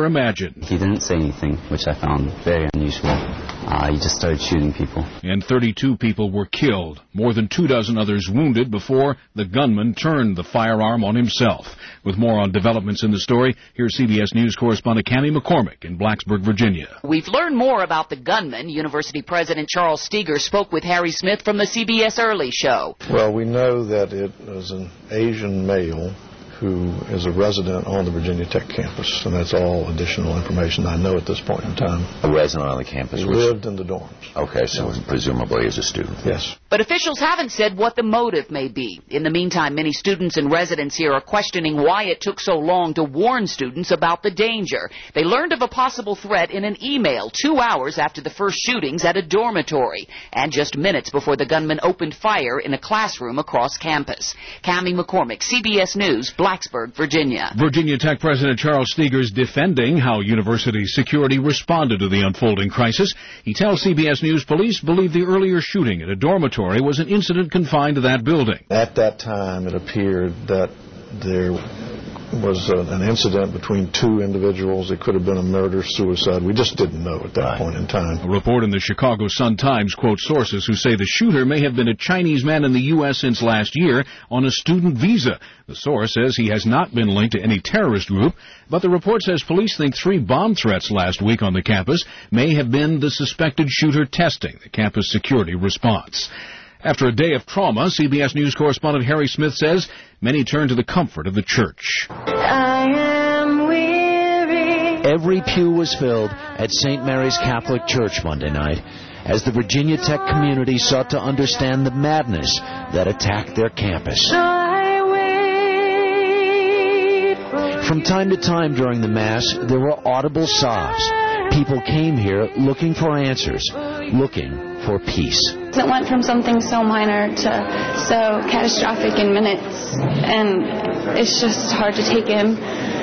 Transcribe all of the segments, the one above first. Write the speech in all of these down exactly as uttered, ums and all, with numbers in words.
never imagined. He didn't say anything, which I found very unusual. Uh, he just started shooting people. And thirty-two people were killed, more than two dozen others wounded before the gunman turned the firearm on himself. With more on developments in the story, here's C B S News correspondent Cammie McCormick in Blacksburg, Virginia. We've learned more about the gunman. University President Charles Steger spoke with Harry Smith from the C B S Early Show. Well, we know that it was an Asian male who is a resident on the Virginia Tech campus, and that's all additional information I know at this point in time. A resident on the campus? He lived in the dorms. Okay, so yes. Presumably as a student. Yes. But officials haven't said what the motive may be. In the meantime, many students and residents here are questioning why it took so long to warn students about the danger. They learned of a possible threat in an email two hours after the first shootings at a dormitory, and just minutes before the gunman opened fire in a classroom across campus. Cammie McCormick, C B S News, Blacksburg, Virginia. Virginia Tech President Charles Steger is defending how university security responded to the unfolding crisis. He tells C B S News police believe the earlier shooting at a dormitory was an incident confined to that building. At that time, it appeared that there was a, an incident between two individuals. It could have been a murder-suicide. We just didn't know at that right. point in time. A report in the Chicago Sun-Times quotes sources who say the shooter may have been a Chinese man in the U S since last year on a student visa. The source says he has not been linked to any terrorist group, but the report says police think three bomb threats last week on the campus may have been the suspected shooter testing the campus security response. After a day of trauma, C B S News correspondent Harry Smith says many turn to the comfort of the church. I am weary. Every pew was filled at Saint Mary's Catholic Church Monday night as the Virginia Tech community sought to understand the madness that attacked their campus. So I wait for From time to time during the Mass, there were audible sobs. People came here looking for answers, looking for peace. It went from something so minor to so catastrophic in minutes, and it's just hard to take in.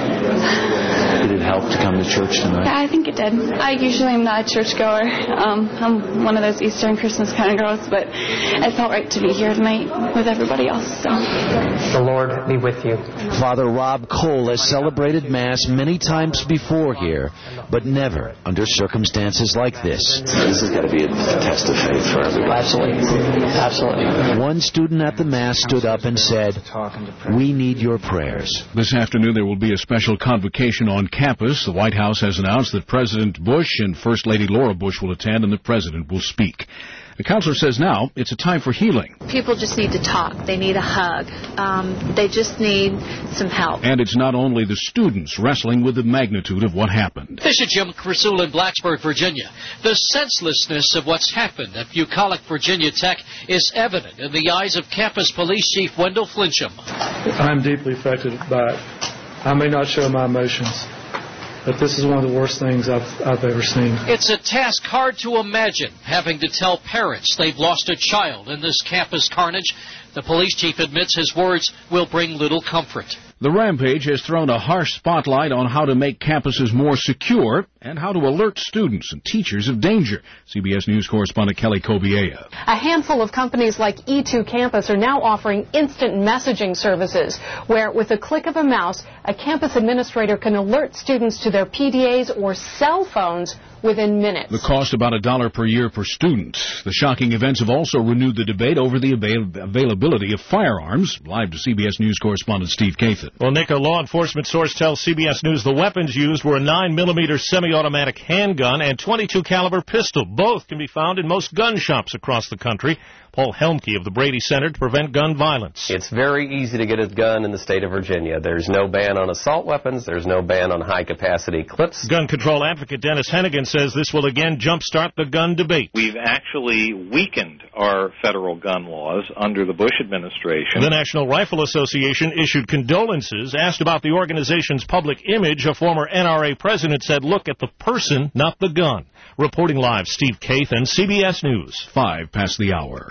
Did it help to come to church tonight? Yeah, I think it did. I usually am not a churchgoer. Um, I'm one of those Easter and Christmas kind of girls, but it felt right to be here tonight with everybody else. So. The Lord be with you. Father Rob Cole has celebrated Mass many times before here, but never under circumstances like this. This has got to be a test of faith for everybody. Absolutely. Absolutely. One student at the Mass stood up and said, "We need your prayers." This afternoon there will be a special convocation on campus. The White House has announced that President Bush and First Lady Laura Bush will attend and the President will speak. The counselor says now it's a time for healing. People just need to talk. They need a hug. Um, they just need some help. And it's not only the students wrestling with the magnitude of what happened. This is Jim Krasul in Blacksburg, Virginia. The senselessness of what's happened at Bucolic, Virginia Tech is evident in the eyes of Campus Police Chief Wendell Flincham. I'm deeply affected by it. I may not show my emotions, but this is one of the worst things I've, I've ever seen. It's a task hard to imagine, having to tell parents they've lost a child in this campus carnage. The police chief admits his words will bring little comfort. The rampage has thrown a harsh spotlight on how to make campuses more secure and how to alert students and teachers of danger. C B S News correspondent Kelly Kobiea. A handful of companies like E two Campus are now offering instant messaging services, where with a click of a mouse, a campus administrator can alert students to their P D As or cell phones within minutes. The cost about a dollar per year per student. The shocking events have also renewed the debate over the avail- availability of firearms. Live to C B S News correspondent Steve Kathan. Well, Nick, a law enforcement source tells C B S News the weapons used were a nine millimeter semi-automatic handgun and twenty-two caliber pistol. Both can be found in most gun shops across the country. Paul Helmke of the Brady Center to Prevent Gun Violence. It's very easy to get a gun in the state of Virginia. There's no ban on assault weapons. There's no ban on high-capacity clips. Gun control advocate Dennis Hennigan says this will again jumpstart the gun debate. We've actually weakened our federal gun laws under the Bush administration. The National Rifle Association issued condolences. Asked about the organization's public image, a former N R A president said, look at the person, not the gun. Reporting live, Steve Kathan, C B S News. Five past the hour.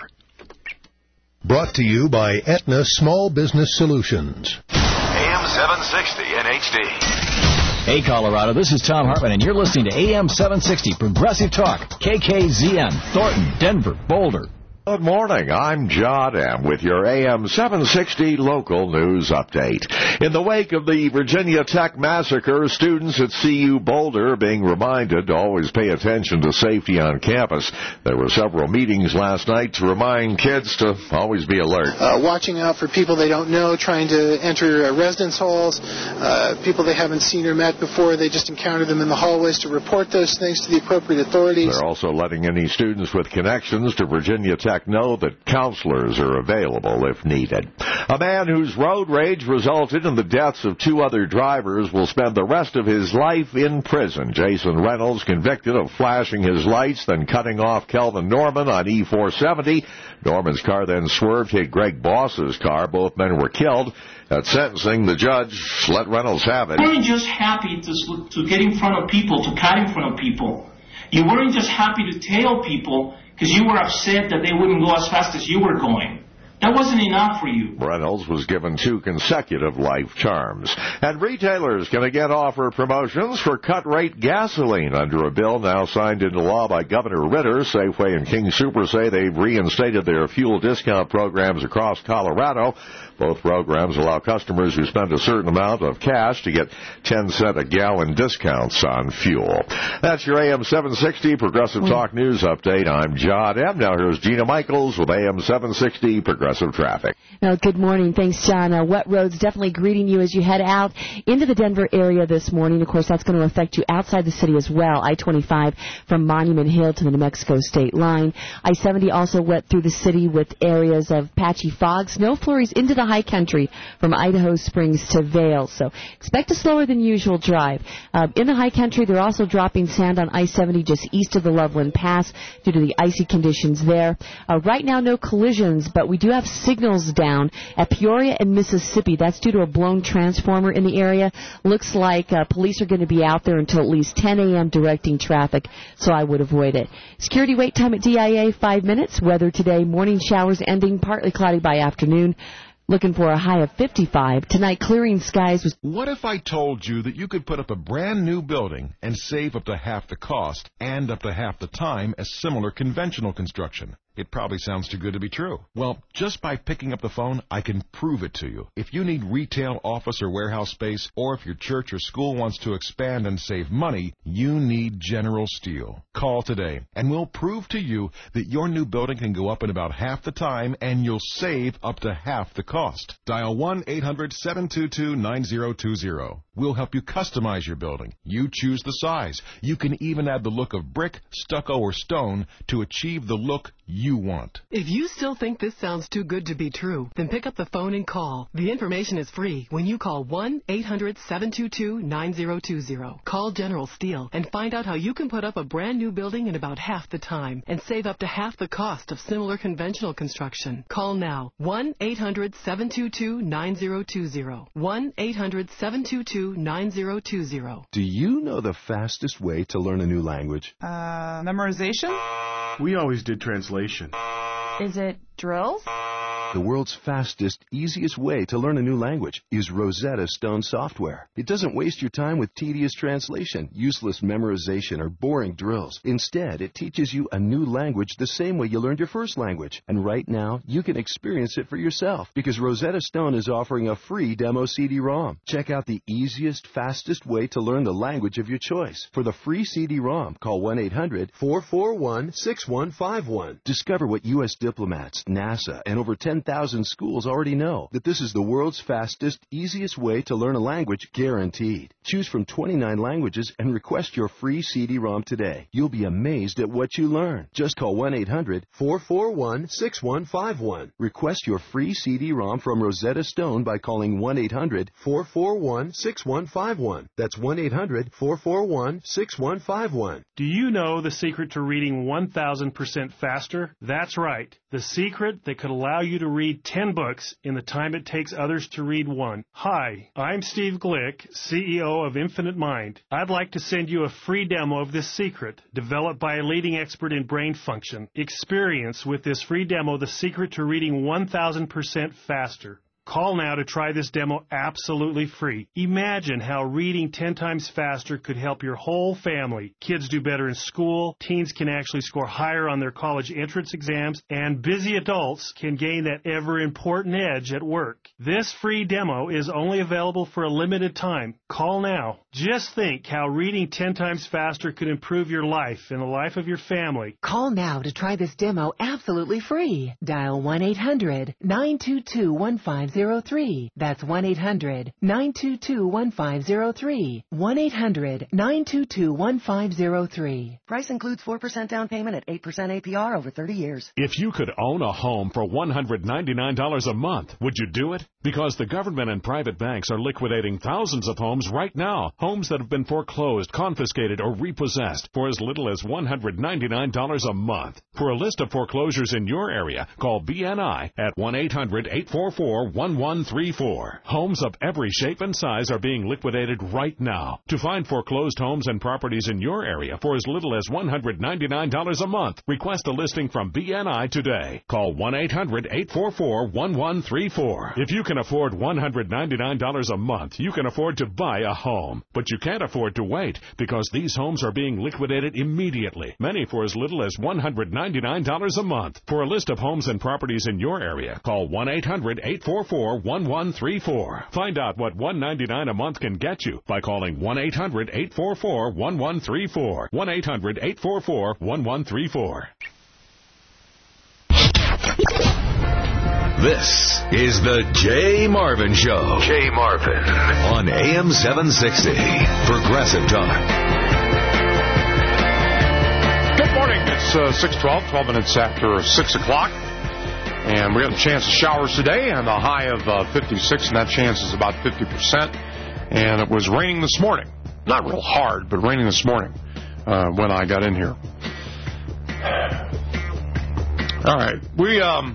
Brought to you by Aetna Small Business Solutions. A M seven sixty in H D. Hey, Colorado, this is Tom Hartman, and you're listening to A M seven sixty Progressive Talk, K K Z N, Thornton, Denver, Boulder. Good morning. I'm John M. with your A M seven sixty local news update. In the wake of the Virginia Tech massacre, students at C U Boulder are being reminded to always pay attention to safety on campus. There were several meetings last night to remind kids to always be alert. Uh, watching out for people they don't know, trying to enter uh, residence halls, uh, people they haven't seen or met before, they just encounter them in the hallways, to report those things to the appropriate authorities. They're also letting any students with connections to Virginia Tech know that counselors are available if needed. A man whose road rage resulted in the deaths of two other drivers will spend the rest of his life in prison. Jason Reynolds, convicted of flashing his lights, then cutting off Kelvin Norman on E four seventy. Norman's car then swerved, hit Greg Boss's car. Both men were killed. At sentencing, the judge let Reynolds have it. You weren't just happy to, to get in front of people, to cut in front of people. You weren't just happy to tail people because you were upset that they wouldn't go as fast as you were going. That wasn't enough for you. Reynolds was given two consecutive life terms. And retailers can again offer promotions for cut-rate gasoline under a bill now signed into law by Governor Ritter. Safeway and King Soopers say they've reinstated their fuel discount programs across Colorado. Both programs allow customers who spend a certain amount of cash to get ten cent a gallon discounts on fuel. That's your A M seven sixty Progressive Talk News Update. I'm John M. Now here's Gina Michaels with A M seven sixty Progressive Traffic. Well, good morning. Thanks, John. Uh, wet roads definitely greeting you as you head out into the Denver area this morning. Of course, that's going to affect you outside the city as well. I twenty-five from Monument Hill to the New Mexico state line. I seventy also wet through the city with areas of patchy fog. Snow flurries into the high country from Idaho Springs to Vail. So expect a slower than usual drive. Uh, in the high country, they're also dropping sand on I seventy just east of the Loveland Pass due to the icy conditions there. Uh, right now, no collisions, but we do have signals down at Peoria and Mississippi. That's due to a blown transformer in the area. Looks like uh, police are going to be out there until at least ten a.m. directing traffic, so I would avoid it. Security wait time at D I A, five minutes. Weather today, morning showers ending, partly cloudy by afternoon. Looking for a high of fifty-five. Tonight, clearing skies. Was What if I told you that you could put up a brand new building and save up to half the cost and up to half the time as similar conventional construction? It probably sounds too good to be true. Well, just by picking up the phone, I can prove it to you. If you need retail, office, or warehouse space, or if your church or school wants to expand and save money, you need General Steel. Call today, and we'll prove to you that your new building can go up in about half the time, and you'll save up to half the cost. Dial one eight hundred seven two two nine zero two zero. We'll help you customize your building. You choose the size. You can even add the look of brick, stucco, or stone to achieve the look you want. If you still think this sounds too good to be true, then pick up the phone and call. The information is free when you call one eight hundred seven two two nine zero two zero. Call General Steel and find out how you can put up a brand new building in about half the time and save up to half the cost of similar conventional construction. Call now. one eight hundred seven two two nine zero two zero. one eight hundred seven two two nine zero two zero. Do you know the fastest way to learn a new language? Uh, memorization? We always did translation. Is it drills? The world's fastest, easiest way to learn a new language is Rosetta Stone software. It doesn't waste your time with tedious translation, useless memorization, or boring drills. Instead, it teaches you a new language the same way you learned your first language. And right now, you can experience it for yourself because Rosetta Stone is offering a free demo C D ROM. Check out the easiest, fastest way to learn the language of your choice. For the free C D ROM, call one eight hundred four four one six one five one. Discover what U S diplomats, NASA, and over ten thousand schools already know, that this is the world's fastest, easiest way to learn a language, guaranteed. Choose from twenty-nine languages and request your free C D ROM today. You'll be amazed at what you learn. Just call one eight hundred four four one six one five one. Request your free C D ROM from Rosetta Stone by calling one eight hundred four four one six one five one. That's one eight hundred four four one six one five one. Do you know the secret to reading one thousand percent faster? That's right. The secret that could allow you to read ten books in the time it takes others to read one. Hi, I'm Steve Glick, C E O of Infinite Mind. I'd like to send you a free demo of this secret, developed by a leading expert in brain function. Experience with this free demo the secret to reading one thousand percent faster. Call now to try this demo absolutely free. Imagine how reading ten times faster could help your whole family. Kids do better in school, teens can actually score higher on their college entrance exams, and busy adults can gain that ever-important edge at work. This free demo is only available for a limited time. Call now. Just think how reading ten times faster could improve your life and the life of your family. Call now to try this demo absolutely free. Dial one eight hundred nine two two one five zero three. That's one eight hundred nine two two one five zero three. one eight hundred nine two two one five zero three. Price includes four percent down payment at eight percent A P R over thirty years. If you could own a home for one hundred ninety-nine dollars a month, would you do it? Because the government and private banks are liquidating thousands of homes right now. Homes that have been foreclosed, confiscated, or repossessed for as little as one hundred ninety-nine dollars a month. For a list of foreclosures in your area, call B N I at one eight hundred eight four four one one three four. Homes of every shape and size are being liquidated right now. To find foreclosed homes and properties in your area for as little as one hundred ninety-nine dollars a month, request a listing from B N I today. Call one eight hundred eight four four one one three four. If you can afford one hundred ninety-nine dollars a month, you can afford to buy a home. But you can't afford to wait because these homes are being liquidated immediately, many for as little as one hundred ninety-nine dollars a month. For a list of homes and properties in your area, call one eight hundred eight four four one one three four. Find out what one hundred ninety-nine dollars a month can get you by calling one eight hundred eight four four one one three four. one eight hundred eight four four one one three four. This is the Jay Marvin Show. Jay Marvin on A M seven sixty. Progressive Talk. Good morning. It's uh, six twelve, twelve minutes after six o'clock. And we have a chance of showers today and a high of uh, fifty-six, and that chance is about fifty percent. And it was raining this morning. Not real hard, but raining this morning uh, when I got in here. All right. We... um.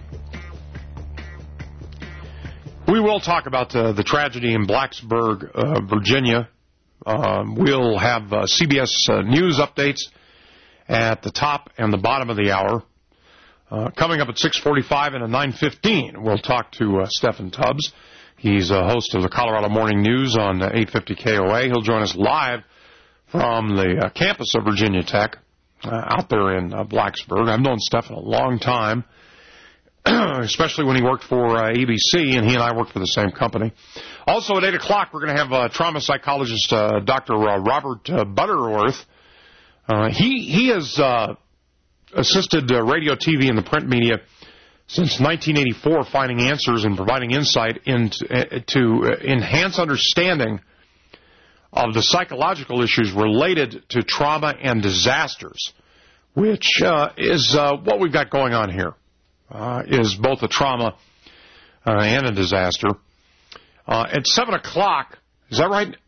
We will talk about uh, the tragedy in Blacksburg, uh, Virginia. Um, we'll have uh, C B S uh, News updates at the top and the bottom of the hour. Uh, coming up at six forty-five and at nine fifteen, we'll talk to uh, Stephen Tubbs. He's a host of the Colorado Morning News on uh, eight fifty K O A. He'll join us live from the uh, campus of Virginia Tech uh, out there in uh, Blacksburg. I've known Stephen a long time, especially when he worked for uh, A B C, and he and I worked for the same company. Also at eight o'clock, we're going to have uh, trauma psychologist uh, Doctor Uh, Robert uh, Butterworth. Uh, he, he has uh, assisted uh, radio, T V, and the print media since nineteen eighty-four, finding answers and providing insight into, uh, to uh, enhance understanding of the psychological issues related to trauma and disasters, which uh, is uh, what we've got going on here. Uh, is both a trauma uh, and a disaster. Uh, at seven o'clock, is that right?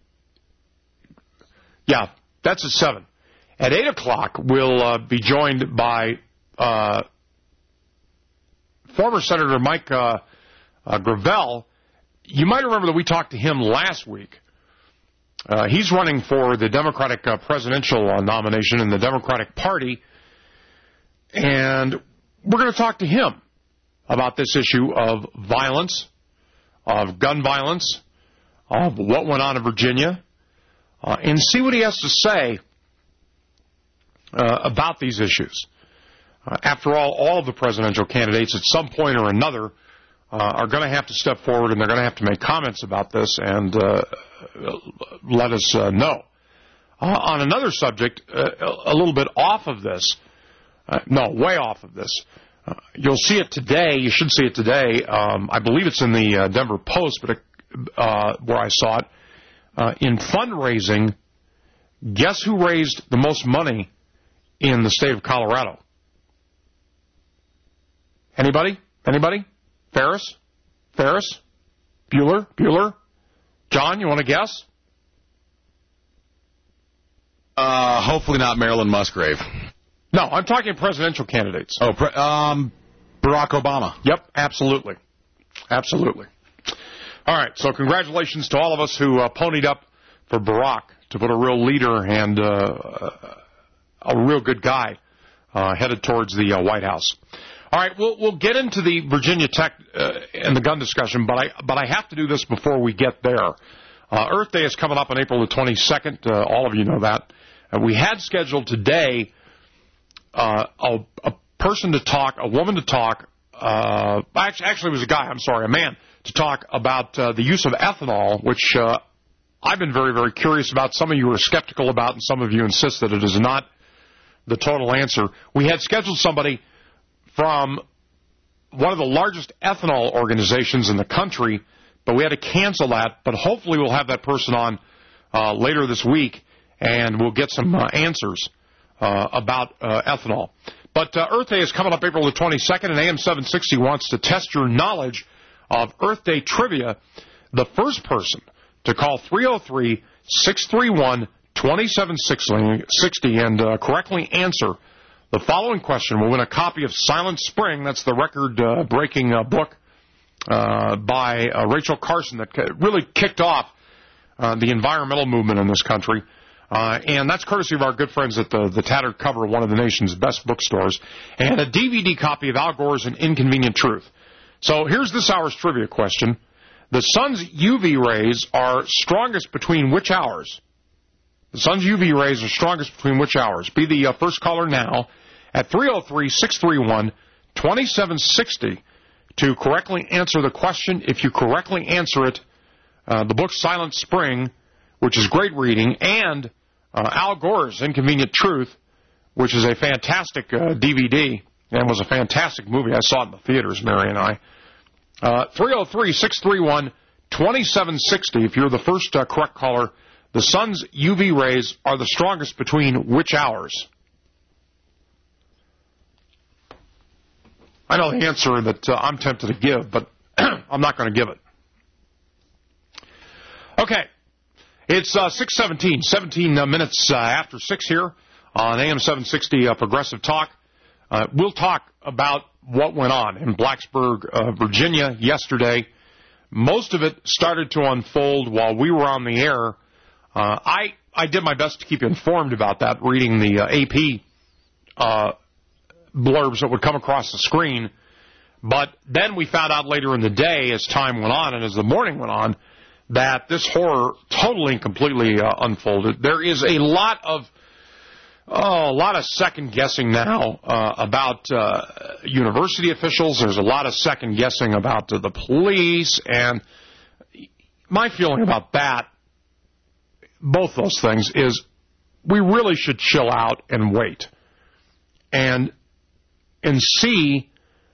Yeah, that's at seven. At eight o'clock, we'll uh, be joined by uh, former Senator Mike uh, uh, Gravel. You might remember that we talked to him last week. Uh, he's running for the Democratic uh, presidential uh, nomination in the Democratic Party, and we're going to talk to him about this issue of violence, of gun violence, of what went on in Virginia, uh, and see what he has to say uh, about these issues. Uh, after all, all of the presidential candidates at some point or another uh, are going to have to step forward, and they're going to have to make comments about this and uh, let us uh, know. Uh, on another subject, uh, a little bit off of this, Uh, no, way off of this. Uh, you'll see it today. You should see it today. Um, I believe it's in the uh, Denver Post, but uh, where I saw it. Uh, in fundraising, guess who raised the most money in the state of Colorado? Anybody? Anybody? Ferris? Ferris? Bueller? Bueller? John, you want to guess? Uh, hopefully not Marilyn Musgrave. No, I'm talking presidential candidates. Oh, pre- um, Barack Obama. Yep, absolutely. Absolutely. All right, so congratulations to all of us who uh, ponied up for Barack to put a real leader and uh, a real good guy uh, headed towards the uh, White House. All right, we'll we'll get into the Virginia Tech uh, and the gun discussion, but I but I have to do this before we get there. Uh, Earth Day is coming up on April the twenty-second. Uh, all of you know that. Uh, we had scheduled today uh, a, a person to talk, a woman to talk. Uh, actually, actually, it was a guy. I'm sorry, a man to talk about uh, the use of ethanol, which uh, I've been very, very curious about. Some of you are skeptical about, and some of you insist that it is not the total answer. We had scheduled somebody from one of the largest ethanol organizations in the country, but we had to cancel that. But hopefully we'll have that person on uh, later this week, and we'll get some uh, answers uh, about uh, ethanol. But uh, Earth Day is coming up April the twenty-second, and A M seven sixty wants to test your knowledge of Earth Day trivia. The first person to call three oh three, six three one, two seven six zero and uh, correctly answer the following question will win a copy of Silent Spring. That's the record-breaking uh, uh, book uh, by uh, Rachel Carson that really kicked off uh, the environmental movement in this country. Uh, and that's courtesy of our good friends at the, the Tattered Cover, one of the nation's best bookstores, and a D V D copy of Al Gore's An Inconvenient Truth. So here's this hour's trivia question. The sun's U V rays are strongest between which hours? The sun's U V rays are strongest between which hours? Be the uh, first caller now at three oh three, six three one, two seven six zero to correctly answer the question. If you correctly answer it, uh, the book Silent Spring, which is great reading, and uh, Al Gore's Inconvenient Truth, which is a fantastic uh, D V D and was a fantastic movie. I saw it in the theaters, Mary and I. Uh, three oh three, six three one, two seven six zero. If you're the first uh, correct caller, the sun's U V rays are the strongest between which hours? I know the answer that uh, I'm tempted to give, but I'm not going to give it. Okay. It's uh, six seventeen, seventeen uh, minutes uh, after six here on A M seven sixty uh, Progressive Talk. Uh, we'll talk about what went on in Blacksburg, uh, Virginia yesterday. Most of it started to unfold while we were on the air. Uh, I, I did my best to keep you informed about that, reading the uh, A P uh, blurbs that would come across the screen. But then we found out later in the day, as time went on and as the morning went on, that this horror totally and completely uh, unfolded. There is a lot of oh, a lot of second guessing now uh, about uh, university officials. There's a lot of second guessing about uh, the police, and my feeling about that, both those things, is we really should chill out and wait and and see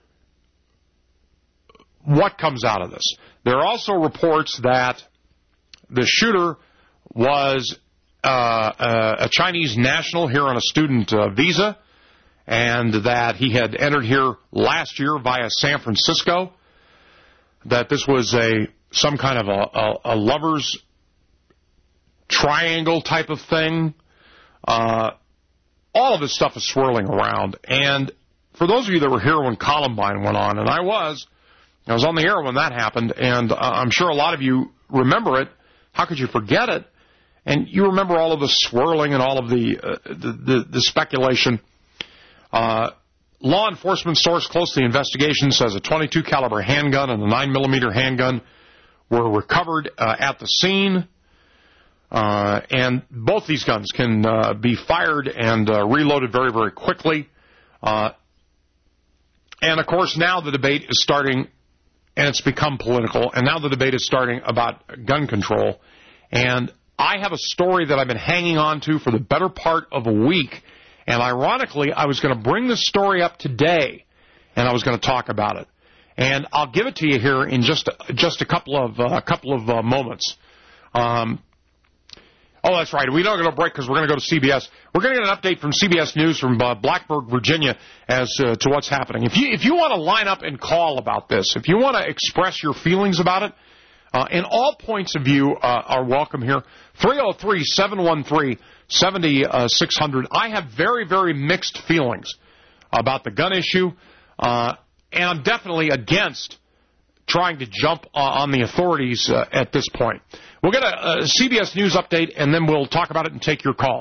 what comes out of this. There are also reports that the shooter was uh, a, a Chinese national here on a student uh, visa, and that he had entered here last year via San Francisco, that this was a some kind of a, a, a lover's triangle type of thing. Uh, all of this stuff is swirling around. And for those of you that were here when Columbine went on, and I was, I was on the air when that happened, and uh, I'm sure a lot of you remember it. How could you forget it? And you remember all of the swirling and all of the uh, the, the, the speculation. Uh, law enforcement source close to the investigation says a twenty-two caliber handgun and a nine millimeter handgun were recovered uh, at the scene. Uh, and both these guns can uh, be fired and uh, reloaded very, very quickly. Uh, and, of course, now the debate is starting, and it's become political, and now the debate is starting about gun control. And I have a story that I've been hanging on to for the better part of a week, and ironically, I was going to bring this story up today, and I was going to talk about it. And I'll give it to you here in just a, just a couple of uh, a couple of uh, moments. Um, oh, that's right. We're not going to break because we're going to go to C B S. We're going to get an update from C B S News from uh, Blacksburg, Virginia, as uh, to what's happening. If you if you want to line up and call about this, if you want to express your feelings about it, uh, and all points of view uh, are welcome here. three oh three, seven one three, seven six zero zero. I have very, very mixed feelings about the gun issue. Uh, And I'm definitely against trying to jump uh, on the authorities uh, at this point. We'll get a, a C B S News update, and then we'll talk about it and take your calls.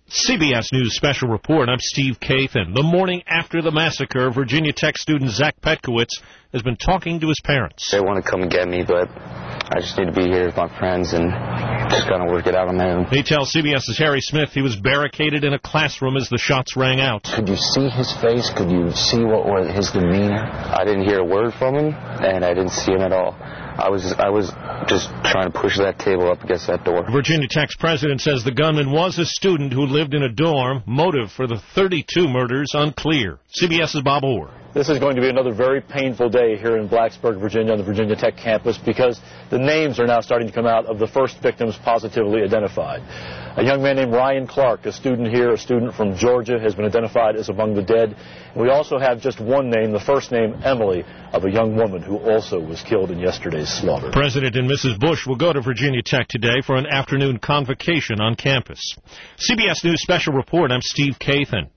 C B S News Special Report. I'm Steve Kathan. The morning after the massacre, Virginia Tech student Zach Petkowitz has been talking to his parents. They want to come and get me, but I just need to be here with my friends and just kind of work it out on my own. He tells CBS's Harry Smith he was barricaded in a classroom as the shots rang out. Could you see his face? Could you see what was his demeanor? I didn't hear a word from him, and I didn't see him at all. I was I was just trying to push that table up against that door. Virginia Tech's president says the gunman was a student who lived in a dorm. Motive for the thirty-two murders unclear. CBS's Bob Orr. This is going to be another very painful day here in Blacksburg, Virginia, on the Virginia Tech campus, because the names are now starting to come out of the first victims positively identified. A young man named Ryan Clark, a student here, a student from Georgia, has been identified as among the dead. We also have just one name, the first name, Emily, of a young woman who also was killed in yesterday's slaughter. President and Missus Bush will go to Virginia Tech today for an afternoon convocation on campus. C B S News Special Report, I'm Steve Kathan.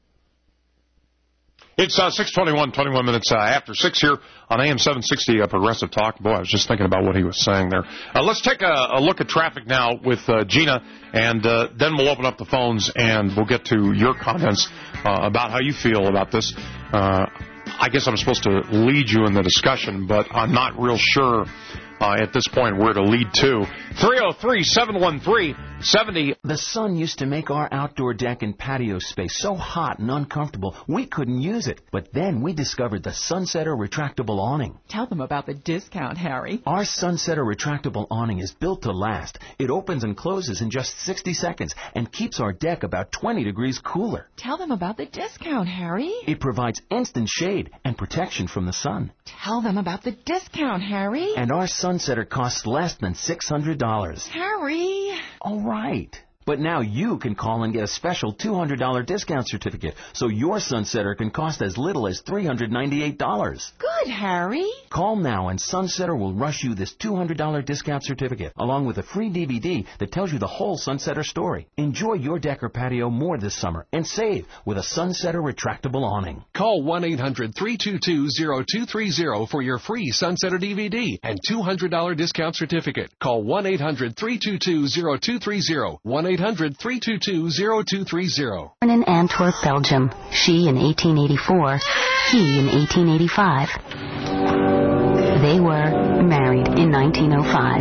It's uh, six twenty-one, twenty-one minutes uh, after six here on A M seven sixty uh, Progressive Talk. Boy, I was just thinking about what he was saying there. Uh, let's take a, a look at traffic now with uh, Gina, and uh, then we'll open up the phones and we'll get to your comments uh, about how you feel about this. Uh, I guess I'm supposed to lead you in the discussion, but I'm not real sure uh, at this point where to lead to. three oh three, seven one three, seven oh. The sun used to make our outdoor deck and patio space so hot and uncomfortable we couldn't use it. But then we discovered the Sunsetter retractable awning. Tell them about the discount, Harry. Our Sunsetter retractable awning is built to last. It opens and closes in just sixty seconds and keeps our deck about twenty degrees cooler. Tell them about the discount, Harry. It provides instant shade and protection from the sun. Tell them about the discount, Harry. And our Sunsetter costs less than six hundred dollars. Harry. All right. But now you can call and get a special two hundred dollars discount certificate, so your Sunsetter can cost as little as three hundred ninety-eight dollars. Good, Harry. Call now and Sunsetter will rush you this two hundred dollars discount certificate, along with a free D V D that tells you the whole Sunsetter story. Enjoy your deck or patio more this summer and save with a Sunsetter retractable awning. Call one eight hundred, three two two, zero two three zero for your free Sunsetter D V D and two hundred dollars discount certificate. Call one eight hundred, three two two, zero two three zero. one eight hundred, three two two, zero two three zero. Born in Antwerp, Belgium. She in eighteen eighty-four. He in eighteen eighty-five. They were married in nineteen oh five.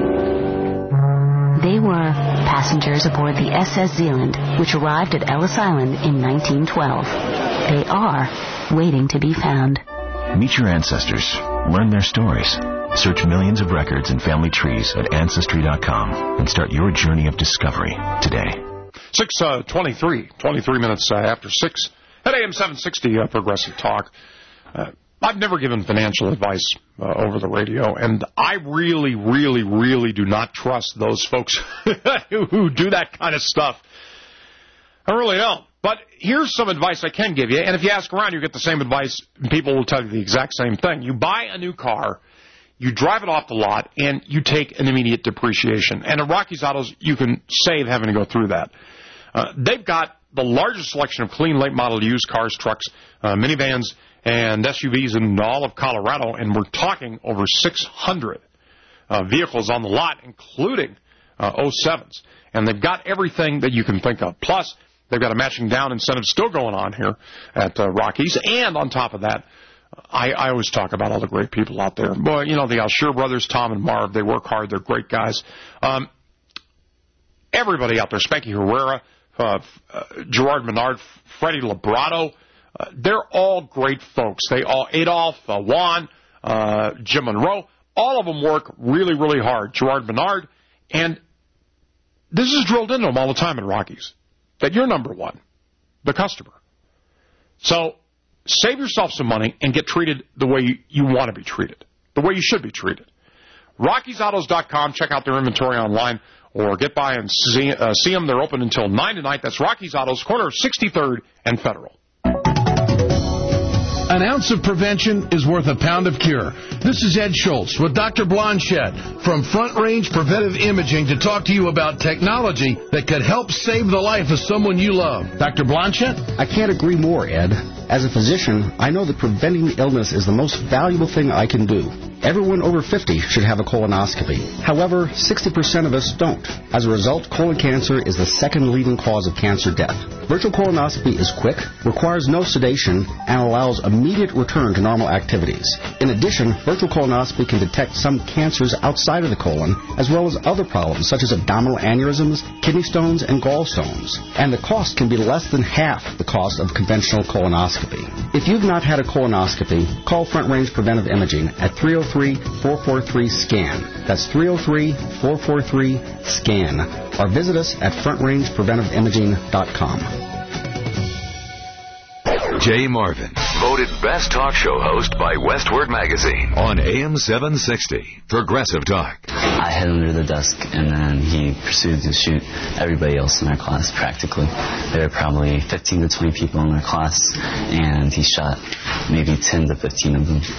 They were passengers aboard the S S Zealand, which arrived at Ellis Island in nineteen twelve. They are waiting to be found. Meet your ancestors. Learn their stories. Search millions of records and family trees at Ancestry dot com and start your journey of discovery today. six twenty-three, twenty-three minutes uh, after six at A M seven sixty uh, Progressive Talk. Uh, I've never given financial advice uh, over the radio, and I really, really, really do not trust those folks who do that kind of stuff. I really don't. But here's some advice I can give you, and if you ask around, you get the same advice, and people will tell you the exact same thing. You buy a new car, you drive it off the lot, and you take an immediate depreciation. And at Rocky's Autos, you can save having to go through that. Uh, they've got the largest selection of clean late model used cars, trucks, uh, minivans, and S U Vs in all of Colorado, and we're talking over six hundred uh, vehicles on the lot, including uh, oh sevens. And they've got everything that you can think of. Plus, they've got a matching down incentive still going on here at uh, Rocky's. And on top of that, I, I always talk about all the great people out there. Boy, you know, the Alsher brothers, Tom and Marv, they work hard. They're great guys. Um, everybody out there, Spanky Herrera, uh, uh, Gerard Menard, Freddie Labrato, uh, they're all great folks. They all, Adolph, uh, Juan, uh, Jim Monroe, all of them work really, really hard. Gerard Menard, and this is drilled into them all the time at Rockies, that you're number one, the customer. So save yourself some money and get treated the way you, you want to be treated, the way you should be treated. Rockies Autos dot com, check out their inventory online, or get by and see, uh, see them. They're open until nine tonight. That's Rockies Autos, corner of sixty-third and Federal. An ounce of prevention is worth a pound of cure. This is Ed Schultz with Doctor Blanchette from Front Range Preventive Imaging to talk to you about technology that could help save the life of someone you love. Doctor Blanchette? I can't agree more, Ed. As a physician, I know that preventing illness is the most valuable thing I can do. Everyone over fifty should have a colonoscopy. However, sixty percent of us don't. As a result, colon cancer is the second leading cause of cancer death. Virtual colonoscopy is quick, requires no sedation, and allows immediate return to normal activities. In addition, virtual colonoscopy can detect some cancers outside of the colon, as well as other problems such as abdominal aneurysms, kidney stones, and gallstones. And the cost can be less than half the cost of conventional colonoscopy. If you've not had a colonoscopy, call Front Range Preventive Imaging at three oh three, four four three, SCAN. That's three oh three, four four three, SCAN. Or visit us at front range preventive imaging dot com. Jay Marvin, voted best talk show host by Westward Magazine on A M seven sixty. Progressive Talk. I hid under the desk, and then he proceeded to shoot everybody else in our class, practically. There were probably fifteen to twenty people in our class, and he shot maybe ten to fifteen of them.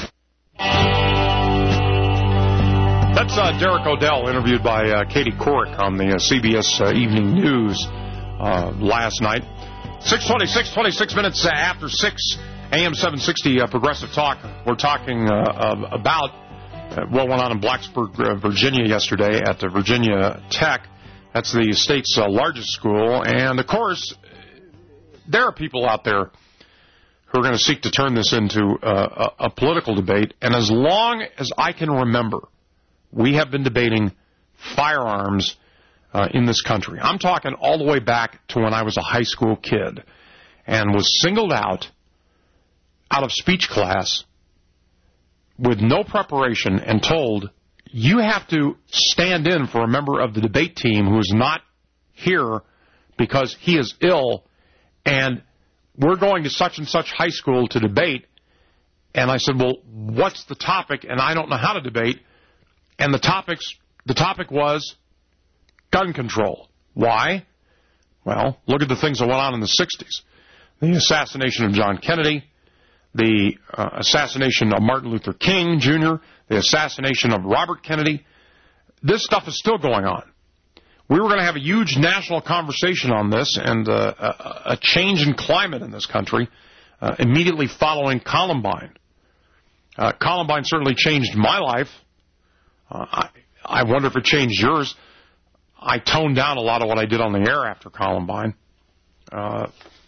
That's uh, Derek Odell, interviewed by uh, Katie Couric on the uh, C B S uh, Evening News uh, last night. six twenty-six, twenty-six minutes after six, A M seven sixty, uh, Progressive Talk. We're talking uh, uh, about uh, what went on in Blacksburg, uh, Virginia yesterday at the Virginia Tech. That's the state's uh, largest school. And, of course, there are people out there who are going to seek to turn this into uh, a, a political debate. And as long as I can remember, we have been debating firearms uh, in this country. I'm talking all the way back to when I was a high school kid and was singled out out of speech class with no preparation and told, you have to stand in for a member of the debate team who is not here because he is ill, and we're going to such and such high school to debate. And I said, well, what's the topic? And I don't know how to debate. And the topics, the topic was gun control. Why? Well, look at the things that went on in the sixties. The assassination of John Kennedy, the uh, assassination of Martin Luther King, Junior, the assassination of Robert Kennedy. This stuff is still going on. We were going to have a huge national conversation on this and uh, a, a change in climate in this country uh, immediately following Columbine. Uh, Columbine certainly changed my life. Uh, I, I wonder if it changed yours. I toned down a lot of what I did on the air after Columbine. Uh,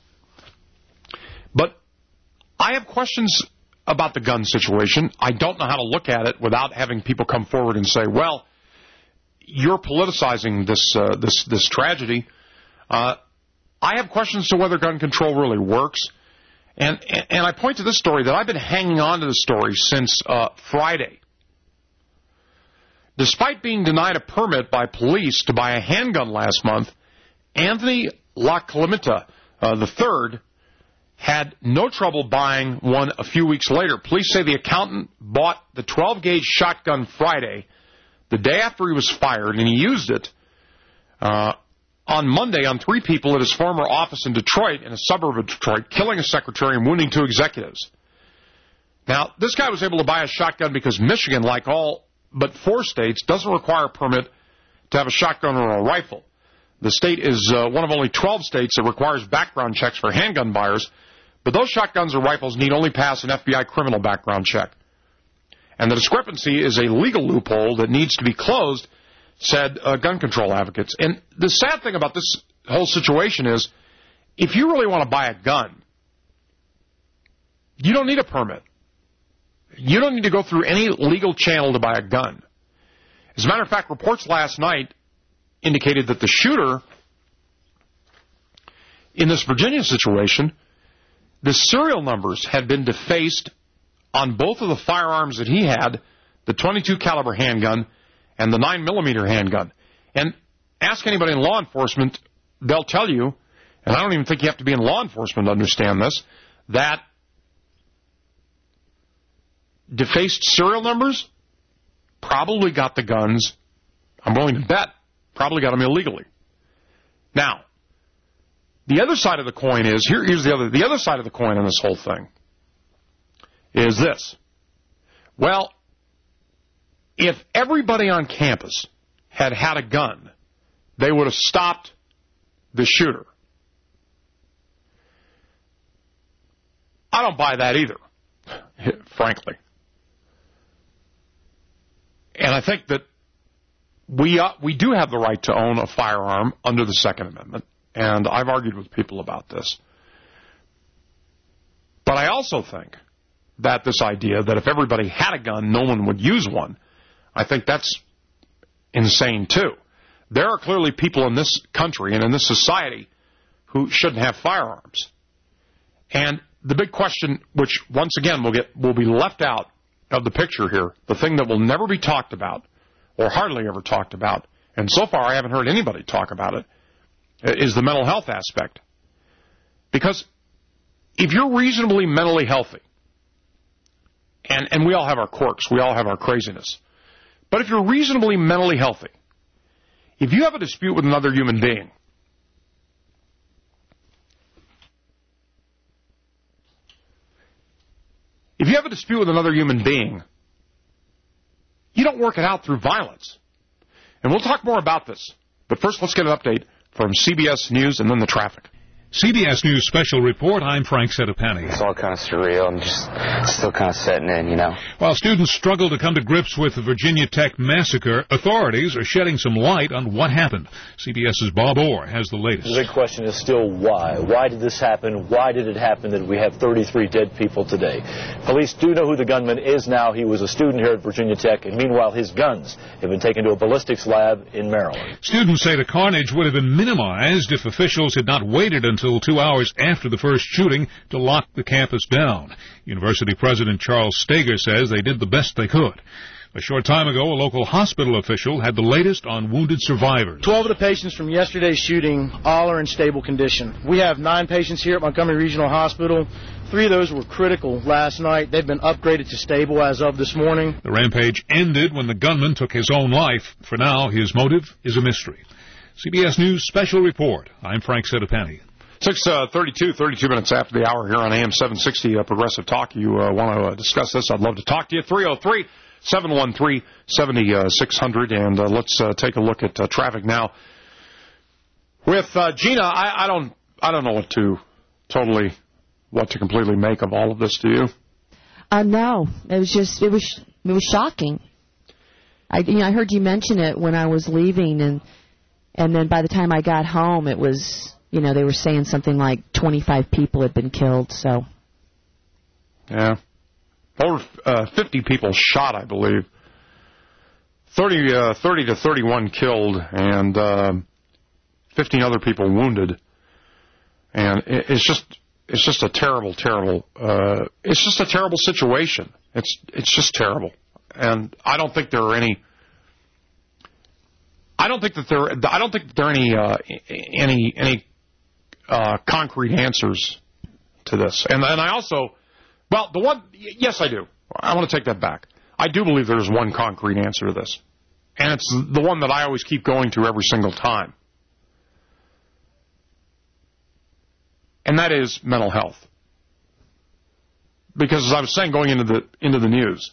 but I have questions about the gun situation. I don't know how to look at it without having people come forward and say, well, you're politicizing this uh, this this tragedy. Uh, I have questions to whether gun control really works. And, and, and I point to this story that I've been hanging on to this story since uh, Friday. Despite being denied a permit by police to buy a handgun last month, Anthony LaClementa uh, the third had no trouble buying one a few weeks later. Police say the accountant bought the twelve gauge shotgun Friday, the day after he was fired, and he used it uh, on Monday on three people at his former office in Detroit, in a suburb of Detroit, killing a secretary and wounding two executives. Now, this guy was able to buy a shotgun because Michigan, like all but four states, doesn't require a permit to have a shotgun or a rifle. The state is uh, one of only twelve states that requires background checks for handgun buyers, but those shotguns or rifles need only pass an F B I criminal background check. And the discrepancy is a legal loophole that needs to be closed, said uh, gun control advocates. And the sad thing about this whole situation is, if you really want to buy a gun, you don't need a permit. You don't need to go through any legal channel to buy a gun. As a matter of fact, reports last night indicated that the shooter in this Virginia situation, the serial numbers had been defaced on both of the firearms that he had, the twenty-two caliber handgun and the nine millimeter handgun. And ask anybody in law enforcement, they'll tell you, and I don't even think you have to be in law enforcement to understand this, that defaced serial numbers probably got the guns, I'm willing to bet, probably got them illegally. Now, the other side of the coin is, here, here's the other, the other side of the coin on this whole thing is this. Well, if everybody on campus had had a gun, they would have stopped the shooter. I don't buy that either, frankly. And I think that we uh, we do have the right to own a firearm under the Second Amendment, and I've argued with people about this. But I also think that this idea that if everybody had a gun, no one would use one, I think that's insane, too. There are clearly people in this country and in this society who shouldn't have firearms. And the big question, which once again will get will be left out of the picture here, the thing that will never be talked about, or hardly ever talked about, and so far I haven't heard anybody talk about it, is the mental health aspect. Because if you're reasonably mentally healthy, and, and we all have our quirks, we all have our craziness, but if you're reasonably mentally healthy, if you have a dispute with another human being, If you have a dispute with another human being, you don't work it out through violence. And we'll talk more about this. But first, let's get an update from C B S News and then the traffic. C B S News Special Report, I'm Frank Settapani. It's all kind of surreal and just still kind of setting in, you know. While students struggle to come to grips with the Virginia Tech massacre, authorities are shedding some light on what happened. CBS's Bob Orr has the latest. The big question is still why. Why did this happen? Why did it happen that we have thirty-three dead people today? Police do know who the gunman is now. He was a student here at Virginia Tech, and meanwhile his guns have been taken to a ballistics lab in Maryland. Students say the carnage would have been minimized if officials had not waited until until two hours after the first shooting to lock the campus down. University President Charles Steger says they did the best they could. A short time ago, a local hospital official had the latest on wounded survivors. Twelve of the patients from yesterday's shooting all are in stable condition. We have nine patients here at Montgomery Regional Hospital. Three of those were critical last night. They've been upgraded to stable as of this morning. The rampage ended when the gunman took his own life. For now, his motive is a mystery. C B S News Special Report. I'm Frank Settapani. six thirty-two, thirty-two minutes after the hour here on A M seven sixty, uh, Progressive Talk. You uh, want to uh, discuss this? I'd love to talk to you. three oh three, seven one three, seven six zero zero. And uh, let's uh, take a look at uh, traffic now. With uh, Gina, I, I don't I don't know what to totally, what to completely make of all of this, do you? Uh, no. It was just, it was it was shocking. I, you know, I heard you mention it when I was leaving, and and then by the time I got home, it was... You know, they were saying something like twenty-five people had been killed, so. Yeah. Over uh, fifty people shot, I believe. thirty, uh, thirty to thirty-one killed, and uh, fifteen other people wounded. And it, it's just it's just a terrible, terrible, uh, it's just a terrible situation. It's it's just terrible. And I don't think there are any... I don't think that there. I don't think that there are any uh, any any uh, concrete answers to this. And and I also, well, the one, yes, I do. I want to take that back. I do believe there is one concrete answer to this, and it's the one that I always keep going to every single time, and that is mental health. Because as I was saying, going into the into the news,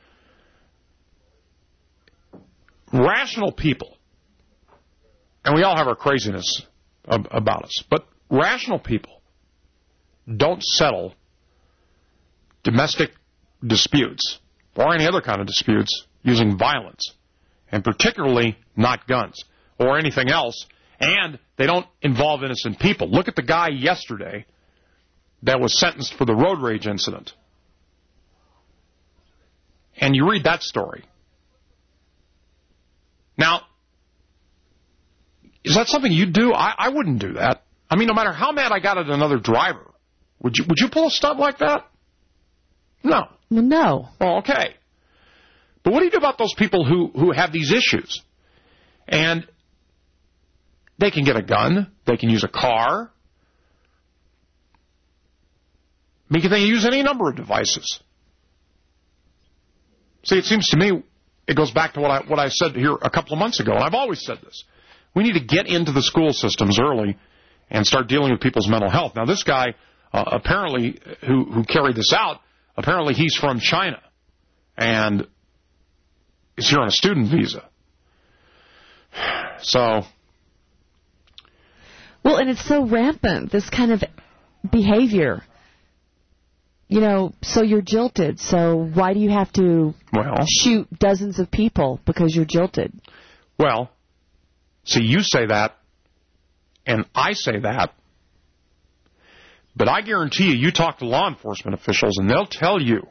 rational people. And we all have our craziness about us. But rational people don't settle domestic disputes or any other kind of disputes using violence, and particularly not guns or anything else, and they don't involve innocent people. Look at the guy yesterday that was sentenced for the road rage incident. And you read that story. Now, is that something you'd do? I, I wouldn't do that. I mean, no matter how mad I got at another driver, would you would you pull a stunt like that? No. No. Well, okay. But what do you do about those people who, who have these issues? And they can get a gun. They can use a car. I mean, can they use any number of devices? See, it seems to me it goes back to what I what I said here a couple of months ago, and I've always said this. We need to get into the school systems early and start dealing with people's mental health. Now, this guy, uh, apparently, who, who carried this out, apparently he's from China. And is here on a student visa. So... Well, and it's so rampant, this kind of behavior. You know, so you're jilted. So why do you have to well, shoot dozens of people because you're jilted? Well, see, you say that, and I say that, but I guarantee you, you talk to law enforcement officials, and they'll tell you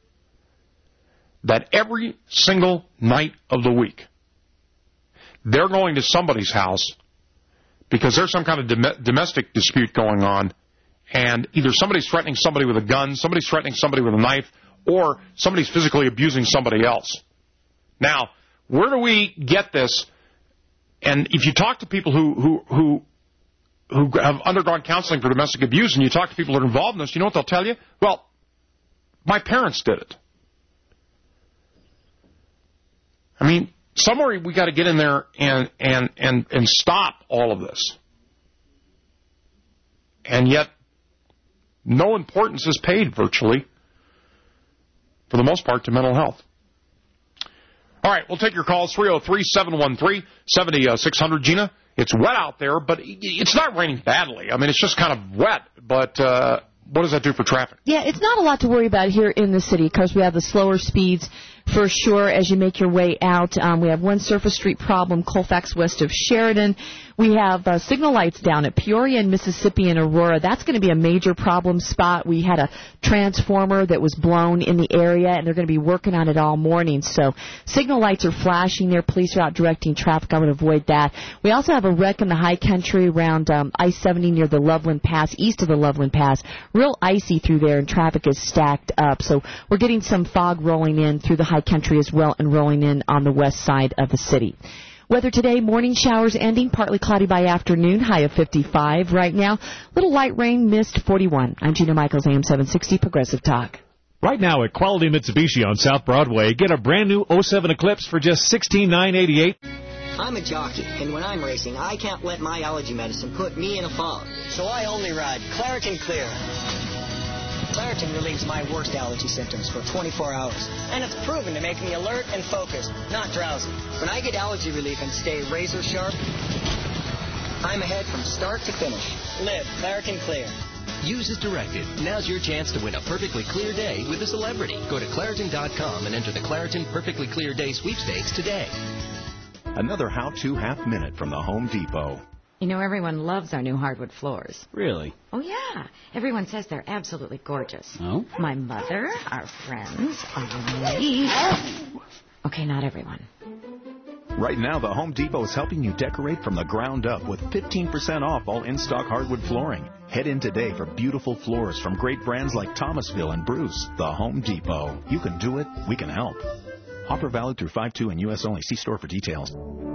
that every single night of the week, they're going to somebody's house because there's some kind of dom- domestic dispute going on, and either somebody's threatening somebody with a gun, somebody's threatening somebody with a knife, or somebody's physically abusing somebody else. Now, where do we get this? And if you talk to people who who who who have undergone counseling for domestic abuse, and you talk to people that are involved in this, you know what they'll tell you? Well, my parents did it. I mean, somewhere we got to get in there and, and, and, and stop all of this. And yet, no importance is paid virtually, for the most part, to mental health. All right, we'll take your calls, three oh three, seven one three, seven six zero zero. Gina, it's wet out there, but it's not raining badly. I mean, it's just kind of wet, but uh, what does that do for traffic? Yeah, it's not a lot to worry about here in the city because we have the slower speeds for sure as you make your way out. Um, we have one surface street problem, Colfax west of Sheridan. We have uh, signal lights down at Peoria and Mississippi and Aurora. That's going to be a major problem spot. We had a transformer that was blown in the area, and they're going to be working on it all morning. So signal lights are flashing there. Police are out directing traffic. I would avoid that. We also have a wreck in the high country around um, I seventy near the Loveland Pass, east of the Loveland Pass. Real icy through there, and traffic is stacked up. So we're getting some fog rolling in through the high country as well and rolling in on the west side of the city. Weather today, morning showers ending, partly cloudy by afternoon, high of fifty-five right now. Little light rain, mist forty-one. I'm Gina Michaels, A M seven sixty, Progressive Talk. Right now at Quality Mitsubishi on South Broadway, get a brand new oh seven Eclipse for just sixteen thousand nine hundred eighty-eight dollars. I'm a jockey, and when I'm racing, I can't let my allergy medicine put me in a fog. So I only ride Claritin Clear. Claritin relieves my worst allergy symptoms for twenty-four hours. And it's proven to make me alert and focused, not drowsy. When I get allergy relief and stay razor sharp, I'm ahead from start to finish. Live Claritin Clear. Use as directed. Now's your chance to win a perfectly clear day with a celebrity. Go to Claritin dot com and enter the Claritin Perfectly Clear Day sweepstakes today. Another how-to half minute from the Home Depot. You know, everyone loves our new hardwood floors. Really? Oh, yeah. Everyone says they're absolutely gorgeous. Oh? My mother, our friends, our me. Okay, not everyone. Right now, the Home Depot is helping you decorate from the ground up with fifteen percent off all in-stock hardwood flooring. Head in today for beautiful floors from great brands like Thomasville and Bruce. The Home Depot. You can do it. We can help. Offer valid through five two and U S only. See store for details.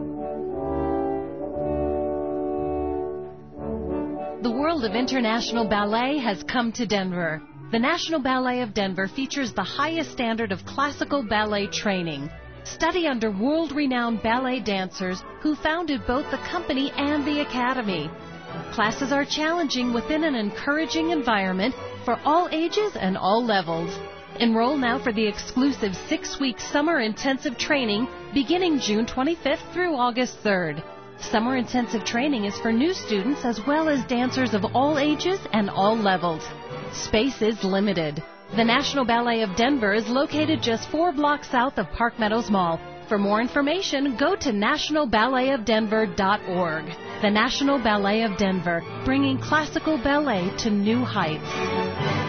The world of international ballet has come to Denver. The National Ballet of Denver features the highest standard of classical ballet training. Study under world-renowned ballet dancers who founded both the company and the academy. Classes are challenging within an encouraging environment for all ages and all levels. Enroll now for the exclusive six-week summer intensive training beginning June twenty-fifth through August third. Summer intensive training is for new students as well as dancers of all ages and all levels. Space is limited. The National Ballet of Denver is located just four blocks south of Park Meadows Mall. For more information, go to national ballet of denver dot org. The National Ballet of Denver, bringing classical ballet to new heights.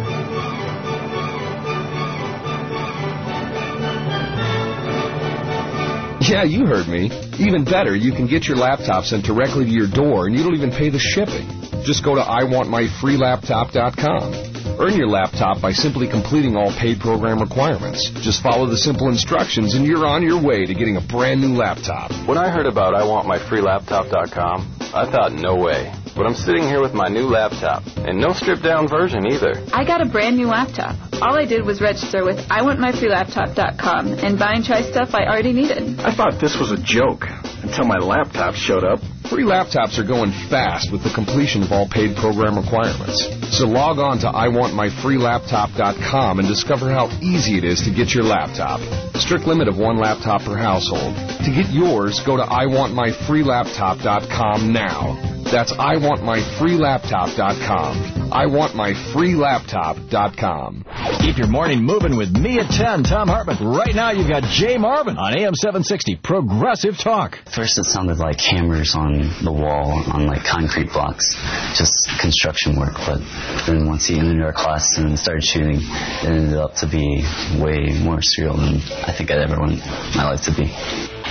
Yeah, you heard me. Even better, you can get your laptop sent directly to your door, and you don't even pay the shipping. Just go to I want my free laptop dot com. Earn your laptop by simply completing all paid program requirements. Just follow the simple instructions, and you're on your way to getting a brand new laptop. When I heard about I want my free laptop dot com, I thought, no way. But I'm sitting here with my new laptop, and no stripped-down version either. I got a brand new laptop. All I did was register with I want my free laptop dot com and buy and try stuff I already needed. I thought this was a joke until my laptop showed up Free laptops are going fast with the completion of all paid program requirements. So log on to I want my free laptop dot com and discover how easy it is to get your laptop. Strict limit of one laptop per household. To get yours, go to I want my free laptop dot com now. That's I want my free laptop dot com. I want my free laptop dot com. Keep your morning moving with me at ten, Tom Hartman. Right now you've got Jay Marvin on A M seven sixty, Progressive Talk. First it sounded like hammers on the wall on like concrete blocks, just construction work. But then once he entered our class and started shooting, it ended up to be way more surreal than I think I'd ever want my life to be.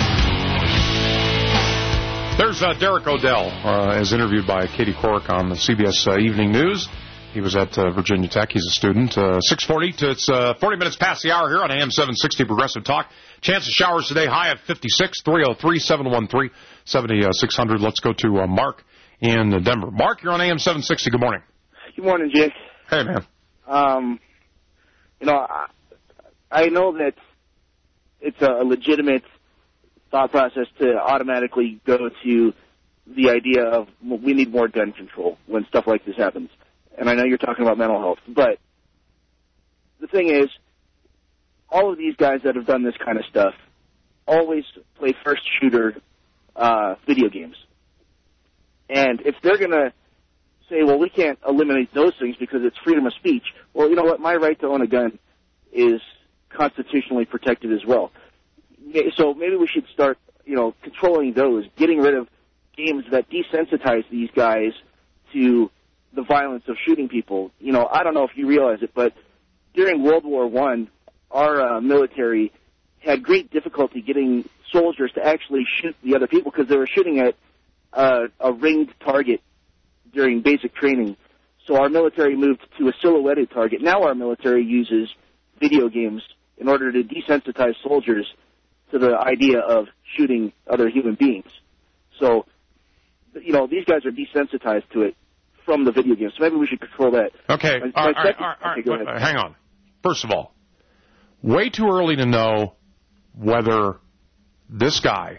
There's uh, Derek Odell, uh, as interviewed by Katie Couric on the C B S uh, Evening News. He was at uh, Virginia Tech. He's a student. Uh, six forty to it's uh, forty minutes past the hour here on A M seven sixty Progressive Talk. Chance of showers today, high at fifty-six, three oh three, seven one three, seven six hundred. Let's go to uh, Mark in Denver. Mark, you're on A M seven sixty. Good morning. Good morning, Jay. Hey, man. Um, you know, I, I know that it's a legitimate thought process to automatically go to the idea of we need more gun control when stuff like this happens. And I know you're talking about mental health, but the thing is, all of these guys that have done this kind of stuff always play first shooter uh, video games. And if they're going to say, well, we can't eliminate those things because it's freedom of speech, well, you know what? My right to own a gun is constitutionally protected as well. So maybe we should start, you know, controlling those, getting rid of games that desensitize these guys to the violence of shooting people. You know, I don't know if you realize it, but during World War One, our uh, military had great difficulty getting soldiers to actually shoot the other people because they were shooting at uh, a ringed target during basic training. So our military moved to a silhouetted target. Now our military uses video games in order to desensitize soldiers to the idea of shooting other human beings. So, you know, these guys are desensitized to it from the video games. So maybe we should control that. Okay, my, all my right, second, all right, all right, okay, all right. Hang on. First of all, way too early to know whether this guy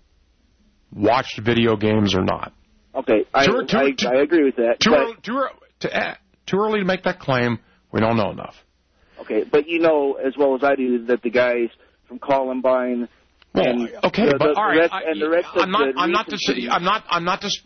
watched video games or not. Okay, I, too, too, I, too, I agree with that. Too, but, early, too, to, uh, too early to make that claim. We don't know enough. Okay, but you know as well as I do that the guys from Columbine well, and okay, the, but the, all right, the rest, I, and the rest I'm of not, the I'm not, dis- I'm not, I'm not, dis-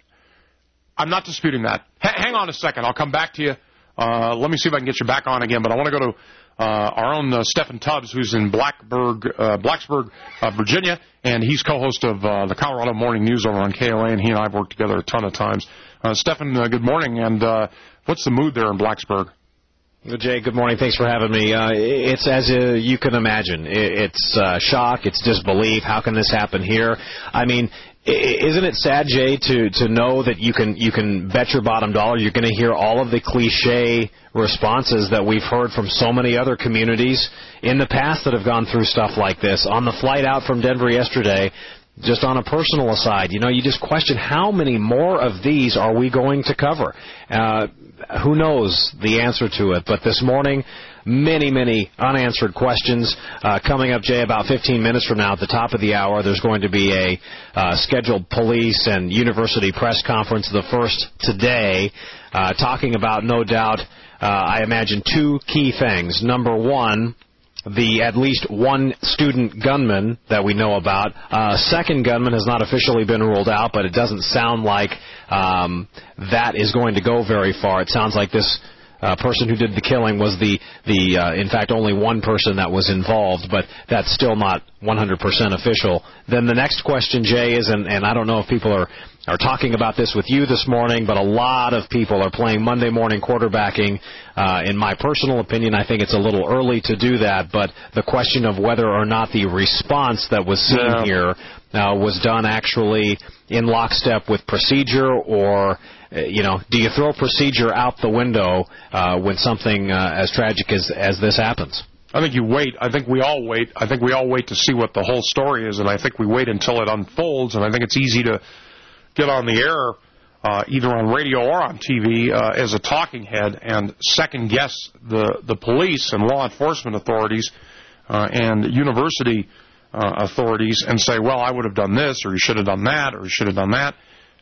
I'm not disputing that. H- hang on a second. I'll come back to you. Uh, let me see if I can get you back on again. But I want to go to uh, our own uh, Stephen Tubbs, who's in Blackburg, uh, Blacksburg, uh, Virginia, and he's co-host of uh, the Colorado Morning News over on K L A, and he and I have worked together a ton of times. Uh, Stephen, uh, good morning, and uh, what's the mood there in Blacksburg? Well, Jay, good morning. Thanks for having me. Uh, it's as uh, you can imagine. It's uh, shock. It's disbelief. How can this happen here? I mean, isn't it sad, Jay, to, to know that you can you can bet your bottom dollar you're going to hear all of the cliche responses that we've heard from so many other communities in the past that have gone through stuff like this. On the flight out from Denver yesterday, just on a personal aside, you know, you just question how many more of these are we going to cover? Uh, who knows the answer to it? But this morning, many, many unanswered questions. Uh, coming up, Jay, about fifteen minutes from now at the top of the hour, there's going to be a uh, scheduled police and university press conference, the first today, uh, talking about, no doubt, uh, I imagine, two key things. Number one, the at least one student gunman that we know about. Uh, second gunman has not officially been ruled out, but it doesn't sound like um, that is going to go very far. It sounds like this uh, person who did the killing was the, the uh, in fact, only one person that was involved, but that's still not one hundred percent official. Then the next question, Jay, is, and, and I don't know if people are are talking about this with you this morning, but a lot of people are playing Monday morning quarterbacking. Uh, in my personal opinion, I think it's a little early to do that, but the question of whether or not the response that was seen yeah. here uh, was done actually in lockstep with procedure, or, uh, you know, do you throw procedure out the window uh, when something uh, as tragic as, as this happens? I think you wait. I think we all wait. I think we all wait to see what the whole story is, and I think we wait until it unfolds, and I think it's easy to get on the air, uh, either on radio or on T V, uh, as a talking head and second-guess the, the police and law enforcement authorities uh, and university uh, authorities and say, well, I would have done this, or you should have done that, or you should have done that.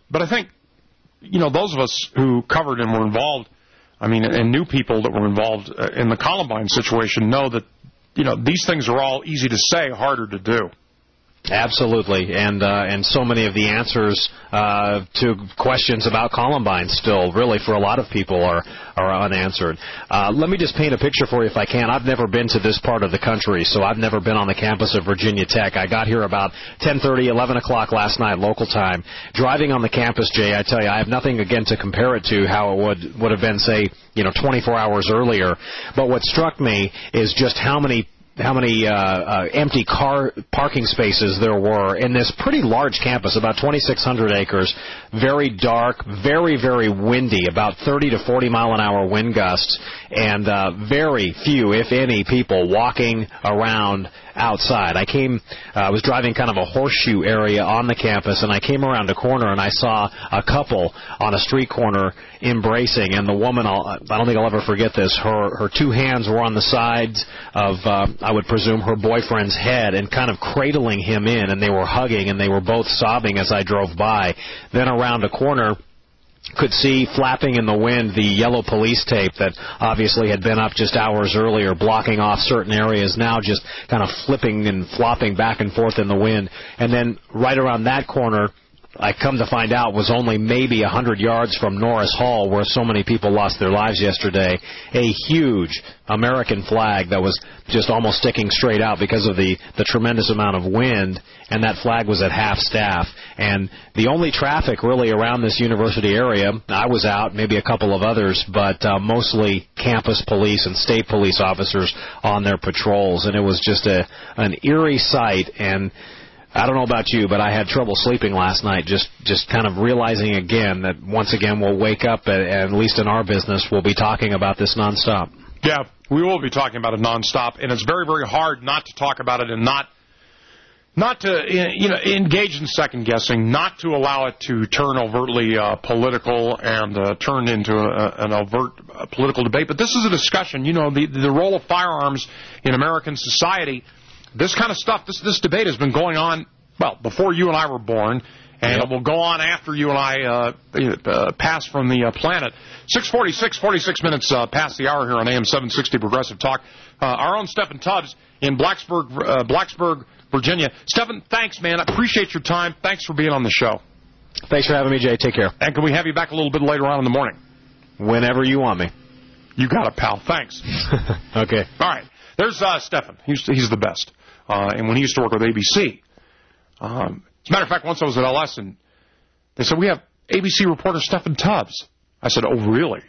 but I think, you know, those of us who covered and were involved, I mean, and knew people that were involved in the Columbine situation know that, you know, these things are all easy to say, harder to do. Absolutely, and uh, and so many of the answers uh, to questions about Columbine still, really, for a lot of people, are are unanswered. Uh, let me just paint a picture for you, if I can. I've never been to this part of the country, so I've never been on the campus of Virginia Tech. I got here about ten thirty, eleven o'clock last night, local time. Driving on the campus, Jay, I tell you, I have nothing, again, to compare it to how it would, would have been, say, you know, twenty-four hours earlier. But what struck me is just how many how many uh, uh, empty car parking spaces there were in this pretty large campus, about twenty-six hundred acres, very dark, very, very windy, about thirty to forty mile an hour wind gusts, and uh, very few, if any, people walking around outside. I came, uh, I was driving kind of a horseshoe area on the campus, and I came around a corner, and I saw a couple on a street corner embracing, and the woman, I'll, I don't think I'll ever forget this, her, her two hands were on the sides of, uh, I would presume, her boyfriend's head, and kind of cradling him in, and they were hugging, and they were both sobbing as I drove by. Then around a corner, could see flapping in the wind the yellow police tape that obviously had been up just hours earlier, blocking off certain areas, now just kind of flipping and flopping back and forth in the wind. And then right around that corner, I come to find out, was only maybe one hundred yards from Norris Hall, where so many people lost their lives yesterday, a huge American flag that was just almost sticking straight out because of the, the tremendous amount of wind, and that flag was at half-staff. And the only traffic really around this university area, I was out, maybe a couple of others, but uh, mostly campus police and state police officers on their patrols, and it was just a an eerie sight. And I don't know about you, but I had trouble sleeping last night, just just kind of realizing again that once again we'll wake up, and at least in our business, we'll be talking about this nonstop. Yeah, we will be talking about it nonstop, and it's very, very hard not to talk about it and not not to you know engage in second guessing, not to allow it to turn overtly uh, political and uh, turn into a, an overt uh, political debate. But this is a discussion. You know, the the role of firearms in American society. This kind of stuff, this this debate has been going on, well, before you and I were born, and yep. It will go on after you and I uh, uh, pass from the uh, planet. six forty-six, forty-six minutes uh, past the hour here on A M seven sixty Progressive Talk. Uh, our own Stephen Tubbs in Blacksburg, uh, Blacksburg, Virginia. Stephen, thanks, man. I appreciate your time. Thanks for being on the show. Thanks for having me, Jay. Take care. And can we have you back a little bit later on in the morning? Whenever you want me. You got it, pal. Thanks. Okay. All right. There's uh, Stephen. He's, he's the best. Uh, and when he used to work with A B C, um, as a matter of fact, once I was at L S, and they said, we have A B C reporter Stephen Tubbs. I said, oh, really?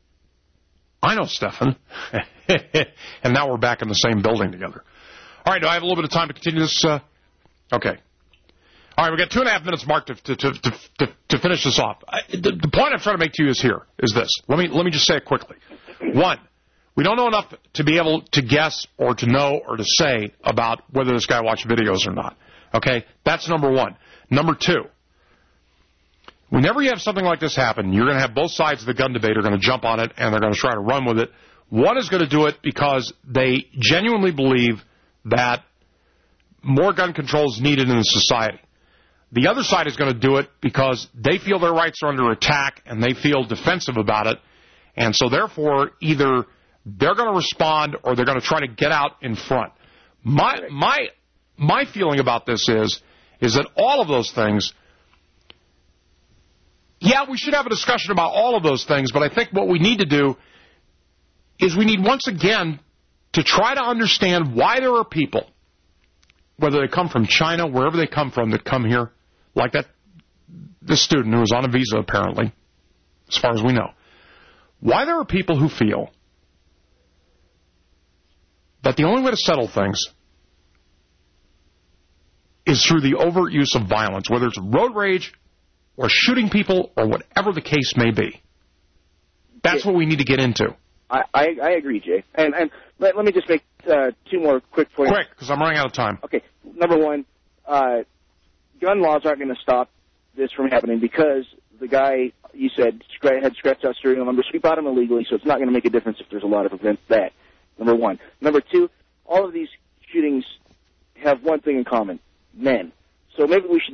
I know Stephen. And now we're back in the same building together. All right, do I have a little bit of time to continue this? Uh, okay. All right, we've got two and a half minutes marked to, to, to, to, to finish this off. I, the, the point I'm trying to make to you is here, is this. Let me, let me just say it quickly. One, we don't know enough to be able to guess or to know or to say about whether this guy watched videos or not. Okay? That's number one. Number two, whenever you have something like this happen, you're going to have both sides of the gun debate are going to jump on it, and they're going to try to run with it. One is going to do it because they genuinely believe that more gun control is needed in the society. The other side is going to do it because they feel their rights are under attack, and they feel defensive about it. And so, therefore, either they're going to respond or they're going to try to get out in front. My my my feeling about this is is that all of those things, yeah, we should have a discussion about all of those things, but I think what we need to do is we need once again to try to understand why there are people, whether they come from China, wherever they come from, that come here, like that this student who was on a visa apparently, as far as we know, why there are people who feel that the only way to settle things is through the overt use of violence, whether it's road rage or shooting people or whatever the case may be. That's what we need to get into. I, I, I agree, Jay. And, and let, let me just make uh, two more quick points. Quick, because I'm running out of time. Okay. Number one, uh, gun laws aren't going to stop this from happening because the guy, you said, had scratched out serial numbers. We bought him illegally, so it's not going to make a difference if there's a lot of events that. Number one. Number two, all of these shootings have one thing in common, men. So maybe we should make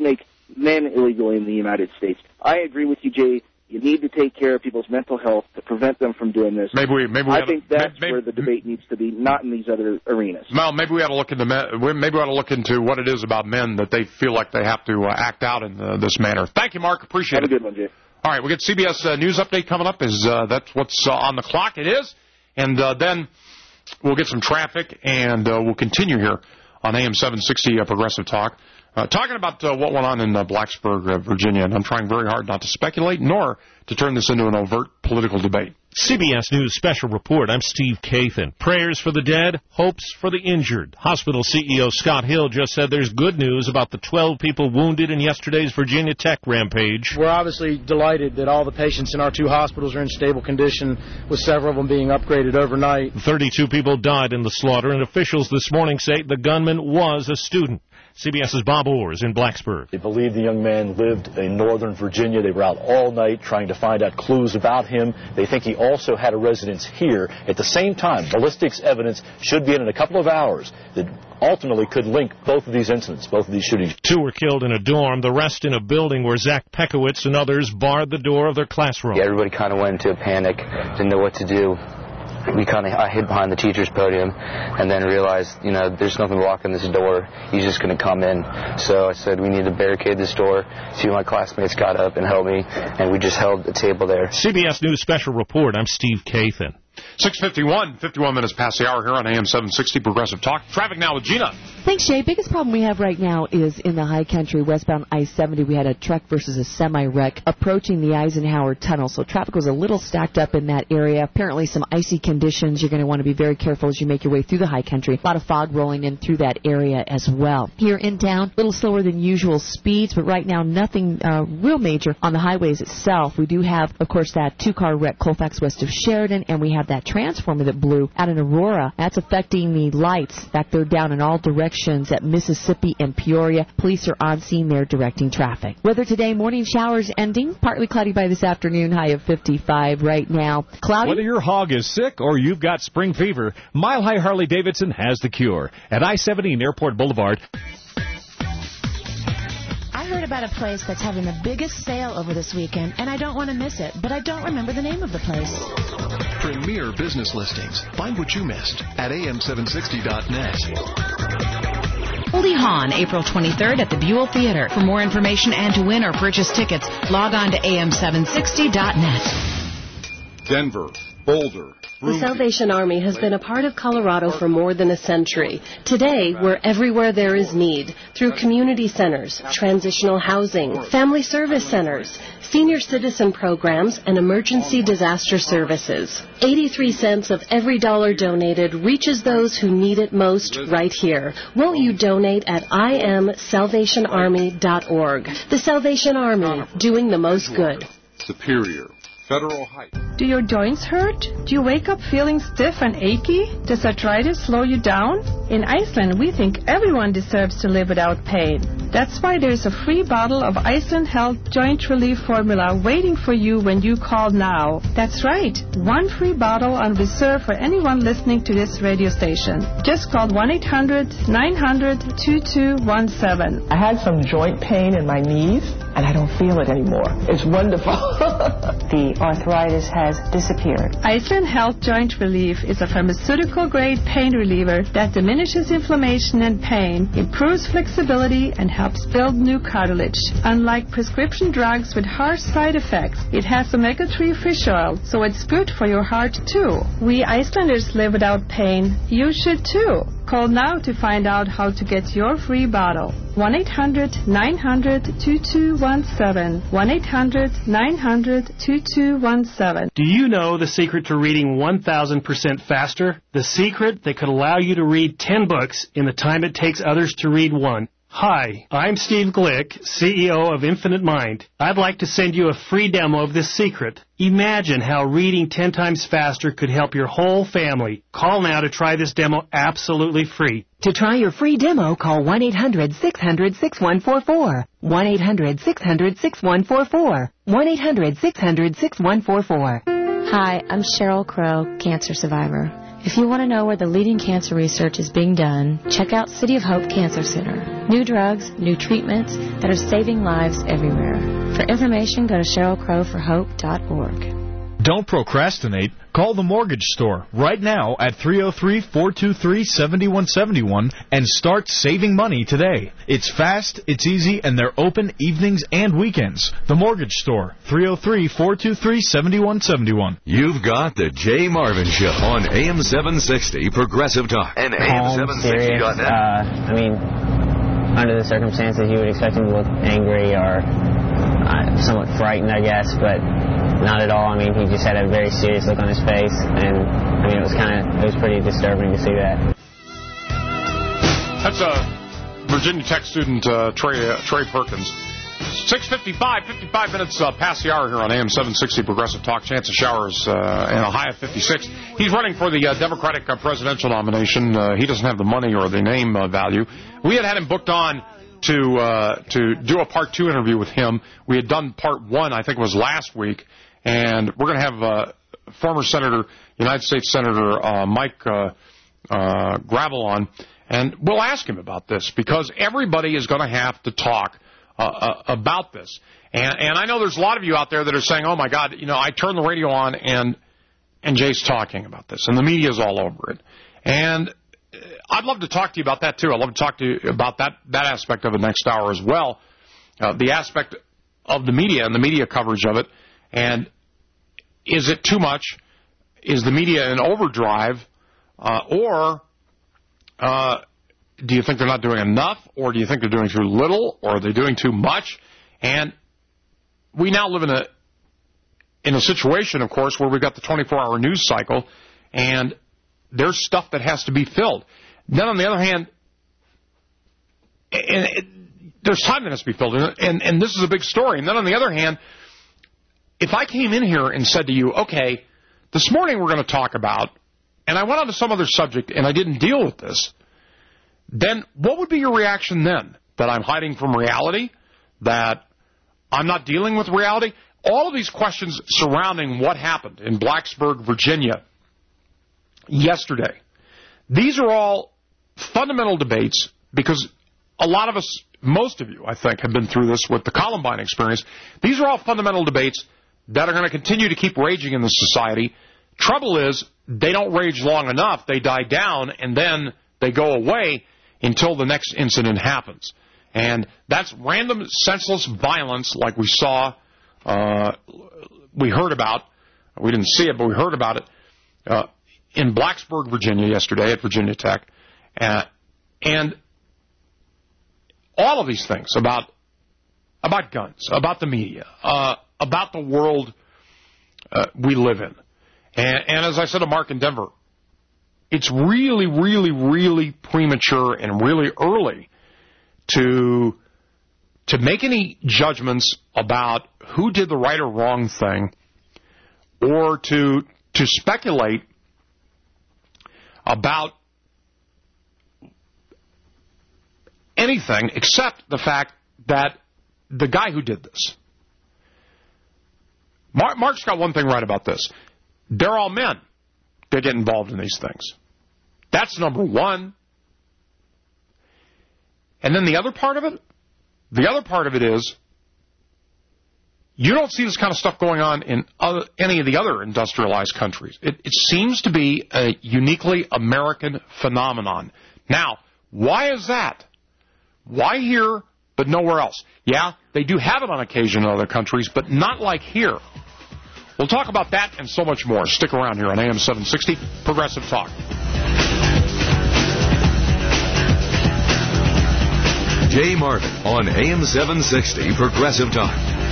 men illegally in the United States. I agree with you, Jay. You need to take care of people's mental health to prevent them from doing this. Maybe we, maybe we I ought think to, that's maybe, where the debate needs to be, not in these other arenas. Well, maybe we ought to look into maybe we ought to look into what it is about men that they feel like they have to uh, act out in uh, this manner. Thank you, Mark. Appreciate Have it. Have a good one, Jay. All right, we get C B S uh, News Update coming up. Is uh, that's what's uh, on the clock? It is, and uh, then we'll get some traffic, and uh, we'll continue here on A M seven sixty uh, Progressive Talk. Uh, talking about uh, what went on in uh, Blacksburg, uh, Virginia, and I'm trying very hard not to speculate nor to turn this into an overt political debate. C B S News Special Report. I'm Steve Kathan. Prayers for the dead, hopes for the injured. Hospital C E O Scott Hill just said there's good news about the twelve people wounded in yesterday's Virginia Tech rampage. We're obviously delighted that all the patients in our two hospitals are in stable condition, with several of them being upgraded overnight. thirty-two people died in the slaughter, and officials this morning say the gunman was a student. CBS's Bob Orr is in Blacksburg. They believe the young man lived in northern Virginia. They were out all night trying to find out clues about him. They think he also had a residence here. At the same time, ballistics evidence should be in in a couple of hours that ultimately could link both of these incidents, both of these shootings. Two were killed in a dorm, the rest in a building where Zach Pekowitz and others barred the door of their classroom. Yeah, everybody kind of went into a panic, didn't know what to do. We kind of, I hid behind the teacher's podium and then realized, you know, there's nothing blocking this door. He's just going to come in. So I said, we need to barricade this door. A few of my classmates got up and helped me, and we just held the table there. C B S News Special Report. I'm Steve Kathan. six fifty-one, fifty-one minutes past the hour here on A M seven sixty Progressive Talk. Traffic now with Gina. Thanks, Jay. Biggest problem we have right now is in the high country, westbound I seventy. We had a truck versus a semi-wreck approaching the Eisenhower Tunnel, so traffic was a little stacked up in that area. Apparently some icy conditions. You're going to want to be very careful as you make your way through the high country. A lot of fog rolling in through that area as well. Here in town, a little slower than usual speeds, but right now nothing uh, real major on the highways itself. We do have, of course, that two-car wreck Colfax west of Sheridan, and we have that transformer that blew out in Aurora. That's affecting the lights back there down in all directions at Mississippi and Peoria. Police are on scene there directing traffic. Weather today, morning showers ending, partly cloudy by this afternoon, high of fifty-five right now. Cloudy. Whether your hog is sick or you've got spring fever, Mile High Harley-Davidson has the cure. At I seventy and Airport Boulevard. I heard about a place that's having the biggest sale over this weekend, and I don't want to miss it, but I don't remember the name of the place. Premier Business Listings. Find what you missed at A M seven sixty dot net. Goldie Hawn, April twenty-third at the Buell Theater. For more information and to win or purchase tickets, log on to A M seven sixty dot net. Denver, Boulder. The Salvation Army has been a part of Colorado for more than a century. Today, we're everywhere there is need, through community centers, transitional housing, family service centers, senior citizen programs, and emergency disaster services. eighty-three cents of every dollar donated reaches those who need it most right here. Won't you donate at I am salvation army dot org? The Salvation Army, doing the most good. Superior. Federal Heights. Do your joints hurt? Do you wake up feeling stiff and achy? Does arthritis slow you down? In Iceland, we think everyone deserves to live without pain. That's why there's a free bottle of Iceland Health Joint Relief Formula waiting for you when you call now. That's right, one free bottle on reserve for anyone listening to this radio station. Just call one eight hundred nine hundred two two one seven. I had some joint pain in my knees, and I don't feel it anymore. It's wonderful. The arthritis has disappeared. Iceland Health Joint Relief is a pharmaceutical-grade pain reliever that diminishes inflammation and pain, improves flexibility, and helps build new cartilage. Unlike prescription drugs with harsh side effects, it has omega three fish oil, so it's good for your heart too. We Icelanders live without pain. You should too. Call now to find out how to get your free bottle. one eight hundred nine hundred two two one seven. one eight hundred nine hundred two two one seven. Do you know the secret to reading one thousand percent faster? The secret that could allow you to read ten books in the time it takes others to read one. Hi, I'm Steve Glick, C E O of Infinite Mind. I'd like to send you a free demo of this secret. Imagine how reading ten times faster could help your whole family. Call now to try this demo absolutely free. To try your free demo, call one eight hundred six hundred six one four four. one eight hundred six hundred six one four four. one eight hundred six hundred six one four four. Hi, I'm Cheryl Crow, cancer survivor. If you want to know where the leading cancer research is being done, check out City of Hope Cancer Center. New drugs, new treatments that are saving lives everywhere. For information, go to Sheryl Crow For Hope dot org. Don't procrastinate. Call the Mortgage Store right now at three oh three, four two three, seven one seven one and start saving money today. It's fast, it's easy, and they're open evenings and weekends. The Mortgage Store, three oh three, four two three, seven one seven one. You've got the Jay Marvin Show on A M seven sixty Progressive Talk and A M seven sixty dot net. Uh, I mean, under the circumstances, you would expect him to look angry or uh, somewhat frightened, I guess, but not at all. I mean, he just had a very serious look on his face, and I mean, it was kind of, it was pretty disturbing to see that. That's a Virginia Tech student, uh, Trey uh, Trey Perkins. six fifty-five, fifty-five minutes uh, past the hour here on A M seven sixty Progressive Talk. Chance of showers uh, and a high of fifty-six. He's running for the uh, Democratic uh, presidential nomination. Uh, he doesn't have the money or the name uh, value. We had had him booked on to uh, to do a part two interview with him. We had done part one, I think it was last week. And we're going to have uh, former Senator, United States Senator uh, Mike uh, uh, Gravel on, and we'll ask him about this because everybody is going to have to talk uh, uh, about this. And, and I know there's a lot of you out there that are saying, "Oh my God, you know, I turn the radio on and and Jay's talking about this, and the media's all over it." And I'd love to talk to you about that too. I'd love to talk to you about that that aspect of it next hour as well, uh, the aspect of the media and the media coverage of it, and is it too much? Is the media in overdrive? Uh, or uh, do you think they're not doing enough? Or do you think they're doing too little? Or are they doing too much? And we now live in a in a situation, of course, where we've got the twenty-four hour news cycle, and there's stuff that has to be filled. Then on the other hand, and it, there's time that has to be filled, and, and, and this is a big story. And then on the other hand, if I came in here and said to you, okay, this morning we're going to talk about, and I went on to some other subject and I didn't deal with this, then what would be your reaction then? That I'm hiding from reality? That I'm not dealing with reality? All of these questions surrounding what happened in Blacksburg, Virginia yesterday, these are all fundamental debates because a lot of us, most of you, I think, have been through this with the Columbine experience. These are all fundamental debates that are going to continue to keep raging in this society. Trouble is, they don't rage long enough. They die down, and then they go away until the next incident happens. And that's random, senseless violence like we saw, uh, we heard about. We didn't see it, but we heard about it uh, in Blacksburg, Virginia yesterday at Virginia Tech. Uh, and all of these things about about guns, about the media, uh, about the world uh, we live in. And, and as I said to Mark in Denver, it's really, really, really premature and really early to to make any judgments about who did the right or wrong thing, or to to speculate about anything except the fact that the guy who did this. Mark, Mark's got one thing right about this. They're all men that get involved in these things. That's number one. And then the other part of it, the other part of it is, you don't see this kind of stuff going on in other, any of the other industrialized countries. It, it seems to be a uniquely American phenomenon. Now, why is that? Why here, but nowhere else? Yeah, they do have it on occasion in other countries, but not like here. We'll talk about that and so much more. Stick around here on A M seven sixty, Progressive Talk. Jay Marvin on A M seven sixty, Progressive Talk.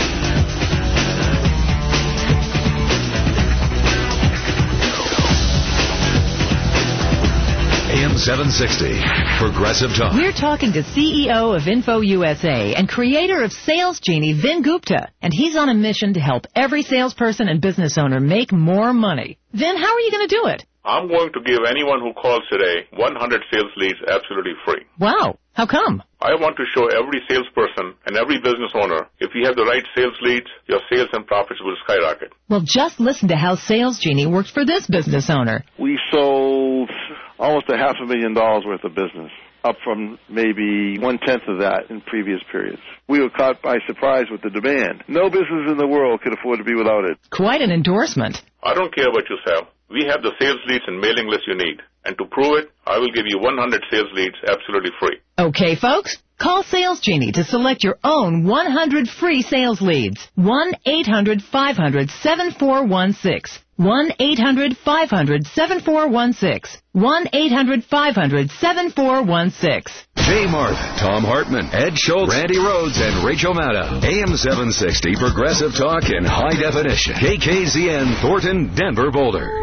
A M seven sixty, Progressive Talk. We're talking to C E O of InfoUSA and creator of Sales Genie, Vin Gupta, and he's on a mission to help every salesperson and business owner make more money. Vin, how are you going to do it? I'm going to give anyone who calls today one hundred sales leads absolutely free. Wow. How come? I want to show every salesperson and every business owner, if you have the right sales leads, your sales and profits will skyrocket. Well, just listen to how Sales Genie worked for this business owner. We sold almost a half a million dollars worth of business, up from maybe one-tenth of that in previous periods. We were caught by surprise with the demand. No business in the world could afford to be without it. Quite an endorsement. I don't care what you sell. We have the sales leads and mailing list you need. And to prove it, I will give you one hundred sales leads absolutely free. Okay, folks, call Sales Genie to select your own one hundred free sales leads. one eight hundred five hundred seven four one six. one eight hundred five hundred seven four one six. one eight hundred five hundred seven four one six. Jay Marvin, Tom Hartman, Ed Schultz, Randy Rhodes, and Rachel Maddow. A M seven sixty Progressive Talk in high definition. K K Z N, Thornton, Denver, Boulder.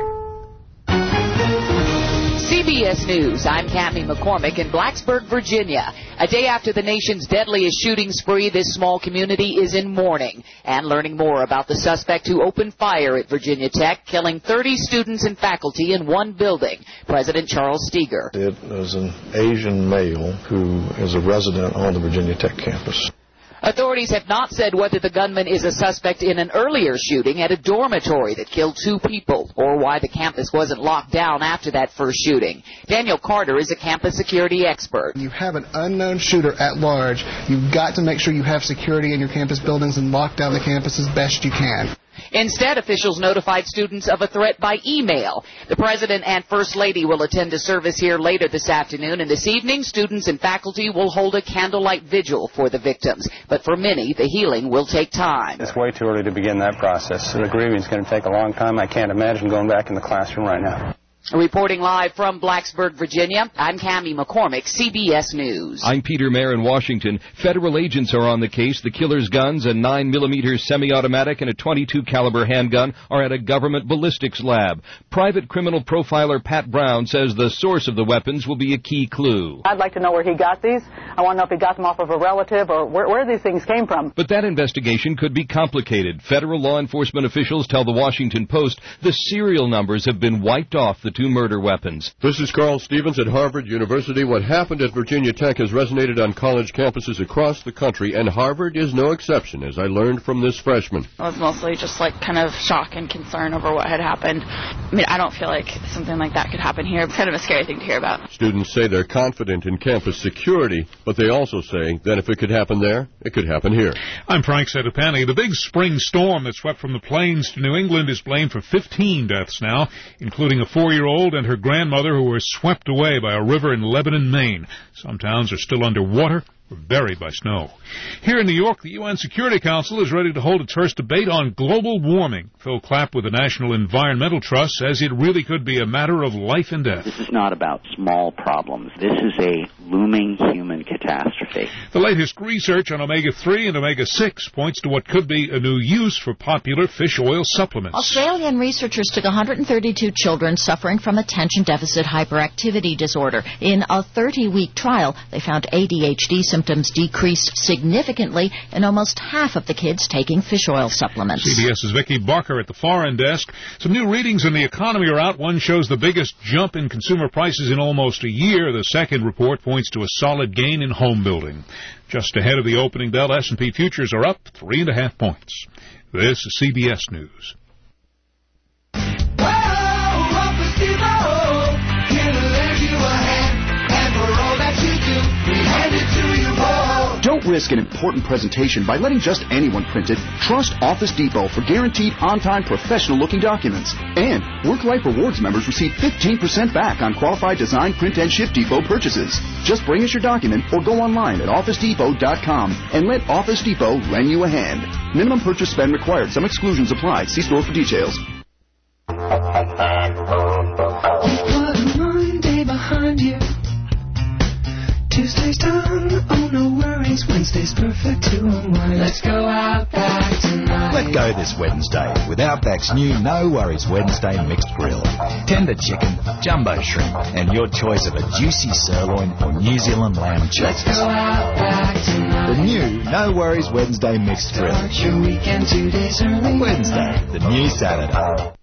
C B S News, I'm Cammie McCormick in Blacksburg, Virginia. A day after the nation's deadliest shooting spree, this small community is in mourning and learning more about the suspect who opened fire at Virginia Tech, killing thirty students and faculty in one building. President Charles Steger. It was an Asian male who is a resident on the Virginia Tech campus. Authorities have not said whether the gunman is a suspect in an earlier shooting at a dormitory that killed two people, or why the campus wasn't locked down after that first shooting. Daniel Carter is a campus security expert. You have an unknown shooter at large. You've got to make sure you have security in your campus buildings and lock down the campus as best you can. Instead, officials notified students of a threat by email. The President and First Lady will attend a service here later this afternoon, and this evening, students and faculty will hold a candlelight vigil for the victims. But for many, the healing will take time. It's way too early to begin that process. The grieving is going to take a long time. I can't imagine going back in the classroom right now. Reporting live from Blacksburg, Virginia, I'm Cammie McCormick, C B S News. I'm Peter Mayer in Washington. Federal agents are on the case. The killer's guns, a nine millimeter semi-automatic and a twenty-two caliber handgun, are at a government ballistics lab. Private criminal profiler Pat Brown says the source of the weapons will be a key clue. I'd like to know where he got these. I want to know if he got them off of a relative or where, where these things came from. But that investigation could be complicated. Federal law enforcement officials tell the Washington Post the serial numbers have been wiped off the two murder weapons. This is Carl Stevens at Harvard University. What happened at Virginia Tech has resonated on college campuses across the country, and Harvard is no exception, as I learned from this freshman. I was mostly just like kind of shock and concern over what had happened. I mean, I don't feel like something like that could happen here. It's kind of a scary thing to hear about. Students say they're confident in campus security, but they also say that if it could happen there, it could happen here. I'm Frank Sedapani. The big spring storm that swept from the plains to New England is blamed for fifteen deaths now, including a four-year-old and her grandmother who were swept away by a river in Lebanon, Maine. Some towns are still underwater or buried by snow. Here in New York, the U N Security Council is ready to hold its first debate on global warming. Phil Clapp with the National Environmental Trust says it really could be a matter of life and death. This is not about small problems. This is a looming human catastrophe. The latest research on omega three and omega six points to what could be a new use for popular fish oil supplements. Australian researchers took one hundred thirty-two children suffering from attention deficit hyperactivity disorder. In a thirty-week trial, they found A D H D symptoms decreased significantly in almost half of the kids taking fish oil supplements. CBS's Vicki Barker at the foreign desk. Some new readings in the economy are out. One shows the biggest jump in consumer prices in almost a year. The second report points to a solid gain in home building. Just ahead of the opening bell, S and P futures are up three and a half points. This is C B S News. Don't risk an important presentation by letting just anyone print it. Trust Office Depot for guaranteed on-time professional-looking documents. And Work-Life Rewards members receive fifteen percent back on qualified design, print, and ship depot purchases. Just bring us your document or go online at office depot dot com and let Office Depot lend you a hand. Minimum purchase spend required. Some exclusions apply. See store for details. Put a Monday behind you. Tuesday's done, oh no worries. Wednesday's perfect to unwind. Let's go out back tonight. Let go this Wednesday with Outback's new No Worries Wednesday Mixed Grill. Tender chicken, jumbo shrimp, and your choice of a juicy sirloin or New Zealand lamb chops. Let's go out back tonight. The new No Worries Wednesday Mixed Grill. Start your weekend two days early. Wednesday, the new Saturday.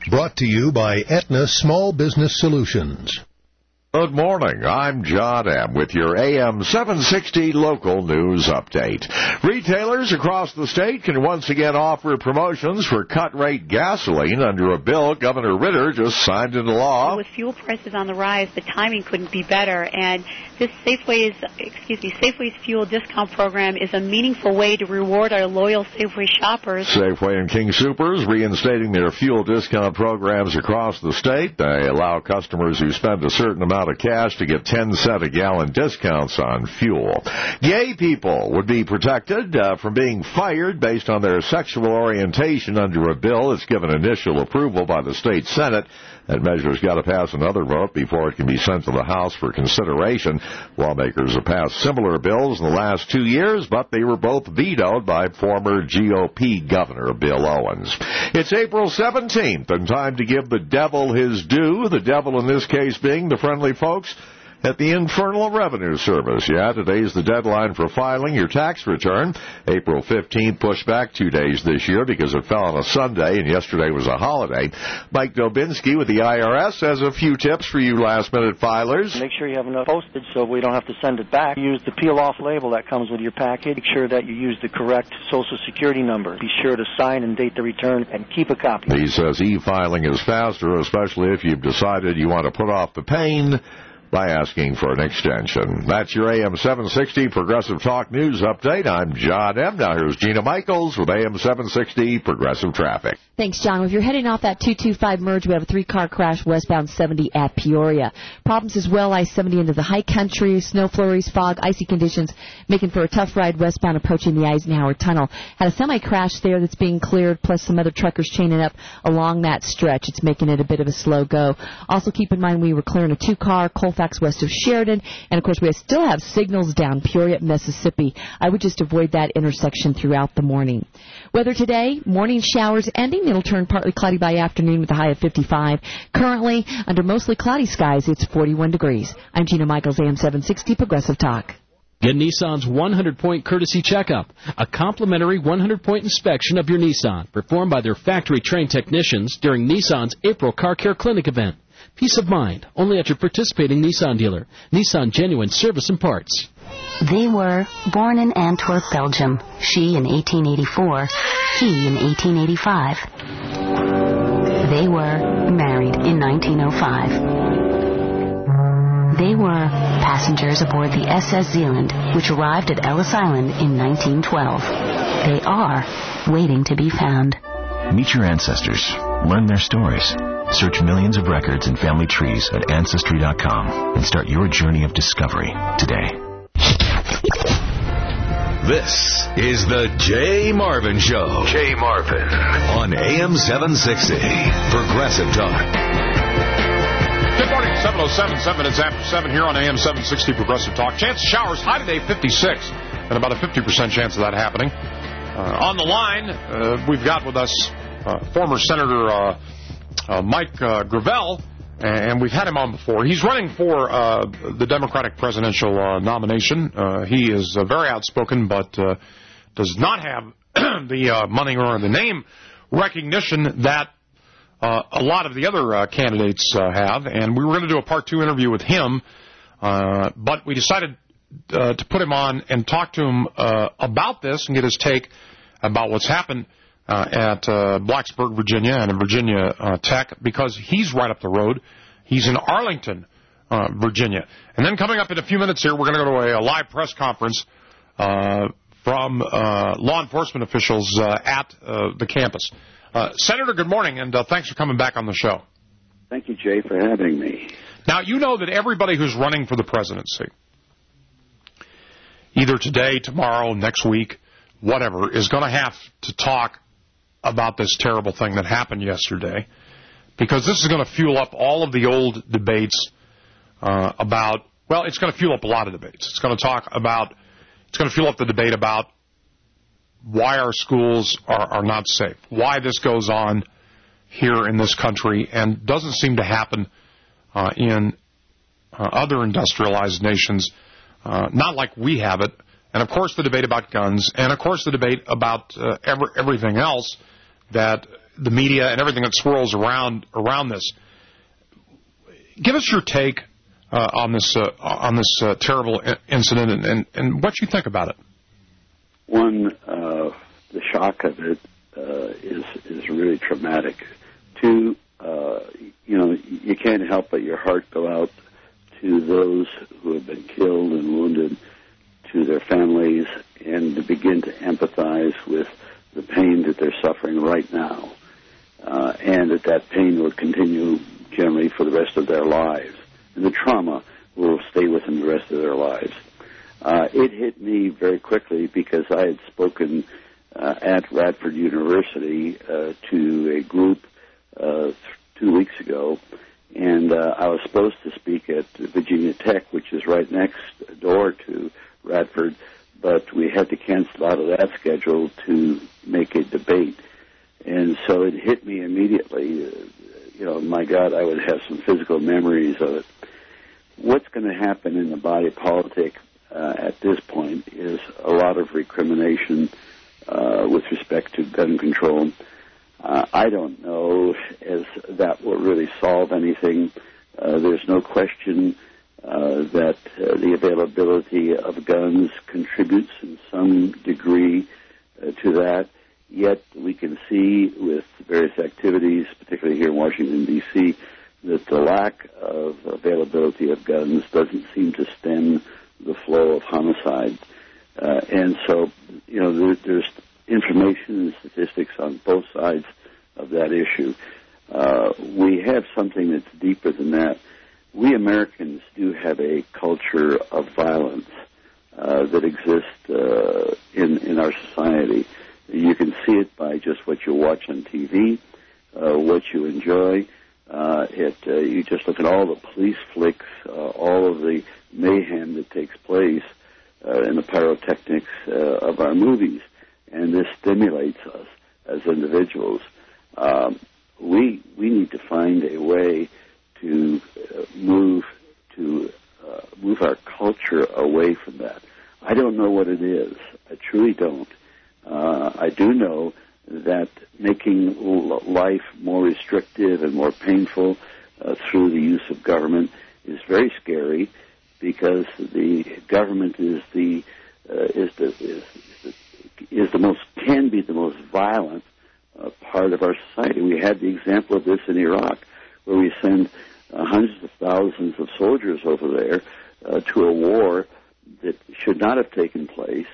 Brought to you by Aetna Small Business Solutions. Good morning. I'm John M. with your A M seven sixty local news update. Retailers across the state can once again offer promotions for cut-rate gasoline under a bill Governor Ritter just signed into law. With fuel prices on the rise, the timing couldn't be better, and this Safeway's, excuse me, Safeway's fuel discount program is a meaningful way to reward our loyal Safeway shoppers. Safeway and King Soopers reinstating their fuel discount programs across the state. They allow customers who spend a certain amount of cash to get ten cent a gallon discounts on fuel. Gay people would be protected uh, from being fired based on their sexual orientation under a bill that's given initial approval by the state Senate. That measure's got to pass another vote before it can be sent to the House for consideration. Lawmakers have passed similar bills in the last two years, but they were both vetoed by former G O P Governor Bill Owens. It's April seventeenth, and time to give the devil his due, the devil in this case being the friendly folks at the Internal Revenue Service. Yeah, today's the deadline for filing your tax return. April fifteenth pushed back two days this year because it fell on a Sunday, and yesterday was a holiday. Mike Dobinski with the I R S has a few tips for you last-minute filers. Make sure you have enough postage so we don't have to send it back. Use the peel-off label that comes with your package. Make sure that you use the correct Social Security number. Be sure to sign and date the return, and keep a copy. He says e-filing is faster, especially if you've decided you want to put off the pain by asking for an extension. That's your A M seven sixty Progressive Talk News Update. I'm John M. Now here's Gina Michaels with A M seven sixty Progressive Traffic. Thanks, John. If you're heading off that two two five merge, we have a three-car crash westbound seventy at Peoria. Problems as well, I seventy into the high country, snow flurries, fog, icy conditions, making for a tough ride westbound approaching the Eisenhower Tunnel. Had a semi-crash there that's being cleared, plus some other truckers chaining up along that stretch. It's making it a bit of a slow go. Also keep in mind we were clearing a two-car, Colfax west of Sheridan, and of course we still have signals down Peoria, Mississippi. I would just avoid that intersection throughout the morning. Weather today, morning showers ending. It'll turn partly cloudy by afternoon with a high of fifty-five. Currently, under mostly cloudy skies, it's forty-one degrees. I'm Gina Michaels, A M seven sixty Progressive Talk. Get Nissan's one hundred point Courtesy Checkup, a complimentary one hundred point inspection of your Nissan, performed by their factory-trained technicians during Nissan's April Car Care Clinic event. Peace of mind, only at your participating Nissan dealer. Nissan Genuine Service and Parts. They were born in Antwerp, Belgium. She in eighteen eighty-four, he in eighteen eighty-five. They were married in nineteen oh five. They were passengers aboard the S S Zealand, which arrived at Ellis Island in nineteen twelve. They are waiting to be found. Meet your ancestors. Learn their stories. Search millions of records and family trees at Ancestry dot com and start your journey of discovery today. This is the Jay Marvin Show. Jay Marvin on A M seven sixty Progressive Talk. Good morning, seven oh seven, seven minutes after seven here on A M seven sixty Progressive Talk. Chance of showers, high today, fifty-six, and about a fifty percent chance of that happening. Uh, on the line, uh, we've got with us uh, former Senator uh, uh, Mike uh, Gravel, and we've had him on before. He's running for uh, the Democratic presidential uh, nomination. Uh, he is uh, very outspoken, but uh, does not have the uh, money or the name recognition that uh, a lot of the other uh, candidates uh, have. And we were going to do a part two interview with him, uh, but we decided uh, to put him on and talk to him uh, about this and get his take about what's happened Uh, at uh, Blacksburg, Virginia, and in Virginia uh, Tech, because he's right up the road. He's in Arlington, uh, Virginia. And then coming up in a few minutes here, we're going to go to a, a live press conference uh, from uh, law enforcement officials uh, at uh, the campus. Uh, Senator, good morning, and uh, thanks for coming back on the show. Thank you, Jay, for having me. Now, you know that everybody who's running for the presidency, either today, tomorrow, next week, whatever, is going to have to talk about this terrible thing that happened yesterday, because this is going to fuel up all of the old debates uh, about, well, it's going to fuel up a lot of debates. It's going to talk about, it's going to fuel up the debate about why our schools are, are not safe, why this goes on here in this country and doesn't seem to happen uh, in uh, other industrialized nations, uh, not like we have it. And, of course, the debate about guns, and, of course, the debate about uh, every, everything else that the media and everything that swirls around around this. Give us your take uh, on this uh, on this uh, terrible incident and, and, and what you think about it. One, uh, the shock of it uh, is is really traumatic. Two, uh, you know, you can't help but your heart go out to those who have been killed and wounded, to their families, and to begin to empathize with the pain that they're suffering right now, uh, and that that pain will continue generally for the rest of their lives. And the trauma will stay with them the rest of their lives. Uh, it hit me very quickly because I had spoken uh, at Radford University uh, to a group uh, th- two weeks ago, and uh, I was supposed to speak at Virginia Tech, which is right next door to Radford, but we had to cancel out of that schedule to make a debate. And so it hit me immediately. Uh, you know, my God, I would have some physical memories of it. What's going to happen in the body politic uh, at this point is a lot of recrimination uh, with respect to gun control. Uh, I don't know as that will really solve anything. Uh, there's no question uh, that uh, the availability of guns contributes in some degree uh, to that. Yet we can see with various activities, particularly here in Washington, D C, that the lack of availability of guns doesn't seem to stem the flow of homicide. Uh, and so, you know, there, there's information and statistics on both sides of that issue. Uh, we have something that's deeper than that. We Americans do have a culture of violence uh, that exists uh, in, in our society. You can see it by just what you watch on T V, uh, what you enjoy. Uh, it, uh, you just look at all the police flicks, uh, all of the mayhem that takes place uh, in the pyrotechnics uh, of our movies, and this stimulates us as individuals. Um, we we need to find a way to uh, move to uh, move our culture away from that. I don't know what it is. I truly don't. Uh, I do know that making life more restrictive and more painful uh, through the use of government is very scary, because the government is the uh, is the is, is the most can be the most violent uh, part of our society. We had the example of this in Iraq, where we send uh, hundreds of thousands of soldiers over there uh, to a war that should not have taken place.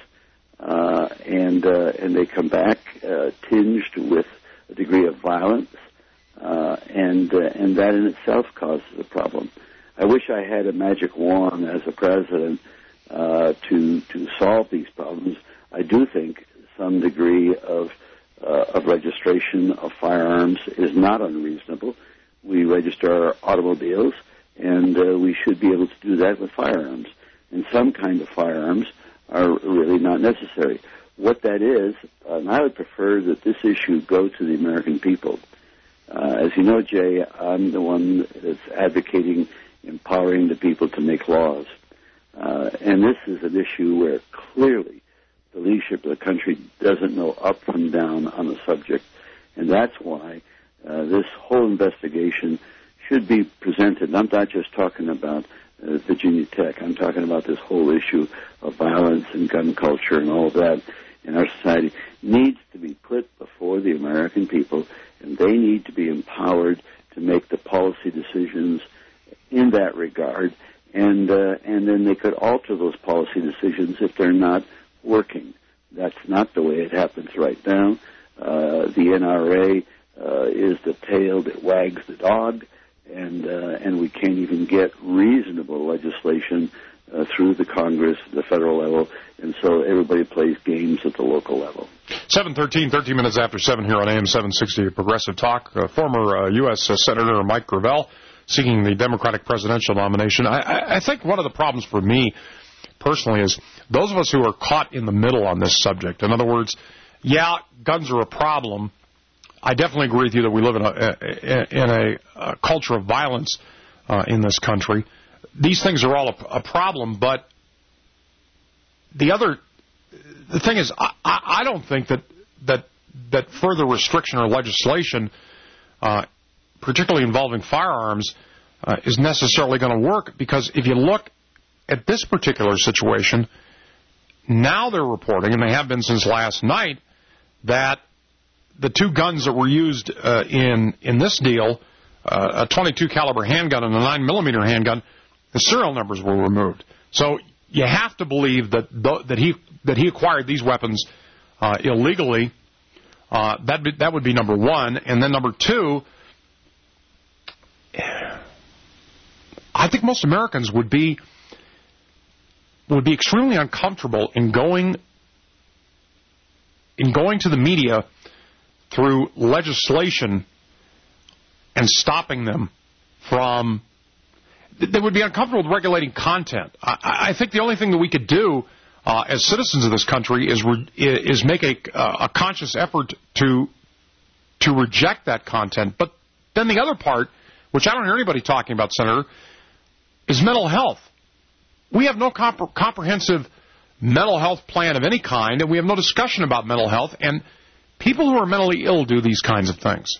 Uh, and uh, and they come back uh, tinged with a degree of violence, uh, and uh, and that in itself causes a problem. I wish I had a magic wand as a president uh, to to solve these problems. I do think some degree of uh, of registration of firearms is not unreasonable. We register our automobiles, and uh, we should be able to do that with firearms. And some kind of firearms are really not necessary. What that is, and I would prefer that this issue go to the American people. Uh, as you know, Jay, I'm the one that's advocating empowering the people to make laws. Uh, and this is an issue where clearly the leadership of the country doesn't know up from down on the subject. And that's why uh, this whole investigation should be presented. I'm not just talking about Uh, Virginia Tech. I'm talking about this whole issue of violence and gun culture and all of that in our society needs to be put before the American people, and they need to be empowered to make the policy decisions in that regard, and uh, and then they could alter those policy decisions if they're not working. That's not the way it happens right now. Uh, the N R A uh, is the tail that wags the dog, and uh, and we can't even get reasonable legislation uh, through the Congress, the federal level, and so everybody plays games at the local level. seven thirteen, thirteen minutes after seven here on A M seven sixty, Progressive Talk. Uh, former uh, U S Uh, Senator Mike Gravel seeking the Democratic presidential nomination. I, I, I think one of the problems for me personally is those of us who are caught in the middle on this subject. In other words, yeah, guns are a problem. I definitely agree with you that we live in a, in a, a culture of violence uh, in this country. These things are all a, a problem, but the other, the thing is, I, I don't think that, that that further restriction or legislation, uh, particularly involving firearms, uh, is necessarily going to work, because if you look at this particular situation, now they're reporting, and they have been since last night, that the two guns that were used uh, in in this deal, uh, a twenty-two caliber handgun and a nine millimeter handgun, the serial numbers were removed. So you have to believe that th- that he that he acquired these weapons uh, illegally. Uh, that be, that would be number one, and then number two, I think most Americans would be would be extremely uncomfortable in going in going to the media through legislation and stopping them from. They would be uncomfortable with regulating content. I, I think the only thing that we could do uh, as citizens of this country is re, is make a, uh, a conscious effort to to reject that content. But then the other part, which I don't hear anybody talking about, Senator, is mental health. We have no comp- comprehensive mental health plan of any kind, and we have no discussion about mental health. And people who are mentally ill do these kinds of things.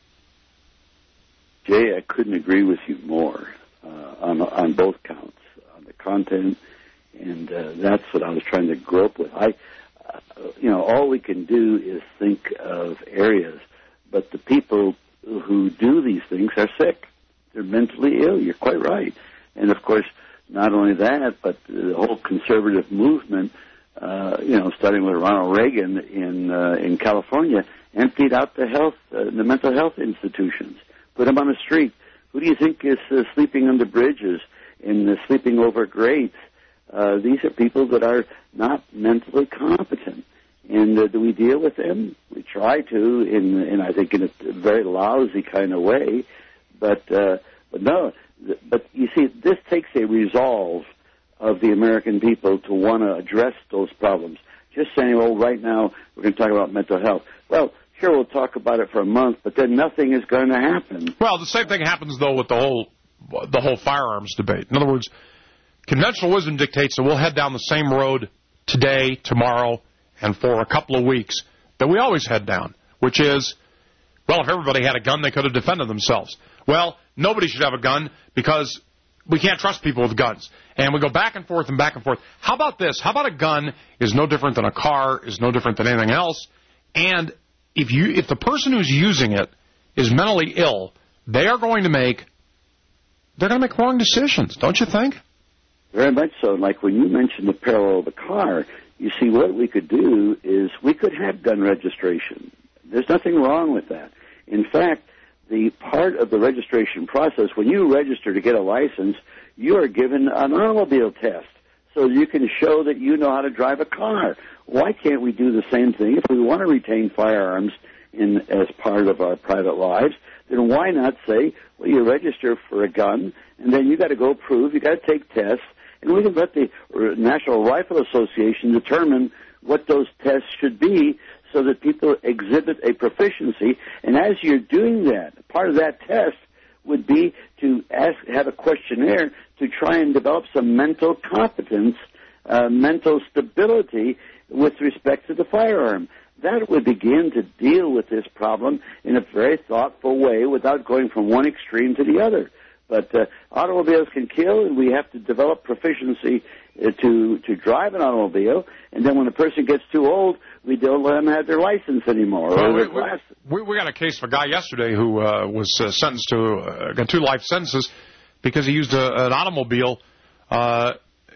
Jay, I couldn't agree with you more uh, on on both counts, on the content, and uh, that's what I was trying to grope with. I, uh, you know, all we can do is think of areas, but the people who do these things are sick. They're mentally ill. You're quite right. And of course, not only that, but the whole conservative movement, uh, you know, starting with Ronald Reagan in uh, in California, emptied out the health, uh, the mental health institutions, put them on the street. Who do you think is uh, sleeping under bridges and uh, sleeping over grates? Uh, these are people that are not mentally competent. And uh, do we deal with them? We try to, in, in I think, in a very lousy kind of way. But uh, but no. But you see, this takes a resolve of the American people to want to address those problems. Just saying, well, right now we're going to talk about mental health. Well, sure, we'll talk about it for a month, but then nothing is going to happen. Well, the same thing happens, though, with the whole the whole firearms debate. In other words, conventional wisdom dictates that we'll head down the same road today, tomorrow, and for a couple of weeks that we always head down, which is, well, if everybody had a gun, they could have defended themselves. Well, nobody should have a gun because we can't trust people with guns. And we go back and forth and back and forth. How about this? How about a gun is no different than a car, is no different than anything else, and if you if the person who's using it is mentally ill, they are going to make they're going to make wrong decisions, don't you think? Very much so. Like when you mentioned the parallel of the car, you see what we could do is we could have gun registration. There's nothing wrong with that. In fact, the part of the registration process, when you register to get a license, you are given an automobile test so you can show that you know how to drive a car. Why can't we do the same thing? If we want to retain firearms in as part of our private lives, then why not say, well, you register for a gun, and then you got to go prove, you got to take tests, and we can let the National Rifle Association determine what those tests should be so that people exhibit a proficiency. And as you're doing that, part of that test would be to ask, have a questionnaire to try and develop some mental competence, uh, mental stability with respect to the firearm. That would begin to deal with this problem in a very thoughtful way without going from one extreme to the other. But uh, automobiles can kill, and we have to develop proficiency uh, to to drive an automobile. And then when a person gets too old, we don't let them have their license anymore. Well, or we, their glasses. we, we got a case of a guy yesterday who uh, was uh, sentenced to uh, got two life sentences because he used a, an automobile uh,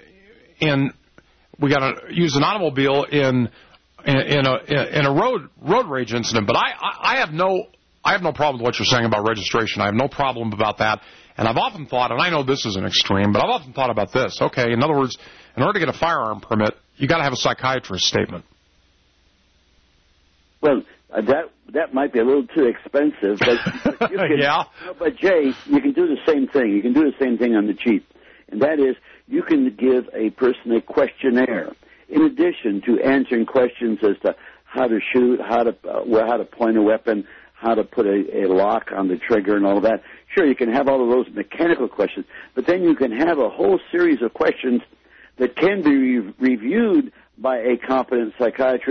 in we got to use an automobile in in, in a in a road road rage incident. But I, I, I have no I have no problem with what you're saying about registration. I have no problem about that. And I've often thought, and I know this is an extreme, but I've often thought about this. Okay, in other words, in order to get a firearm permit, you got to have a psychiatrist's statement. Well, uh, that that might be a little too expensive, but, but you can, yeah. You know, but Jay, you can do the same thing. You can do the same thing on the cheap, and that is you can give a person a questionnaire in addition to answering questions as to how to shoot, how to uh, well, how to point a weapon, how to put a, a lock on the trigger, and all of that. Sure, you can have all of those mechanical questions, but then you can have a whole series of questions that can be re- reviewed by a competent psychiatrist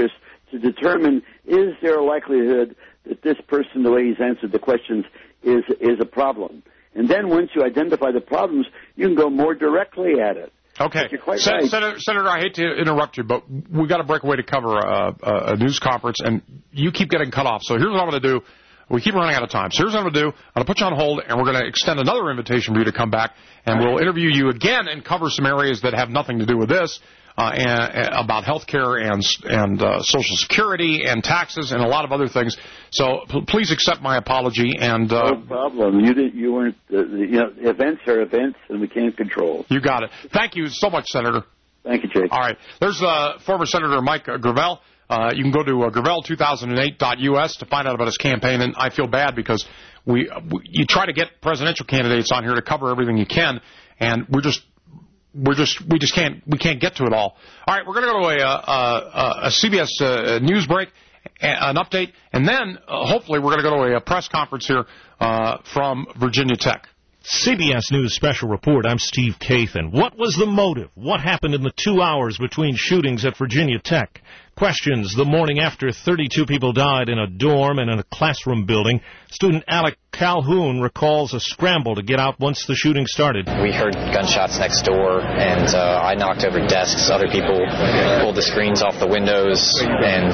to determine, is there a likelihood that this person, the way he's answered the questions, is is a problem. And then once you identify the problems, you can go more directly at it. Okay. Sen- right. Senator, Senator, I hate to interrupt you, but we've got to break away to cover a, a, a news conference, and you keep getting cut off. So here's what I'm going to do. We keep running out of time. So here's what I'm going to do. I'm going to put you on hold, and we're going to extend another invitation for you to come back, and we'll interview you again and cover some areas that have nothing to do with this. Uh, and, and about health care and, and uh, Social Security and taxes and a lot of other things. So p- please accept my apology. And uh, no problem. You didn't. You weren't. Uh, you know, events are events, and we can't control. You got it. Thank you so much, Senator. Thank you, Jake. All right. There's uh, former Senator Mike uh, Gravel. Uh, you can go to uh, gravel two thousand eight dot U S to find out about his campaign. And I feel bad because we, we you try to get presidential candidates on here to cover everything you can, and we're just. We're just we just can't we can't get to it all. All right, we're going to go to a, a, a C B S uh, news break, an update, and then uh, hopefully we're going to go to a, a press conference here uh, from Virginia Tech. C B S News Special Report. I'm Steve Kathan. What was the motive? What happened in the two hours between shootings at Virginia Tech? Questions the morning after thirty-two people died in a dorm and in a classroom building. Student Alec Calhoun recalls a scramble to get out once the shooting started. We heard gunshots next door, and uh, I knocked over desks. Other people pulled the screens off the windows and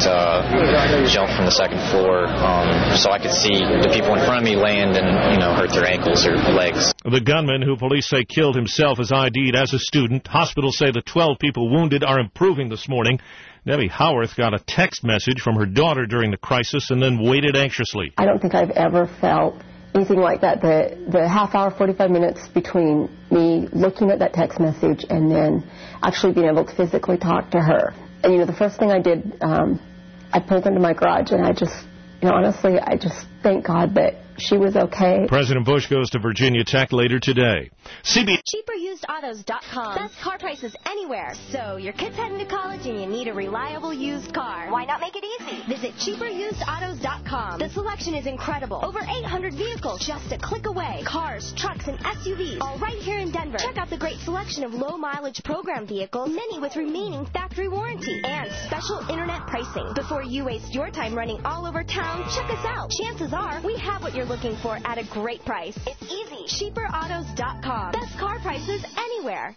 uh, jumped from the second floor, um, so I could see the people in front of me land and, you know, hurt their ankles or legs. The gunman, who police say killed himself, is I D'd as a student. Hospitals say the twelve people wounded are improving this morning. Debbie Howarth got a text message from her daughter during the crisis and then waited anxiously. I don't think I've ever felt anything like that. The the half hour, forty-five minutes between me looking at that text message and then actually being able to physically talk to her. And, you know, the first thing I did, um, I pulled into my garage and I just, you know, honestly, I just thank God that she was okay. President Bush goes to Virginia Tech later today. C B S cheaper used autos dot com. Best car prices anywhere. So your kid's heading to college and you need a reliable used car. Why not make it easy? Visit cheaper used autos dot com. The selection is incredible. Over eight hundred vehicles just a click away. Cars, trucks, and S U Vs, all right here in Denver. Check out the great selection of low-mileage program vehicles, many with remaining factory warranty, and special internet pricing. Before you waste your time running all over town, check us out. Chances are we have what you're looking for at a great price. It's easy. cheaper autos dot com. Best car prices anywhere.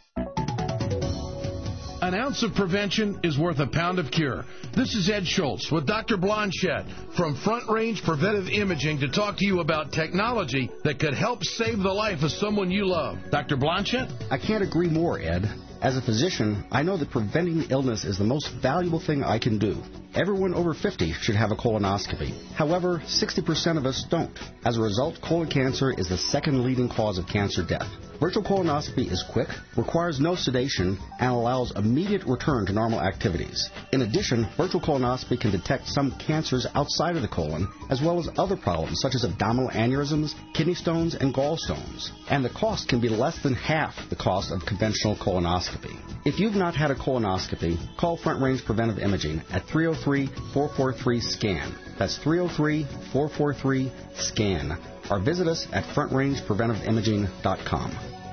An ounce of prevention is worth a pound of cure. This is Ed Schultz with Doctor Blanchette from Front Range Preventive Imaging to talk to you about technology that could help save the life of someone you love. Doctor Blanchette? I can't agree more, Ed. As a physician, I know that preventing illness is the most valuable thing I can do. Everyone over fifty should have a colonoscopy. However, sixty percent of us don't. As a result, colon cancer is the second leading cause of cancer death. Virtual colonoscopy is quick, requires no sedation, and allows immediate return to normal activities. In addition, virtual colonoscopy can detect some cancers outside of the colon, as well as other problems such as abdominal aneurysms, kidney stones, and gallstones. And the cost can be less than half the cost of conventional colonoscopy. If you've not had a colonoscopy, call Front Range Preventive Imaging at three oh three, four four three, SCAN. That's three oh three, four four three, SCAN. Or visit us at front range preventive imaging dot com.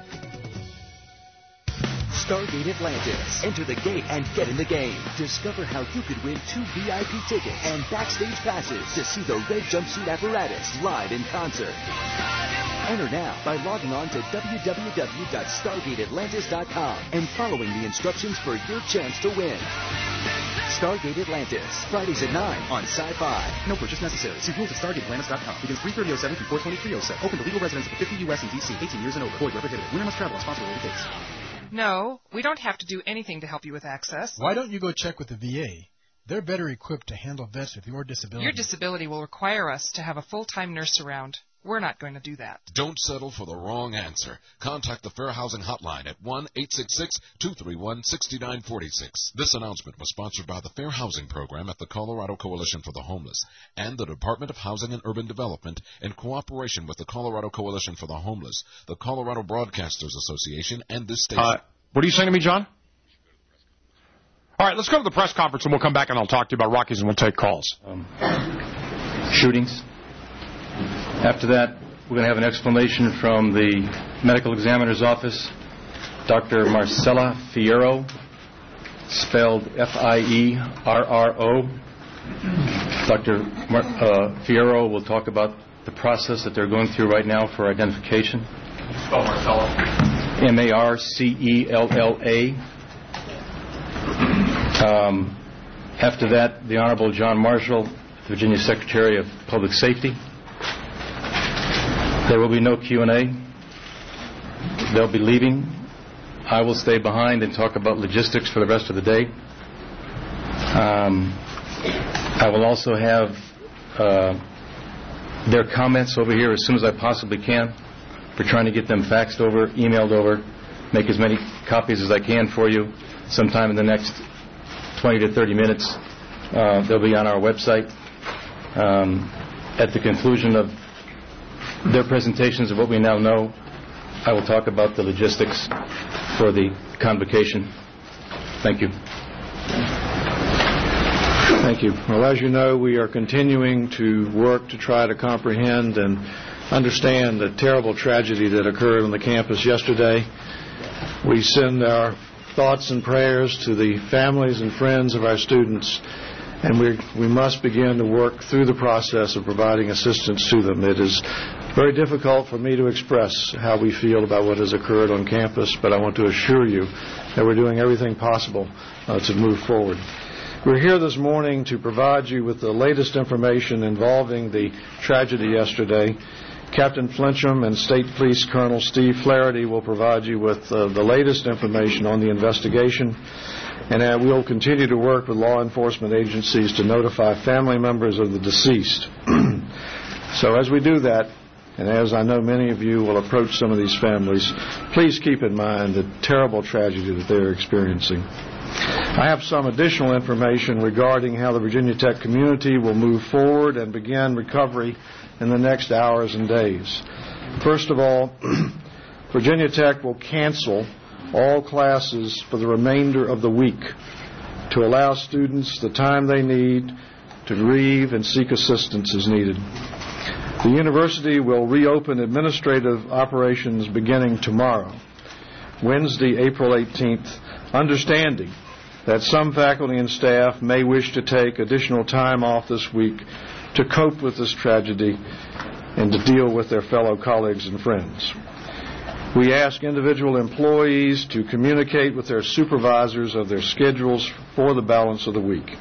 Stargate Atlantis. Enter the gate and get in the game. Discover how you could win two V I P tickets and backstage passes to see the Red Jumpsuit Apparatus live in concert. Enter now by logging on to w w w dot stargate atlantis dot com and following the instructions for your chance to win. Stargate Atlantis, Fridays at nine on Sci-Fi. No purchase necessary. See rules at stargate atlantis dot com. Begins three thirty oh seven through four twenty-three oh seven. Open to legal residents of the fifty U S and D C, eighteen years and over. Void where prohibited. Winner must travel on sponsor-related dates. No, we don't have to do anything to help you with access. Why don't you go check with the V A? They're better equipped to handle vets with your disability. Your disability will require us to have a full-time nurse around. We're not going to do that. Don't settle for the wrong answer. Contact the Fair Housing Hotline at one eight six six, two three one, six nine four six. This announcement was sponsored by the Fair Housing Program at the Colorado Coalition for the Homeless and the Department of Housing and Urban Development in cooperation with the Colorado Coalition for the Homeless, the Colorado Broadcasters Association, and this station. Uh, what are you saying to me, John? All right, let's go to the press conference, and we'll come back and I'll talk to you about Rockies, and we'll take calls. Um, shootings. After that, we're going to have an explanation from the medical examiner's office, Doctor Marcella Fierro, spelled F I E R R O. Doctor Mar- uh, Fierro will talk about the process that they're going through right now for identification. Spell Marcella. M A R C E L L A. Um, after that, the Honorable John Marshall, Virginia Secretary of Public Safety. There will be no Q and A. They'll be leaving. I will stay behind and talk about logistics for the rest of the day. Um, I will also have uh, their comments over here as soon as I possibly can. We're trying to get them faxed over, emailed over, make as many copies as I can for you sometime in the next twenty to thirty minutes. Uh, they'll be on our website. Um, at the conclusion of their presentations of what we now know, I will talk about the logistics for the convocation. Thank you. Thank you. Well, as you know, we are continuing to work to try to comprehend and understand the terrible tragedy that occurred on the campus yesterday. We send our thoughts and prayers to the families and friends of our students, and we we must begin to work through the process of providing assistance to them. It is very difficult for me to express how we feel about what has occurred on campus, but I want to assure you that we're doing everything possible uh, to move forward. We're here this morning to provide you with the latest information involving the tragedy yesterday. Captain Flincham and State Police Colonel Steve Flaherty will provide you with uh, the latest information on the investigation, and uh, we'll continue to work with law enforcement agencies to notify family members of the deceased. So as we do that, and as I know many of you will approach some of these families, please keep in mind the terrible tragedy that they're experiencing. I have some additional information regarding how the Virginia Tech community will move forward and begin recovery in the next hours and days. First of all, Virginia Tech will cancel all classes for the remainder of the week to allow students the time they need to grieve and seek assistance as needed. The university will reopen administrative operations beginning tomorrow, Wednesday, April eighteenth, understanding that some faculty and staff may wish to take additional time off this week to cope with this tragedy and to deal with their fellow colleagues and friends. We ask individual employees to communicate with their supervisors of their schedules for the balance of the week.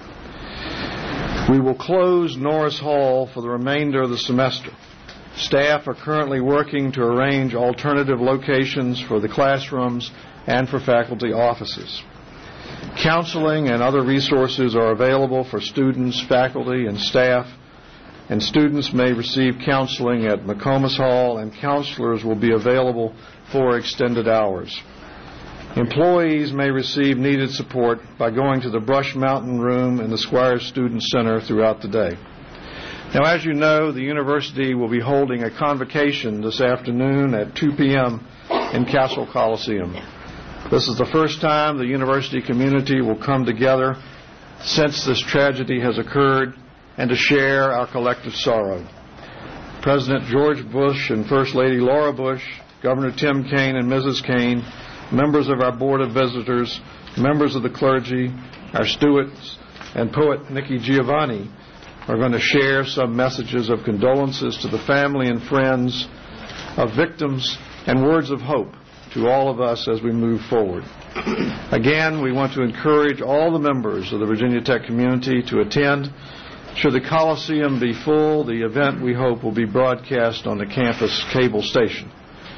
We will close Norris Hall for the remainder of the semester. Staff are currently working to arrange alternative locations for the classrooms and for faculty offices. Counseling and other resources are available for students, faculty, and staff, and students may receive counseling at McComas Hall, and counselors will be available for extended hours. Employees may receive needed support by going to the Brush Mountain Room in the Squires Student Center throughout the day. Now, as you know, the university will be holding a convocation this afternoon at two p.m. in Castle Coliseum. This is the first time the university community will come together since this tragedy has occurred and to share our collective sorrow. President George Bush and First Lady Laura Bush, Governor Tim Kaine and Missus Kaine, members of our Board of Visitors, members of the clergy, our stewards, and poet Nikki Giovanni are going to share some messages of condolences to the family and friends of victims and words of hope to all of us as we move forward. Again, we want to encourage all the members of the Virginia Tech community to attend. Should the Coliseum be full, the event, we hope, will be broadcast on the campus cable station.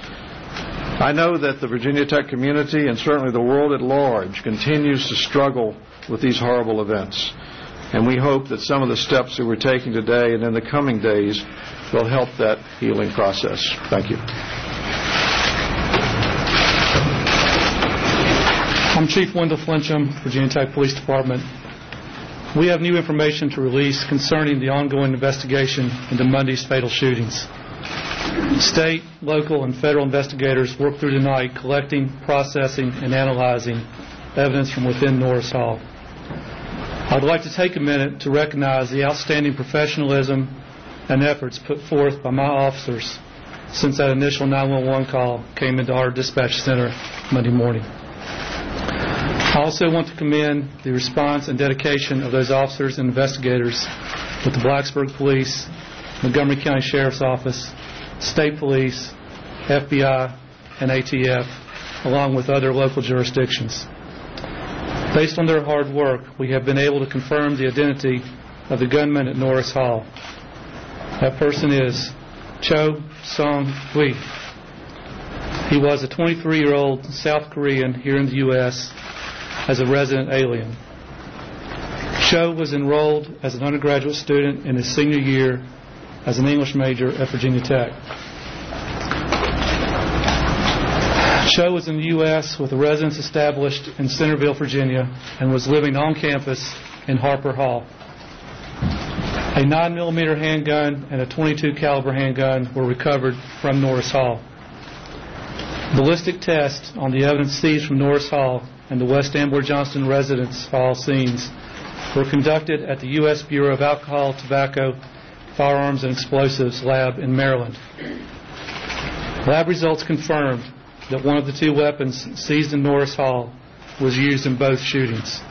I know that the Virginia Tech community and certainly the world at large continues to struggle with these horrible events. And we hope that some of the steps that we're taking today and in the coming days will help that healing process. Thank you. I'm Chief Wendell Flincham, Virginia Tech Police Department. We have new information to release concerning the ongoing investigation into Monday's fatal shootings. State, local, and federal investigators worked through tonight collecting, processing, and analyzing evidence from within Norris Hall. I'd like to take a minute to recognize the outstanding professionalism and efforts put forth by my officers since that initial nine one one call came into our dispatch center Monday morning. I also want to commend the response and dedication of those officers and investigators with the Blacksburg Police, Montgomery County Sheriff's Office, State Police, F B I, and A T F, along with other local jurisdictions. Based on their hard work, we have been able to confirm the identity of the gunman at Norris Hall. That person is Cho Song-hui. He was a twenty-three-year-old South Korean here in the U S as a resident alien. Cho was enrolled as an undergraduate student in his senior year as an English major at Virginia Tech. Cho was in the U S with a residence established in Centerville, Virginia, and was living on campus in Harper Hall. A nine millimeter handgun and a twenty-two caliber handgun were recovered from Norris Hall. Ballistic tests on the evidence seized from Norris Hall and the West Ambler Johnston residence hall scenes were conducted at the U S Bureau of Alcohol, Tobacco, Firearms, and Explosives Lab in Maryland. Lab results confirmed that one of the two weapons seized in Norris Hall was used in both shootings.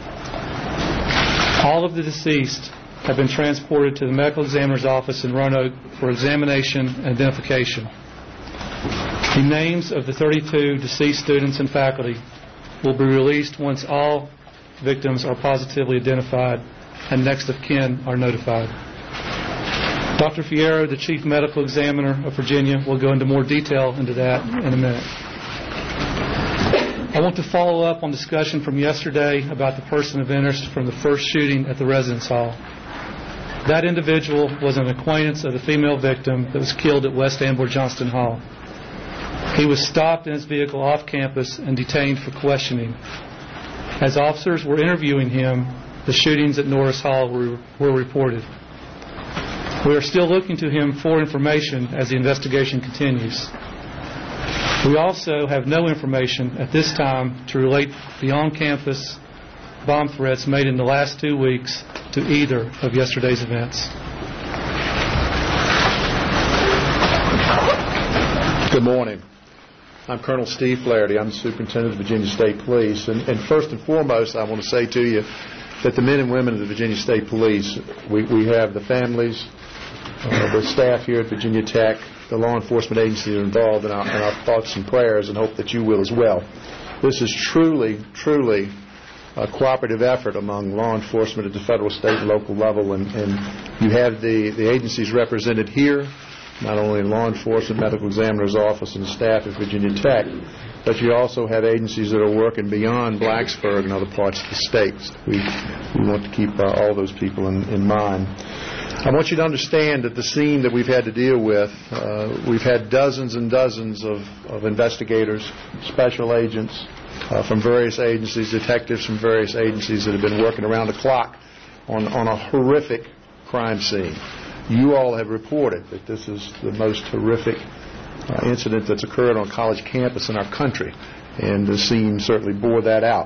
All of the deceased have been transported to the medical examiner's office in Roanoke for examination and identification. The names of the thirty-two deceased students and faculty will be released once all victims are positively identified and next of kin are notified. Doctor Fierro, the Chief Medical Examiner of Virginia, will go into more detail into that in a minute. I want to follow up on discussion from yesterday about the person of interest from the first shooting at the residence hall. That individual was an acquaintance of the female victim that was killed at West Ambler Johnston Hall. He was stopped in his vehicle off campus and detained for questioning. As officers were interviewing him, the shootings at Norris Hall were, were reported. We are still looking to him for information as the investigation continues. We also have no information at this time to relate the on-campus bomb threats made in the last two weeks to either of yesterday's events. Good morning. I'm Colonel Steve Flaherty. I'm the Superintendent of the Virginia State Police. And, and first and foremost, I want to say to you that the men and women of the Virginia State Police, we, we have the families, uh, the staff here at Virginia Tech, the law enforcement agencies that are involved in our, in our thoughts and prayers, and hope that you will as well. This is truly, truly a cooperative effort among law enforcement at the federal, state, and local level, and, and you have the, the agencies represented here, not only in law enforcement, medical examiner's office, and staff at Virginia Tech, but you also have agencies that are working beyond Blacksburg and other parts of the state. We, we want to keep uh, all those people in, in mind. I want you to understand that the scene that we've had to deal with, uh, we've had dozens and dozens of, of investigators, special agents uh, from various agencies, detectives from various agencies that have been working around the clock on, on a horrific crime scene. You all have reported that this is the most horrific uh, incident that's occurred on a college campus in our country, and the scene certainly bore that out.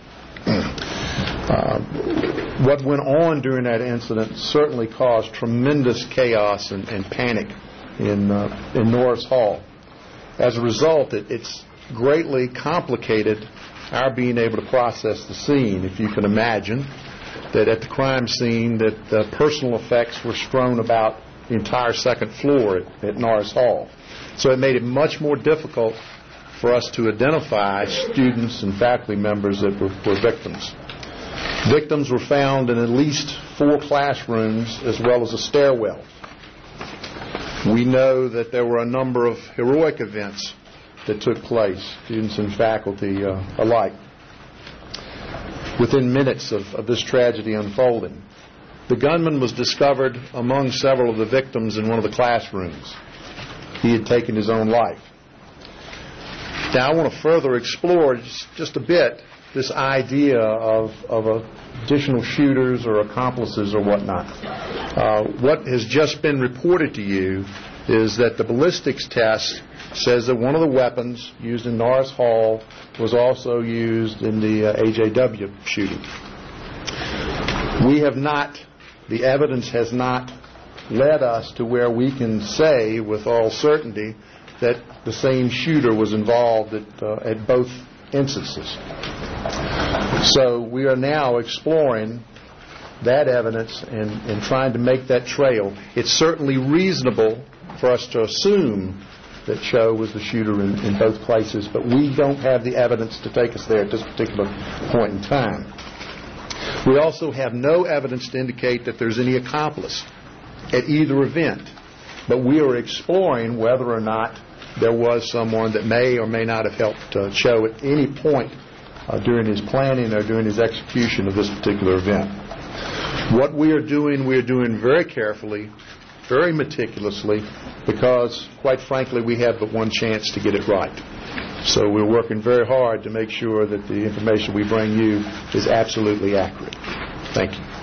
Uh, what went on during that incident certainly caused tremendous chaos and, and panic in, uh, in Norris Hall. As a result, it, it's greatly complicated our being able to process the scene. If you can imagine that at the crime scene that uh, personal effects were strewn about the entire second floor at, at Norris Hall. So it made it much more difficult for us to identify students and faculty members that were, were victims. Victims were found in at least four classrooms as well as a stairwell. We know that there were a number of heroic events that took place, students and faculty uh, alike, within minutes of, of this tragedy unfolding. The gunman was discovered among several of the victims in one of the classrooms. He had taken his own life. Now I want to further explore just, just a bit this idea of, of additional shooters or accomplices or whatnot. Uh, what has just been reported to you is that the ballistics test says that one of the weapons used in Norris Hall was also used in the uh, A J W shooting. We have not, the evidence has not led us to where we can say with all certainty that the same shooter was involved at, uh, at both instances. So we are now exploring that evidence and, and trying to make that trail. It's certainly reasonable for us to assume that Cho was the shooter in, in both places, but we don't have the evidence to take us there at this particular point in time. We also have no evidence to indicate that there's any accomplice at either event, but we are exploring whether or not there was someone that may or may not have helped uh, Cho at any point uh, during his planning or during his execution of this particular event. What we are doing, we are doing very carefully, very meticulously, because, quite frankly, we have but one chance to get it right. So we're working very hard to make sure that the information we bring you is absolutely accurate. Thank you.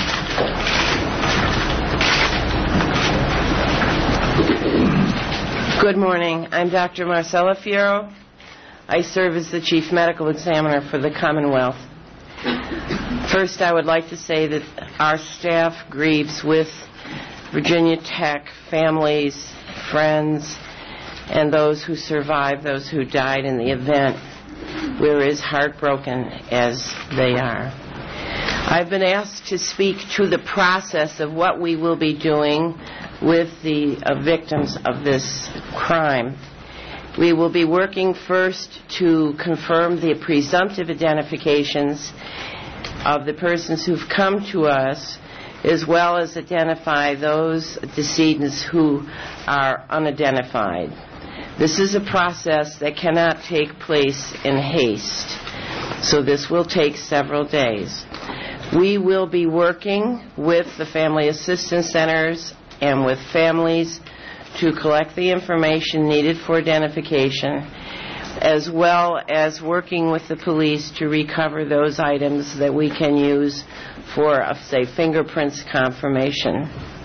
Good morning. I'm Doctor Marcella Fierro. I serve as the Chief Medical Examiner for the Commonwealth. First, I would like to say that our staff grieves with Virginia Tech families, friends, and those who survived, those who died in the event. We're as heartbroken as they are. I've been asked to speak to the process of what we will be doing with the uh, victims of this crime. We will be working first to confirm the presumptive identifications of the persons who've come to us, as well as identify those decedents who are unidentified. This is a process that cannot take place in haste, so this will take several days. We will be working with the family assistance centers and with families to collect the information needed for identification, as well as working with the police to recover those items that we can use for, uh, say, fingerprints confirmation.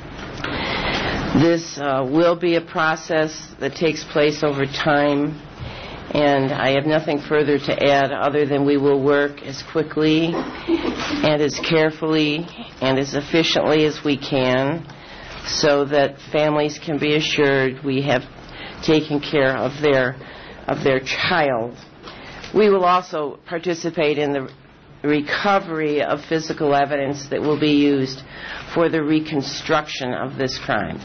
This uh, will be a process that takes place over time, and I have nothing further to add other than we will work as quickly and as carefully and as efficiently as we can so that families can be assured we have taken care of their of their child. We will also participate in the recovery of physical evidence that will be used for the reconstruction of this crime.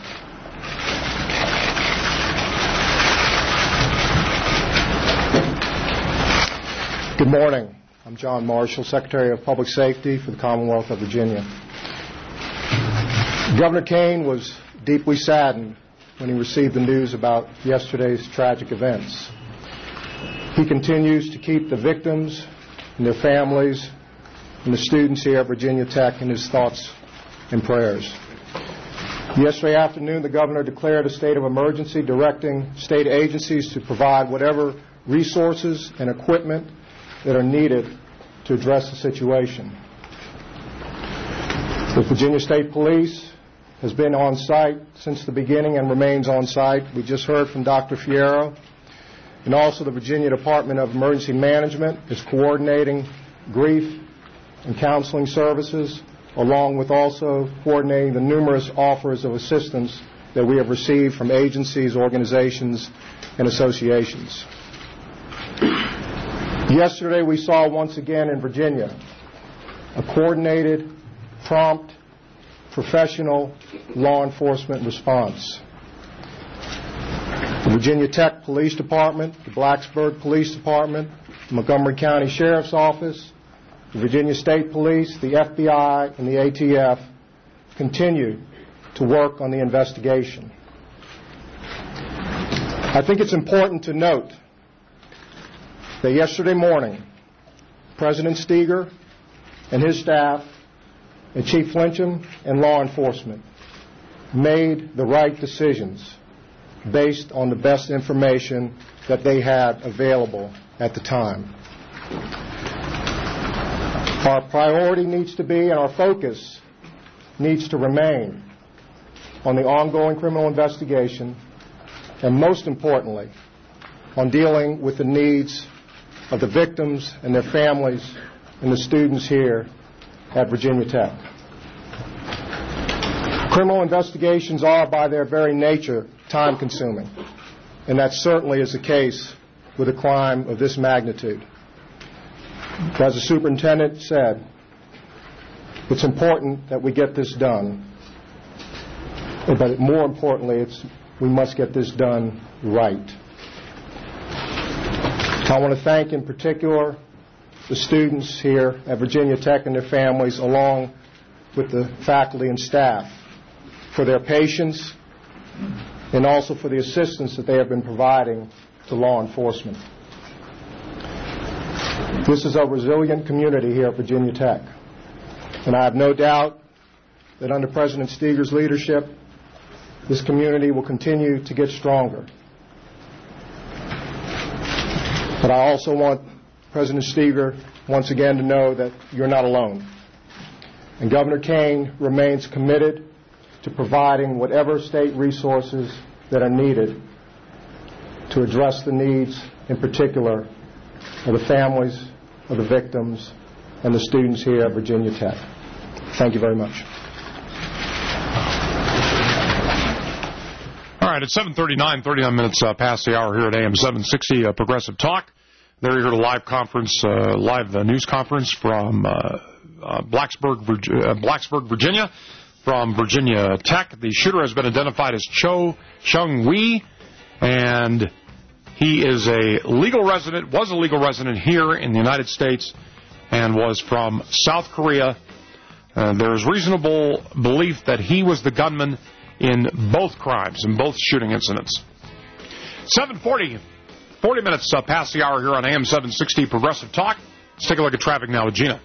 Good morning. I'm John Marshall, Secretary of Public Safety for the Commonwealth of Virginia. Governor Kane was deeply saddened when he received the news about yesterday's tragic events. He continues to keep the victims and their families and the students here at Virginia Tech in his thoughts and prayers. Yesterday afternoon, the governor declared a state of emergency, directing state agencies to provide whatever resources and equipment that are needed to address the situation. The Virginia State Police has been on site since the beginning and remains on site. We just heard from Doctor Fierro. And also the Virginia Department of Emergency Management is coordinating grief and counseling services, along with also coordinating the numerous offers of assistance that we have received from agencies, organizations, and associations. Yesterday we saw once again in Virginia a coordinated, prompt, professional law enforcement response. The Virginia Tech Police Department, the Blacksburg Police Department, the Montgomery County Sheriff's Office, the Virginia State Police, the F B I, and the A T F continue to work on the investigation. I think it's important to note that yesterday morning, President Steger and his staff and Chief Flincham and law enforcement made the right decisions based on the best information that they had available at the time. Our priority needs to be, and our focus needs to remain on the ongoing criminal investigation, and most importantly, on dealing with the needs of the victims and their families and the students here at Virginia Tech. Criminal investigations are, by their very nature, time-consuming, and that certainly is the case with a crime of this magnitude. As the superintendent said, it's important that we get this done. But more importantly, it's, we must get this done right. I want to thank in particular the students here at Virginia Tech and their families, along with the faculty and staff, for their patience and also for the assistance that they have been providing to law enforcement. This is a resilient community here at Virginia Tech, and I have no doubt that under President Steger's leadership, this community will continue to get stronger. But I also want President Steger once again to know that you're not alone. And Governor Kane remains committed to providing whatever state resources that are needed to address the needs, in particular, of the families of the victims and the students here at Virginia Tech. Thank you very much. All right, it's seven thirty-nine, thirty-nine minutes uh, past the hour here at A M seven sixty, uh, Progressive Talk. There you heard a live conference, uh, live uh, news conference from uh, uh, Blacksburg, Virginia, uh, Blacksburg, Virginia, from Virginia Tech. The shooter has been identified as Cho Chung-Wee, and he is a legal resident, was a legal resident here in the United States, and was from South Korea. Uh, there is reasonable belief that he was the gunman in both crimes, in both shooting incidents. seven forty, forty minutes uh, past the hour here on A M seven sixty Progressive Talk. Let's take a look at traffic now with Gina.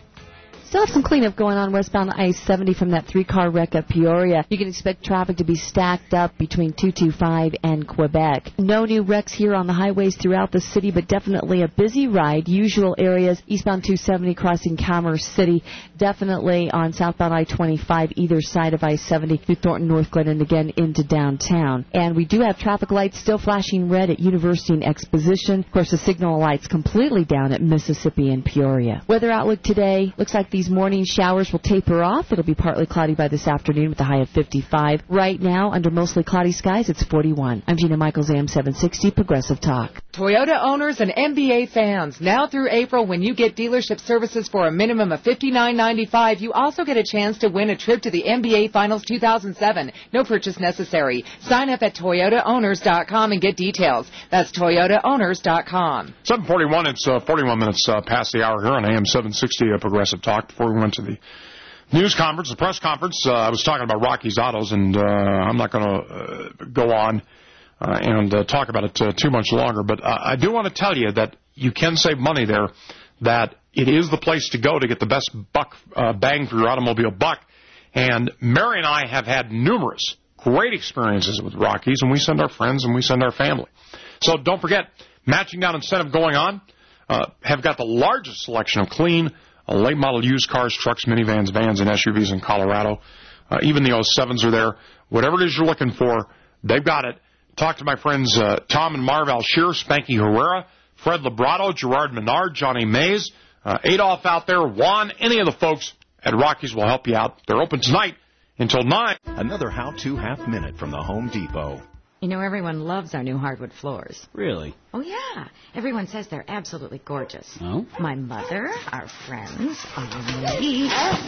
Still have some cleanup going on westbound I seventy from that three-car wreck at Peoria. You can expect traffic to be stacked up between two twenty-five and Quebec. No new wrecks here on the highways throughout the city, but definitely a busy ride. Usual areas, eastbound two seventy crossing Commerce City, definitely on southbound I twenty-five either side of I seventy through Thornton, North Glen, and again into downtown. And we do have traffic lights still flashing red at University and Exposition. Of course, the signal lights completely down at Mississippi and Peoria. Weather outlook today, looks like these morning showers will taper off. It'll be partly cloudy by this afternoon with a high of fifty-five. Right now, under mostly cloudy skies, it's forty-one. I'm Gina Michaels, A M seven sixty Progressive Talk. Toyota owners and N B A fans, now through April, when you get dealership services for a minimum of fifty-nine ninety-five, you also get a chance to win a trip to the N B A Finals two thousand seven. No purchase necessary. Sign up at Toyota Owners dot com and get details. That's Toyota Owners dot com. seven forty-one, it's uh, forty-one minutes uh, past the hour here on A M seven sixty uh, Progressive Talk. Before we went to the news conference, the press conference, uh, I was talking about Rocky's Autos, and uh, I'm not going to uh, go on uh, and uh, talk about it uh, too much longer, but uh, I do want to tell you that you can save money there, that it is the place to go to get the best buck uh, bang for your automobile buck, and Mary and I have had numerous great experiences with Rocky's, and we send our friends and we send our family. So don't forget, Matching Down Incentive going on, uh, have got the largest selection of clean, Uh, late model used cars, trucks, minivans, vans, and S U Vs in Colorado. Uh, even the oh sevens are there. Whatever it is you're looking for, they've got it. Talk to my friends uh, Tom and Marv Alshear, Spanky Herrera, Fred Librato, Gerard Menard, Johnny Mays, uh, Adolph out there, Juan, any of the folks at Rockies will help you out. They're open tonight until nine. Another how-to half minute from the Home Depot. You know, everyone loves our new hardwood floors. Really? Oh, yeah. Everyone says they're absolutely gorgeous. Oh? My mother, our friends, me.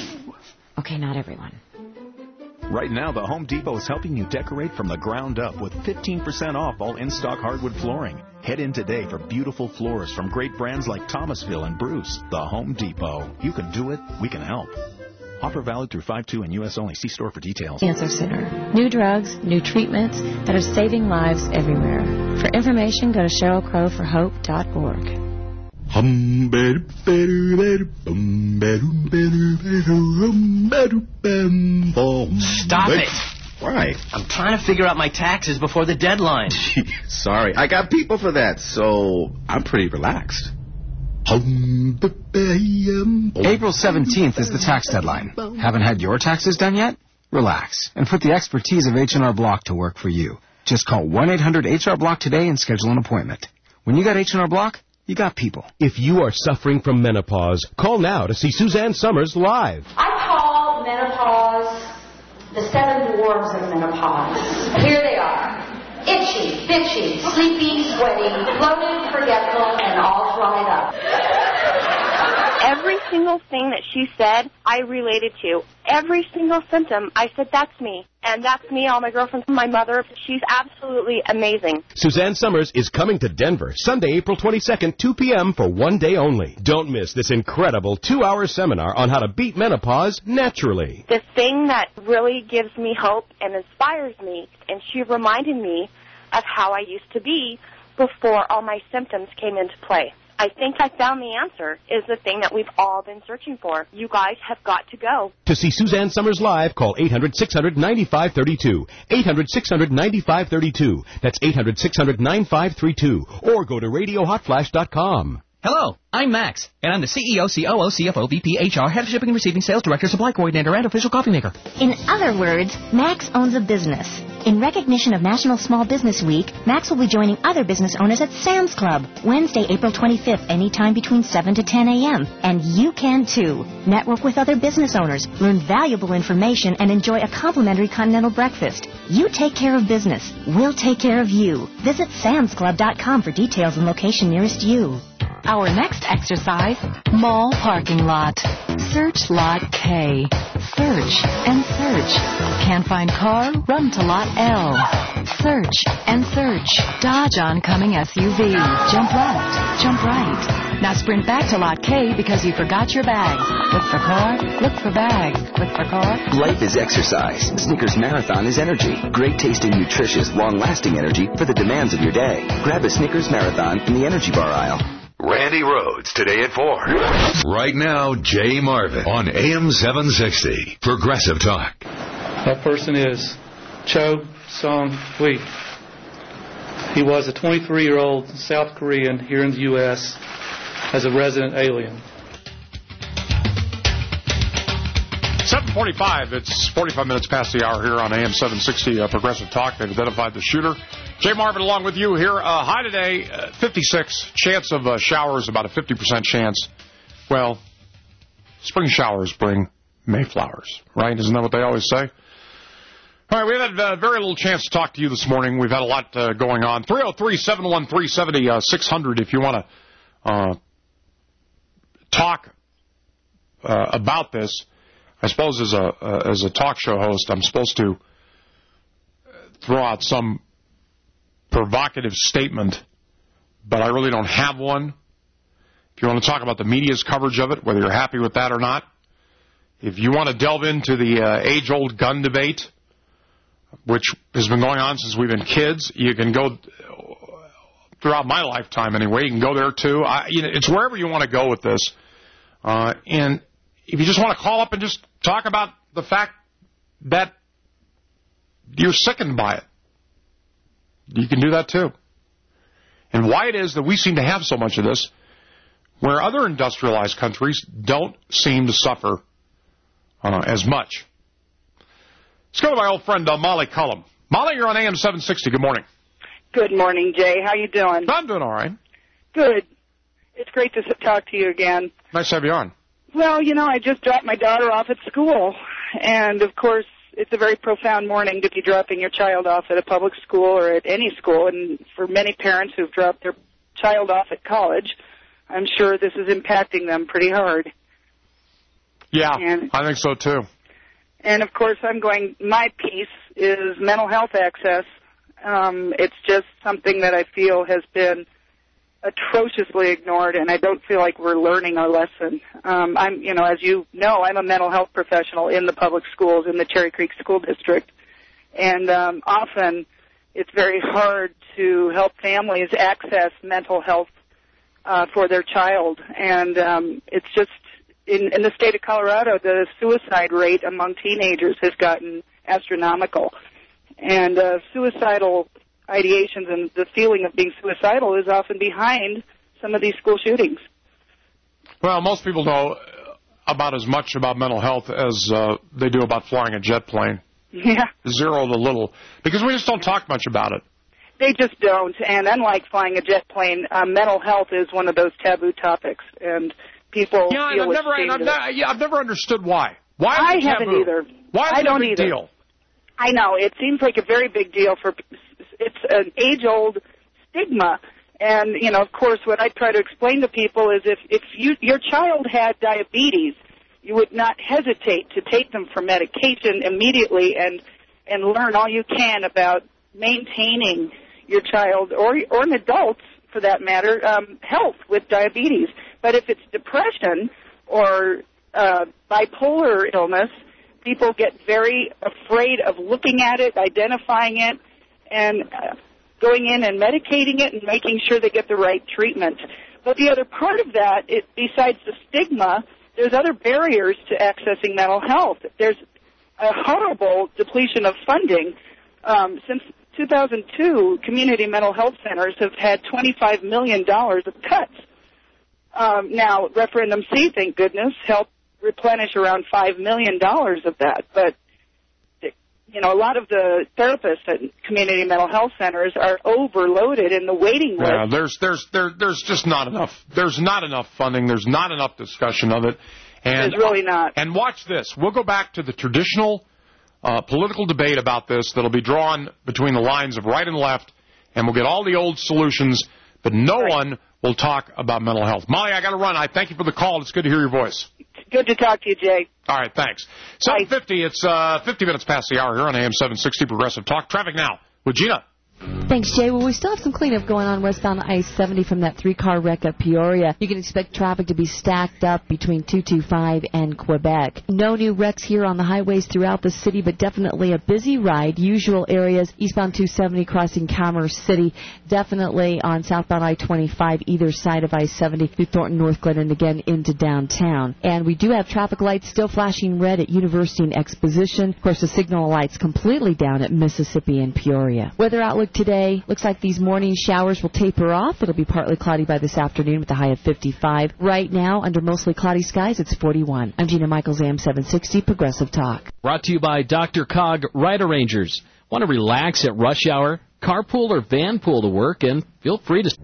Okay, not everyone. Right now, the Home Depot is helping you decorate from the ground up with fifteen percent off all in-stock hardwood flooring. Head in today for beautiful floors from great brands like Thomasville and Bruce. The Home Depot. You can do it. We can help. Offer valid through five two and U S only. See store for details. Cancer Center. New drugs, new treatments that are saving lives everywhere. For information, go to Cheryl Crow for Hope dot org. Stop it! Why? I'm trying to figure out my taxes before the deadline. Sorry, I got people for that, so I'm pretty relaxed. April seventeenth is the tax deadline. Haven't had your taxes done yet? Relax and put the expertise of H and R Block to work for you. Just call one eight hundred H R Block today and schedule an appointment. When you got H and R Block, you got people. If you are suffering from menopause, call now to see Suzanne Summers live. I call menopause the seven dwarves of menopause. Here they are. Itchy, bitchy, sleepy, sweaty, bloated, forgetful, and all dried up. Every single thing that she said, I related to. Every single symptom, I said, that's me. And that's me, all my girlfriends, my mother. She's absolutely amazing. Suzanne Summers is coming to Denver Sunday, April twenty-second, two p.m. for one day only. Don't miss this incredible two-hour seminar on how to beat menopause naturally. The thing that really gives me hope and inspires me, and she reminded me of how I used to be before all my symptoms came into play. I think I found the answer, is the thing that we've all been searching for. You guys have got to go. To see Suzanne Summers live, call eight hundred, six hundred, ninety-five thirty-two. eight hundred, six hundred, ninety-five thirty-two. That's eight hundred, six hundred, ninety-five thirty-two. Or go to radio hot flash dot com. Hello, I'm Max, and I'm the C E O, C O O, C F O, V P, H R, Head of Shipping and Receiving, Sales Director, Supply Coordinator, and Official Coffee Maker. In other words, Max owns a business. In recognition of National Small Business Week, Max will be joining other business owners at Sam's Club, Wednesday, April twenty-fifth, anytime between seven to ten a.m. And you can too. Network with other business owners, learn valuable information, and enjoy a complimentary continental breakfast. You take care of business. We'll take care of you. Visit Sam's Club dot com for details and location nearest you. Our next exercise, mall parking lot. Search Lot K. Search and search. Can't find car? Run to Lot L. Search and search. Dodge oncoming S U V. Jump left. Jump right. Now sprint back to Lot K because you forgot your bags. Look for car. Look for bags. Look for car. Life is exercise. Snickers Marathon is energy. Great tasting, nutritious, long-lasting energy for the demands of your day. Grab a Snickers Marathon in the energy bar aisle. Randy Rhodes, today at four. Right now, Jay Marvin on A M seven sixty. Progressive Talk. That person is Cho Song-hui. He was a twenty-three-year-old South Korean here in the U S as a resident alien. seven forty-five, it's forty-five minutes past the hour here on A M seven sixty uh, Progressive Talk. They've identified the shooter. Jay Marvin along with you here. Uh, high today, uh, fifty-six. Chance of uh, showers, about a fifty percent chance. Well, spring showers bring Mayflowers, right? Isn't that what they always say? All right, we've had uh, very little chance to talk to you this morning. We've had a lot uh, going on. three oh three, seven one three, seven six zero zero if you want to uh, talk uh, about this. I suppose as a uh, as a talk show host, I'm supposed to throw out some provocative statement, but I really don't have one. If you want to talk about the media's coverage of it, whether you're happy with that or not, if you want to delve into the uh, age-old gun debate, which has been going on since we've been kids, you can go throughout my lifetime anyway. You can go there too. I, you know, it's wherever you want to go with this, uh, and if you just want to call up and just talk about the fact that you're sickened by it, you can do that too. And why it is that we seem to have so much of this, where other industrialized countries don't seem to suffer uh, as much. Let's go to my old friend uh, Molly Cullum. Molly, you're on A M seven sixty. Good morning. Good morning, Jay. How you doing? I'm doing all right. Good. It's great to talk to you again. Nice to have you on. Well, you know, I just dropped my daughter off at school, and of course, it's a very profound morning to be dropping your child off at a public school or at any school, and for many parents who've dropped their child off at college, I'm sure this is impacting them pretty hard. Yeah, and, I think so too. And of course, I'm going, my piece is mental health access. Um, it's just something that I feel has been atrociously ignored, and I don't feel like we're learning our lesson. Um, I'm, you know, as you know, I'm a mental health professional in the public schools in the Cherry Creek School District, and um, often it's very hard to help families access mental health uh, for their child, and um, it's just in, in the state of Colorado, the suicide rate among teenagers has gotten astronomical, and uh, suicidal ideations and the feeling of being suicidal is often behind some of these school shootings. Well, most people know about as much about mental health as uh, they do about flying a jet plane. Yeah. Zero the little. Because we just don't talk much about it. They just don't. And unlike flying a jet plane, uh, mental health is one of those taboo topics. And people yeah, feel and I've never, and I've, never, yeah, I've never understood why. Why I is it haven't taboo? either. Why is I it don't a big either. deal? I know. It seems like a very big deal for... It's an age-old stigma And, you know, of course, what I try to explain to people is if, if you, your child had diabetes, you would not hesitate to take them for medication immediately and, and learn all you can about maintaining your child or, or an adult, for that matter, um, health with diabetes. But if it's depression or uh, bipolar illness, people get very afraid of looking at it, identifying it, and uh, going in and medicating it and making sure they get the right treatment. But the other part of that, it, besides the stigma, there's other barriers to accessing mental health. There's a horrible depletion of funding. Um, since two thousand two, community mental health centers have had twenty-five million dollars of cuts. Um, now, Referendum C, thank goodness, helped replenish around five million dollars of that. But, you know, a lot of the therapists at community mental health centers are overloaded in the waiting list. Yeah, there's, there's, there, there's just not enough. There's not enough funding. There's not enough discussion of it. And, There's really not. And watch this. We'll go back to the traditional uh, political debate about this that'll be drawn between the lines of right and left, and we'll get all the old solutions, but no right. one will talk about mental health. Molly, I got to run. I thank you for the call. It's good to hear your voice. Good to talk to you, Jay. All right, thanks. seven fifty, it's uh, fifty minutes past the hour here on A M seven sixty Progressive Talk. Traffic now with Gina. Thanks, Jay. Well, we still have some cleanup going on westbound I seventy from that three-car wreck at Peoria. You can expect traffic to be stacked up between two twenty-five and Quebec. No new wrecks here on the highways throughout the city, but definitely a busy ride. Usual areas, eastbound two seventy crossing Commerce City, definitely on southbound I twenty-five, either side of I seventy through Thornton, Northglenn, and again into downtown. And we do have traffic lights still flashing red at University and Exposition. Of course, the signal lights completely down at Mississippi and Peoria. Weather outlook today, looks like these morning showers will taper off. It'll be partly cloudy by this afternoon with a high of fifty-five. Right now, under mostly cloudy skies, it's forty-one. I'm Gina Michaels, A M seven sixty Progressive Talk. Brought to you by Doctor Cog Ride Arrangers. Want to relax at rush hour? Carpool or van pool to work, and feel free to...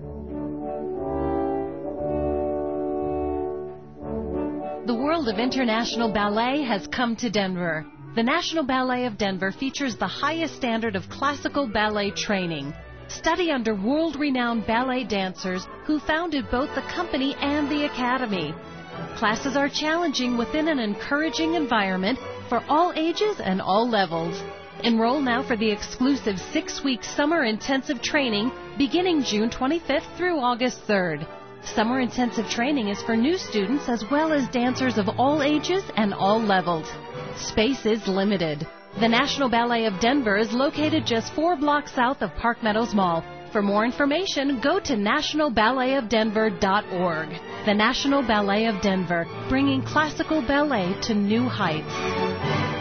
The world of international ballet has come to Denver. The National Ballet of Denver features the highest standard of classical ballet training. Study under world-renowned ballet dancers who founded both the company and the academy. Classes are challenging within an encouraging environment for all ages and all levels. Enroll now for the exclusive six-week summer intensive training beginning June twenty-fifth through August third. Summer intensive training is for new students as well as dancers of all ages and all levels. Space is limited. The National Ballet of Denver is located just four blocks south of Park Meadows Mall. For more information, go to national ballet of denver dot org. The National Ballet of Denver, bringing classical ballet to new heights.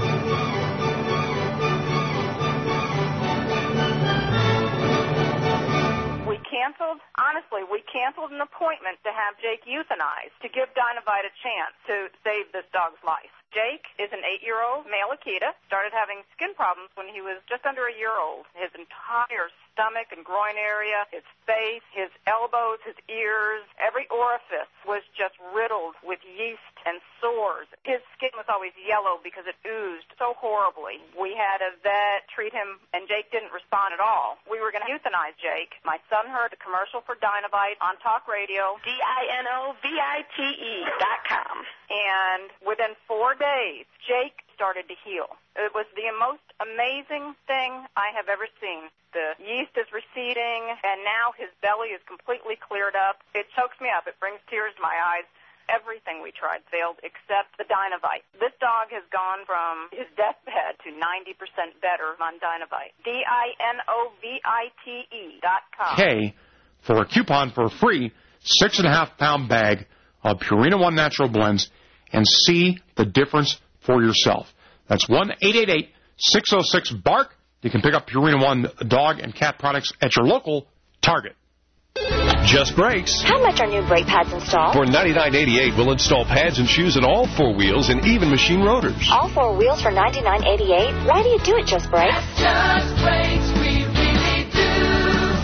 Canceled, honestly, we canceled an appointment to have Jake euthanized to give Dynavite a chance to save this dog's life. Jake is an eight-year-old male Akita, started having skin problems when he was just under a year old. His entire stomach and groin area, his face, his elbows, his ears, every orifice was just riddled with yeast and sores. His skin was always yellow because it oozed so horribly. We had a vet treat him, and Jake didn't respond at all. We were going to euthanize Jake. My son heard a commercial for Dynavite on talk radio, D I N O V I T E dot com. And within four days, Jake started to heal. It was the most amazing thing I have ever seen. The yeast is receding, and now his belly is completely cleared up. It chokes me up. It brings tears to my eyes. Everything we tried failed except the Dynavite. This dog has gone from his deathbed to ninety percent better on Dynavite. D I N O V I T E dot com. K for a coupon for a free six and a half pound bag of Purina One Natural Blends and see the difference for yourself. That's one eight eight eight, six oh six, BARK. You can pick up Purina One dog and cat products at your local Target. Just Brakes. How much are new brake pads installed? For ninety-nine eighty-eight, we'll install pads and shoes in all four wheels and even machine rotors. All four wheels for ninety-nine eighty-eight? Why do you do it, Just Brakes? Just Brakes, we really do.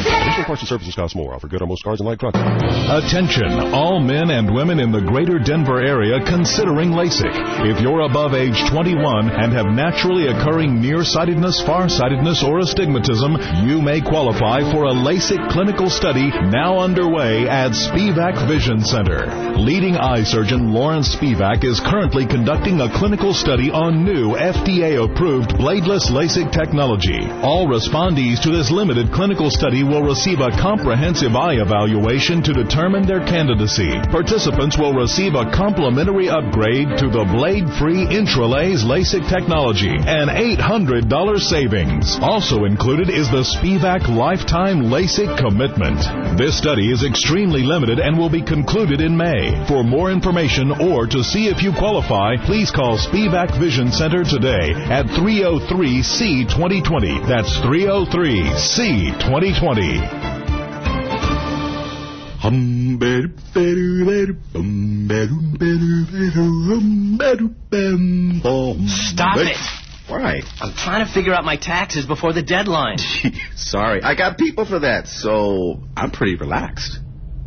parts and services cost more. Offer good on most cars and light trucks. Attention, all men and women in the greater Denver area considering LASIK. If you're above age twenty-one and have naturally occurring nearsightedness, farsightedness, or astigmatism, you may qualify for a LASIK clinical study now underway at Spivak Vision Center. Leading eye surgeon Lawrence Spivak is currently conducting a clinical study on new F D A-approved bladeless LASIK technology. All respondees to this limited clinical study will receive a comprehensive eye evaluation to determine their candidacy. Participants will receive a complimentary upgrade to the blade-free Intralaser LASIK technology, an eight hundred dollars savings. Also included is the Spivak Lifetime LASIK Commitment. This study is extremely limited and will be concluded in May. For more information or to see if you qualify, please call Spivak Vision Center today at three oh three C twenty twenty. That's three oh three C twenty twenty. Stop it! Why? I'm trying to figure out my taxes before the deadline. Sorry, I got people for that, so I'm pretty relaxed.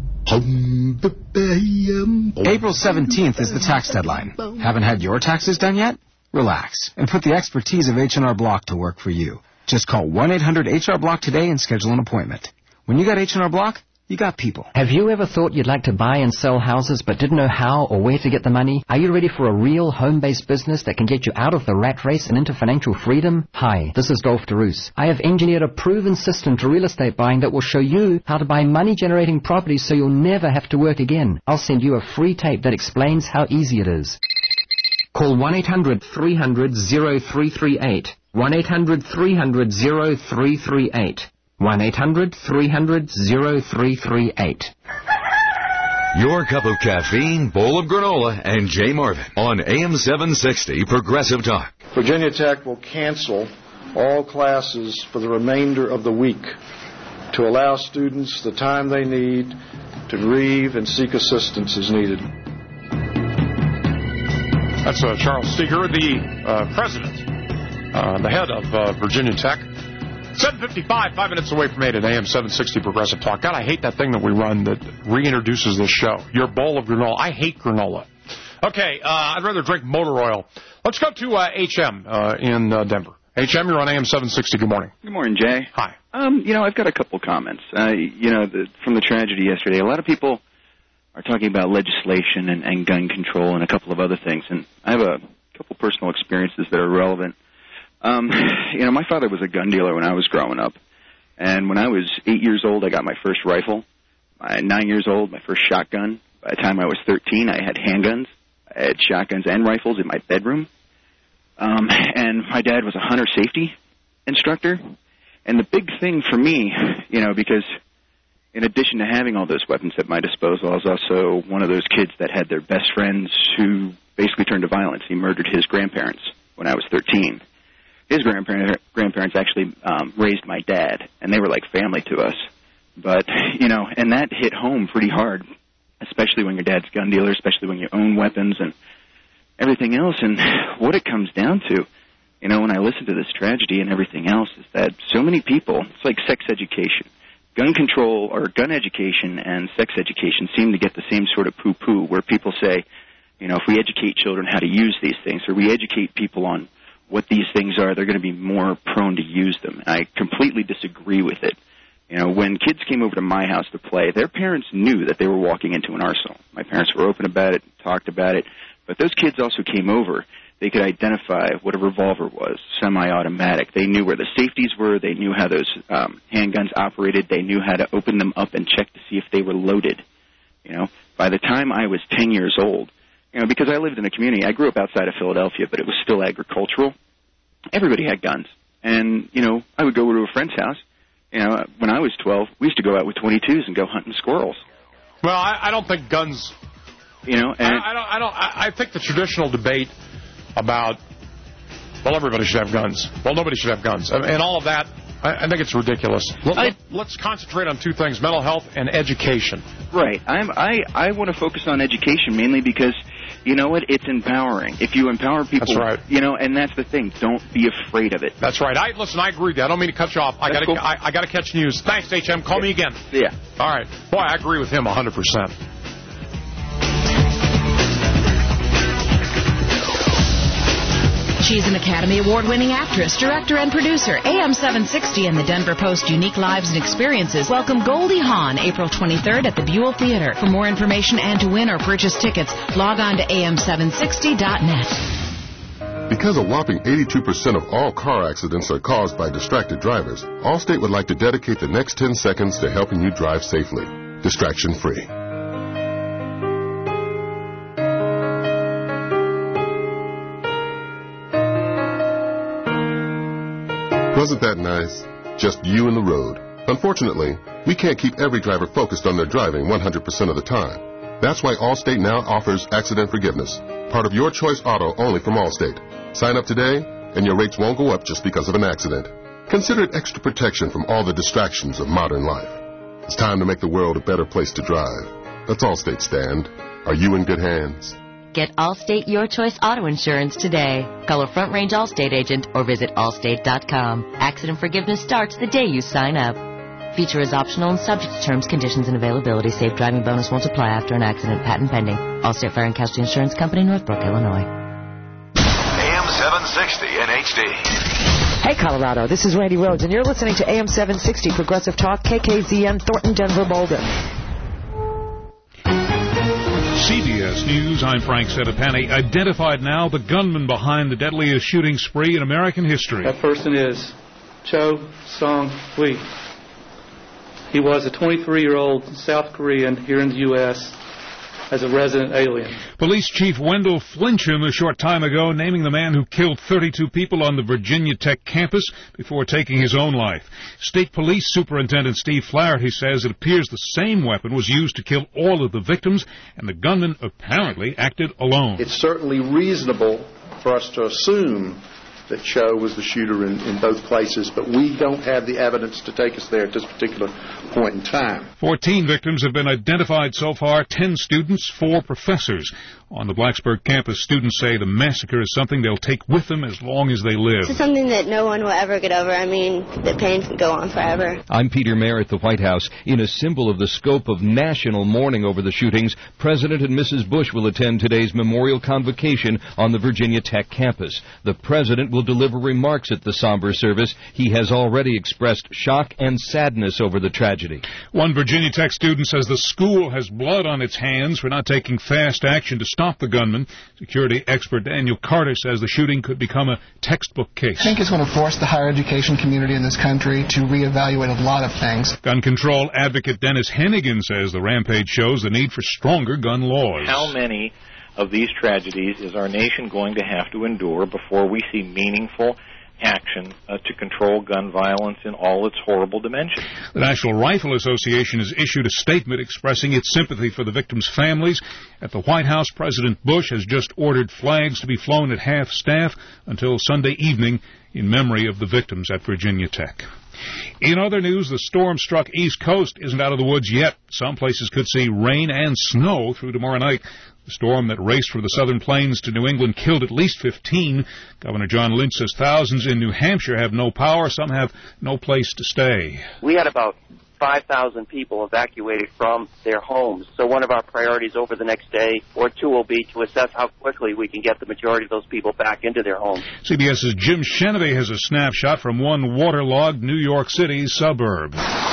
April seventeenth is the tax deadline. Haven't had your taxes done yet? Relax and put the expertise of H and R Block to work for you. Just call one eight hundred H R Block today and schedule an appointment. When you got H and R Block, you got people. Have you ever thought you'd like to buy and sell houses but didn't know how or where to get the money? Are you ready for a real home-based business that can get you out of the rat race and into financial freedom? Hi, this is Dolph DeRoos. I have engineered a proven system to real estate buying that will show you how to buy money-generating properties so you'll never have to work again. I'll send you a free tape that explains how easy it is. Call one eight hundred three hundred oh three three eight. one eight hundred three hundred oh three three eight. one eight hundred three hundred oh three three eight. Your cup of caffeine, bowl of granola, and Jay Marvin on A M seven sixty Progressive Talk. Virginia Tech will cancel all classes for the remainder of the week to allow students the time they need to grieve and seek assistance as needed. That's uh, Charles Steger, the uh, president, uh, the head of uh, Virginia Tech. seven fifty-five, five minutes away from eight at A M seven sixty Progressive Talk. God, I hate that thing that we run that reintroduces this show. Your bowl of granola. I hate granola. Okay, uh, I'd rather drink motor oil. Let's go to uh, H M uh, in uh, Denver. H M, you're on A M seven sixty. Good morning. Good morning, Jay. Hi. Um, you know, I've got a couple comments. Uh, you know, the, from the tragedy yesterday, a lot of people are talking about legislation and, and gun control and a couple of other things, and I have a couple personal experiences that are relevant. Um, you know, my father was a gun dealer when I was growing up, and when I was eight years old, I got my first rifle. At nine years old, my first shotgun. By the time I was thirteen, I had handguns. I had shotguns and rifles in my bedroom. Um, and my dad was a hunter safety instructor. And the big thing for me, you know, because in addition to having all those weapons at my disposal, I was also one of those kids that had their best friends who basically turned to violence. He murdered his grandparents when I was thirteen. His grandparents, grandparents actually um, raised my dad, and they were like family to us. But, you know, and that hit home pretty hard, especially when your dad's a gun dealer, especially when you own weapons and everything else. And what it comes down to, you know, when I listen to this tragedy and everything else, is that so many people, it's like sex education. Gun control or gun education and sex education seem to get the same sort of poo-poo, where people say, you know, if we educate children how to use these things, or we educate people on what these things are, they're going to be more prone to use them. And I completely disagree with it. You know, when kids came over to my house to play, their parents knew that they were walking into an arsenal. My parents were open about it, talked about it, but those kids also came over. They could identify what a revolver was, semi-automatic. They knew where the safeties were. They knew how those um, handguns operated. They knew how to open them up and check to see if they were loaded. You know, by the time I was ten years old, you know, because I lived in a community, I grew up outside of Philadelphia, but it was still agricultural. Everybody had guns. And, you know, I would go to a friend's house. You know, when I was twelve, we used to go out with twenty-twos and go hunting squirrels. Well, I, I don't think guns... You know, and I, I don't. I don't. I think the traditional debate about, well, everybody should have guns. Well, nobody should have guns, and all of that, I, I think it's ridiculous. Well, I, let's concentrate on two things: mental health and education. Right. I'm. I. I want to focus on education mainly because, You know what? It's empowering. If you empower people, that's right. You know, and that's the thing. Don't be afraid of it. That's right. I listen. I agree with you. I don't mean to cut you off. I got to. Cool. I, I got to catch news. Thanks, H M. Call yeah. me again. Yeah. All right. Boy, I agree with him one hundred percent. She's an Academy Award-winning actress, director, and producer. A M seven sixty and the Denver Post Unique Lives and Experiences welcome Goldie Hawn April twenty-third at the Buell Theater. For more information and to win or purchase tickets, log on to A M seven sixty dot net. Because a whopping eighty-two percent of all car accidents are caused by distracted drivers, Allstate would like to dedicate the next ten seconds to helping you drive safely, distraction-free. Wasn't that nice? Just you and the road. Unfortunately, we can't keep every driver focused on their driving one hundred percent of the time. That's why Allstate now offers accident forgiveness, part of your choice auto only from Allstate. Sign up today, and your rates won't go up just because of an accident. Consider it extra protection from all the distractions of modern life. It's time to make the world a better place to drive. Let's Allstate stand. Are you in good hands? Get Allstate Your Choice Auto Insurance today. Call a Front Range Allstate agent or visit allstate dot com. Accident forgiveness starts the day you sign up. Feature is optional and subject to terms, conditions, and availability. Safe driving bonus won't apply after an accident. Patent pending. Allstate Fire and Casualty Insurance Company, Northbrook, Illinois. A M seven sixty in H D. Hey, Colorado, this is Randy Rhodes, and you're listening to A M seven sixty Progressive Talk, K K Z N, Thornton, Denver, Boulder. C B S News, I'm Frank Sedapani. Identified now the gunman behind the deadliest shooting spree in American history. That person is Cho Song-hui. He was a twenty-three-year-old South Korean here in the U S as a resident alien. Police Chief Wendell Flincham a short time ago naming the man who killed thirty-two people on the Virginia Tech campus before taking his own life. State Police Superintendent Steve Flaherty says it appears the same weapon was used to kill all of the victims, and the gunman apparently acted alone. It's certainly reasonable for us to assume that Cho was the shooter in, in both places, but we don't have the evidence to take us there at this particular point in time. Fourteen victims have been identified so far, ten students, four professors. On the Blacksburg campus, students say the massacre is something they'll take with them as long as they live. This is something that no one will ever get over. I mean, the pain can go on forever. I'm Peter Mayer at the White House. In a symbol of the scope of national mourning over the shootings, President and Missus Bush will attend today's memorial convocation on the Virginia Tech campus. The president will deliver remarks at the somber service. He has already expressed shock and sadness over the tragedy. One Virginia Tech student says the school has blood on its hands for not taking fast action to stop the gunman. Security expert Daniel Carter says the shooting could become a textbook case. I think it's going to force the higher education community in this country to reevaluate a lot of things. Gun control advocate Dennis Hennigan says the rampage shows the need for stronger gun laws. How many of these tragedies is our nation going to have to endure before we see meaningful action uh, to control gun violence in all its horrible dimensions? The National Rifle Association has issued a statement expressing its sympathy for the victims' families. At the White House, President Bush has just ordered flags to be flown at half-staff until Sunday evening in memory of the victims at Virginia Tech. In other news, the storm-struck East Coast isn't out of the woods yet. Some places could see rain and snow through tomorrow night. The storm that raced from the southern plains to New England killed at least fifteen. Governor John Lynch says thousands in New Hampshire have no power. Some have no place to stay. We had about five thousand people evacuated from their homes. So one of our priorities over the next day or two will be to assess how quickly we can get the majority of those people back into their homes. CBS's Jim Shenevey has a snapshot from one waterlogged New York City suburb.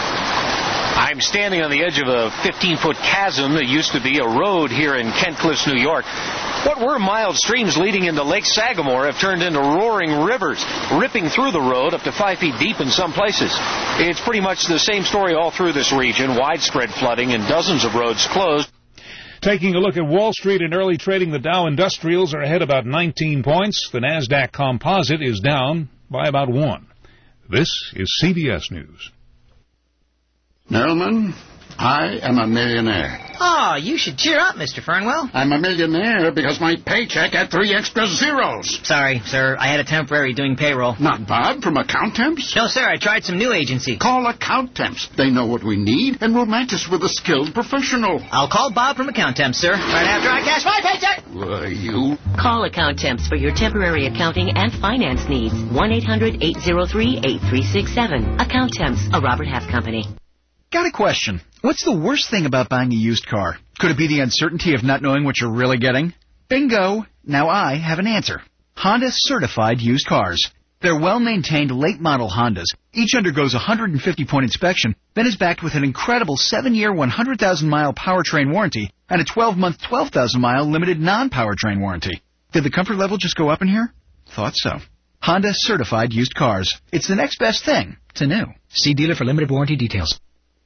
I'm standing on the edge of a fifteen-foot chasm that used to be a road here in Kent Cliffs, New York. What were mild streams leading into Lake Sagamore have turned into roaring rivers, ripping through the road up to five feet deep in some places. It's pretty much the same story all through this region, widespread flooding and dozens of roads closed. Taking a look at Wall Street in early trading, the Dow Industrials are ahead about nineteen points. The NASDAQ Composite is down by about one. This is C B S News. Nelman, I am a millionaire. Oh, you should cheer up, Mister Fernwell. I'm a millionaire because my paycheck had three extra zeros. Sorry, sir. I had a temporary doing payroll. Not Bob from Account Temps? No, sir. I tried some new agency. Call Account Temps. They know what we need and will match us with a skilled professional. I'll call Bob from Account Temps, sir. Right after I cash my paycheck. Why, you... Call Account Temps for your temporary accounting and finance needs. one eight hundred eight oh three eight three six seven. Account Temps, a Robert Half company. Got a question. What's the worst thing about buying a used car? Could it be the uncertainty of not knowing what you're really getting? Bingo! Now I have an answer. Honda Certified Used Cars. They're well-maintained late-model Hondas. Each undergoes a one hundred fifty point inspection, then is backed with an incredible seven-year, one hundred thousand mile powertrain warranty and a twelve-month, twelve thousand mile limited non-powertrain warranty. Did the comfort level just go up in here? Thought so. Honda Certified Used Cars. It's the next best thing to new. See dealer for limited warranty details.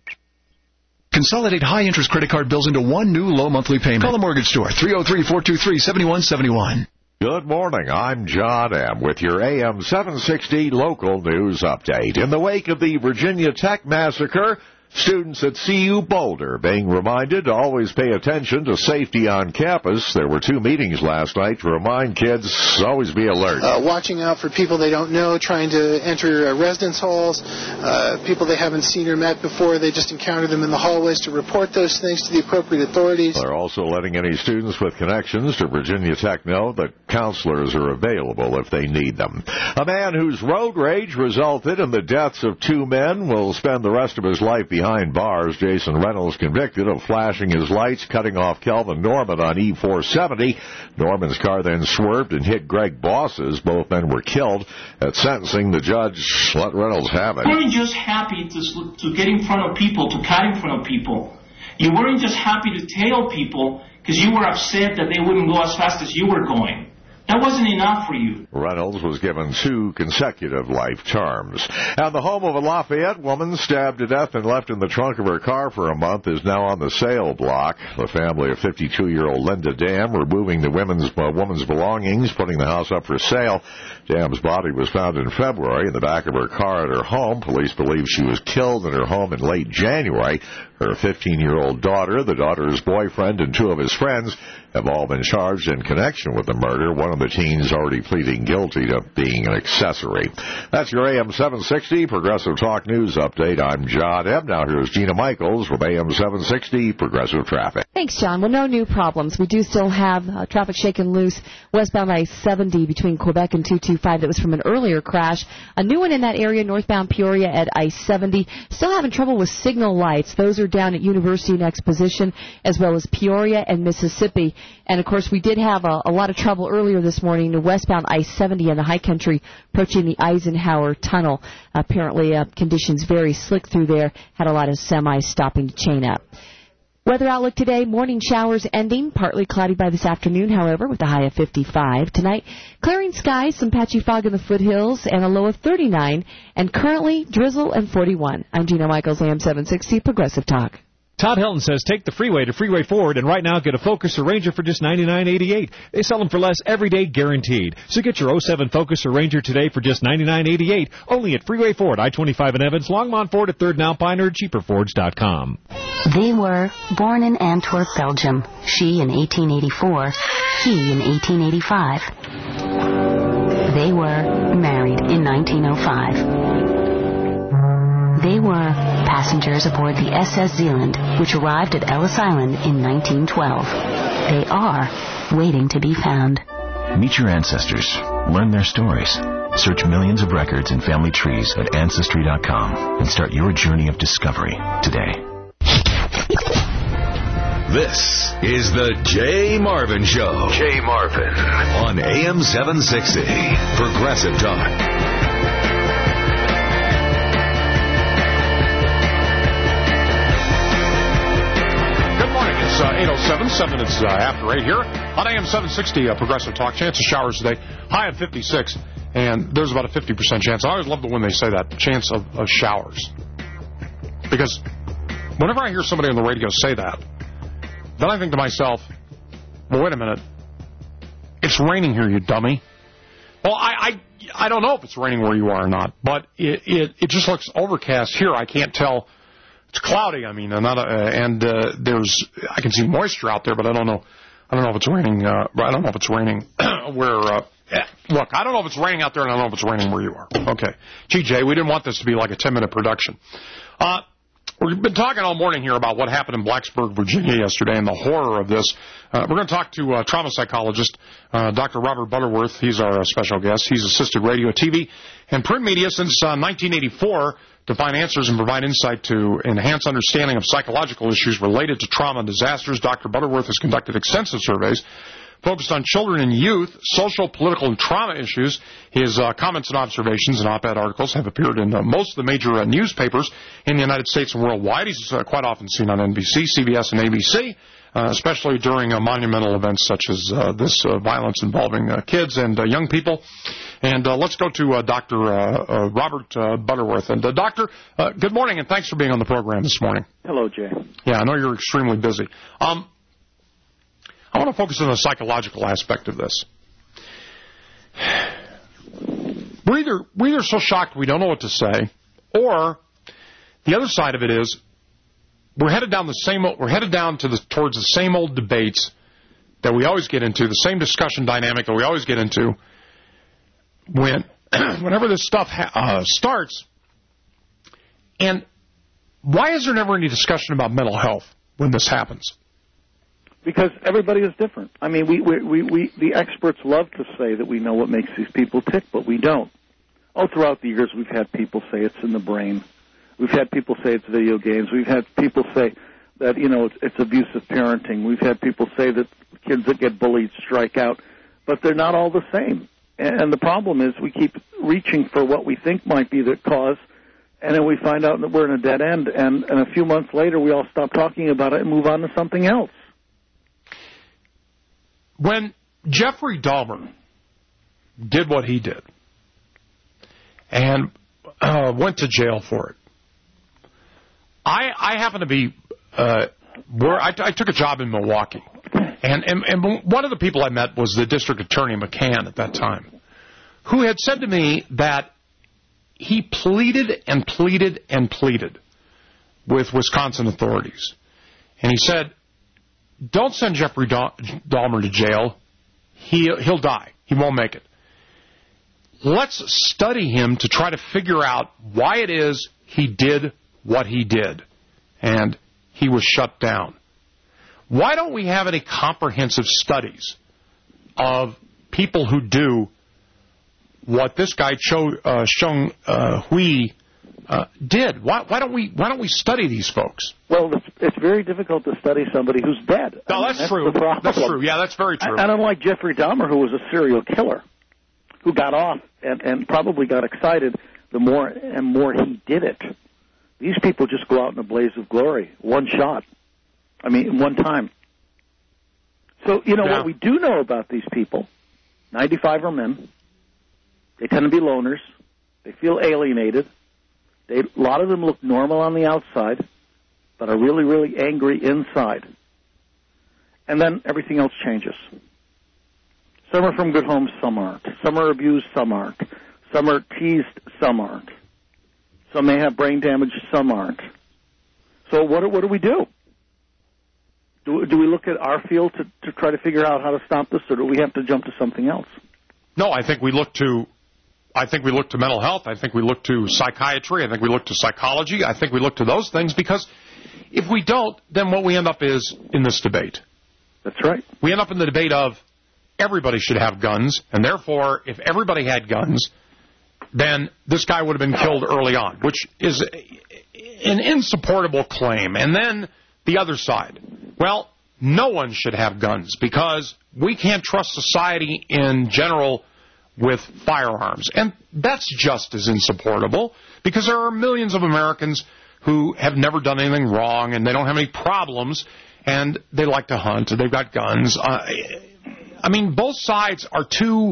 Consolidate high-interest credit card bills into one new low monthly payment. Call the mortgage store, three oh three, four two three, seven one seven one. Good morning. I'm John M. with your A M seven sixty local news update. In the wake of the Virginia Tech massacre, students at C U Boulder being reminded to always pay attention to safety on campus. There were two meetings last night to remind kids to always be alert. Uh, watching out for people they don't know, trying to enter uh, residence halls, uh, people they haven't seen or met before. They just encounter them in the hallways to report those things to the appropriate authorities. They're also letting any students with connections to Virginia Tech know that counselors are available if they need them. A man whose road rage resulted in the deaths of two men will spend the rest of his life behind bars. Jason Reynolds convicted of flashing his lights, cutting off Kelvin Norman on E four seventy. Norman's car then swerved and hit Greg Boss's. Both men were killed. At sentencing, the judge let Reynolds have it. You weren't just happy to, to get in front of people, to cut in front of people. You weren't just happy to tail people because you were upset that they wouldn't go as fast as you were going. That wasn't enough for you. Reynolds was given two consecutive life terms. And the home of a Lafayette woman stabbed to death and left in the trunk of her car for a month is now on the sale block. The family of fifty-two-year-old Linda Dam removing the women's, uh, woman's belongings, putting the house up for sale. Dam's body was found in February in the back of her car at her home. Police believe she was killed in her home in late January. Her fifteen-year-old daughter, the daughter's boyfriend, and two of his friends have all been charged in connection with the murder. One of the teens already pleading guilty to being an accessory. That's your A M seven sixty Progressive Talk News Update. I'm John M. Now here's Gina Michaels with A M seven sixty Progressive Traffic. Thanks, John. Well, no new problems. We do still have uh, traffic shaken loose westbound I seventy between Quebec and two twenty-five. That was from an earlier crash. A new one in that area, northbound Peoria at I seventy. Still having trouble with signal lights. Those are down at University and Exposition, as well as Peoria and Mississippi. And, of course, we did have a, a lot of trouble earlier this morning to westbound I seventy in the high country approaching the Eisenhower Tunnel. Apparently, uh, conditions very slick through there. Had a lot of semis stopping to chain up. Weather outlook today, morning showers ending, partly cloudy by this afternoon, however, with a high of fifty-five. Tonight, clearing skies, some patchy fog in the foothills, and a low of thirty-nine. And currently, drizzle and forty-one. I'm Gina Michaels, A M seven sixty Progressive Talk. Todd Helton says take the freeway to Freeway Ford, and right now get a Focus or Ranger for just ninety-nine eighty-eight. They sell them for less every day, guaranteed. So get your oh seven Focus or Ranger today for just ninety-nine eighty-eight, only at Freeway Ford, I twenty-five in Evans, Longmont Ford at third and Alpine, or cheaper fords dot com. They were born in Antwerp, Belgium. She in eighteen eighty-four, he in eighteen eighty-five. They were married in nineteen oh five. They were passengers aboard the S S Zealand, which arrived at Ellis Island in nineteen twelve. They are waiting to be found. Meet your ancestors. Learn their stories. Search millions of records and family trees at Ancestry dot com and start your journey of discovery today. This is the Jay Marvin Show. Jay Marvin on A M seven sixty Progressive Talk. It's uh, eight oh seven, seven minutes uh, after eight here on A M seven sixty uh, Progressive Talk. Chance of showers today, high of fifty-six, and there's about a fifty percent chance. I always love it when they say that, chance of, of showers. Because whenever I hear somebody on the radio say that, then I think to myself, well, wait a minute. It's raining here, you dummy. Well, I I, I don't know if it's raining where you are or not, but it, it, it just looks overcast here. I can't tell It's cloudy. I mean, not a, and uh, there's I can see moisture out there, but I don't know. I don't know if it's raining. Uh, I don't know if it's raining where. Uh, look, I don't know if it's raining out there, and I don't know if it's raining where you are. Okay, G J, we didn't want this to be like a ten-minute production. Uh, we've been talking all morning here about what happened in Blacksburg, Virginia yesterday, and the horror of this. Uh, we're going to talk to uh, trauma psychologist uh, Doctor Robert Butterworth. He's our uh, special guest. He's assisted radio, T V, and print media since uh, nineteen eighty-four. To find answers and provide insight to enhance understanding of psychological issues related to trauma and disasters, Doctor Butterworth has conducted extensive surveys focused on children and youth, social, political, and trauma issues. His uh, comments and observations and op-ed articles have appeared in uh, most of the major uh, newspapers in the United States and worldwide. He's uh, quite often seen on N B C, C B S, and A B C. Uh, especially during uh, monumental events such as uh, this uh, violence involving uh, kids and uh, young people. And uh, let's go to uh, Doctor Uh, uh, Robert uh, Butterworth. And uh, Doctor, uh, good morning, and thanks for being on the program this morning. Hello, Jay. Yeah, I know you're extremely busy. Um, I want to focus on the psychological aspect of this. We're either, we're either so shocked we don't know what to say, or the other side of it is We're headed down the same. We're headed down to the towards the same old debates that we always get into, the same discussion dynamic that we always get into when, whenever this stuff ha- uh, starts. And why is there never any discussion about mental health when this happens? Because everybody is different. I mean, we, we, we, we the experts love to say that we know what makes these people tick, but we don't. All throughout the years, we've had people say it's in the brain. We've had people say it's video games. We've had people say that, you know, it's, it's abusive parenting. We've had people say that kids that get bullied strike out. But they're not all the same. And, and the problem is we keep reaching for what we think might be the cause, and then we find out that we're in a dead end. And, and a few months later, we all stop talking about it and move on to something else. When Jeffrey Dahmer did what he did and uh, went to jail for it, I, I happen to be, uh, where I, I took a job in Milwaukee, and, and, and one of the people I met was the district attorney, McCann, at that time, who had said to me that he pleaded and pleaded and pleaded with Wisconsin authorities. And he said, don't send Jeffrey Dahmer to jail. He, he'll die. He won't make it. Let's study him to try to figure out why it is he did what he did, and he was shut down. Why don't we have any comprehensive studies of people who do what this guy Cho, uh, Shung uh, Hui uh, did? Why, why don't we Why don't we study these folks? Well, it's, it's very difficult to study somebody who's dead. No, I mean, that's, that's true. The problem. That's true. Yeah, that's very true. And unlike Jeffrey Dahmer, who was a serial killer, who got off and, and probably got excited the more and more he did it. These people just go out in a blaze of glory, one shot. I mean, one time. So, you know, yeah. What we do know about these people, ninety-five are men. They tend to be loners. They feel alienated. They, a lot of them look normal on the outside, but are really, really angry inside. And then everything else changes. Some are from good homes, some aren't. Some are abused, some aren't. Some are teased, some aren't. Some may have brain damage, some aren't. So what, what do we do? do? Do we look at our field to, to try to figure out how to stop this, or do we have to jump to something else? No, I think we look to I think we look to mental health. I think we look to psychiatry. I think we look to psychology. I think we look to those things, because if we don't, then what we end up is in this debate. That's right. We end up in the debate of everybody should have guns, and therefore, if everybody had guns, then this guy would have been killed early on, which is an insupportable claim. And then the other side. Well, no one should have guns because we can't trust society in general with firearms. And that's just as insupportable, because there are millions of Americans who have never done anything wrong and they don't have any problems, and they like to hunt, and they've got guns. Uh, I mean, both sides are too...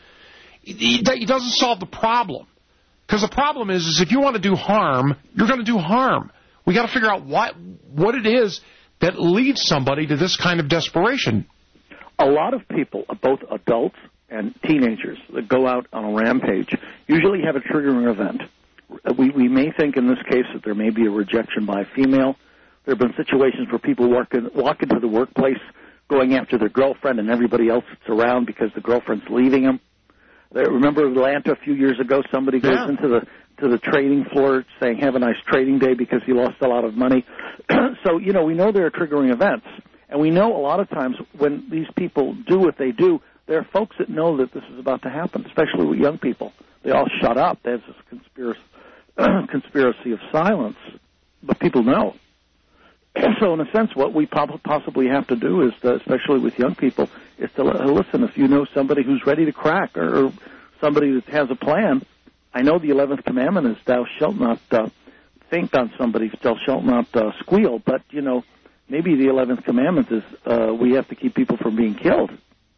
It doesn't solve the problem. Because the problem is, is if you want to do harm, you're going to do harm. We got to figure out what what it is that leads somebody to this kind of desperation. A lot of people, both adults and teenagers, that go out on a rampage usually have a triggering event. we, we may think in this case that there may be a rejection by a female. There have been situations where people walk, in, walk into the workplace going after their girlfriend and everybody else that's around because the girlfriend's leaving them. There, remember Atlanta a few years ago, somebody goes yeah. into the to the trading floor saying, have a nice trading day because he lost a lot of money. So, you know, we know there are triggering events. And we know a lot of times when these people do what they do, there are folks that know that this is about to happen, especially with young people. They all shut up. There's this conspiracy, conspiracy of silence. But people know. So, in a sense, what we possibly have to do is, to, especially with young people, is to listen. If you know somebody who's ready to crack or, or somebody that has a plan, I know the eleventh commandment is thou shalt not uh, think on somebody, thou shalt not uh, squeal. But, you know, maybe the eleventh commandment is uh, we have to keep people from being killed.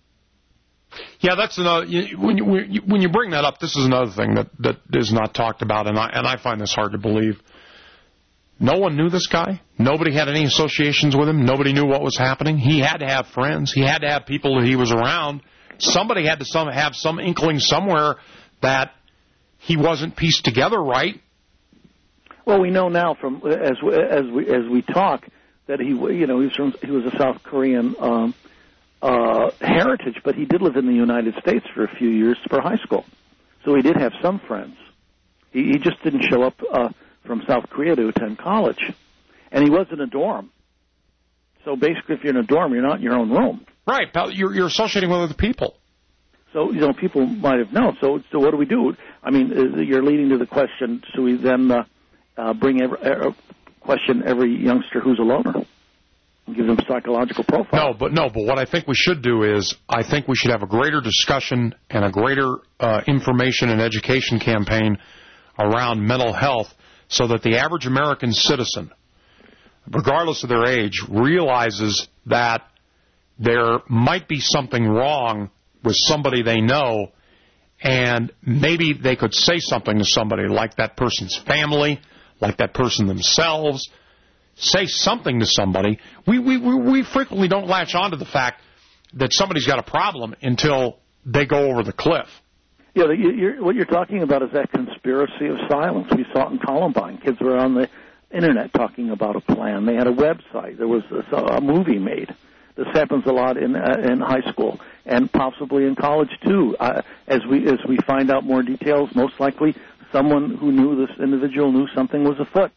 Yeah, that's another. When you, when you bring that up, this is another thing that, that is not talked about, and I, and I find this hard to believe. No one knew this guy. Nobody had any associations with him. Nobody knew what was happening. He had to have friends. He had to have people that he was around. Somebody had to some, have some inkling somewhere that he wasn't pieced together right. Well, we know now from as as we as we talk that he you know he was from, he was a South Korean um, uh, heritage, but he did live in the United States for a few years for high school, so he did have some friends. He, he just didn't show up Uh, from South Korea to attend college. And he was in a dorm. So basically, if you're in a dorm, you're not in your own room. Right. You're, you're associating with other people. So, you know, people might have known. So, so what do we do? I mean, you're leading to the question, should we then uh, uh, bring every, uh, question every youngster who's a loner and give them psychological profile? No, but no, but what I think we should do is I think we should have a greater discussion and a greater uh, information and education campaign around mental health, so that the average American citizen, regardless of their age, realizes that there might be something wrong with somebody they know, and maybe they could say something to somebody, like that person's family, like that person themselves, say something to somebody. We, we, we frequently don't latch on to the fact that somebody's got a problem until they go over the cliff. Yeah, you're, what you're talking about is that conspiracy of silence. We saw it in Columbine. Kids were on the Internet talking about a plan. They had a website. There was a, a movie made. This happens a lot in uh, in high school and possibly in college, too. Uh, as we as we find out more details, most likely someone who knew this individual knew something was afoot.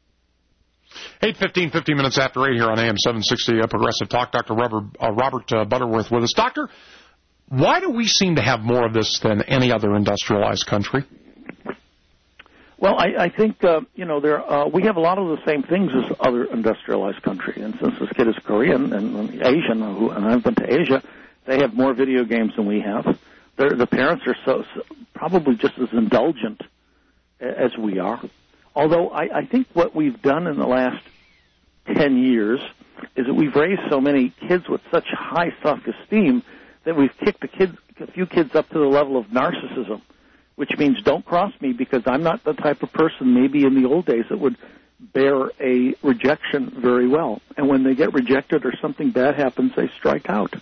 eight fifteen, fifteen minutes after eight here on A M seven sixty, uh, Progressive Talk. Doctor Robert, uh, Robert uh, Butterworth with us. Doctor, why do we seem to have more of this than any other industrialized country? Well, I, I think, uh, you know, there uh, we have a lot of the same things as other industrialized countries. And since this kid is Korean and Asian, who, and I've been to Asia, they have more video games than we have. They're, the parents are so, so probably just as indulgent as we are. Although I, I think what we've done in the last ten years is that we've raised so many kids with such high self-esteem that we've kicked a, kid, a few kids up to the level of narcissism, which means don't cross me because I'm not the type of person maybe in the old days that would bear a rejection very well. And when they get rejected or something bad happens, they strike out.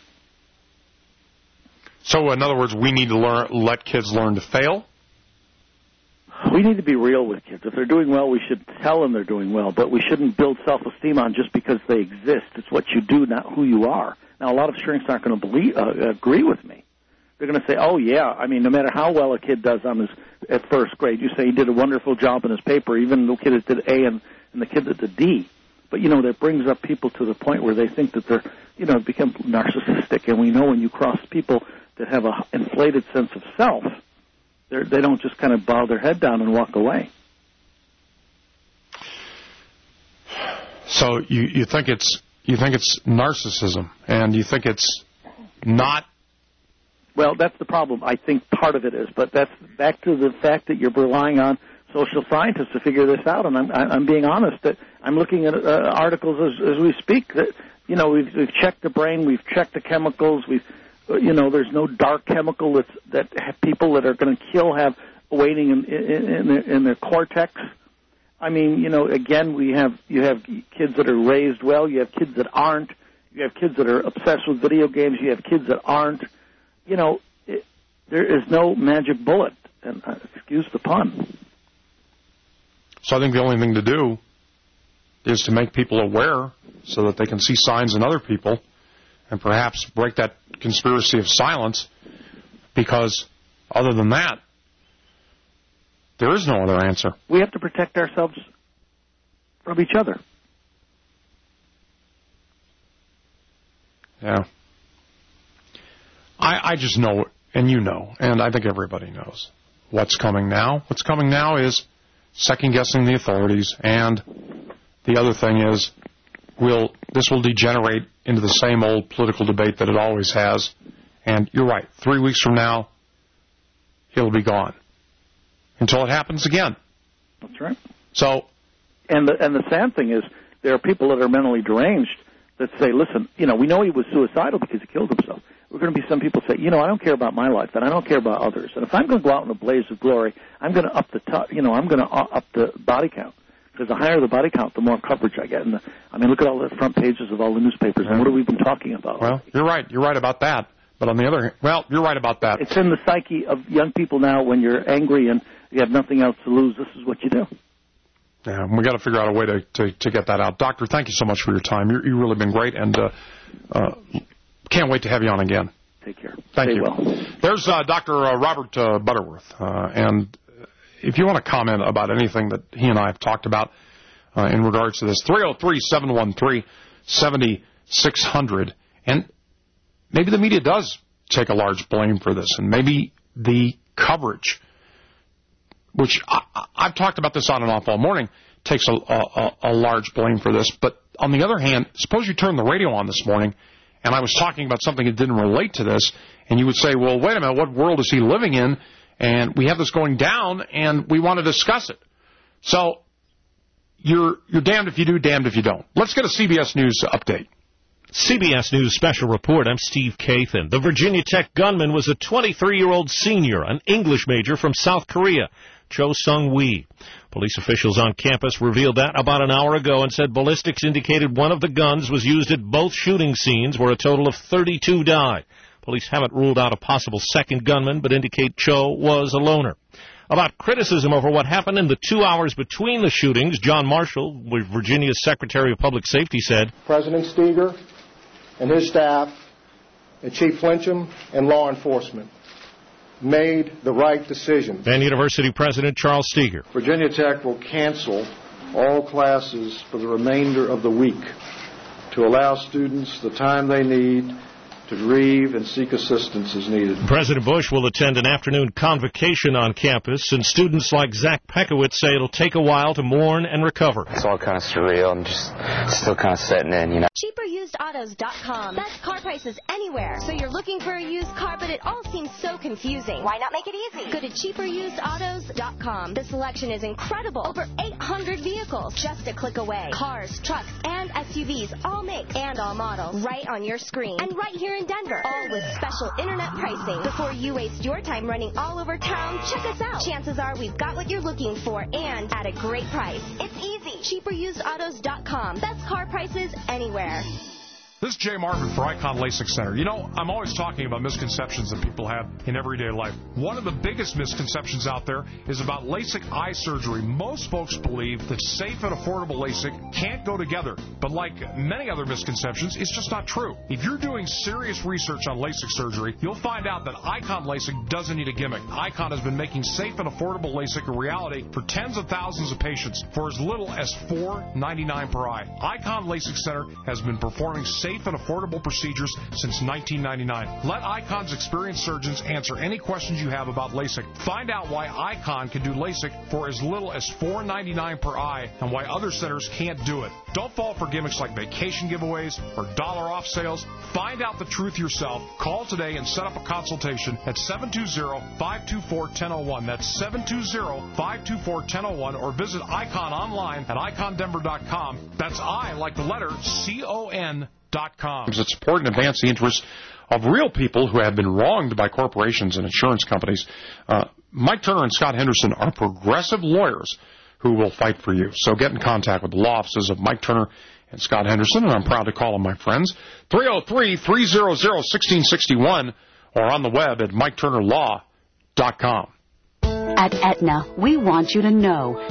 So, in other words, we need to learn, let kids learn to fail? We need to be real with kids. If they're doing well, we should tell them they're doing well, but we shouldn't build self-esteem on just because they exist. It's what you do, not who you are. Now, a lot of shrinks aren't going to believe, uh, agree with me. They're going to say, oh, yeah, I mean, no matter how well a kid does on his at first grade, you say he did a wonderful job in his paper, even the kid that did A and, and the kid that did D. But, you know, that brings up people to the point where they think that they're, you know, become narcissistic. And we know when you cross people that have an inflated sense of self, they're, they don't just kind of bow their head down and walk away. So you, you think it's you think it's narcissism, and you think it's not. Well, that's the problem. I think part of it is, but that's back to the fact that you're relying on social scientists to figure this out. And I'm, I'm being honest that I'm looking at uh, articles as, as we speak that, you know, we've, we've checked the brain, we've checked the chemicals, we've, you know, there's no dark chemical that's, that people that are going to kill have waiting in, in, in, their, in their cortex. I mean, you know, again, we have you have kids that are raised well, you have kids that aren't, you have kids that are obsessed with video games, you have kids that aren't. You know, it, there is no magic bullet, and uh, excuse the pun. So I think the only thing to do is to make people aware so that they can see signs in other people and perhaps break that conspiracy of silence, because other than that, there is no other answer. We have to protect ourselves from each other. Yeah. I, I just know, and you know, and I think everybody knows what's coming now. What's coming now is second-guessing the authorities, and the other thing is we'll, this will degenerate into the same old political debate that it always has. And you're right, three weeks from now, it'll be gone until it happens again. That's right. So, and the, and the sad thing is there are people that are mentally deranged that say, listen, you know, we know he was suicidal because he killed himself. We're going to be some people say, you know, I don't care about my life, and I don't care about others. And if I'm going to go out in a blaze of glory, I'm going to up the top, you know, I'm going to up the body count. Because the higher the body count, the more coverage I get. And the, I mean, look at all the front pages of all the newspapers, and what have we been talking about? Well, you're right. You're right about that. But on the other hand, well, you're right about that. It's in the psyche of young people now. When you're angry and you have nothing else to lose, this is what you do. Yeah, we got to figure out a way to, to, to get that out. Doctor, thank you so much for your time. You're, you've really been great, and uh, uh, can't wait to have you on again. Take care. Thank Stay you. Well. There's uh, Doctor Uh, Robert uh, Butterworth, uh, and if you want to comment about anything that he and I have talked about uh, in regards to this, three oh three, seven one three, seven six zero zero, and maybe the media does take a large blame for this, and maybe the coverage, which I, I've talked about this on and off all morning, takes a, a, a large blame for this. But on the other hand, suppose you turned the radio on this morning and I was talking about something that didn't relate to this, and you would say, well, wait a minute, what world is he living in? And we have this going down, and we want to discuss it. So you're you're damned if you do, damned if you don't. Let's get a C B S News update. C B S News Special Report. I'm Steve Kathan. The Virginia Tech gunman was a twenty-three-year-old senior, an English major from South Korea, Cho Sung-wee. Police officials on campus revealed that about an hour ago and said ballistics indicated one of the guns was used at both shooting scenes, where a total of thirty-two died. Police haven't ruled out a possible second gunman, but indicate Cho was a loner. About criticism over what happened in the two hours between the shootings, John Marshall, Virginia's Secretary of Public Safety, said, President Steger and his staff, and Chief Flincham and law enforcement made the right decision. And University President Charles Steger. Virginia Tech will cancel all classes for the remainder of the week to allow students the time they need to grieve and seek assistance as needed. President Bush will attend an afternoon convocation on campus, and students like Zach Pekowitz say it'll take a while to mourn and recover. It's all kind of surreal and just still kind of setting in, you know. cheaper used autos dot com. Best car prices anywhere. So you're looking for a used car, but it all seems so confusing. Why not make it easy? Go to cheaper used autos dot com. The selection is incredible. Over eight hundred vehicles just a click away. Cars, trucks, and S U Vs, all make and all models, right on your screen. And right here in Denver, all with special internet pricing. Before you waste your time running all over town, check us out. Chances are we've got what you're looking for, and at a great price. It's easy. cheaper used autos dot com. Best car prices anywhere. This is Jay Marvin for Icon LASIK Center. You know, I'm always talking about misconceptions that people have in everyday life. One of the biggest misconceptions out there is about LASIK eye surgery. Most folks believe that safe and affordable LASIK can't go together. But like many other misconceptions, it's just not true. If you're doing serious research on LASIK surgery, you'll find out that Icon LASIK doesn't need a gimmick. Icon has been making safe and affordable LASIK a reality for tens of thousands of patients for as little as four dollars and ninety-nine cents per eye. Icon LASIK Center has been performing safe and affordable procedures since nineteen ninety-nine. Let Icon's experienced surgeons answer any questions you have about LASIK. Find out why Icon can do LASIK for as little as four dollars and ninety-nine cents per eye and why other centers can't do it. Don't fall for gimmicks like vacation giveaways or dollar off sales. Find out the truth yourself. Call today and set up a consultation at seven two zero, five two four, one zero zero one. That's seven two zero, five two four, one zero zero one, or visit Icon online at icon denver dot com. That's I, like the letter, C O N dot com. That support and advance the interests of real people who have been wronged by corporations and insurance companies. Uh, Mike Turner and Scott Henderson are progressive lawyers who will fight for you. So get in contact with the law offices of Mike Turner and Scott Henderson, and I'm proud to call them my friends, three oh three, three hundred, one six six one, or on the web at mike turner law dot com. At Aetna, we want you to know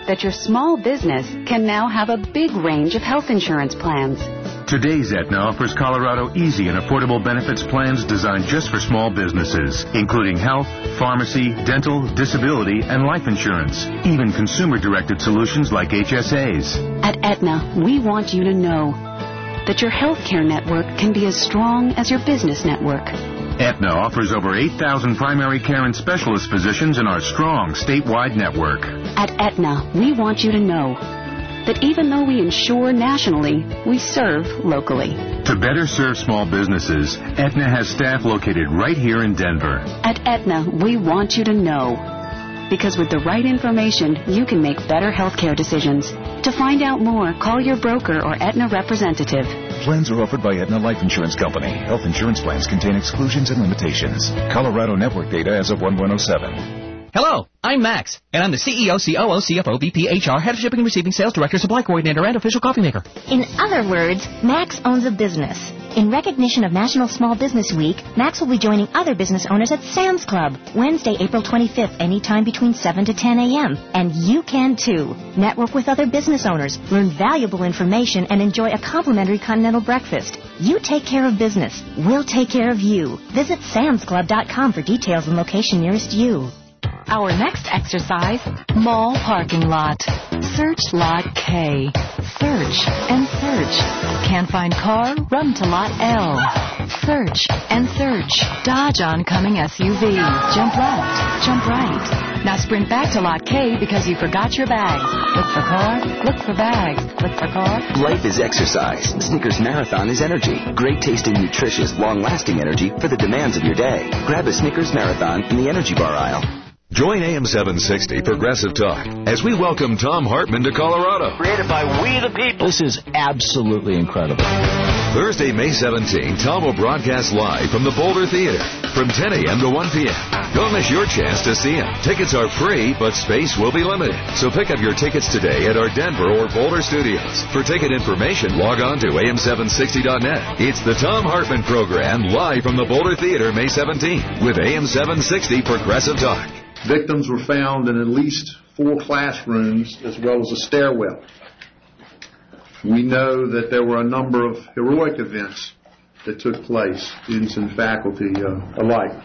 that your small business can now have a big range of health insurance plans. Today's Aetna offers Colorado easy and affordable benefits plans designed just for small businesses, including health, pharmacy, dental, disability, and life insurance. Even consumer-directed solutions like H S As. At Aetna, we want you to know that your healthcare network can be as strong as your business network. Aetna offers over eight thousand primary care and specialist physicians in our strong statewide network. At Aetna, we want you to know that even though we insure nationally, we serve locally. To better serve small businesses, Aetna has staff located right here in Denver. At Aetna, we want you to know, because with the right information, you can make better healthcare decisions. To find out more, call your broker or Aetna representative. Plans are offered by Aetna Life Insurance Company. Health insurance plans contain exclusions and limitations. Colorado network data as of one one oh seven. Hello, I'm Max, and I'm the C E O, C O O, C F O, V P, H R, Head of Shipping and Receiving, Sales Director, Supply Coordinator, and Official Coffee Maker. In other words, Max owns a business. In recognition of National Small Business Week, Max will be joining other business owners at Sam's Club, Wednesday, April twenty-fifth, anytime between seven to ten a.m. And you can too. Network with other business owners, learn valuable information, and enjoy a complimentary continental breakfast. You take care of business. We'll take care of you. Visit Sams Club dot com for details and location nearest you. Our next exercise, mall parking lot. Search Lot K. Search and search. Can't find car? Run to Lot L. Search and search. Dodge oncoming S U V. Jump left. Jump right. Now sprint back to Lot K because you forgot your bags. Look for car. Look for bags. Look for car. Life is exercise. Snickers Marathon is energy. Great tasting, nutritious, long-lasting energy for the demands of your day. Grab a Snickers Marathon in the energy bar aisle. Join A M seven sixty Progressive Talk as we welcome Tom Hartman to Colorado. Created by We the People. This is absolutely incredible. Thursday, May seventeenth, Tom will broadcast live from the Boulder Theater from ten a.m. to one p.m. Don't miss your chance to see him. Tickets are free, but space will be limited. So pick up your tickets today at our Denver or Boulder studios. For ticket information, log on to A M seven sixty dot net. It's the Tom Hartman Program live from the Boulder Theater May seventeenth with A M seven sixty Progressive Talk. Victims were found in at least four classrooms as well as a stairwell. We know that there were a number of heroic events that took place, students and faculty uh, alike.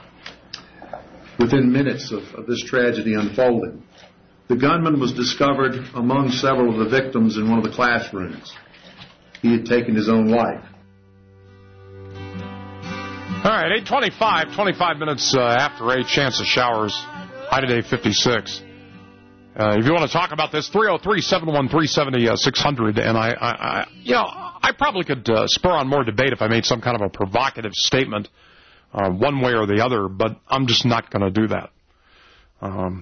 Within minutes of, of this tragedy unfolding, the gunman was discovered among several of the victims in one of the classrooms. He had taken his own life. All right, eight twenty-five, twenty-five minutes uh, after eight, chance of showers. High today, fifty-six. Uh, if you want to talk about this, three oh three, seven one three, seven six hundred. And I, I, I, you know, I probably could uh, spur on more debate if I made some kind of a provocative statement, uh, one way or the other, but I'm just not going to do that. Um,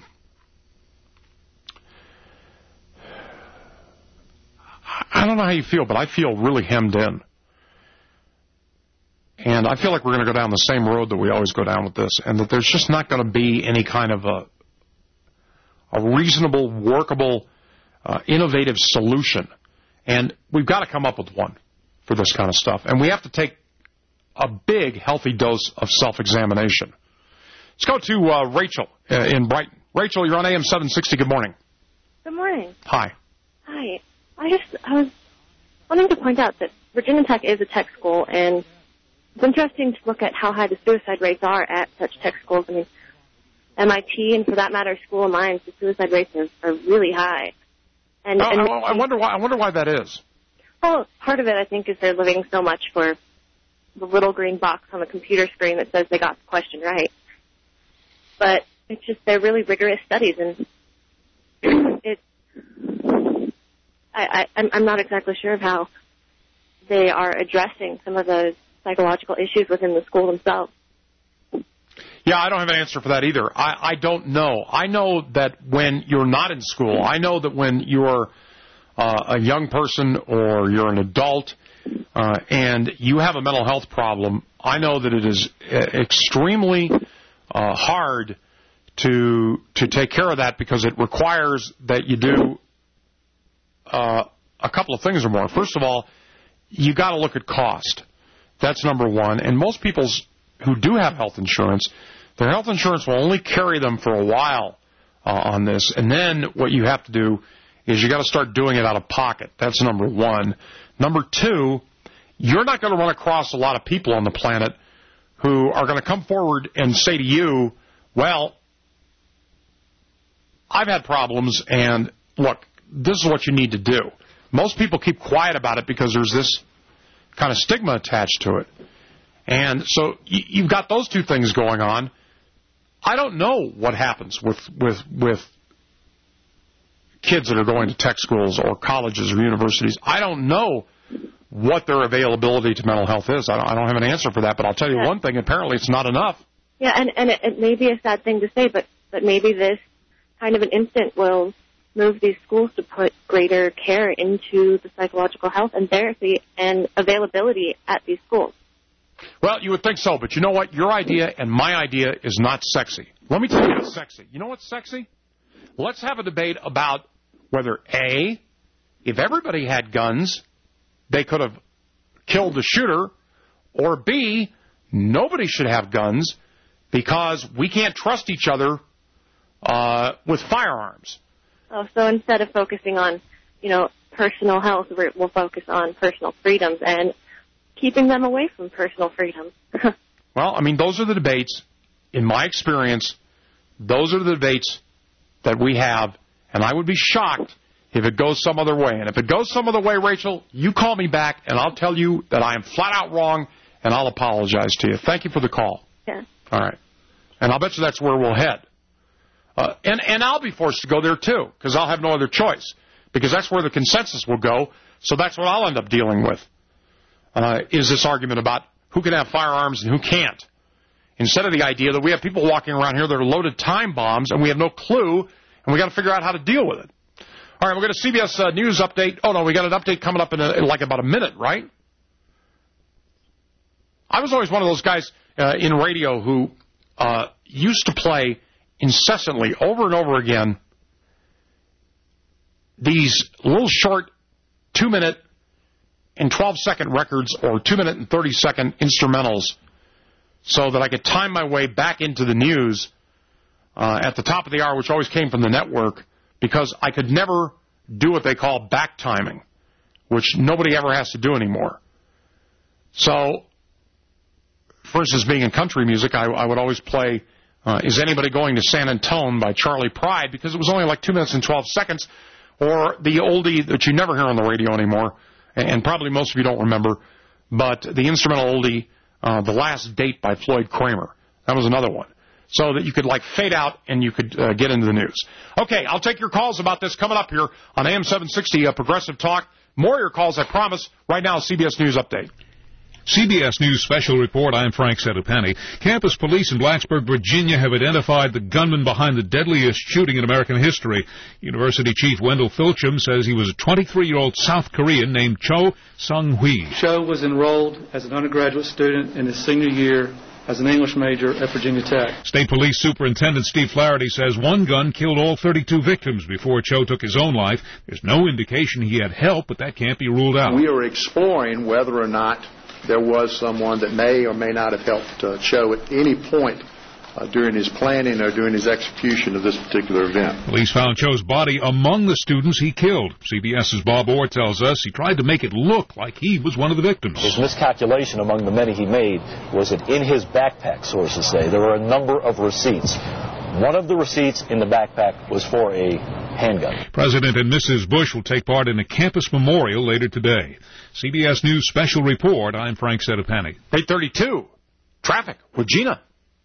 I don't know how you feel, but I feel really hemmed in. And I feel like we're going to go down the same road that we always go down with this, and that there's just not going to be any kind of a, a reasonable, workable, uh, innovative solution. And we've got to come up with one for this kind of stuff. And we have to take a big, healthy dose of self-examination. Let's go to uh, Rachel uh, in Brighton. Rachel, you're on A M seven sixty. Good morning. Good morning. Hi. Hi. I just I was wanting to point out that Virginia Tech is a tech school, and it's interesting to look at how high the suicide rates are at such tech schools. I mean, M I T and, for that matter, School of Mines, the suicide rates are, are really high. And, oh, and I, I wonder why. I wonder why that is. Well, part of it, I think, is they're living so much for the little green box on the computer screen that says they got the question right. But it's just they're really rigorous studies, and it's I, I I'm, I'm not exactly sure of how they are addressing some of those psychological issues within the school themselves. Yeah, I don't have an answer for that either. I, I don't know. I know that when you're not in school, I know that when you're uh, a young person or you're an adult uh, and you have a mental health problem, I know that it is extremely uh, hard to to take care of that because it requires that you do uh, a couple of things or more. First of all, you got to look at cost. That's number one. And most people's who do have health insurance, their health insurance will only carry them for a while uh, on this. And then what you have to do is you got to start doing it out of pocket. That's number one. Number two, you're not going to run across a lot of people on the planet who are going to come forward and say to you, well, I've had problems, and look, this is what you need to do. Most people keep quiet about it because there's this kind of stigma attached to it. And so you've got those two things going on. I don't know what happens with, with, with kids that are going to tech schools or colleges or universities. I don't know what their availability to mental health is. I don't, I don't have an answer for that, but I'll tell you yeah. one thing. Apparently it's not enough. Yeah, and, and it, it may be a sad thing to say, but, but maybe this kind of an instant will move these schools to put greater care into the psychological health and therapy and availability at these schools. Well, you would think so, but you know what? Your idea and my idea is not sexy. Let me tell you what's sexy. You know what's sexy? Let's have a debate about whether, A, if everybody had guns, they could have killed the shooter, or B, nobody should have guns because we can't trust each other uh, with firearms. Oh, so instead of focusing on, you know, personal health, we'll focus on personal freedoms and keeping them away from personal freedoms. Well, I mean, those are the debates. In my experience, those are the debates that we have, and I would be shocked if it goes some other way. And if it goes some other way, Rachel, you call me back, and I'll tell you that I am flat out wrong, and I'll apologize to you. Thank you for the call. Yeah. All right. And I'll bet you that's where we'll head. Uh, and, and I'll be forced to go there, too, because I'll have no other choice, because that's where the consensus will go, so that's what I'll end up dealing with, uh, is this argument about who can have firearms and who can't, instead of the idea that we have people walking around here that are loaded time bombs, and we have no clue, and we got to figure out how to deal with it. All right, we're going to C B S uh, News update. Oh, no, we got an update coming up in, a, in like about a minute, right? I was always one of those guys uh, in radio who uh, used to play incessantly, over and over again, these little short two-minute and twelve-second records or two-minute and thirty-second instrumentals so that I could time my way back into the news uh, at the top of the hour, which always came from the network, because I could never do what they call back timing, which nobody ever has to do anymore. So, for instance, being in country music, I, I would always play uh, Is Anybody Going to San Antone by Charlie Pride, because it was only like two minutes and twelve seconds, or the oldie that you never hear on the radio anymore, and, and probably most of you don't remember, but the instrumental oldie, uh, The Last Date by Floyd Kramer. That was another one. So that you could, like, fade out and you could uh, get into the news. Okay, I'll take your calls about this coming up here on A M seven sixty, uh, Progressive Talk. More of your calls, I promise. Right now, C B S News Update. C B S News Special Report. I'm Frank Settepani. Campus police in Blacksburg, Virginia have identified the gunman behind the deadliest shooting in American history. University Chief Wendell Filcham says he was a twenty-three-year-old South Korean named Cho Sung-hui. Cho was enrolled as an undergraduate student in his senior year as an English major at Virginia Tech. State Police Superintendent Steve Flaherty says one gun killed all thirty-two victims before Cho took his own life. There's no indication he had help, but that can't be ruled out. We are exploring whether or not there was someone that may or may not have helped uh, Cho at any point uh, during his planning or during his execution of this particular event. Police found Cho's body among the students he killed. CBS's Bob Orr tells us he tried to make it look like he was one of the victims. His miscalculation among the many he made was that in his backpack, sources say, there were a number of receipts. One of the receipts in the backpack was for a handgun. President and Missus Bush will take part in a campus memorial later today. C B S News Special Report. I'm Frank Settepani. eight thirty-two. Traffic with Gina.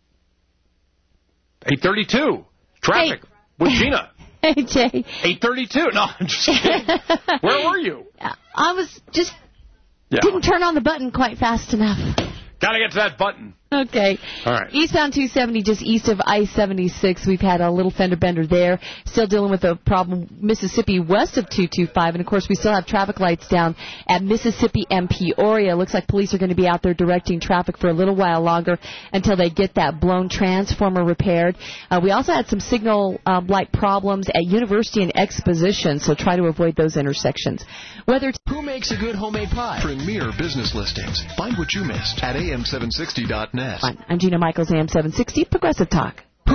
eight thirty-two. Traffic hey. with Gina. Hey, Jay. eight thirty-two. No, I'm just kidding. Where were you? I was just... Yeah. Didn't turn on the button quite fast enough. Got to get to that button. Okay. All right. Eastbound two seventy, just east of I seventy-six. We've had a little fender bender there. Still dealing with a problem Mississippi west of two twenty-five. And, of course, we still have traffic lights down at Mississippi and Peoria. Looks like police are going to be out there directing traffic for a little while longer until they get that blown transformer repaired. Uh, we also had some signal um, light problems at University and Exposition, so try to avoid those intersections. Whether t- Who makes a good homemade pie? Premier business listings. Find what you missed at A M seven sixty dot net. I'm Gina Michaels, A M seven sixty, Progressive Talk. Who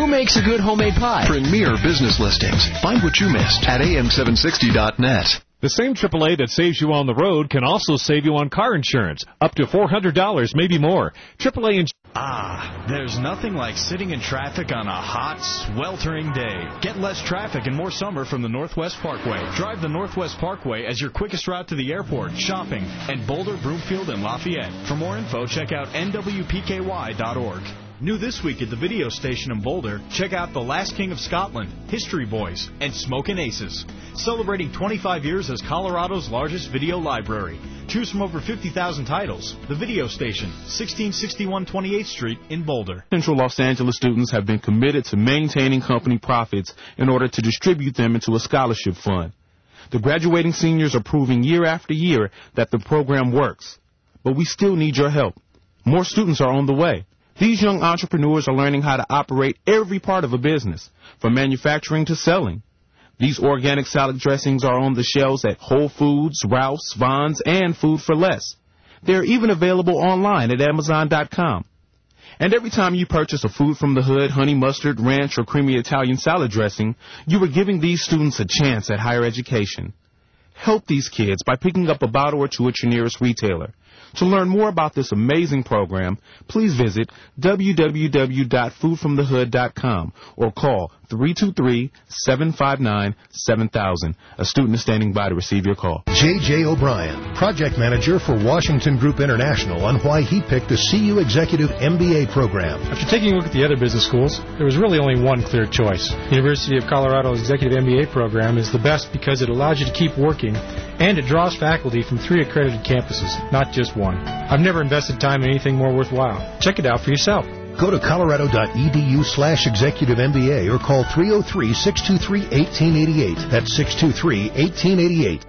Who makes a good homemade pie? Premier Business Listings. Find what you missed at A M seven sixty dot net. The same triple A that saves you on the road can also save you on car insurance, up to four hundred dollars, maybe more. triple A insurance. Ah, there's nothing like sitting in traffic on a hot, sweltering day. Get less traffic and more summer from the Northwest Parkway. Drive the Northwest Parkway as your quickest route to the airport, shopping, and Boulder, Broomfield, and Lafayette. For more info, check out N W P K Y dot org. New this week at the video station in Boulder, check out The Last King of Scotland, History Boys, and Smokin' Aces. Celebrating twenty-five years as Colorado's largest video library. Choose from over fifty thousand titles. The Video Station, sixteen sixty-one twenty-eighth Street in Boulder. Central Los Angeles students have been committed to maintaining company profits in order to distribute them into a scholarship fund. The graduating seniors are proving year after year that the program works. But we still need your help. More students are on the way. These young entrepreneurs are learning how to operate every part of a business, from manufacturing to selling. These organic salad dressings are on the shelves at Whole Foods, Ralph's, Vons, and Food for Less. They're even available online at Amazon dot com. And every time you purchase a Food from the Hood, honey mustard, ranch, or creamy Italian salad dressing, you are giving these students a chance at higher education. Help these kids by picking up a bottle or two at your nearest retailer. To learn more about this amazing program, please visit w w w dot food from the hood dot com or call three two three, seven five nine, seven thousand. A student is standing by to receive your call. J J O'Brien, project manager for Washington Group International, on why he picked the C U Executive M B A program. After taking a look at the other business schools, there was really only one clear choice. University of Colorado's Executive M B A program is the best because it allows you to keep working, and it draws faculty from three accredited campuses, not just one. I've never invested time in anything more worthwhile. Check it out for yourself. Go to colorado dot e d u slash executive M B A or call three oh three, six two three, one eight eight eight. That's six two three, one eight eight eight.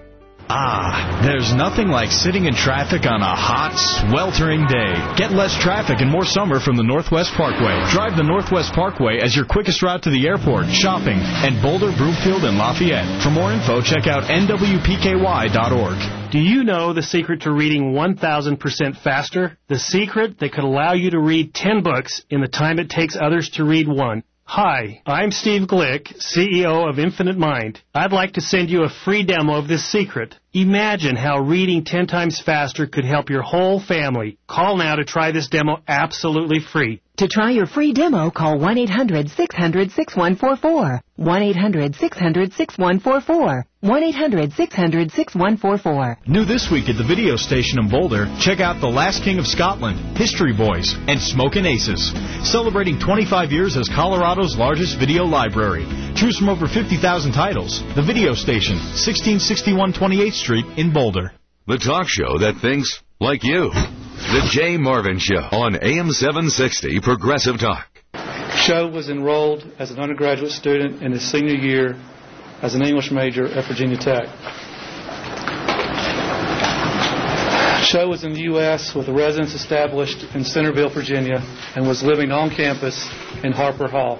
Ah, there's nothing like sitting in traffic on a hot, sweltering day. Get less traffic and more summer from the Northwest Parkway. Drive the Northwest Parkway as your quickest route to the airport, shopping, and Boulder, Broomfield, and Lafayette. For more info, check out N W P K Y dot org. Do you know the secret to reading one thousand percent faster? The secret that could allow you to read ten books in the time it takes others to read one. Hi, I'm Steve Glick, C E O of Infinite Mind. I'd like to send you a free demo of this secret. Imagine how reading ten times faster could help your whole family. Call now to try this demo absolutely free. To try your free demo, call one eight hundred, six hundred, six one four four. one eight hundred, six hundred, six one four four. one eight hundred, six hundred, six one four four. New this week at the video station in Boulder, check out The Last King of Scotland, History Boys, and Smokin' Aces. Celebrating twenty-five years as Colorado's largest video library. Choose from over fifty thousand titles. The Video Station, sixteen sixty-one twenty-eighth Street in Boulder. The talk show that thinks like you. The Jay Marvin Show on A M seven sixty Progressive Talk. Show was enrolled as an undergraduate student in his senior year as an English major at Virginia Tech. Show was in the U S with a residence established in Centerville, Virginia, and was living on campus in Harper Hall.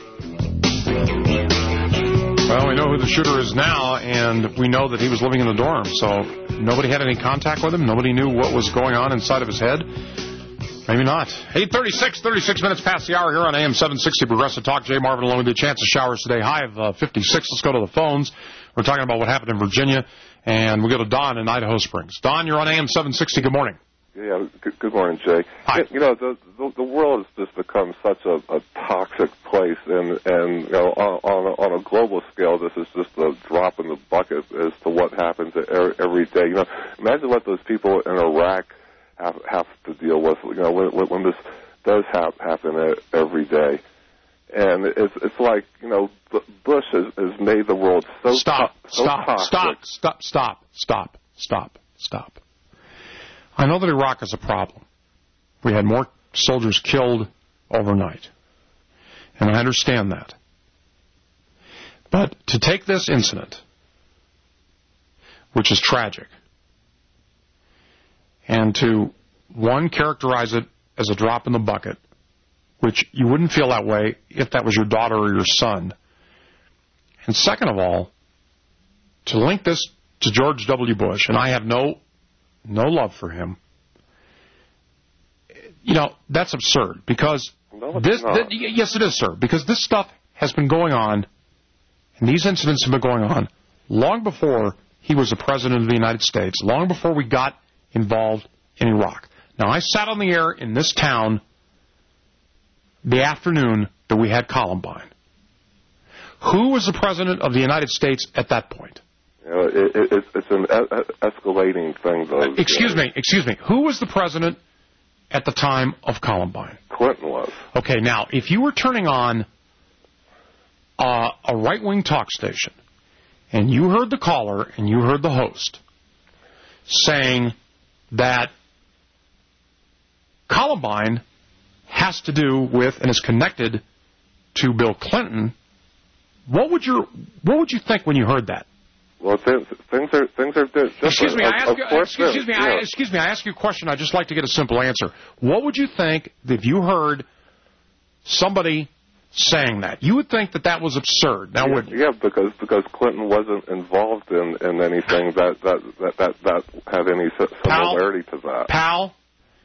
Well, we know who the shooter is now, and we know that he was living in the dorm, so nobody had any contact with him. Nobody knew what was going on inside of his head. Maybe not. eight thirty-six, thirty-six minutes past the hour here on A M seven sixty Progressive Talk. Jay Marvin along with you. Chance of showers today. High of uh, fifty-six. Let's go to the phones. We're talking about what happened in Virginia, and we go to Don in Idaho Springs. Don, you're on A M seven sixty. Good morning. Yeah, good, good morning, Jay. Hi. You know, the, the the world has just become such a, a toxic place, and and you know, on on a, on a global scale, this is just a drop in the bucket as to what happens every day. You know, imagine what those people in Iraq have have to deal with. You know, when when this does have, happen every day, and it's it's like you know, Bush has, has made the world so stop, to- so stop, toxic. stop, stop, stop, stop, stop, stop. I know that Iraq is a problem. We had more soldiers killed overnight, and I understand that. But to take this incident, which is tragic, and to, one, characterize it as a drop in the bucket, which you wouldn't feel that way if that was your daughter or your son, and second of all, to link this to George W. Bush, and I have no no love for him, you know, that's absurd, because No, it's this, not. th- yes, it is, sir, because this stuff has been going on, and these incidents have been going on long before he was the President of the United States, long before we got involved in Iraq. Now, I sat on the air in this town the afternoon that we had Columbine. Who was the President of the United States at that point? You know, it, it, it's an e- escalating thing, though. Excuse me, excuse me. Who was the President at the time of Columbine? Clinton was. Okay, now, if you were turning on uh, a right-wing talk station, and you heard the caller and you heard the host saying that Columbine has to do with and is connected to Bill Clinton, what would your what would you think when you heard that? Well, th- things are things are different. Excuse me, I ask of, you, of course excuse me, yeah. I, excuse me, I ask you a question. I'd just like to get a simple answer. What would you think if you heard somebody saying that? You would think that that was absurd. Now, yeah, would you? Yeah, because because Clinton wasn't involved in, in anything that that, that, that that had any similarity Pal, to that. Pal,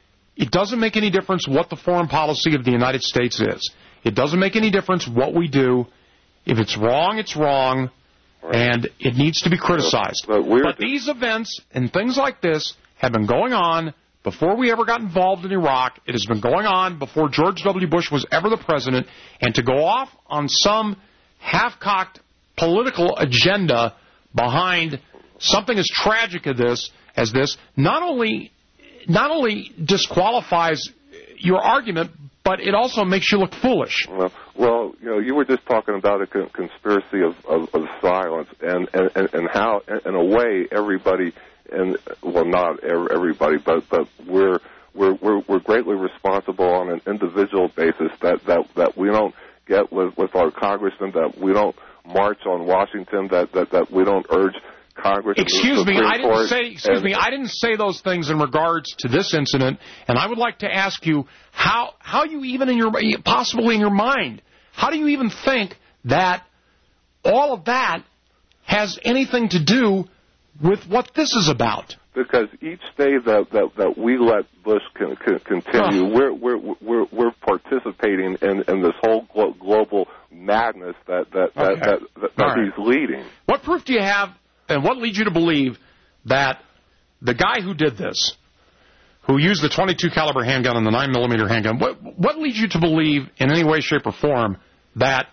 it doesn't make any difference what the foreign policy of the United States is. It doesn't make any difference what we do. If it's wrong, it's wrong, right. And it needs to be criticized. But, but, but these events and things like this have been going on before we ever got involved in Iraq. It has been going on before George W. Bush was ever the president. And to go off on some half-cocked political agenda behind something as tragic as this, as this, not only not only disqualifies your argument, but it also makes you look foolish. Well, well, you know, you were just talking about a con- conspiracy of, of, of silence, and, and, and how, in a way, everybody, and well, not everybody, but but we're we're we're, we're greatly responsible on an individual basis that, that, that we don't get with, with our congressmen, that we don't march on Washington, that, that, that we don't urge Congress. Excuse me, I didn't Court, say. Excuse and, me, I didn't say those things in regards to this incident. And I would like to ask you how how you even in your possibly in your mind, how do you even think that all of that has anything to do with what this is about? Because each day that that, that we let Bush con, con, continue, oh. we're we're we're we're participating in, in this whole glo- global madness that that okay. that, that, that, that right. he's leading. What proof do you have? And what leads you to believe that the guy who did this, who used the twenty-two caliber handgun and the nine millimeter handgun, what, what leads you to believe in any way, shape, or form that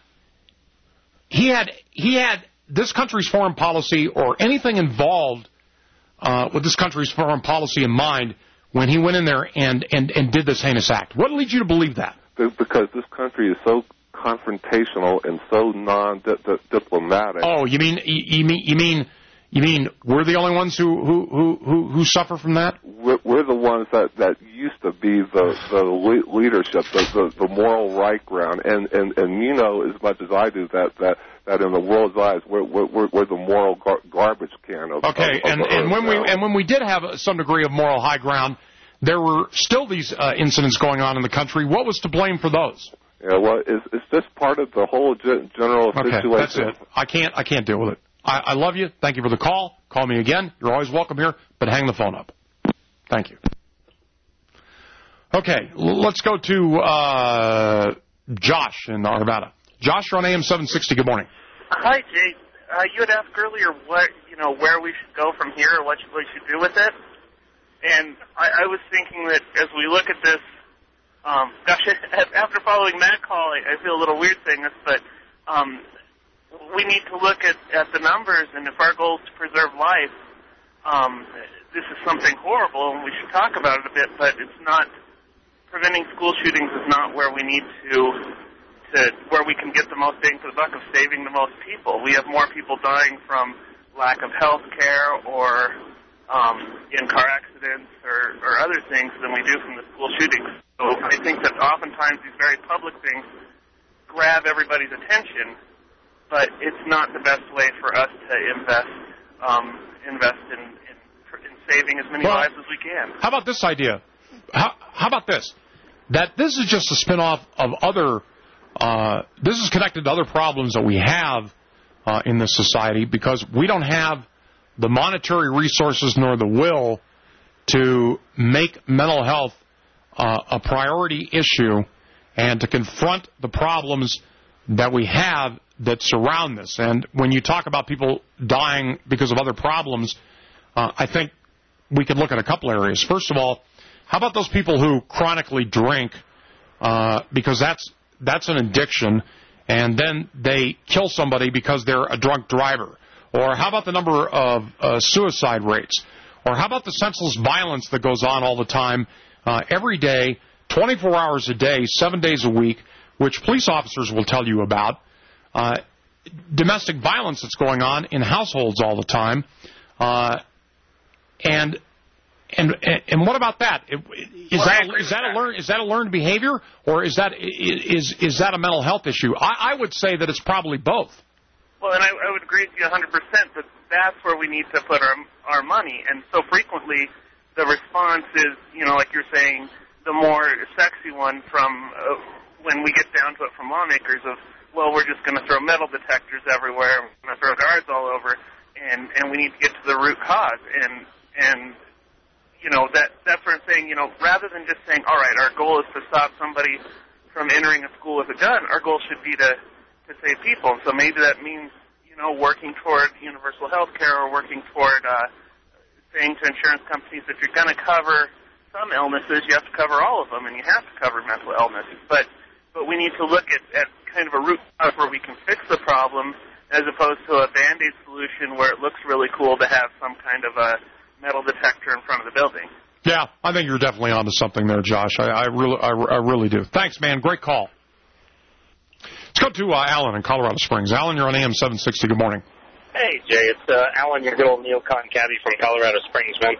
he had he had this country's foreign policy or anything involved uh, with this country's foreign policy in mind when he went in there and, and, and did this heinous act? What leads you to believe that? Because this country is so confrontational and so non-diplomatic. Oh, you mean you mean you mean you mean we're the only ones who who who, who suffer from that? We're, we're the ones that, that used to be the the leadership, the, the the moral right ground, and, and and you know as much as I do that that, that in the world's eyes we're we're, we're the moral gar- garbage can of. Okay, of, and of and when now. we and when we did have some degree of moral high ground, there were still these uh, incidents going on in the country. What was to blame for those? Yeah, well, it's, it's just part of the whole ge- general okay, situation. That's it. I can't I can't deal with it. I, I love you. Thank you for the call. Call me again. You're always welcome here, but hang the phone up. Thank you. Okay, l- let's go to uh, Josh in Arvada. Josh, you're on A M seven sixty. Good morning. Hi, Jay. Uh, you had asked earlier what you know where we should go from here, or what we should do with it, and I, I was thinking that as we look at this. Um, gosh, after following Matt call, I, I feel a little weird saying this, but um, we need to look at, at the numbers, and if our goal is to preserve life, um, this is something horrible, and we should talk about it a bit, but it's not, preventing school shootings is not where we need to, to where we can get the most bang for the buck of saving the most people. We have more people dying from lack of health care or um, in car accidents or, or other things than we do from the school shootings. So I think that oftentimes these very public things grab everybody's attention, but it's not the best way for us to invest um, invest in, in, in saving as many well, lives as we can. How about this idea? How, how about this? That this is just a spinoff of other, uh, this is connected to other problems that we have uh, in this society because we don't have the monetary resources nor the will to make mental health Uh, a priority issue and to confront the problems that we have that surround this. And when you talk about people dying because of other problems, uh, I think we could look at a couple areas. First of all, how about those people who chronically drink uh, because that's that's an addiction, and then they kill somebody because they're a drunk driver? Or how about the number of uh, suicide rates? Or how about the senseless violence that goes on all the time, uh, every day, twenty-four hours a day, seven days a week, which police officers will tell you about? Uh, domestic violence that's going on in households all the time. Uh, and and and what about that? Is that a, is that a learned is that a learned behavior, or is that is is that a mental health issue? I, I would say that it's probably both. Well, and I, I would agree with you one hundred percent that that's where we need to put our our money. And so frequently, the response is, you know, like you're saying, the more sexy one from uh, when we get down to it from lawmakers of, well, we're just going to throw metal detectors everywhere, we're going to throw guards all over, and and we need to get to the root cause. And and you know that that's what I'm saying. You know, rather than just saying, all right, our goal is to stop somebody from entering a school with a gun, our goal should be to to save people. So maybe that means, you know, working toward universal health care, or working toward uh, saying to insurance companies, if you're going to cover some illnesses, you have to cover all of them, and you have to cover mental illness. But but we need to look at, at kind of a root cause where we can fix the problem, as opposed to a Band-Aid solution where it looks really cool to have some kind of a metal detector in front of the building. Yeah, I think you're definitely onto something there, Josh. I, I really, I, I really do. Thanks, man. Great call. Let's go to uh, Alan in Colorado Springs. Alan, you're on A M seven sixty. Good morning. Hey, Jay. It's uh, Alan, your good old neocon cabbie from Colorado Springs, man.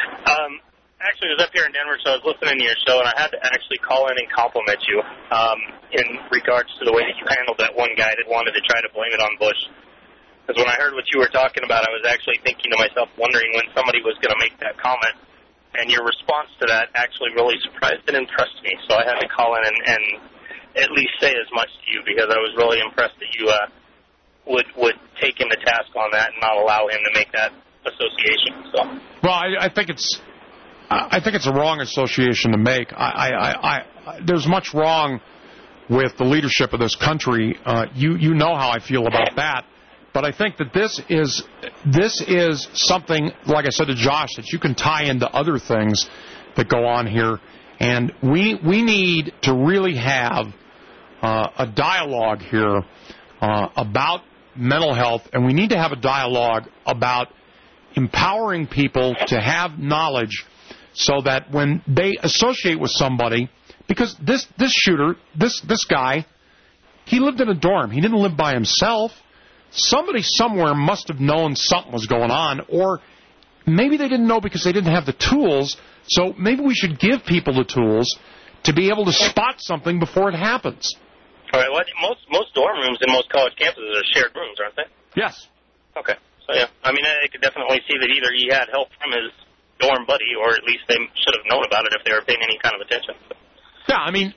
Um, actually, I was up here in Denver, so I was listening to your show, and I had to actually call in and compliment you um, in regards to the way that you handled that one guy that wanted to try to blame it on Bush. Because when I heard what you were talking about, I was actually thinking to myself, wondering when somebody was going to make that comment. And your response to that actually really surprised and impressed me. So I had to call in and, and at least say as much to you, because I was really impressed that you uh, would would take him to task on that and not allow him to make that association. So, well, I, I think it's I think it's a wrong association to make. I, I, I, I there's much wrong with the leadership of this country. Uh, you you know how I feel about that. But I think that this is this is something, like I said to Josh, that you can tie into other things that go on here. And we we need to really have uh, a dialogue here uh, about mental health, and we need to have a dialogue about empowering people to have knowledge so that when they associate with somebody, because this, this shooter, this, this guy, he lived in a dorm. He didn't live by himself. Somebody somewhere must have known something was going on, or maybe they didn't know because they didn't have the tools. So maybe we should give people the tools to be able to spot something before it happens. All right. Well, most most dorm rooms in most college campuses are shared rooms, aren't they? Yes. Okay. So yeah, I mean, I could definitely see that either he had help from his dorm buddy, or at least they should have known about it if they were paying any kind of attention. Yeah, I mean,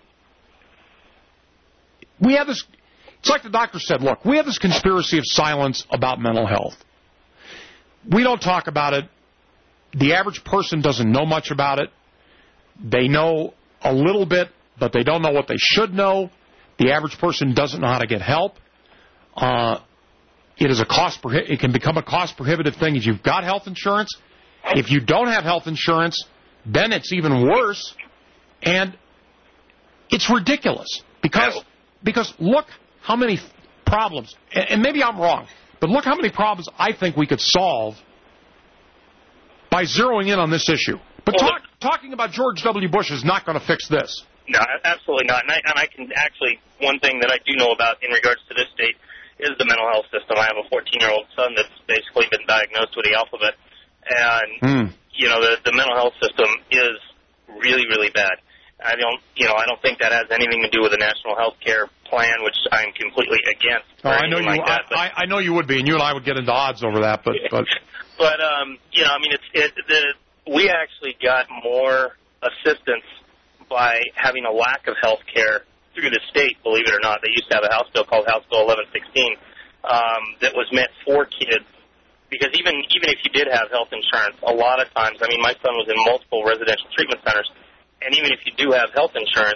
we have this. It's like the doctor said. Look, we have this conspiracy of silence about mental health. We don't talk about it. The average person doesn't know much about it. They know a little bit, but they don't know what they should know. The average person doesn't know how to get help. Uh, it is a cost. It can become a cost prohibitive thing if you've got health insurance. If you don't have health insurance, then it's even worse. And it's ridiculous because because look how many problems. And maybe I'm wrong, but look how many problems I think we could solve by zeroing in on this issue. But talk, talking about George W. Bush is not going to fix this. No, absolutely not. And I, and I can actually, one thing that I do know about in regards to this state is the mental health system. I have a fourteen-year-old son that's basically been diagnosed with the alphabet. And, mm. you know, the, the mental health system is really, really bad. I don't, you know, I don't think that has anything to do with the national health care plan, which I'm completely against. Oh, I know you. Like that, I, I know you would be, and you and I would get into odds over that. But, but, but um, you know, I mean, it's it. The, we actually got more assistance by having a lack of health care through the state. Believe it or not, they used to have a House bill called House Bill eleven sixteen um, that was meant for kids. Because even even if you did have health insurance, a lot of times, I mean, my son was in multiple residential treatment centers, and even if you do have health insurance,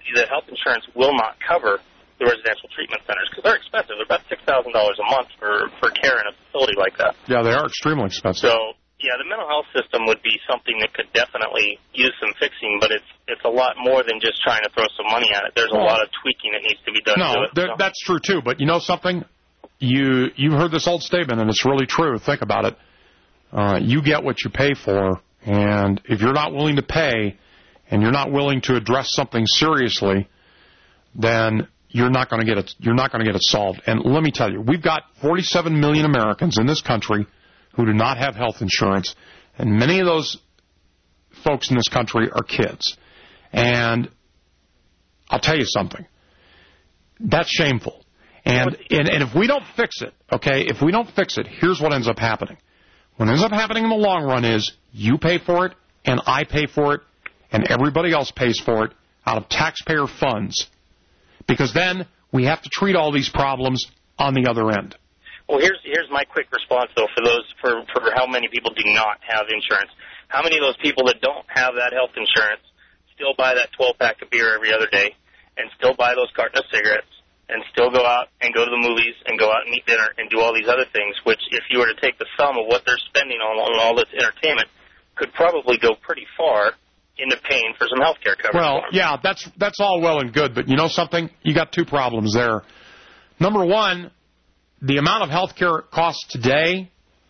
the health insurance will not cover the residential treatment centers because they're expensive. They're about six thousand dollars a month for, for care in a facility like that. Yeah, they are extremely expensive. So, yeah, the mental health system would be something that could definitely use some fixing, but it's it's a lot more than just trying to throw some money at it. There's a lot of tweaking that needs to be done no, to it. No, so. That's true, too. But you know something? You, you've heard this old statement, and it's really true. Think about it. Uh, you get what you pay for, and if you're not willing to pay and you're not willing to address something seriously, then you're not going to get it. You're not going to get it solved. And let me tell you, we've got forty-seven million Americans in this country who do not have health insurance, and many of those folks in this country are kids. And I'll tell you something. That's shameful. And, and and if we don't fix it, okay, if we don't fix it, here's what ends up happening. What ends up happening in the long run is you pay for it, and I pay for it, and everybody else pays for it out of taxpayer funds. Because then we have to treat all these problems on the other end. Well, here's here's my quick response, though, for those for, for how many people do not have insurance. How many of those people that don't have that health insurance still buy that twelve-pack of beer every other day and still buy those carton of cigarettes and still go out and go to the movies and go out and eat dinner and do all these other things, which if you were to take the sum of what they're spending on, on all this entertainment, could probably go pretty far into paying for some health care coverage. Well, yeah, that's that's all well and good, but you know something? You got two problems there. Number one, the amount of health care it costs today,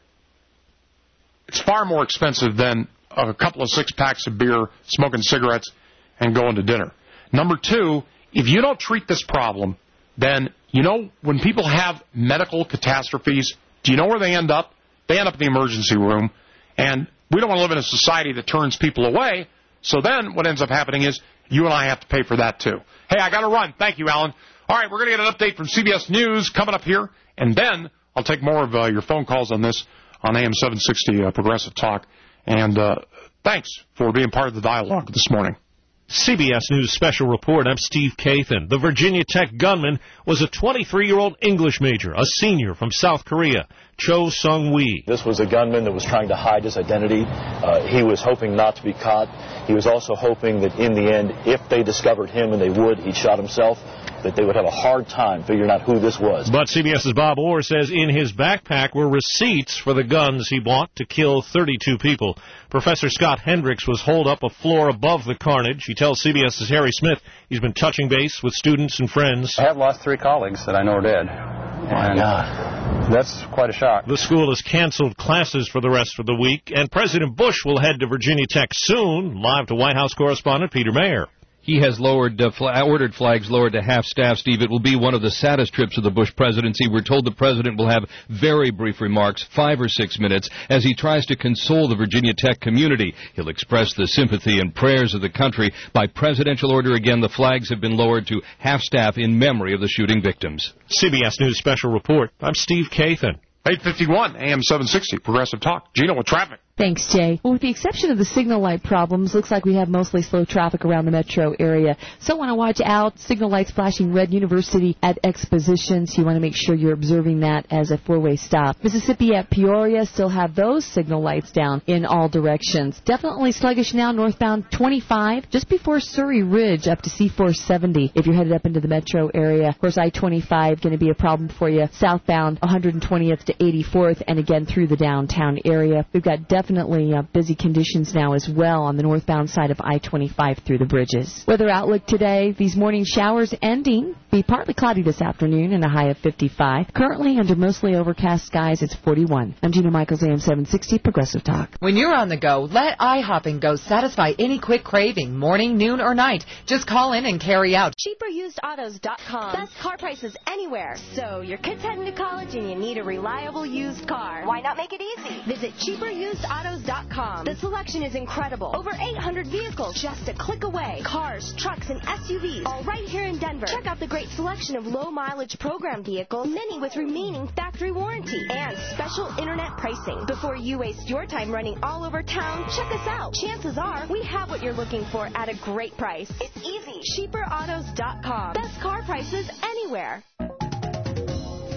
it's far more expensive than a couple of six-packs of beer, smoking cigarettes, and going to dinner. Number two, if you don't treat this problem, then, you know, when people have medical catastrophes, do you know where they end up? They end up in the emergency room, and we don't want to live in a society that turns people away. So then what ends up happening is you and I have to pay for that, too. Hey, I got to run. Thank you, Alan. All right, we're going to get an update from C B S News coming up here, and then I'll take more of uh, your phone calls on this on A M seven sixty uh, Progressive Talk. And uh, thanks for being part of the dialogue this morning. C B S News Special Report. I'm Steve Kathan. The Virginia Tech gunman was a twenty-three-year-old English major, a senior from South Korea, Cho Sung-wee. This was a gunman that was trying to hide his identity. Uh, he was hoping not to be caught. He was also hoping that in the end, if they discovered him, and they would, he'd shot himself, that they would have a hard time figuring out who this was. But CBS's Bob Orr says in his backpack were receipts for the guns he bought to kill thirty-two people. Professor Scott Hendricks was holed up a floor above the carnage. He tells CBS's Harry Smith he's been touching base with students and friends. I have lost three colleagues that I know are dead. And uh, that's quite a shock. The school has canceled classes for the rest of the week, and President Bush will head to Virginia Tech soon. Live to White House correspondent Peter Mayer. He has lowered uh, fl- ordered flags lowered to half staff, Steve. It will be one of the saddest trips of the Bush presidency. We're told the president will have very brief remarks, five or six minutes, as he tries to console the Virginia Tech community. He'll express the sympathy and prayers of the country. By presidential order, again, the flags have been lowered to half staff in memory of the shooting victims. C B S News Special Report. I'm Steve Kathan. eight fifty-one, A M seven sixty, Progressive Talk. Gino with traffic. Thanks, Jay. Well, with the exception of the signal light problems, looks like we have mostly slow traffic around the metro area. So want to watch out. Signal lights flashing red, University at Expositions. You want to make sure you're observing that as a four-way stop. Mississippi at Peoria still have those signal lights down in all directions. Definitely sluggish now northbound twenty-five, just before Surrey Ridge up to C four seventy if you're headed up into the metro area. Of course, I twenty-five going to be a problem for you. Southbound one hundred twentieth to eighty-fourth and again through the downtown area. We've got definitely uh, busy conditions now as well on the northbound side of I twenty-five through the bridges. Weather outlook today, these morning showers ending. Be partly cloudy this afternoon and a high of fifty-five. Currently under mostly overcast skies, it's forty-one. I'm Gina Michaels, A M seven sixty, Progressive Talk. When you're on the go, let IHop and Go satisfy any quick craving, morning, noon, or night. Just call in and carry out. cheaper used autos dot com. Best car prices anywhere. So your kid's heading to college and you need a reliable used car. Why not make it easy? Visit cheaper used autos dot com. The selection is incredible. Over eight hundred vehicles just a click away. Cars, trucks, and S U Vs, all right here in Denver. Check out the great selection of low-mileage program vehicles, many with remaining factory warranty, and special internet pricing. Before you waste your time running all over town, check us out. Chances are we have what you're looking for at a great price. It's easy. cheaper autos dot com. Best car prices anywhere.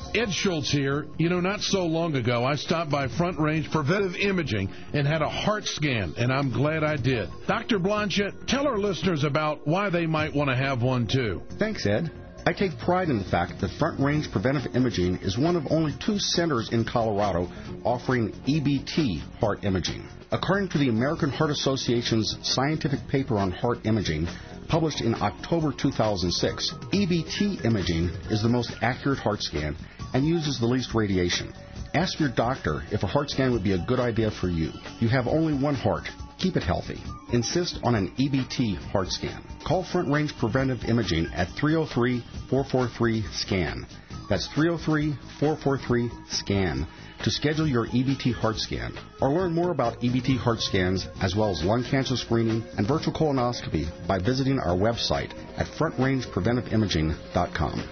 Ed Schultz here. You know, not so long ago, I stopped by Front Range Preventive Imaging and had a heart scan, and I'm glad I did. Doctor Blanchett, tell our listeners about why they might want to have one, too. Thanks, Ed. I take pride in the fact that Front Range Preventive Imaging is one of only two centers in Colorado offering E B T heart imaging. According to the American Heart Association's scientific paper on heart imaging, published in October two thousand six, E B T imaging is the most accurate heart scan and uses the least radiation. Ask your doctor if a heart scan would be a good idea for you. You have only one heart. Keep it healthy. Insist on an E B T heart scan. Call Front Range Preventive Imaging at three oh three, four four three, SCAN. That's three oh three, four four three, SCAN to schedule your E B T heart scan. Or learn more about E B T heart scans as well as lung cancer screening and virtual colonoscopy by visiting our website at front range preventive imaging dot com.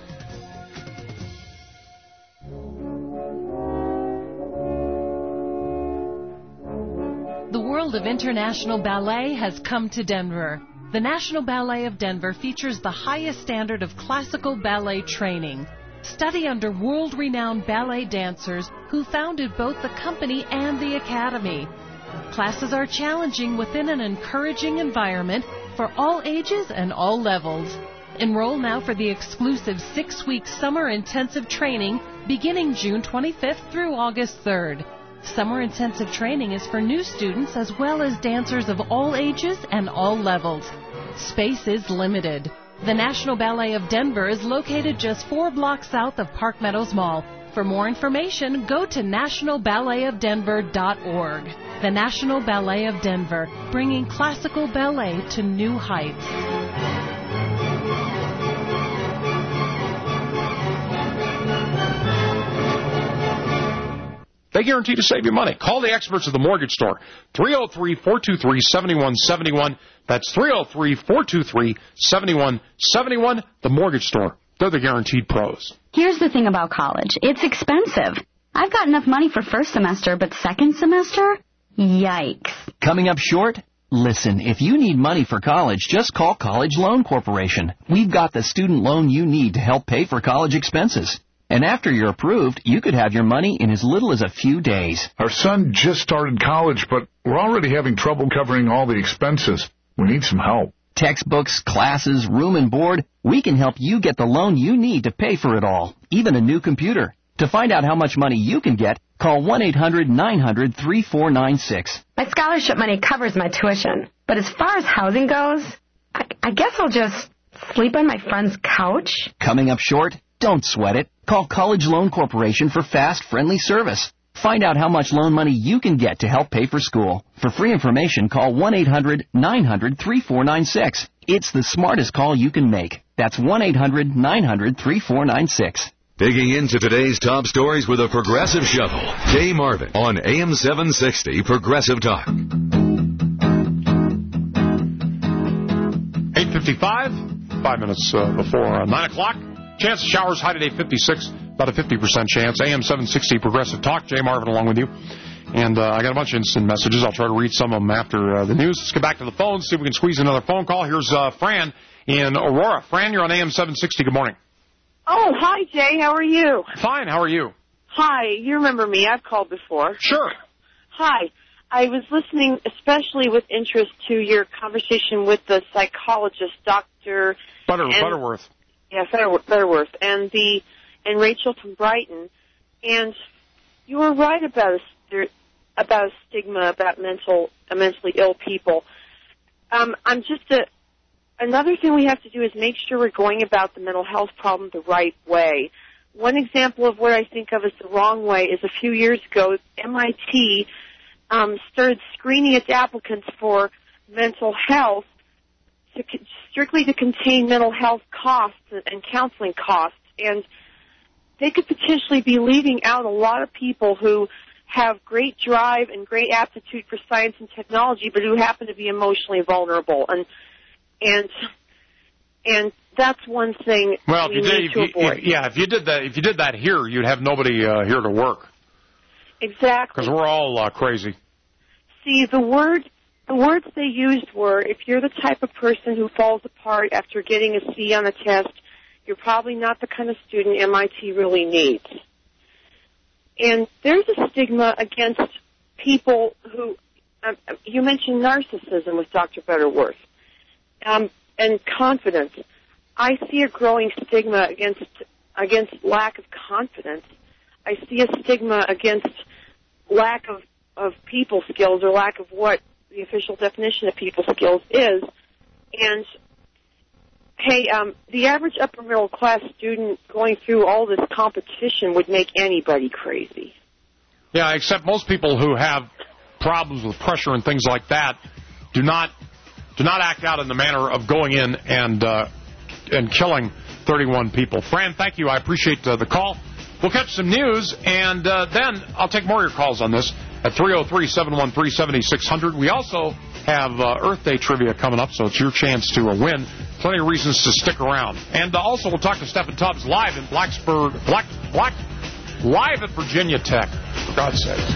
The world of international ballet has come to Denver. The National Ballet of Denver features the highest standard of classical ballet training. Study under world-renowned ballet dancers who founded both the company and the academy. Classes are challenging within an encouraging environment for all ages and all levels. Enroll now for the exclusive six-week summer intensive training beginning June twenty-fifth through August third. Summer intensive training is for new students as well as dancers of all ages and all levels. Space is limited. The National Ballet of Denver is located just four blocks south of Park Meadows Mall. For more information, go to national ballet of denver dot org. The National Ballet of Denver, bringing classical ballet to new heights. They guarantee to save you money. Call the experts at the Mortgage Store, three oh three, four two three, seven one seven one. That's three oh three, four two three, seven one seven one. The Mortgage Store. They're the guaranteed pros. Here's the thing about college. It's expensive. I've got enough money for first semester, but second semester? Yikes. Coming up short? Listen, if you need money for college, just call College Loan Corporation. We've got the student loan you need to help pay for college expenses. And after you're approved, you could have your money in as little as a few days. Our son just started college, but we're already having trouble covering all the expenses. We need some help. Textbooks, classes, room and board, we can help you get the loan you need to pay for it all, even a new computer. To find out how much money you can get, call one eight hundred nine hundred three four nine six. My scholarship money covers my tuition, but as far as housing goes, I, I guess I'll just sleep on my friend's couch. Coming up short? Don't sweat it. Call College Loan Corporation for fast, friendly service. Find out how much loan money you can get to help pay for school. For free information, call one eight hundred nine hundred three four nine six. It's the smartest call you can make. That's one eight hundred nine hundred three four nine six. Digging into today's top stories with a Progressive Shuffle. Jay Marvin on A M seven sixty Progressive Talk. eight fifty-five, five minutes uh, before uh, nine o'clock. Chance of showers, high today fifty-six, about a fifty percent chance. A M seven sixty Progressive Talk. Jay Marvin along with you. And uh, I got a bunch of instant messages. I'll try to read some of them after uh, the news. Let's get back to the phone, see if we can squeeze another phone call. Here's uh, Fran in Aurora. Fran, you're on A M seven sixty. Good morning. Oh, hi, Jay. How are you? Fine. How are you? Hi. You remember me. I've called before. Sure. Hi. I was listening especially with interest to your conversation with the psychologist, Doctor Butter, and, Butterworth. Yeah, Butterworth, and the and Rachel from Brighton. And you were right about a, st- about a stigma about mental uh, mentally ill people. Um, I'm just a Another thing we have to do is make sure we're going about the mental health problem the right way. One example of what I think of as the wrong way is a few years ago, M I T um, started screening its applicants for mental health to, strictly to contain mental health costs and counseling costs. And they could potentially be leaving out a lot of people who have great drive and great aptitude for science and technology, but who happen to be emotionally vulnerable. And And and that's one thing well, we if you need did, to if you, avoid. If, yeah, if you did that, if you did that here, you'd have nobody uh, here to work. Exactly. Because we're all uh, crazy. See, the word the words they used were: if you're the type of person who falls apart after getting a C on a test, you're probably not the kind of student M I T really needs. And there's a stigma against people who, um, you mentioned narcissism with Doctor Butterworth, um, and confidence. I see a growing stigma against against lack of confidence. I see a stigma against lack of, of people skills, or lack of what the official definition of people skills is. And, hey, um, the average upper middle class student going through all this competition would make anybody crazy. Yeah, except most people who have problems with pressure and things like that do not do not act out in the manner of going in and uh, and killing thirty-one people. Fran, thank you. I appreciate uh, the call. We'll catch some news, and uh, then I'll take more of your calls on this at three oh three, seven one three, seven six zero zero. We also have uh, Earth Day trivia coming up, so it's your chance to uh, win. Plenty of reasons to stick around. And uh, also we'll talk to Stephen Tubbs live in Blacksburg, Black, Black, live at Virginia Tech, for God's sakes.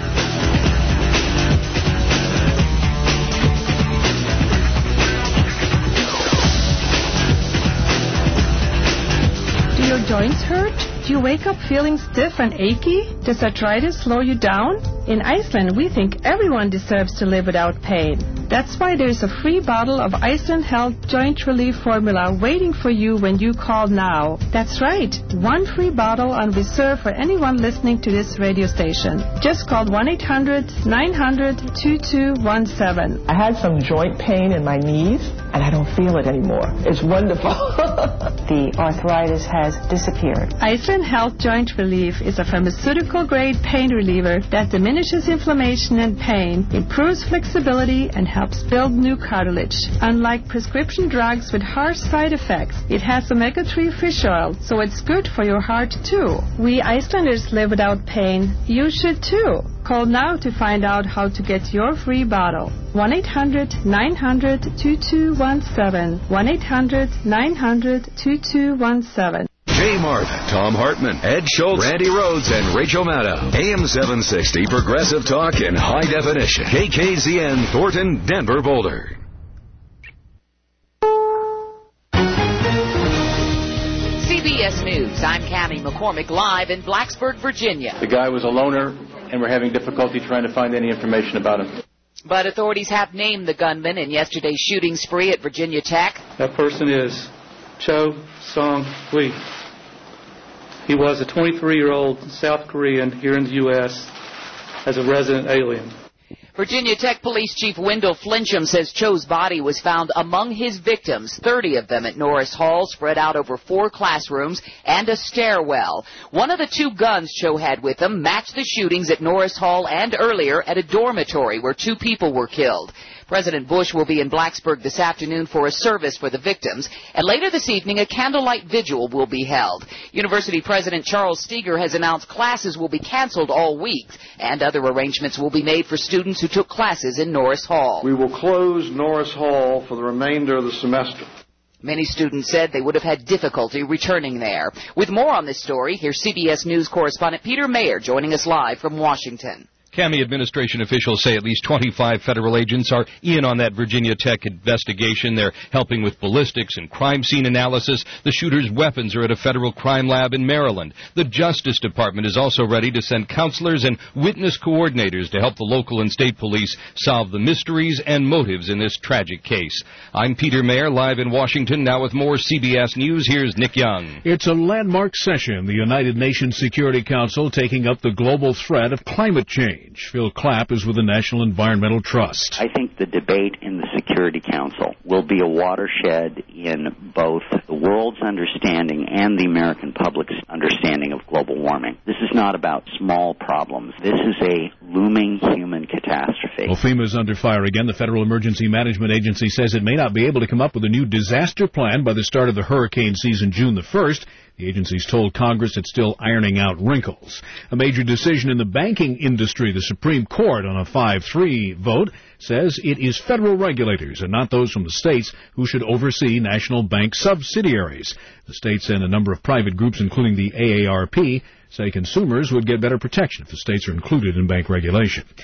Do your joints hurt? Do you wake up feeling stiff and achy? Does arthritis slow you down? In Iceland, we think everyone deserves to live without pain. That's why there's a free bottle of Iceland Health Joint Relief Formula waiting for you when you call now. That's right, one free bottle on reserve for anyone listening to this radio station. Just call one eight hundred, nine hundred, two two one seven. I had some joint pain in my knees, and I don't feel it anymore. It's wonderful. The arthritis has disappeared. Iceland Health Joint Relief is a pharmaceutical-grade pain reliever that diminishes inflammation and pain, improves flexibility, and helps build new cartilage. Unlike prescription drugs with harsh side effects, it has omega three fish oil, so it's good for your heart, too. We Icelanders live without pain. You should, too. Call now to find out how to get your free bottle. one eight hundred, nine hundred, two two one seven. one eight hundred, nine hundred, two two one seven. Jay Marvin, Tom Hartman, Ed Schultz, Randy Rhodes, and Rachel Maddow. A M seven sixty Progressive Talk in High Definition. K K Z N, Thornton, Denver, Boulder. C B S News, I'm Cammie McCormick, live in Blacksburg, Virginia. The guy was a loner, and we're having difficulty trying to find any information about him. But authorities have named the gunman in yesterday's shooting spree at Virginia Tech. That person is Cho Song-hui. He was a twenty-three-year-old South Korean here in the U S as a resident alien. Virginia Tech Police Chief Wendell Flincham says Cho's body was found among his victims, thirty of them at Norris Hall, spread out over four classrooms and a stairwell. One of the two guns Cho had with him matched the shootings at Norris Hall and earlier at a dormitory where two people were killed. President Bush will be in Blacksburg this afternoon for a service for the victims, and later this evening a candlelight vigil will be held. University President Charles Steger has announced classes will be canceled all week, and other arrangements will be made for students who took classes in Norris Hall. We will close Norris Hall for the remainder of the semester. Many students said they would have had difficulty returning there. With more on this story, here's C B S News correspondent Peter Mayer joining us live from Washington. Cammie administration officials say at least twenty-five federal agents are in on that Virginia Tech investigation. They're helping with ballistics and crime scene analysis. The shooter's weapons are at a federal crime lab in Maryland. The Justice Department is also ready to send counselors and witness coordinators to help the local and state police solve the mysteries and motives in this tragic case. I'm Peter Mayer, live in Washington. Now with more C B S News, here's Nick Young. It's a landmark session, the United Nations Security Council taking up the global threat of climate change. Phil Clapp is with the National Environmental Trust. I think the debate in the Security Council will be a watershed in both the world's understanding and the American public's understanding of global warming. This is not about small problems. This is a looming human catastrophe. Well, FEMA's under fire again. The Federal Emergency Management Agency says it may not be able to come up with a new disaster plan by the start of the hurricane season June the first. The agency's told Congress it's still ironing out wrinkles. A major decision in the banking industry. The Supreme Court, on a five three vote, says it is federal regulators and not those from the states who should oversee national bank subsidiaries. The states and a number of private groups, including the A A R P, say consumers would get better protection if the states are included in bank regulation.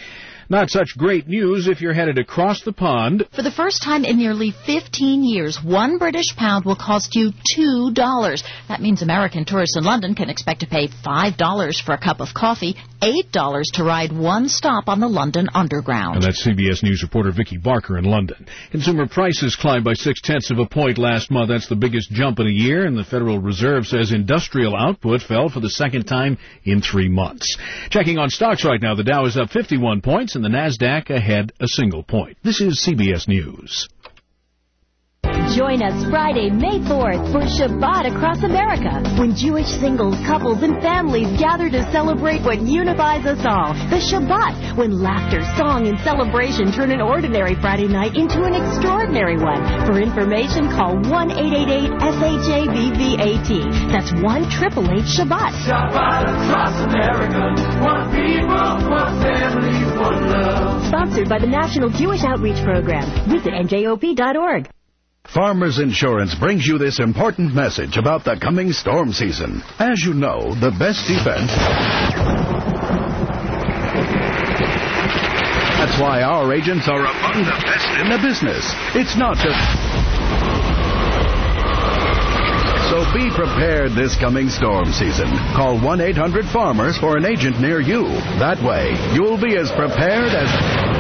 Not such great news if you're headed across the pond. For the first time in nearly fifteen years, one British pound will cost you two dollars. That means American tourists in London can expect to pay five dollars for a cup of coffee, eight dollars to ride one stop on the London Underground. And that's C B S News reporter Vicki Barker in London. Consumer prices climbed by six-tenths of a point last month. That's the biggest jump in a year, and the Federal Reserve says industrial output fell for the second time in three months. Checking on stocks right now, the Dow is up fifty-one points, and the NASDAQ ahead a single point. This is C B S News. Join us Friday, May fourth for Shabbat across America, when Jewish singles, couples, and families gather to celebrate what unifies us all. The Shabbat, when laughter, song, and celebration turn an ordinary Friday night into an extraordinary one. For information, call one eight eight eight S H A B B A T. That's one eight eight eight Shabbat. Shabbat across America, one people, one family, one love. Sponsored by the National Jewish Outreach Program. Visit N J O P dot org. Farmers Insurance brings you this important message about the coming storm season. As you know, the best defense... That's why our agents are among the best in the business. It's not just... So be prepared this coming storm season. Call one eight hundred farmers for an agent near you. That way, you'll be as prepared as...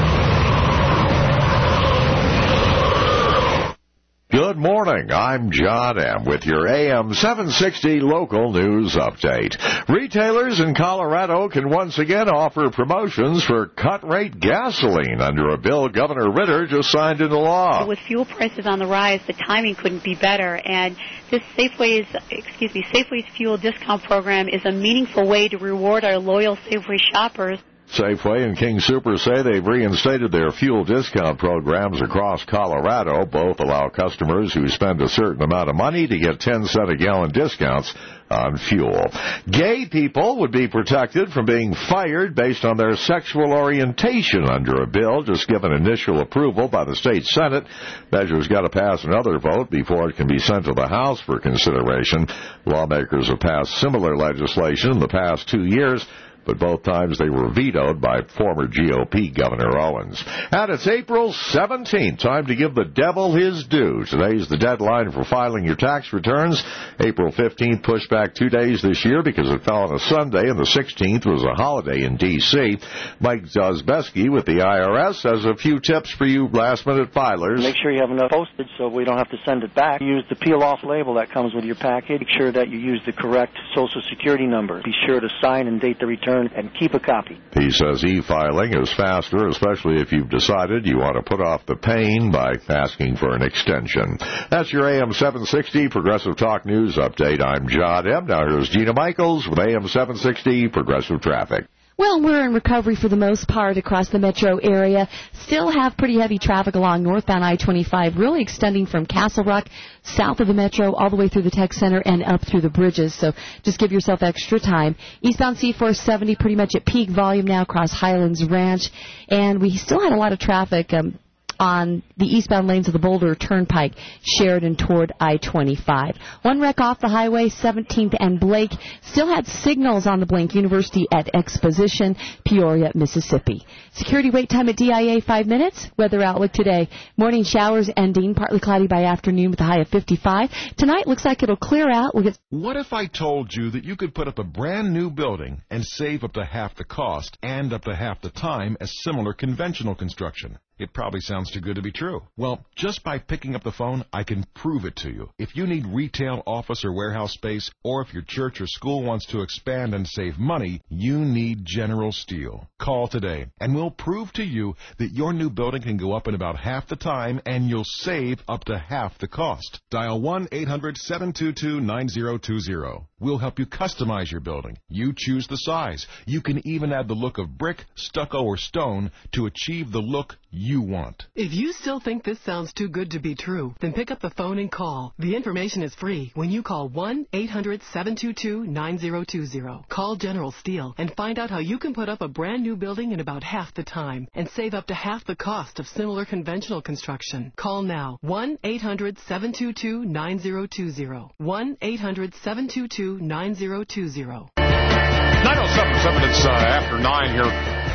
Good morning. I'm John M. with your A M seven sixty local news update. Retailers in Colorado can once again offer promotions for cut-rate gasoline under a bill Governor Ritter just signed into law. With fuel prices on the rise, the timing couldn't be better, and this Safeway's, excuse me, Safeway's fuel discount program is a meaningful way to reward our loyal Safeway shoppers. Safeway and King Super say they've reinstated their fuel discount programs across Colorado. Both allow customers who spend a certain amount of money to get ten cent a gallon discounts on fuel. Gay people would be protected from being fired based on their sexual orientation under a bill just given initial approval by the state Senate. Measure's got to pass another vote before it can be sent to the House for consideration. Lawmakers have passed similar legislation in the past two years, but both times they were vetoed by former G O P Governor Owens. And it's April seventeenth. Time to give the devil his due. Today's the deadline for filing your tax returns. April fifteenth pushed back two days this year because it fell on a Sunday, and the sixteenth was a holiday in D C Mike Zosbeski with the I R S has a few tips for you last-minute filers. Make sure you have enough postage so we don't have to send it back. Use the peel-off label that comes with your package. Make sure that you use the correct Social Security number. Be sure to sign and date the return and keep a copy. He says e-filing is faster, especially if you've decided you want to put off the pain by asking for an extension. That's your A M seven sixty Progressive Talk News Update. I'm John M. Now here's Gina Michaels with A M seven sixty Progressive Traffic. Well, we're in recovery for the most part across the metro area. Still have pretty heavy traffic along northbound I twenty-five, really extending from Castle Rock, south of the metro, all the way through the tech center and up through the bridges. So just give yourself extra time. Eastbound C four seventy pretty much at peak volume now across Highlands Ranch. And we still had a lot of traffic um, on the eastbound lanes of the Boulder Turnpike, Sheridan toward I twenty-five. One wreck off the highway, seventeenth and Blake. Still had signals on the blink. University at Exposition, Peoria, Mississippi. Security wait time at D I A, five minutes. Weather outlook today. Morning showers ending, partly cloudy by afternoon with a high of fifty-five. Tonight looks like it'll clear out. We'll get... What if I told you that you could put up a brand new building and save up to half the cost and up to half the time as similar conventional construction? It probably sounds too good to be true. Well, just by picking up the phone, I can prove it to you. If you need retail, office, or warehouse space, or if your church or school wants to expand and save money, you need General Steel. Call today, and we'll prove to you that your new building can go up in about half the time, and you'll save up to half the cost. Dial one eight hundred seven two two nine zero two zero. We'll help you customize your building. You choose the size. You can even add the look of brick, stucco, or stone to achieve the look you want. If you still think this sounds too good to be true, then pick up the phone and call. The information is free when you call one eight hundred seven two two nine zero two zero. Call General Steel and find out how you can put up a brand new building in about half the time and save up to half the cost of similar conventional construction. Call now. one eight hundred seven two two nine zero two zero. one eight hundred seven two two nine zero two zero. nine oh seven, seven minutes uh, after nine here.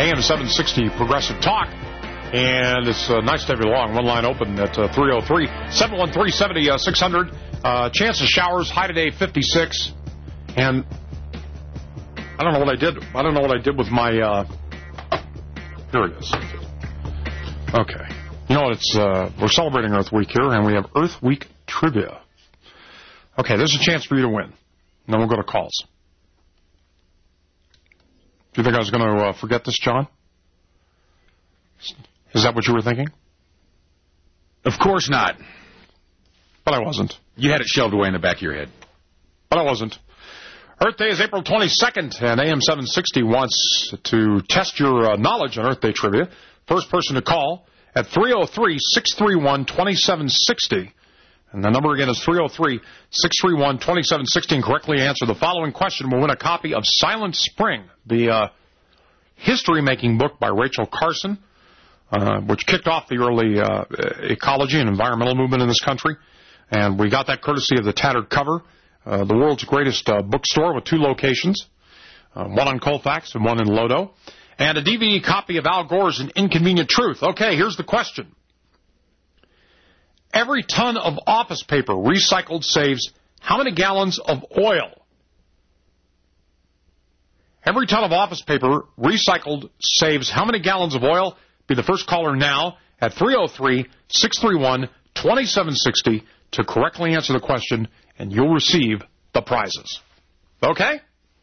A M seven sixty Progressive Talk. And it's uh, nice to have you along. One line open at uh, three oh three, seven one three, seven oh six hundred. Uh, chance of showers, high today fifty-six. And I don't know what I did. I don't know what I did with my... Uh, here it is. Okay. You know what? It's uh, we're celebrating Earth Week here, and we have Earth Week trivia. Okay, there's a chance for you to win. And then we'll go to calls. Do you think I was going to uh, forget this, John? Is that what you were thinking? Of course not. But I wasn't. You had it shelved away in the back of your head. But I wasn't. Earth Day is April twenty-second, and A M seven sixty wants to test your uh, knowledge on Earth Day trivia. First person to call at three oh three, six three one, two seven six oh. And the number again is three oh three, six three one, two seven six oh. And correctly answer the following question will win a copy of Silent Spring, the uh, history-making book by Rachel Carson, uh, which kicked off the early uh, ecology and environmental movement in this country. And we got that courtesy of the Tattered Cover, uh, the world's greatest uh, bookstore with two locations, uh, one on Colfax and one in Lodo, and a D V D copy of Al Gore's An Inconvenient Truth. Okay, here's the question. Every ton of office paper recycled saves how many gallons of oil? Every ton of office paper recycled saves how many gallons of oil? Be the first caller now at three oh three, six three one, two seven six oh to correctly answer the question, and you'll receive the prizes. Okay?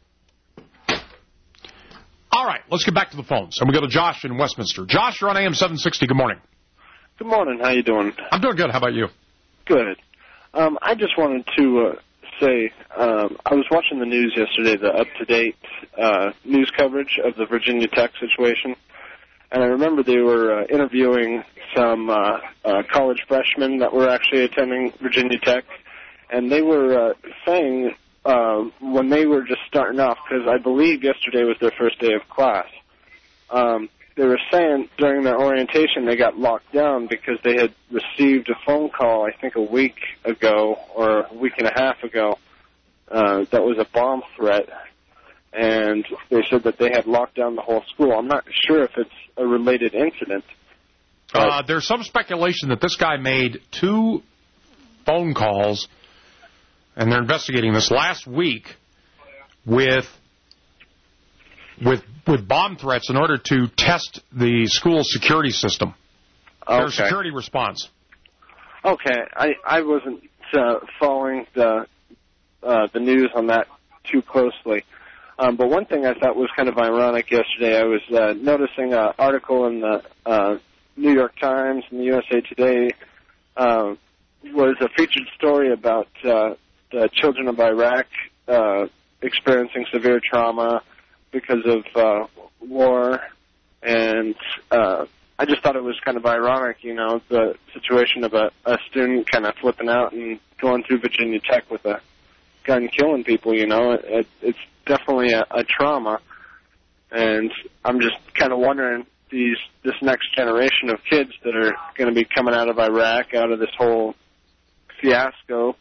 All right, let's get back to the phones. And we go to Josh in Westminster. Josh, you're on A M seven sixty. Good morning. Good morning. How you doing? I'm doing good. How about you? Good. Um, I just wanted to uh, say um, I was watching the news yesterday, the up-to-date uh, news coverage of the Virginia Tech situation, and I remember they were uh, interviewing some uh, uh, college freshmen that were actually attending Virginia Tech, and they were uh, saying uh, when they were just starting off, because I believe yesterday was their first day of class, um, they were saying during their orientation they got locked down because they had received a phone call, I think a week ago or a week and a half ago, uh, that was a bomb threat. And they said that they had locked down the whole school. I'm not sure if it's a related incident. Uh, there's some speculation that this guy made two phone calls, and they're investigating this last week with with with bomb threats in order to test the school security system, okay. their security response. Okay, I I wasn't uh, following the uh, the news on that too closely. Um, but one thing I thought was kind of ironic yesterday, I was uh, noticing an article in the uh, New York Times and the U S A Today uh, was a featured story about uh, the children of Iraq uh, experiencing severe trauma because of uh, war, and uh, I just thought it was kind of ironic, you know, the situation of a, a student kind of flipping out and going through Virginia Tech with a gun killing people, you know. It, it's definitely a, a trauma, and I'm just kind of wondering these this next generation of kids that are going to be coming out of Iraq, out of this whole fiasco,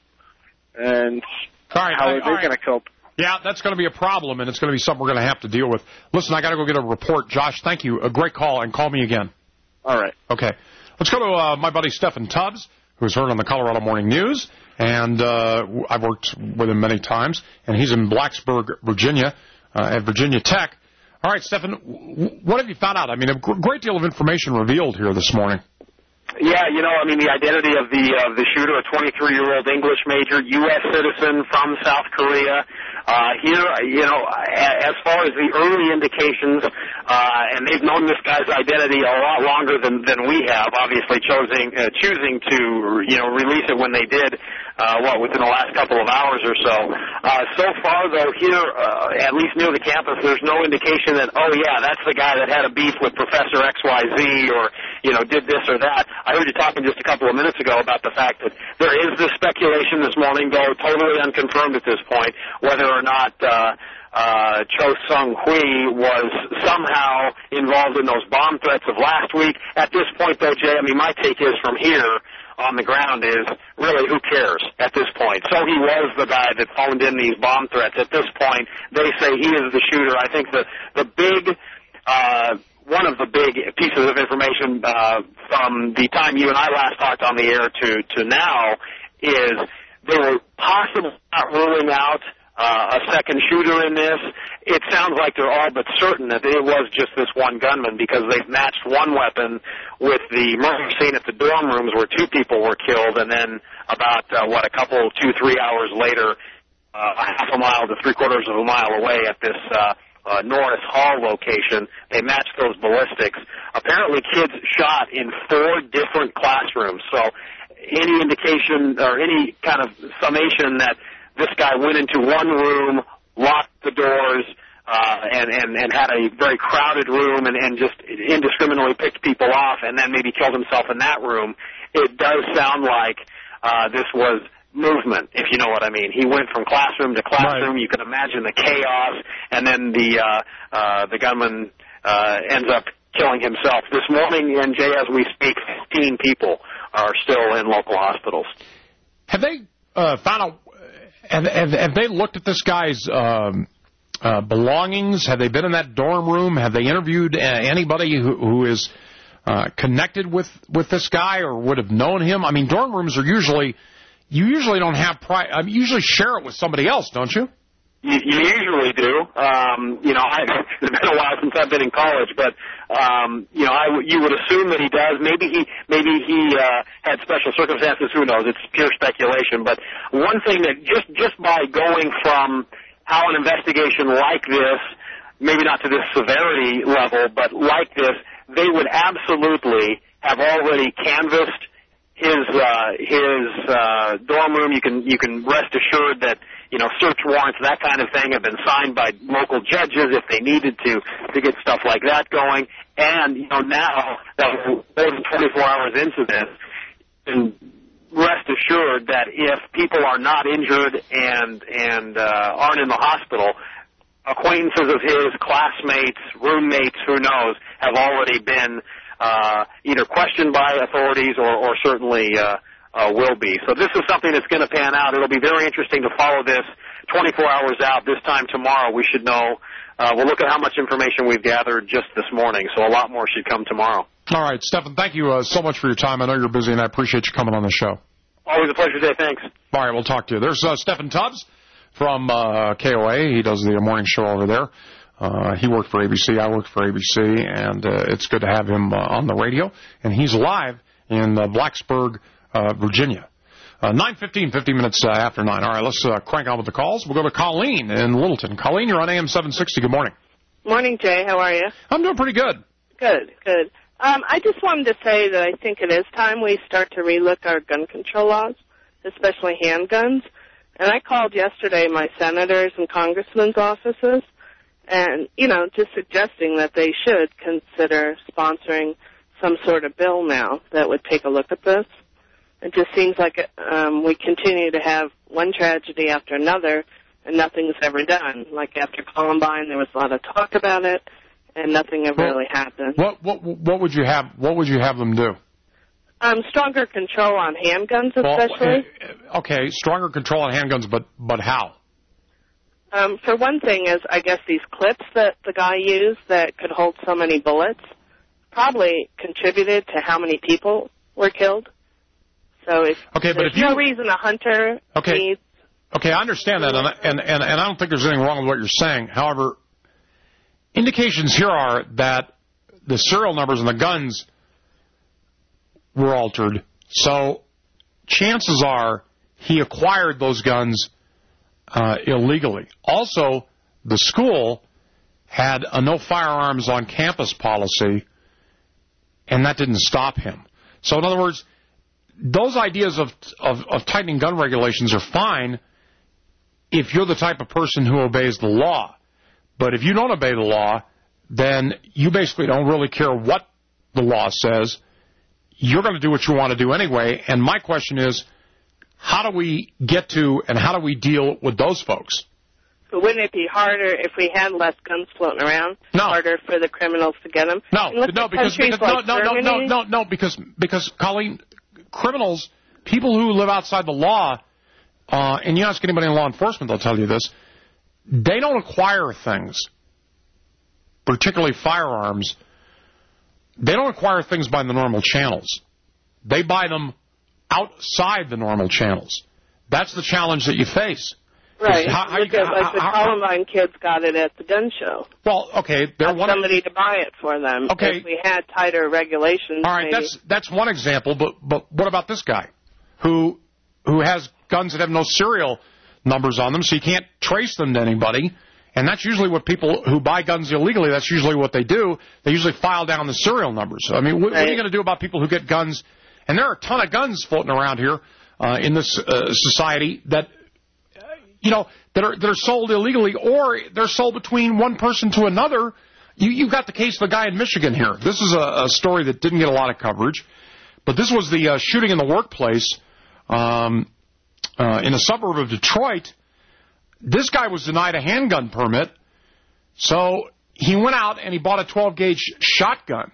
and all right, how I, are they right. going to cope? Yeah, that's going to be a problem, and it's going to be something we're going to have to deal with. Listen, I got to go get a report. Josh, thank you. A great call, and call me again. All right. Okay. Let's go to uh, my buddy Stephen Tubbs, who's heard on the Colorado Morning News, and uh, I've worked with him many times, and he's in Blacksburg, Virginia, uh, at Virginia Tech. All right, Stephen, w- what have you found out? I mean, a gr- great deal of information revealed here this morning. Yeah, you know, I mean, the identity of the of the shooter, a twenty-three-year-old English major, U S citizen from South Korea. Uh, here, you know, as far as the early indications, uh, and they've known this guy's identity a lot longer than, than we have, obviously choosing, uh, choosing to, you know, release it when they did, uh, what, within the last couple of hours or so. Uh, so far, though, here, uh, at least near the campus, there's no indication that, oh, yeah, that's the guy that had a beef with Professor X Y Z or, you know, did this or that. I heard you talking just a couple of minutes ago about the fact that there is this speculation this morning, though totally unconfirmed at this point, whether or not uh, uh, Cho Sung-hui was somehow involved in those bomb threats of last week. At this point, though, Jay, I mean, my take is from here on the ground is really who cares at this point. So he was the guy that phoned in these bomb threats. At this point, they say he is the shooter. I think the, the big... Uh, one of the big pieces of information uh, from the time you and I last talked on the air to, to now is they were possibly not ruling out uh, a second shooter in this. It sounds like they're all but certain that it was just this one gunman because they've matched one weapon with the murder scene at the dorm rooms where two people were killed, and then about, uh, what, a couple, two, three hours later, uh, a half a mile to three quarters of a mile away at this uh, uh, Norris Hall location, they matched those ballistics. Apparently kids shot in four different classrooms, so any indication or any kind of summation that this guy went into one room, locked the doors, uh, and, and, and had a very crowded room and, and just indiscriminately picked people off and then maybe killed himself in that room, it does sound like uh, this was movement, if you know what I mean. He went from classroom to classroom. Right. You can imagine the chaos, and then the, uh, uh, the gunman uh, ends up killing himself. This morning, N J, as we speak, fifteen people are still in local hospitals. Have they uh, found out, have, have, have they looked at this guy's um, uh, belongings? Have they been in that dorm room? Have they interviewed uh, anybody who, who is uh, connected with, with this guy or would have known him? I mean, dorm rooms are usually, you usually don't have, pri- I mean, you usually share it with somebody else, don't you? You, you usually do. Um, you know, I, it's been a while since I've been in college, but um, you know, I, you would assume that he does. Maybe he, maybe he uh, had special circumstances. Who knows? It's pure speculation. But one thing that just just by going from how an investigation like this, maybe not to this severity level, but like this, they would absolutely have already canvassed his uh, his uh, dorm room. You can you can rest assured that, you know, search warrants, that kind of thing, have been signed by local judges if they needed to to get stuff like that going. And, you know, now that we're more than twenty-four hours into this, and rest assured that if people are not injured and and uh, aren't in the hospital, acquaintances of his, classmates, roommates, who knows, have already been uh, either questioned by authorities or, or certainly uh, uh, will be. So this is something that's going to pan out. It'll be very interesting to follow this twenty-four hours out. This time tomorrow we should know. Uh, we'll look at how much information we've gathered just this morning, so a lot more should come tomorrow. All right, Stephen, thank you uh, so much for your time. I know you're busy, and I appreciate you coming on the show. Always a pleasure, Dave. Thanks. All right, we'll talk to you. There's uh, Stephen Tubbs from uh, K O A. He does the morning show over there. Uh, he worked for A B C. I worked for A B C, and uh, it's good to have him uh, on the radio. And he's live in uh, Blacksburg, uh, Virginia. Uh, nine fifteen, fifty minutes uh, after nine. All right, let's uh, crank on with the calls. We'll go to Colleen in Littleton. Colleen, you're on A M seven sixty. Good morning. Morning, Jay. How are you? I'm doing pretty good. Good, good. Um, I just wanted to say that I think it is time we start to relook our gun control laws, especially handguns. And I called yesterday my senators and congressmen's offices and, you know, just suggesting that they should consider sponsoring some sort of bill now that would take a look at this. It just seems like um, we continue to have one tragedy after another, and nothing's ever done. Like after Columbine, there was a lot of talk about it, and nothing ever well, really happened. What what what would you have? What would you have them do? Um, stronger control on handguns, especially. Well, okay, stronger control on handguns, but but how? Um, for one thing, is I guess these clips that the guy used that could hold so many bullets probably contributed to how many people were killed. So if okay, but there's if you, no reason a hunter okay, needs... Okay, I understand that, and, and, and, and I don't think there's anything wrong with what you're saying. However, indications here are that the serial numbers and the guns were altered, so chances are he acquired those guns uh, illegally. Also, the school had a no firearms on campus policy, and that didn't stop him. So in other words, those ideas of, of, of tightening gun regulations are fine if you're the type of person who obeys the law. But if you don't obey the law, then you basically don't really care what the law says. You're going to do what you want to do anyway. And my question is, how do we get to and how do we deal with those folks? But wouldn't it be harder if we had less guns floating around? No. Harder for the criminals to get them? No, no, because, because like no, no, no, no, no, no, because because Colleen, criminals, people who live outside the law, uh, and you ask anybody in law enforcement, they'll tell you this, they don't acquire things, particularly firearms, they don't acquire things by the normal channels. They buy them outside the normal channels. That's the challenge that you face. Right. How, how Look you, at, like how, the how, Columbine kids got it at the gun show. Well, okay, they're Got one somebody to buy it for them. Okay. If we had tighter regulations. All right, maybe. that's that's one example, but but what about this guy who who has guns that have no serial numbers on them, so you can't trace them to anybody? And that's usually what people who buy guns illegally, that's usually what they do. They usually file down the serial numbers. I mean, what, right. what are you going to do about people who get guns? And there are a ton of guns floating around here uh, in this uh, society that, uh, you know, that are that are sold illegally, or they're sold between one person to another. You, you've got the case of the guy in Michigan here. This is a, a story that didn't get a lot of coverage, but this was the uh, shooting in the workplace um, uh, in a suburb of Detroit. This guy was denied a handgun permit, so he went out and he bought a twelve gauge shotgun.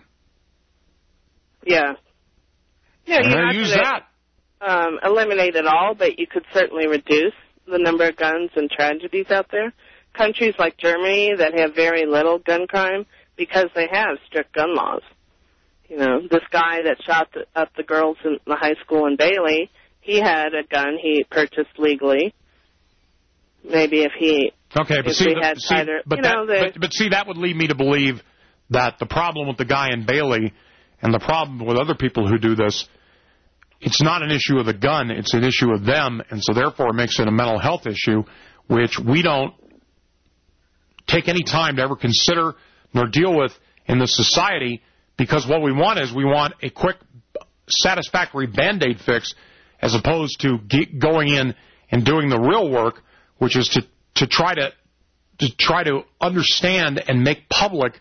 Yeah. Yeah, and you're not use gonna, that. Um, eliminate it all, but you could certainly reduce the number of guns and tragedies out there. Countries like Germany that have very little gun crime because they have strict gun laws. You know, this guy that shot the, up the girls in the high school in Bailey, he had a gun he purchased legally. Maybe if he okay, but if see, we the, had see, tighter, but, you that, know, but, but see, that would lead me to believe that the problem with the guy in Bailey and the problem with other people who do this, it's not an issue of the gun, it's an issue of them, and so therefore it makes it a mental health issue, which we don't take any time to ever consider nor deal with in this society, because what we want is we want a quick, satisfactory Band-Aid fix as opposed to get going in and doing the real work, which is to, to try to to try to understand and make public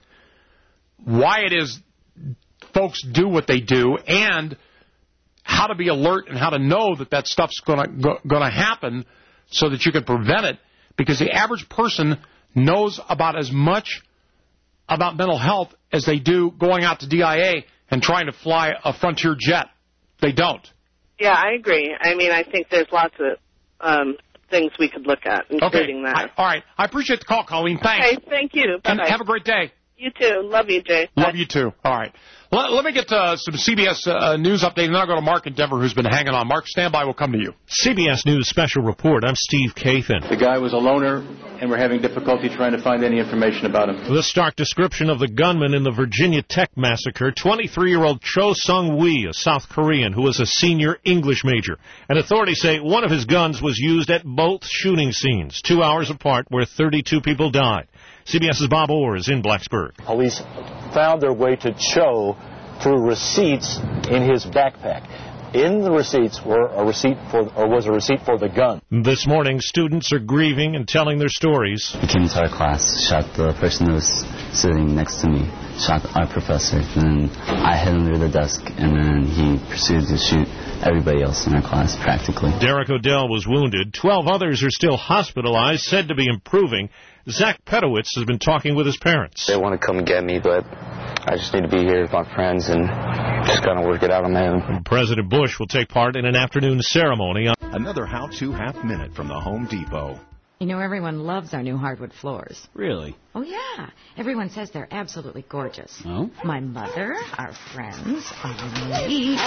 why it is folks do what they do and how to be alert and how to know that that stuff's going to going to happen so that you can prevent it, because the average person knows about as much about mental health as they do going out to D I A and trying to fly a Frontier jet. They don't. Yeah, I agree. I mean, I think there's lots of um, things we could look at, including okay. that. I, all right. I appreciate the call, Colleen. Thanks. Okay, thank you. Bye-bye. And have a great day. You too. Love you, Jay. Love Bye. you too. All right. Let, let me get uh, some C B S uh, News update, and then I'll go to Mark in Denver, who's been hanging on. Mark, stand by. We'll come to you. C B S News Special Report. I'm Steve Kathan. The guy was a loner, and we're having difficulty trying to find any information about him. The stark description of the gunman in the Virginia Tech massacre, twenty-three-year-old Cho Sung-wi, a South Korean who was a senior English major. And authorities say one of his guns was used at both shooting scenes, two hours apart, where thirty-two people died. CBS's Bob Orr is in Blacksburg. Police found their way to Cho through receipts in his backpack. In the receipts were a receipt for, or was a receipt for the gun. This morning, students are grieving and telling their stories. He came into our class, shot the person who was sitting next to me, shot our professor, and then I hid under the desk, and then he proceeded to shoot everybody else in our class, practically. Derek Odell was wounded. Twelve others are still hospitalized, said to be improving. Zach Pedowitz has been talking with his parents. They want to come get me, but I just need to be here with my friends and just kind of work it out on my own. President Bush will take part in an afternoon ceremony. Another how-to half minute from the Home Depot. You know, everyone loves our new hardwood floors. Really? Oh, yeah. Everyone says they're absolutely gorgeous. Oh? My mother, our friends, our me.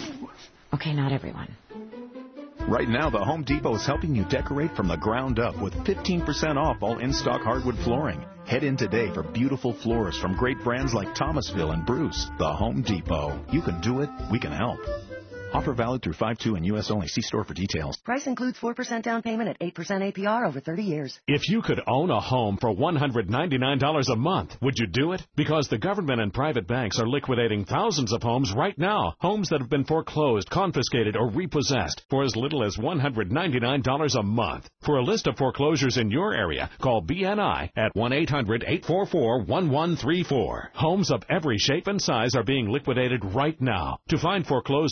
Okay, not everyone. Right now, the Home Depot is helping you decorate from the ground up with fifteen percent off all in-stock hardwood flooring. Head in today for beautiful floors from great brands like Thomasville and Bruce. The Home Depot. You can do it. We can help. Offer valid through five two and U S only. See store for details. Price includes four percent down payment at eight percent A P R over thirty years. If you could own a home for one hundred ninety-nine dollars a month, would you do it? Because the government and private banks are liquidating thousands of homes right now. Homes that have been foreclosed, confiscated, or repossessed for as little as one hundred ninety-nine dollars a month. For a list of foreclosures in your area, call B N I at one eight hundred eight four four one one three four. Homes of every shape and size are being liquidated right now. To find foreclosed homes and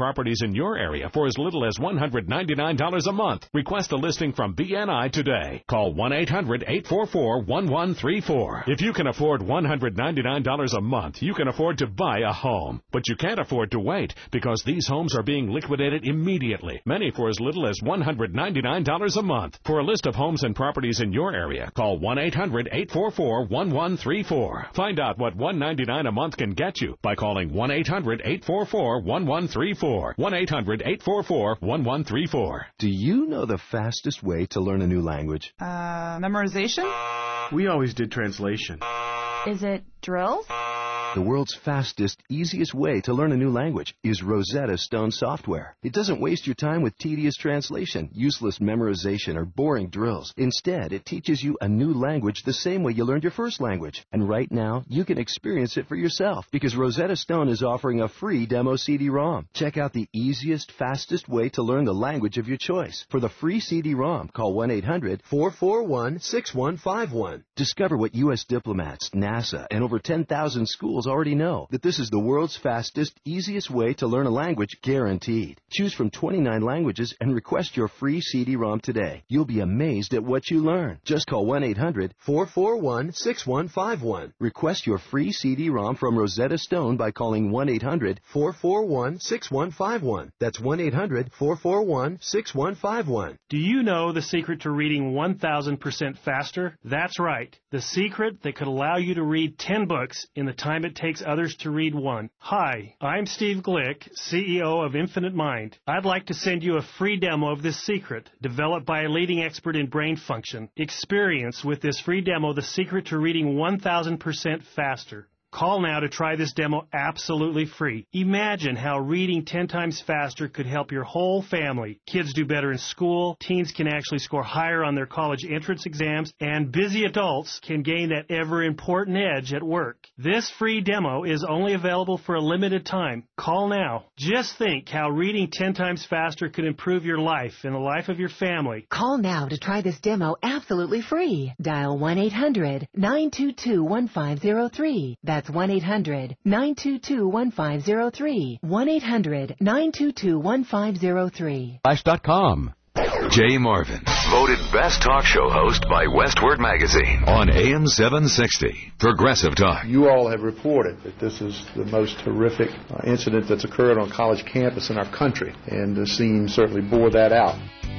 properties in your area for as little as one hundred ninety-nine dollars a month. Request a listing from B N I today. Call one eight hundred eight four four one one three four. If you can afford one hundred ninety-nine dollars a month, you can afford to buy a home. But you can't afford to wait because these homes are being liquidated immediately, many for as little as one hundred ninety-nine dollars a month. For a list of homes and properties in your area, call one eight hundred eight four four one one three four. Find out what one hundred ninety-nine dollars a month can get you by calling one eight hundred eight four four one one three four. one eight hundred eight four four one one three four. Do you know the fastest way to learn a new language? Uh, memorization? We always did translation. Is it drills? The world's fastest, easiest way to learn a new language is Rosetta Stone software. It doesn't waste your time with tedious translation, useless memorization, or boring drills. Instead, it teaches you a new language the same way you learned your first language. And right now, you can experience it for yourself because Rosetta Stone is offering a free demo C D ROM. Check out the easiest, fastest way to learn the language of your choice. For the free C D ROM, call one eight hundred four four one six one five one. Discover what U S diplomats, NASA, and over ten thousand schools already know, that this is the world's fastest, easiest way to learn a language, guaranteed. Choose from twenty-nine languages and request your free C D ROM today. You'll be amazed at what you learn. Just call one eight hundred four four one six one five one. Request your free C D ROM from Rosetta Stone by calling one eight hundred four four one six one five one. That's one eight hundred four four one six one five one. Do you know the secret to reading one thousand percent faster? That's right. The secret that could allow you to read ten books in the time it takes others to read one. Hi, I'm Steve Glick, C E O of Infinite Mind. I'd like to send you a free demo of this secret, developed by a leading expert in brain function. Experience with this free demo the secret to reading one thousand percent faster. Call now to try this demo absolutely free. Imagine how reading ten times faster could help your whole family. Kids do better in school, teens can actually score higher on their college entrance exams, and busy adults can gain that ever-important edge at work. This free demo is only available for a limited time. Call now. Just think how reading ten times faster could improve your life and the life of your family. Call now to try this demo absolutely free. Dial one eight hundred nine two two one five zero three. That's one eight hundred nine two two one five zero three. one eight hundred nine two two one five zero three. Flash dot com. Jay Marvin, voted best talk show host by Westword Magazine on A M seven sixty. Progressive Talk. You all have reported that this is the most horrific uh, incident that's occurred on a college campus in our country, and the scene certainly bore that out.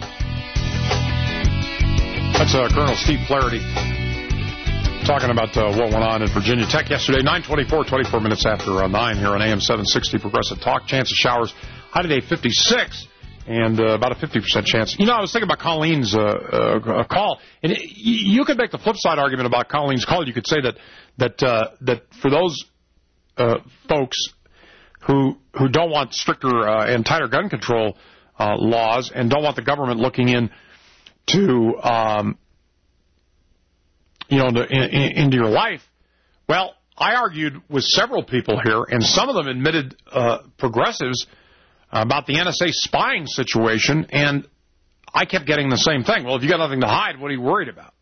That's uh, Colonel Steve Flaherty talking about uh, what went on in Virginia Tech yesterday. nine twenty-four, twenty-four minutes after uh, nine here on A M seven sixty Progressive Talk. Chance of showers, high today fifty-six, and uh, about a fifty percent chance. You know, I was thinking about Colleen's uh, uh, call, and it, you could make the flip side argument about Colleen's call. You could say that that uh, that for those uh, folks who who don't want stricter uh, and tighter gun control uh, laws and don't want the government looking in to um, you know, into, in, into your life. Well, I argued with several people here, and some of them admitted uh, progressives about the N S A spying situation, and I kept getting the same thing. Well, if you got nothing to hide, what are you worried about?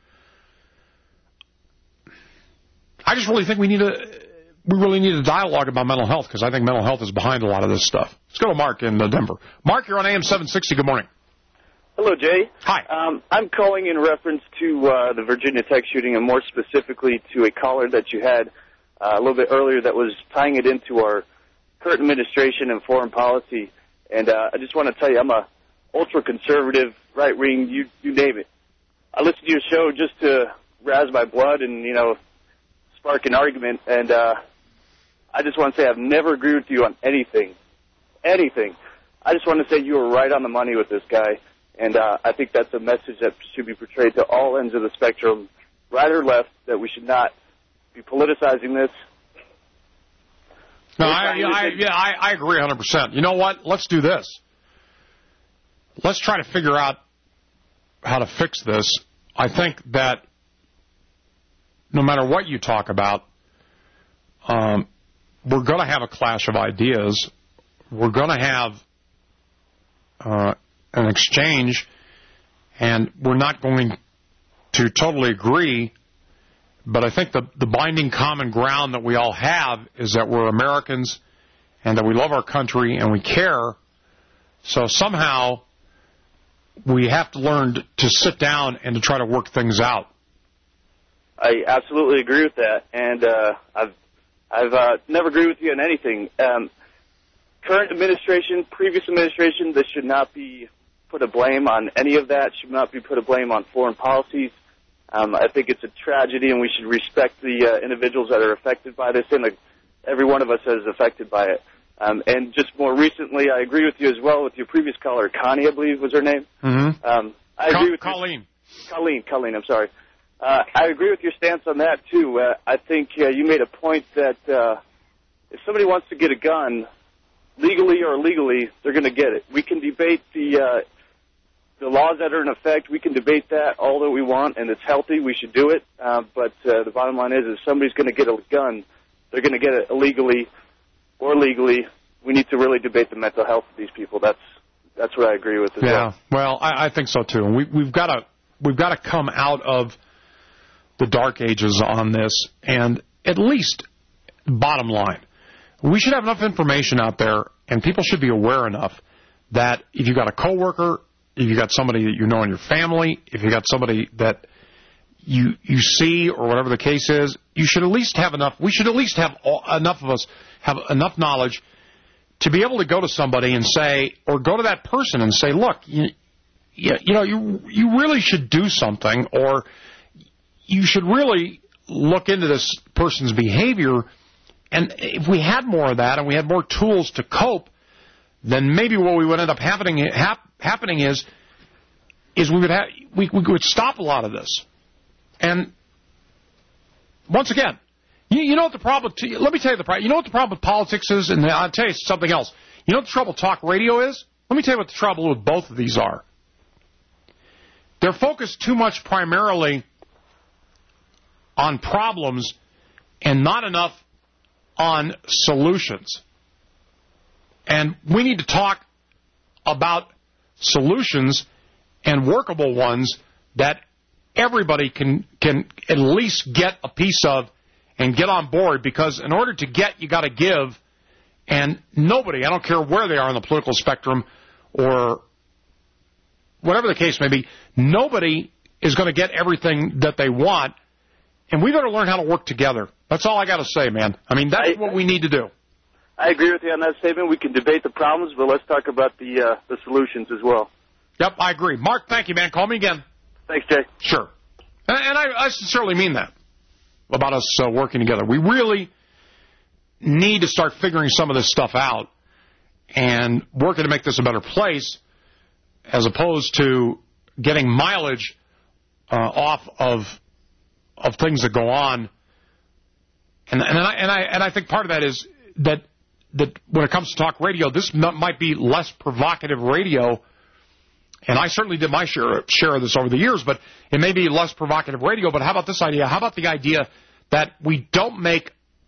I just really think we need a we really need a dialogue about mental health, because I think mental health is behind a lot of this stuff. Let's go to Mark in uh, Denver. Mark, you're on A M seven sixty. Good morning. Hello, Jay. Hi. Um, I'm calling in reference to uh, the Virginia Tech shooting, and more specifically to a caller that you had uh, a little bit earlier that was tying it into our current administration and foreign policy. And uh, I just want to tell you, I'm a ultra-conservative, right-wing, you, you name it. I listen to your show just to razz my blood and, you know, spark an argument. And uh, I just want to say I've never agreed with you on anything, anything. I just want to say you were right on the money with this guy. And uh, I think that's a message that should be portrayed to all ends of the spectrum, right or left, that we should not be politicizing this. No, I, I, yeah, I, I agree one hundred percent. You know what? Let's do this. Let's try to figure out how to fix this. I think that no matter what you talk about, um, we're going to have a clash of ideas. We're going to have uh, an exchange, and we're not going to totally agree, but I think the, the binding common ground that we all have is that we're Americans, and that we love our country and we care. So somehow we have to learn to sit down and to try to work things out. I absolutely agree with that, and uh, I've I've uh, never agreed with you on anything. Um, current administration, previous administration, this should not be put a blame on any of that. Should not be put a blame on foreign policies. Um, I think it's a tragedy, and we should respect the uh, individuals that are affected by this, and uh, every one of us is affected by it. Um, and just more recently, I agree with you as well with your previous caller, Connie, I believe was her name. Mm-hmm. Um, I agree Co- with Colleen. You. Colleen, Colleen, I'm sorry. Uh, I agree with your stance on that, too. Uh, I think uh, you made a point that uh, if somebody wants to get a gun, legally or illegally, they're going to get it. We can debate the uh, the laws that are in effect. We can debate that all that we want, and it's healthy. We should do it. Uh, but uh, the bottom line is, if somebody's going to get a gun, they're going to get it illegally or legally. We need to really debate the mental health of these people. That's that's what I agree with as yeah, well. well, I, I think so, too. And we, we've got to we've got to come out of the dark ages on this, and at least, bottom line, we should have enough information out there, and people should be aware enough that if you got a coworker, if you got somebody that you know in your family, if you got somebody that you you see or whatever the case is, you should at least have enough. We should at least have all, enough of us have enough knowledge to be able to go to somebody and say, or go to that person and say, look, you, you, you know, you you really should do something, or you should really look into this person's behavior. And if we had more of that and we had more tools to cope, then maybe what we would end up happening hap, happening is is we would have we, we would stop a lot of this. And once again, you, you know what the problem? Let me tell you the problem. You know what the problem with politics is, and I'll tell you something else. You know what the trouble with talk radio is? Let me tell you what the trouble with both of these are. They're focused too much primarily on problems and not enough on solutions. And we need to talk about solutions and workable ones that everybody can can at least get a piece of and get on board, because in order to get, you got to give. And nobody, I don't care where they are on the political spectrum or whatever the case may be, nobody is going to get everything that they want. And we better learn how to work together. That's all I got to say, man. I mean, that's I, what we need to do. I agree with you on that statement. We can debate the problems, but let's talk about the uh, the solutions as well. Yep, I agree. Mark, thank you, man. Call me again. Thanks, Jay. Sure. And, and I, I sincerely mean that about us uh, working together. We really need to start figuring some of this stuff out and working to make this a better place, as opposed to getting mileage uh, off of of things that go on. And, and, I, and, I, and I think part of that is that that when it comes to talk radio, this m- might be less provocative radio. And I certainly did my share, share of this over the years, but it may be less provocative radio. But how about this idea? How about the idea that we don't make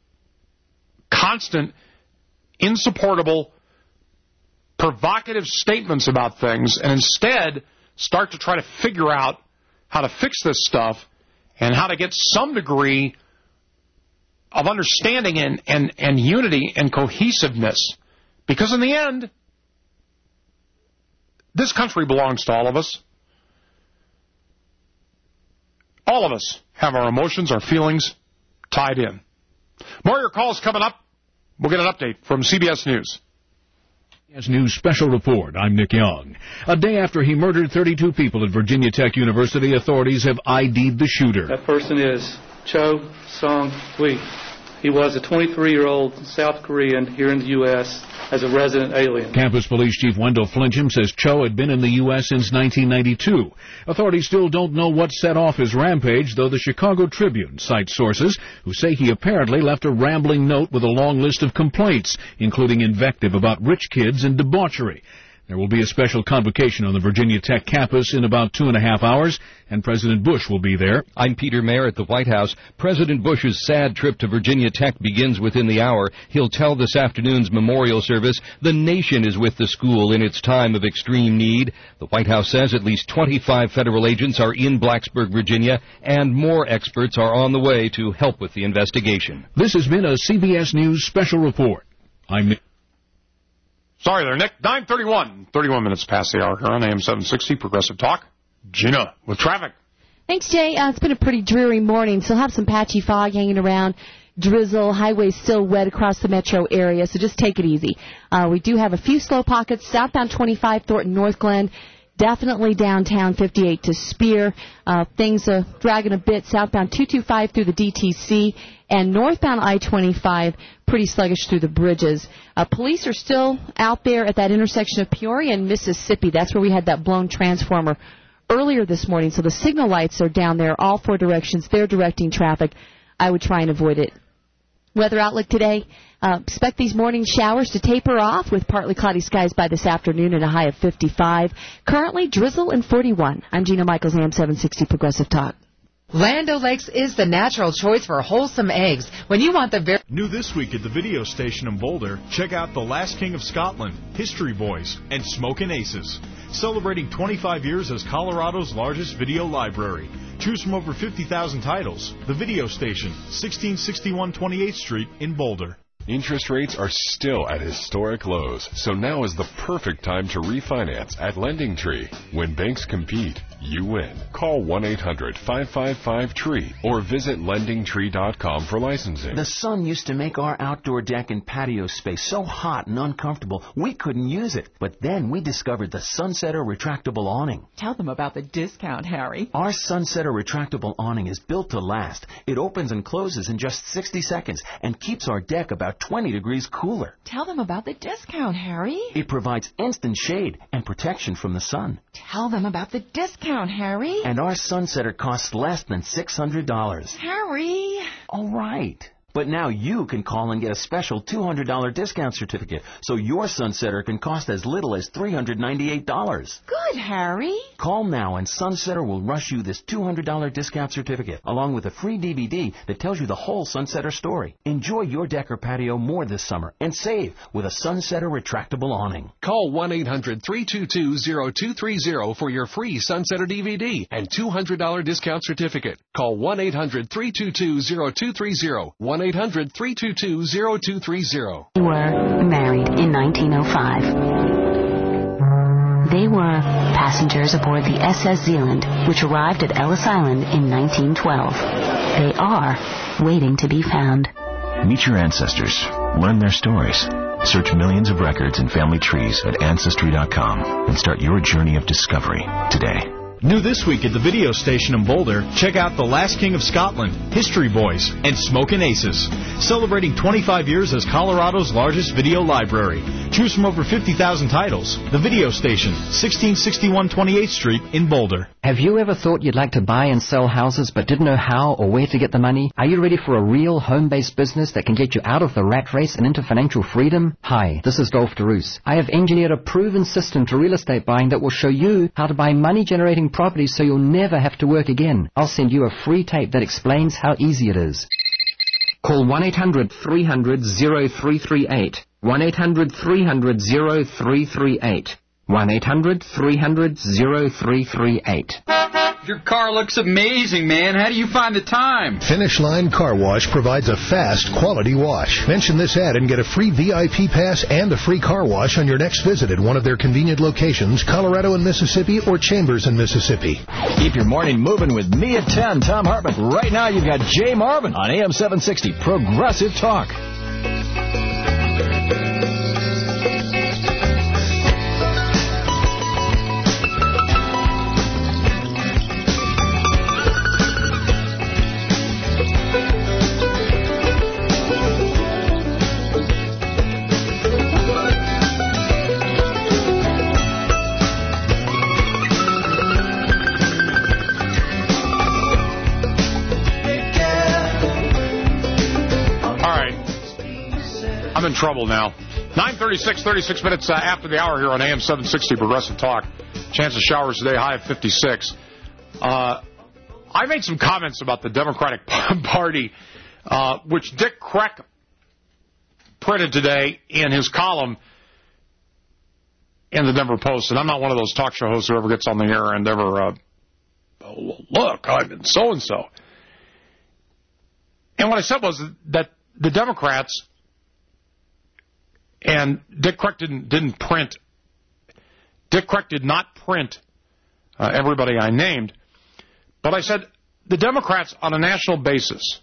constant, insupportable, provocative statements about things, and instead start to try to figure out how to fix this stuff and how to get some degree of understanding and, and, and unity and cohesiveness. Because in the end, this country belongs to all of us. All of us have our emotions, our feelings tied in. More of your calls coming up. We'll get an update from C B S News. C B S News Special Report. I'm Nick Young. A day after he murdered thirty-two people at Virginia Tech University, authorities have I D'd the shooter. That person is Cho Sung-hui. He was a twenty-three-year-old South Korean here in the U S as a resident alien. Campus Police Chief Wendell Flincham says Cho had been in the U S since nineteen ninety-two. Authorities still don't know what set off his rampage, though the Chicago Tribune cites sources who say he apparently left a rambling note with a long list of complaints, including invective about rich kids and debauchery. There will be a special convocation on the Virginia Tech campus in about two and a half hours, and President Bush will be there. I'm Peter Mayer at the White House. President Bush's sad trip to Virginia Tech begins within the hour. He'll tell this afternoon's memorial service the nation is with the school in its time of extreme need. The White House says at least twenty-five federal agents are in Blacksburg, Virginia, and more experts are on the way to help with the investigation. This has been a C B S News Special Report. I'm Nick. Sorry there, Nick. nine thirty-one. thirty-one minutes past the hour here on A M seven sixty, Progressive Talk. Gina with traffic. Thanks, Jay. Uh, it's been a pretty dreary morning. Still have some patchy fog hanging around. Drizzle, highways still wet across the metro area, so just take it easy. Uh, we do have a few slow pockets. Southbound twenty-five, Thornton, North Glen. Definitely downtown, fifty-eight to Spear. Uh, things are dragging a bit. Southbound two twenty-five through the D T C. And northbound I twenty-five, pretty sluggish through the bridges. Uh, police are still out there at that intersection of Peoria and Mississippi. That's where we had that blown transformer earlier this morning. So the signal lights are down there, all four directions. They're directing traffic. I would try and avoid it. Weather outlook today, uh, expect these morning showers to taper off with partly cloudy skies by this afternoon and a high of fifty-five. Currently, drizzle and forty-one. I'm Gina Michaels, A M seven sixty Progressive Talk. Land O'Lakes is the natural choice for wholesome eggs. When you want the very... New this week at the video station in Boulder, check out The Last King of Scotland, History Boys, and Smokin' Aces. Celebrating twenty-five years as Colorado's largest video library. Choose from over fifty thousand titles. The video station, sixteen sixty-one twenty-eighth Street in Boulder. Interest rates are still at historic lows, so now is the perfect time to refinance at LendingTree. When banks compete, you win. Call one eight hundred five five five tree or visit lending tree dot com for licensing. The sun used to make our outdoor deck and patio space so hot and uncomfortable we couldn't use it. But then we discovered the Sunsetter retractable awning. Tell them about the discount, Harry. Our Sunsetter retractable awning is built to last. It opens and closes in just sixty seconds and keeps our deck about twenty degrees cooler. Tell them about the discount, Harry. It provides instant shade and protection from the sun. Tell them about the discount, Harry. And our Sunsetter costs less than six hundred dollars. Harry. All right. But now you can call and get a special two hundred dollars discount certificate, so your Sunsetter can cost as little as three hundred ninety-eight dollars. Good, Harry. Call now and Sunsetter will rush you this two hundred dollars discount certificate, along with a free D V D that tells you the whole Sunsetter story. Enjoy your deck or patio more this summer and save with a Sunsetter retractable awning. Call one eight hundred three two two zero two three zero for your free Sunsetter D V D and two hundred dollars discount certificate. Call one eight hundred three two two zero two three zero. one eight hundred three two two zero two three zero. They were married in nineteen oh five. They were passengers aboard the S S Zealand, which arrived at Ellis Island in nineteen twelve. They are waiting to be found. Meet your ancestors. Learn their stories. Search millions of records and family trees at Ancestry dot com and start your journey of discovery today. New this week at the video station in Boulder, check out The Last King of Scotland, History Boys, and Smokin' Aces. Celebrating twenty-five years as Colorado's largest video library. Choose from over fifty thousand titles. The video station, sixteen sixty-one twenty-eighth Street in Boulder. Have you ever thought you'd like to buy and sell houses but didn't know how or where to get the money? Are you ready for a real home-based business that can get you out of the rat race and into financial freedom? Hi, this is Dolph DeRoos. I have engineered a proven system to real estate buying that will show you how to buy money-generating properties so you'll never have to work again. I'll send you a free tape that explains how easy it is. Call one eight hundred three hundred oh three three eight. one eight hundred three hundred oh three three eight. one eight hundred three hundred oh three three eight. Your car looks amazing, man. How do you find the time? Finish Line Car Wash provides a fast, quality wash. Mention this ad and get a free V I P pass and a free car wash on your next visit at one of their convenient locations, Colorado and Mississippi or Chambers in Mississippi. Keep your morning moving with me at ten, Tom Hartman. Right now you've got Jay Marvin on A M seven sixty Progressive Talk. I'm in trouble now. nine thirty-six, thirty-six minutes uh, after the hour here on A M seven sixty Progressive Talk. Chance of showers today, high of fifty-six. Uh, I made some comments about the Democratic Party, uh, which Dick Kreck printed today in his column in the Denver Post. And I'm not one of those talk show hosts who ever gets on the air and ever, uh, oh, look, I'm in so-and-so. And what I said was that the Democrats and Dick Kreck didn't, didn't print, Dick Kreck did not print uh, everybody I named, but I said the Democrats on a national basis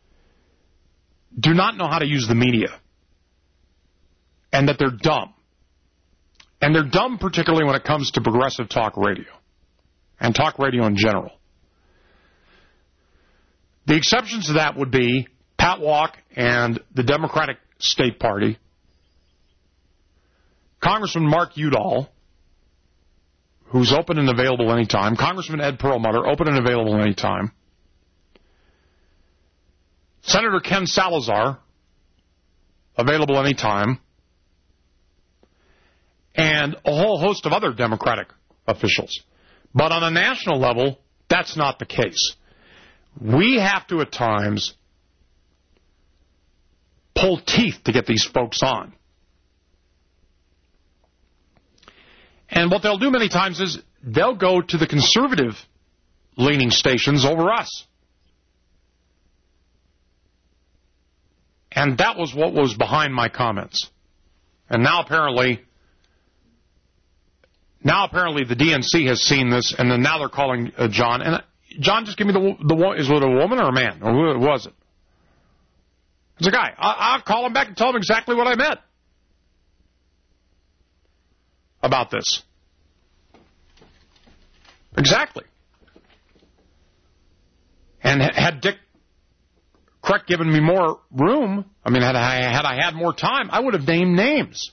do not know how to use the media, and that they're dumb. And they're dumb particularly when it comes to progressive talk radio and talk radio in general. The exceptions to that would be Pat Walk and the Democratic State Party, Congressman Mark Udall, who's open and available anytime, Congressman Ed Perlmutter, open and available anytime, Senator Ken Salazar, available anytime, and a whole host of other Democratic officials. But on a national level, that's not the case. We have to, at times, pull teeth to get these folks on. And what they'll do many times is they'll go to the conservative-leaning stations over us. And that was what was behind my comments. And now apparently, now apparently the D N C has seen this, and then now they're calling uh, John. And uh, John, just give me the the is it a woman or a man, or who was it? It's a guy. I, I'll call him back and tell him exactly what I meant about this. Exactly. And had Dick Kreck given me more room, I mean, had I, had I had more time, I would have named names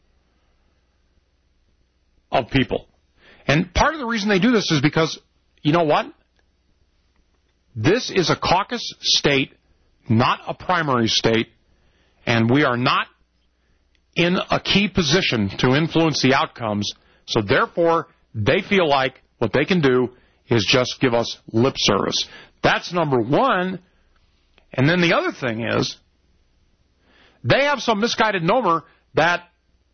of people. And part of the reason they do this is because, you know what? This is a caucus state, not a primary state, and we are not in a key position to influence the outcomes. So therefore, they feel like what they can do is just give us lip service. That's number one. And then the other thing is, they have some misguided nomer that,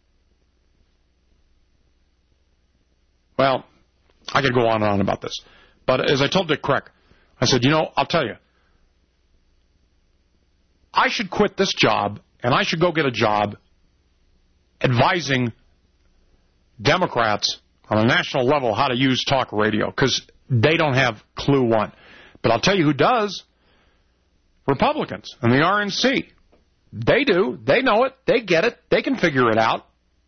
well, I could go on and on about this. But as I told Dick Kreck, I said, you know, I'll tell you, I should quit this job, and I should go get a job advising Democrats on a national level how to use talk radio, because they don't have clue one. But I'll tell you who does. Republicans and the R N C. They do. They know it. They get it. They can figure it out.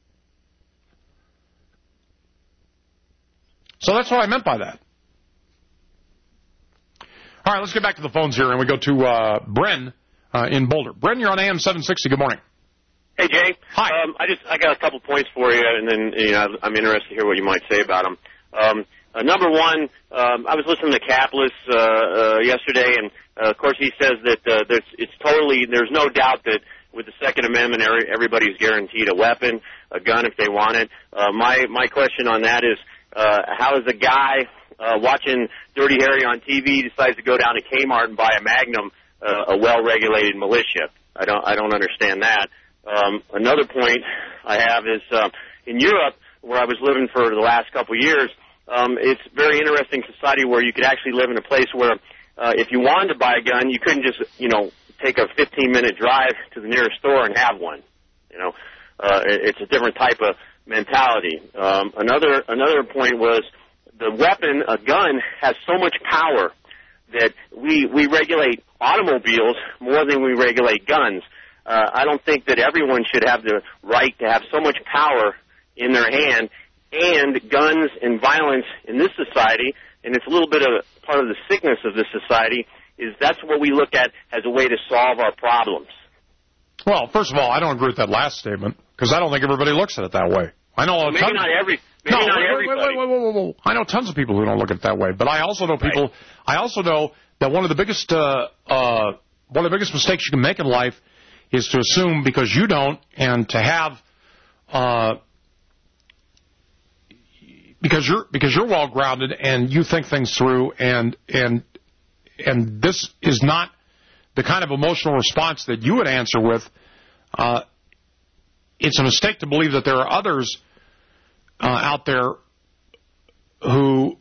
So that's what I meant by that. All right, let's get back to the phones here, and we go to uh, Bren uh, in Boulder. Bren, you're on A M seven sixty. Good morning. Hey, Jay. Hi. Um, I just I got a couple points for you, and then you know I'm interested to hear what you might say about them. Um, uh, number one, um, I was listening to Kaplis uh, uh, yesterday, and uh, of course he says that uh, there's it's totally there's no doubt that with the Second Amendment, every, everybody's guaranteed a weapon, a gun if they want it. Uh, my my question on that is, uh, how is a guy uh, watching Dirty Harry on T V decides to go down to Kmart and buy a Magnum, uh, a well-regulated militia? I don't I don't understand that. Um, another point I have is uh, in Europe, where I was living for the last couple of years, um, it's a very interesting society where you could actually live in a place where uh, if you wanted to buy a gun, you couldn't just, you know, take a fifteen-minute drive to the nearest store and have one. You know, uh, it's a different type of mentality. Um, another another point was the weapon, a gun, has so much power that we we regulate automobiles more than we regulate guns. Uh, I don't think that everyone should have the right to have so much power in their hand, and guns and violence in this society, and it's a little bit of part of the sickness of this society, is that's what we look at as a way to solve our problems. Well, first of all, I don't agree with that last statement, because I don't think everybody looks at it that way. I know well, maybe tons not every maybe no, not wait, everybody. Wait, wait, wait, wait, wait, wait. I know tons of people who don't look at it that way, but I also know people. Right. I also know that one of the biggest uh, uh, one of the biggest mistakes you can make in life is to assume because you don't, and to have uh, because you're because you're well grounded and you think things through, and and and this is not the kind of emotional response that you would answer with. Uh, it's a mistake to believe that there are others uh, out there who,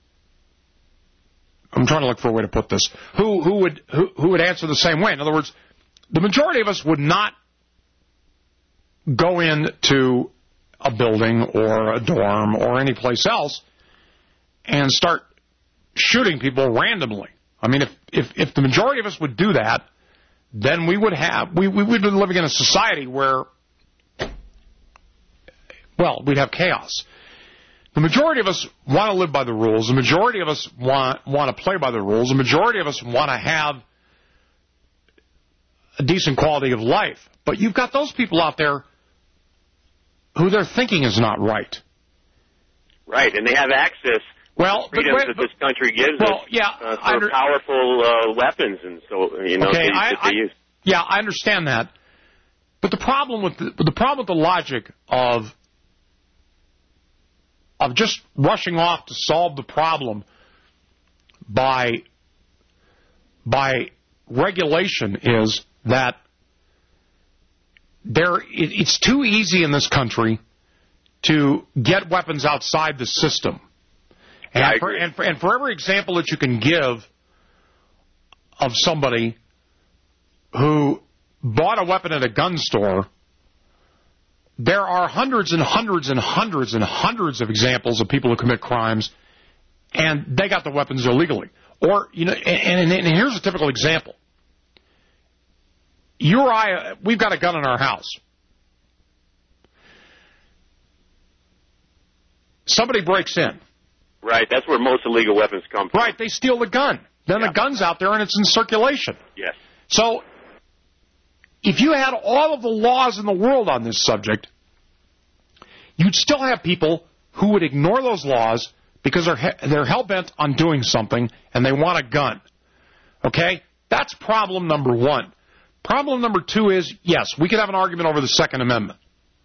I'm trying to look for a way to put this, who who would who, who would answer the same way. In other words, the majority of us would not go into a building or a dorm or any place else and start shooting people randomly. I mean, if, if, if the majority of us would do that, then we would have, we, we would be living in a society where, well, we'd have chaos. The majority of us want to live by the rules. The majority of us want, want to play by the rules. The majority of us want to have a decent quality of life. But you've got those people out there who their thinking is not right. Right, and they have access well, to freedoms but, that but, this country gives well, us yeah, uh, for under, powerful uh, weapons, and so you know okay, they, I, that they I, use. Yeah, I understand that. But the problem with the, the problem with the logic of of just rushing off to solve the problem by by regulation is that there it, it's too easy in this country to get weapons outside the system. And, yeah, for, and, for, and for every example that you can give of somebody who bought a weapon at a gun store, there are hundreds and hundreds and hundreds and hundreds of examples of people who commit crimes, and they got the weapons illegally. Or, you know, and, and, and here's a typical example. You or I, we've got a gun in our house. Somebody breaks in. Right, that's where most illegal weapons come from. Right, they steal the gun. Then yeah. the gun's out there and it's in circulation. Yes. So, if you had all of the laws in the world on this subject, you'd still have people who would ignore those laws because they're he- they're hell-bent on doing something and they want a gun. Okay? That's problem number one. Problem number two is, yes, we could have an argument over the Second Amendment.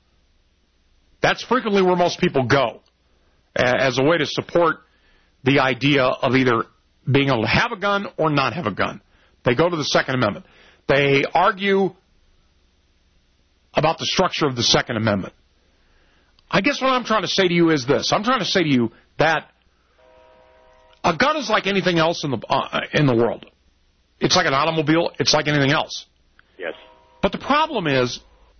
That's frequently where most people go as a way to support the idea of either being able to have a gun or not have a gun. They go to the Second Amendment. They argue about the structure of the Second Amendment. I guess what I'm trying to say to you is this. I'm trying to say to you that a gun is like anything else in the uh, in the world. It's like an automobile. It's like anything else. Yes. But the problem is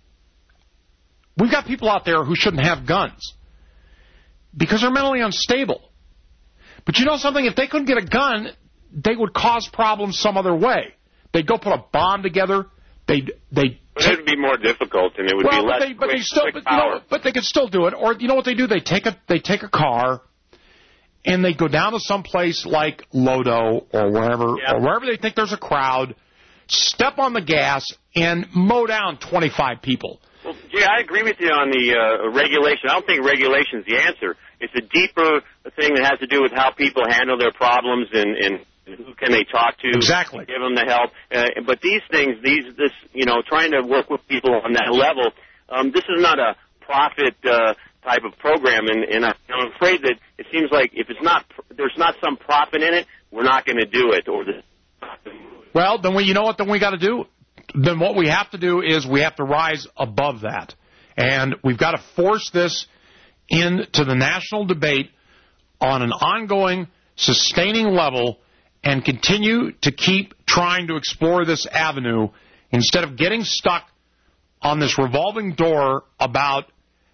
we've got people out there who shouldn't have guns because they're mentally unstable. But you know something? If they couldn't get a gun, they would cause problems some other way. They'd go put a bomb together. They'd they. But it would be more difficult, and it would well, be less but they, but quick, they still, quick but, you know, power. but they could still do it. Or you know what they do? They take a they take a car, and they go down to some place like Lodo or wherever yeah. or wherever they think there's a crowd. Step on the gas and mow down twenty-five people. Well, yeah, I agree with you on the uh, regulation. I don't think regulation is the answer. It's a deeper thing that has to do with how people handle their problems and, and who can they talk to. Exactly. Give them the help. Uh, but these things, these, this, you know, trying to work with people on that level, um, this is not a profit uh, type of program, and, and I'm afraid that it seems like if it's not, there's not some profit in it, we're not going to do it. Or the. Well, then we, you know what? Then we got to do. Then what we have to do is we have to rise above that, and we've got to force this into the national debate on an ongoing, sustaining level, and continue to keep trying to explore this avenue instead of getting stuck on this revolving door about,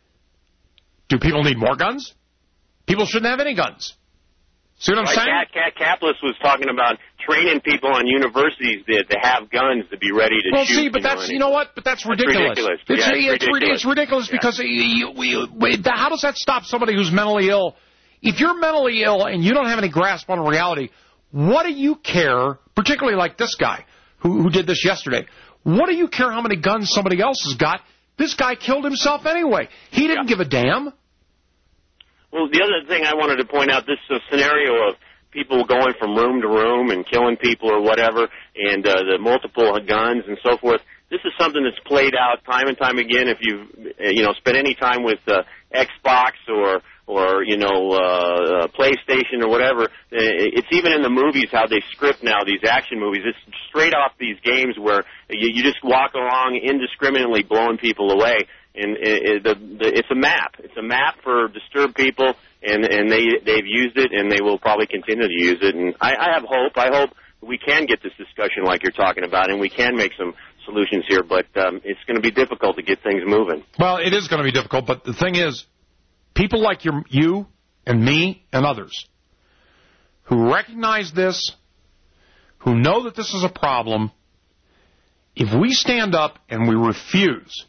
do people need more guns? People shouldn't have any guns. See what I'm like saying? Cat, Cat Caplis was talking about training people on universities that, that have guns to be ready to well, shoot. see, but you that's, know, you know what? But that's ridiculous. That's ridiculous. It's, yeah, it's, it's ridiculous. it's ridiculous yeah. because you, you, you, how does that stop somebody who's mentally ill? If you're mentally ill and you don't have any grasp on reality, what do you care, particularly like this guy who, who did this yesterday, what do you care how many guns somebody else has got? This guy killed himself anyway. He didn't yeah. give a damn. Well, the other thing I wanted to point out, this is a scenario of people going from room to room and killing people or whatever, and uh, the multiple guns and so forth. This is something that's played out time and time again. If you've, you know, spent any time with uh, Xbox or, or you know, uh, PlayStation or whatever, it's even in the movies how they script now these action movies. It's straight off these games where you, you just walk along indiscriminately blowing people away. And it, it, the, the, it's a map. It's a map for disturbed people, and, and they, they've used it, and they will probably continue to use it. And I, I have hope. I hope we can get this discussion like you're talking about, and we can make some solutions here, but um, it's going to be difficult to get things moving. Well, it is going to be difficult, but the thing is, people like your, you and me and others who recognize this, who know that this is a problem, if we stand up and we refuse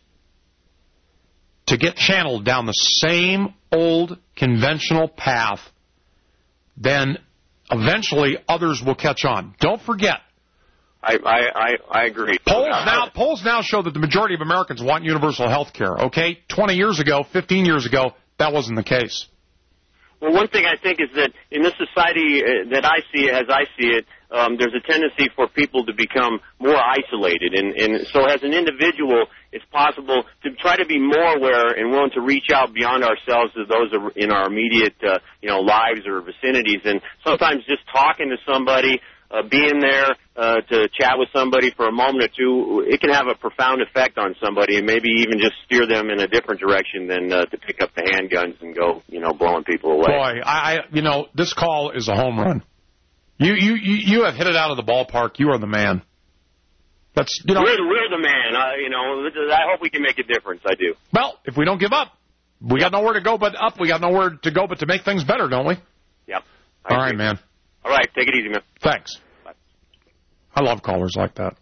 to get channeled down the same old conventional path, then eventually others will catch on. Don't forget. I, I, I, I agree. Polls now, polls now show that the majority of Americans want universal health care, okay? twenty years ago, fifteen years ago, that wasn't the case. Well, one thing I think is that in this society uh, that I see it, as I see it, um, there's a tendency for people to become more isolated. And, and so as an individual, it's possible to try to be more aware and willing to reach out beyond ourselves to those in our immediate uh, you know, lives or vicinities. And sometimes just talking to somebody, uh, being there uh, to chat with somebody for a moment or two, it can have a profound effect on somebody and maybe even just steer them in a different direction than uh, to pick up the handguns and go, you know, blowing people away. Boy, I, you know, this call is a home run. You, you, you, you have hit it out of the ballpark. You are the man. That's, you know, we're, we're the man. Uh, you know, I hope we can make a difference. I do. Well, if we don't give up, we got nowhere to go but up. We got nowhere to go but to make things better, don't we? Yep. All right, man. All right, take it easy, man. Thanks. Bye. I love callers like that.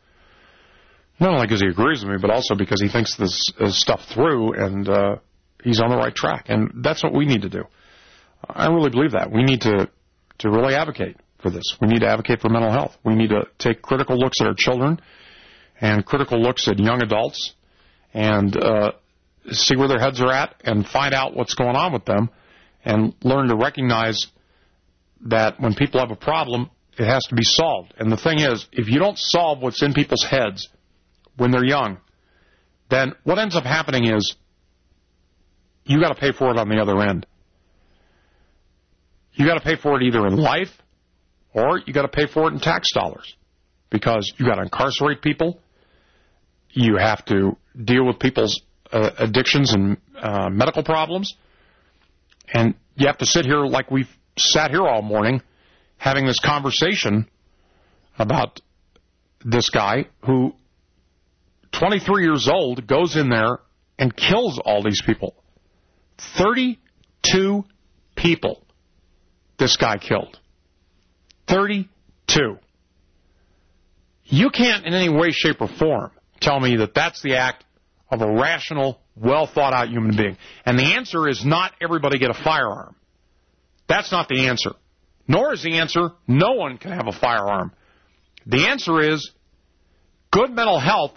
Not only because he agrees with me, but also because he thinks this uh, stuff through and uh, he's on the right track. And that's what we need to do. I really believe that. We need to, to really advocate for this. We need to advocate for mental health. We need to take critical looks at our children and critical looks at young adults and uh, see where their heads are at and find out what's going on with them and learn to recognize that when people have a problem, it has to be solved. And the thing is, if you don't solve what's in people's heads when they're young, then what ends up happening is you got to pay for it on the other end. You got to pay for it either in life or you got to pay for it in tax dollars because you got to incarcerate people. You have to deal with people's uh, addictions and uh, medical problems. And you have to sit here like we've sat here all morning having this conversation about this guy who, twenty-three years old, goes in there and kills all these people. thirty-two people this guy killed. thirty-two. You can't in any way, shape, or form tell me that that's the act of a rational, well-thought-out human being. And the answer is not everybody get a firearm. That's not the answer. Nor is the answer no one can have a firearm. The answer is good mental health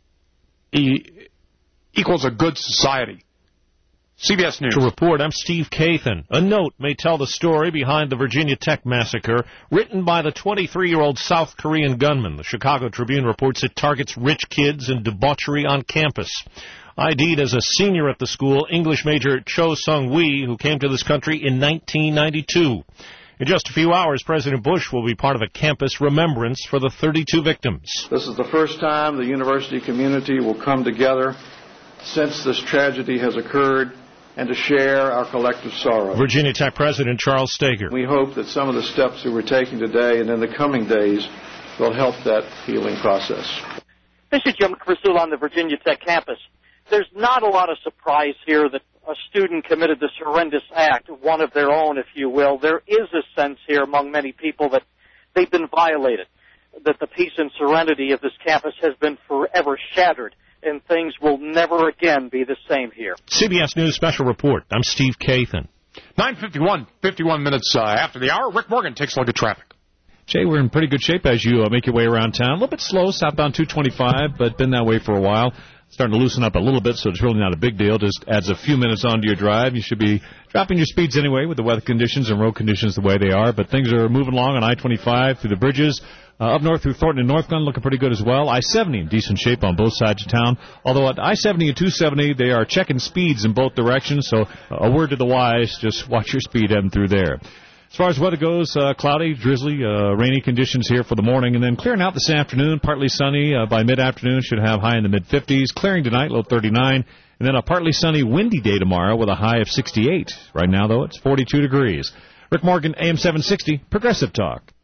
e- equals a good society. C B S News. To report, I'm Steve Kathan. A note may tell the story behind the Virginia Tech massacre, written by the twenty-three-year-old South Korean gunman. The Chicago Tribune reports it targets rich kids and debauchery on campus. I D'd as a senior at the school, English major Cho Sung-wi, who came to this country in nineteen ninety-two. In just a few hours, President Bush will be part of a campus remembrance for the thirty-two victims. This is the first time the university community will come together since this tragedy has occurred and to share our collective sorrow. Virginia Tech President Charles Steger. We hope that some of the steps that we're taking today and in the coming days will help that healing process. This is Jim Crusoe on the Virginia Tech campus. There's not a lot of surprise here that a student committed this horrendous act, one of their own, if you will. There is a sense here among many people that they've been violated, that the peace and serenity of this campus has been forever shattered, and things will never again be the same here. C B S News Special Report. I'm Steve Kathan. nine fifty-one, fifty-one minutes uh, after the hour. Rick Morgan takes a look at traffic. Jay, we're in pretty good shape as you uh, make your way around town. A little bit slow, southbound two twenty-five, but been that way for a while. Starting to loosen up a little bit, so it's really not a big deal. Just adds a few minutes onto your drive. You should be dropping your speeds anyway with the weather conditions and road conditions the way they are. But things are moving along on I twenty-five through the bridges. Uh, up north through Thornton and North Glen looking pretty good as well. I seventy in decent shape on both sides of town. Although at I seventy and two seventy, they are checking speeds in both directions. So uh, a word to the wise, just watch your speed heading through there. As far as weather goes, uh, cloudy, drizzly, uh, rainy conditions here for the morning, and then clearing out this afternoon, partly sunny. Uh, by mid-afternoon, should have high in the mid-fifties. Clearing tonight, low thirty-nine. And then a partly sunny, windy day tomorrow with a high of sixty-eight. Right now, though, it's forty-two degrees. Rick Morgan, A M seven sixty, Progressive Talk.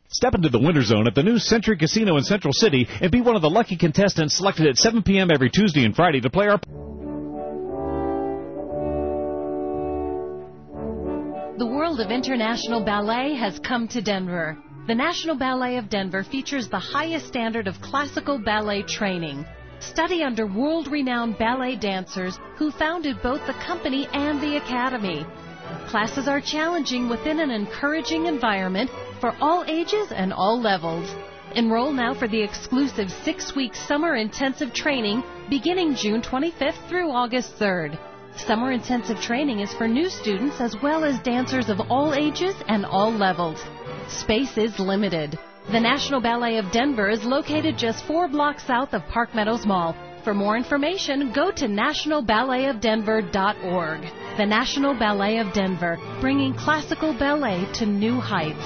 Step into the Winter Zone at the new Century Casino in Central City and be one of the lucky contestants selected at seven p.m. every Tuesday and Friday to play our... The world of international ballet has come to Denver. The National Ballet of Denver features the highest standard of classical ballet training. Study under world-renowned ballet dancers who founded both the company and the academy. Classes are challenging within an encouraging environment for all ages and all levels. Enroll now for the exclusive six-week summer intensive training beginning June twenty-fifth through August third. Summer intensive training is for new students as well as dancers of all ages and all levels. Space is limited. The National Ballet of Denver is located just four blocks south of Park Meadows Mall. For more information, go to national ballet of denver dot org. The National Ballet of Denver, bringing classical ballet to new heights.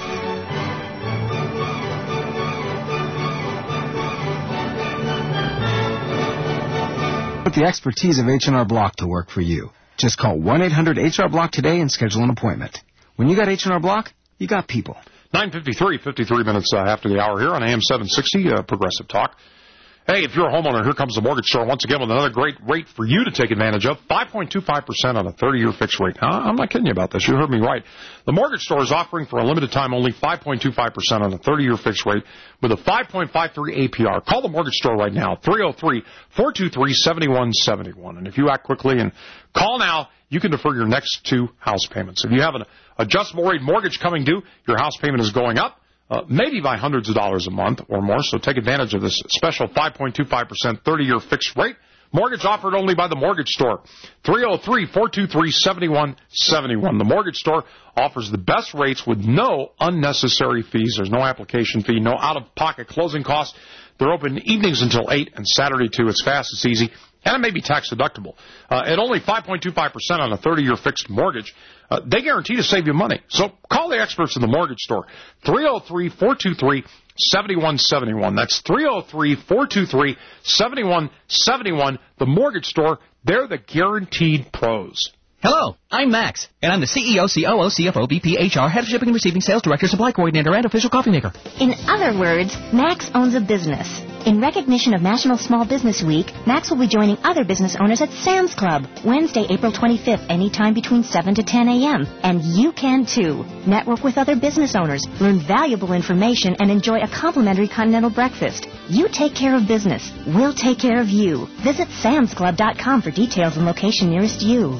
Put the expertise of H and R Block to work for you. Just call one eight hundred H R Block today and schedule an appointment. When you got H and R Block, you got people. nine fifty-three, fifty-three minutes uh, after the hour here on A M seven sixty, uh, Progressive Talk. Hey, if you're a homeowner, here comes the Mortgage Store once again with another great rate for you to take advantage of, five point two five percent on a thirty-year fixed rate. Now, I'm not kidding you about this. You heard me right. The Mortgage Store is offering for a limited time only five point two five percent on a thirty-year fixed rate with a five point five three A P R. Call the Mortgage Store right now, three oh three, four two three, seven one seven one. And if you act quickly and call now, you can defer your next two house payments. If you have an adjustable rate mortgage coming due, your house payment is going up. Uh, maybe by hundreds of dollars a month or more, so take advantage of this special five point two five percent thirty-year fixed rate. Mortgage offered only by the Mortgage Store. three oh three, four two three, seven one seven one. The Mortgage Store offers the best rates with no unnecessary fees. There's no application fee, no out-of-pocket closing costs. They're open evenings until eight and Saturday too. It's fast, it's easy, and it may be tax deductible. Uh, at only five point two five percent on a thirty-year fixed mortgage, uh, they guarantee to save you money. So call the experts in the Mortgage Store, three oh three, four two three, seven one seven one. That's three oh three, four two three, seven one seven one. The Mortgage Store, they're the guaranteed pros. Hello, I'm Max, and I'm the C E O, C O O, C F O, V P, H R, Head of Shipping and Receiving, Sales Director, Supply Coordinator, and Official Coffee Maker. In other words, Max owns a business. In recognition of National Small Business Week, Max will be joining other business owners at Sam's Club, Wednesday, April twenty-fifth, anytime between seven to ten a.m. And you can too. Network with other business owners, learn valuable information, and enjoy a complimentary continental breakfast. You take care of business. We'll take care of you. Visit Sam's Club dot com for details and location nearest you.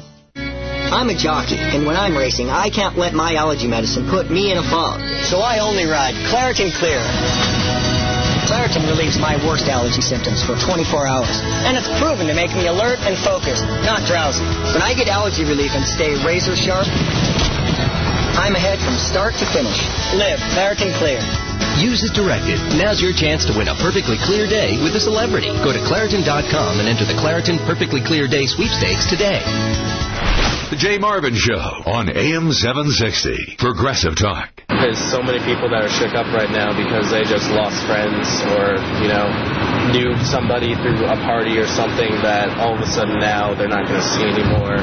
I'm a jockey, and when I'm racing, I can't let my allergy medicine put me in a fog. So I only ride Claritin Clear. Claritin relieves my worst allergy symptoms for twenty-four hours, and it's proven to make me alert and focused, not drowsy. When I get allergy relief and stay razor sharp, I'm ahead from start to finish. Live Claritin Clear. Use as directed. Now's your chance to win a perfectly clear day with a celebrity. Go to Claritin dot com and enter the Claritin Perfectly Clear Day sweepstakes today. The Jay Marvin Show on A M seven sixty. Progressive Talk. There's so many people that are shook up right now because they just lost friends or, you know, knew somebody through a party or something that all of a sudden now they're not going to see anymore.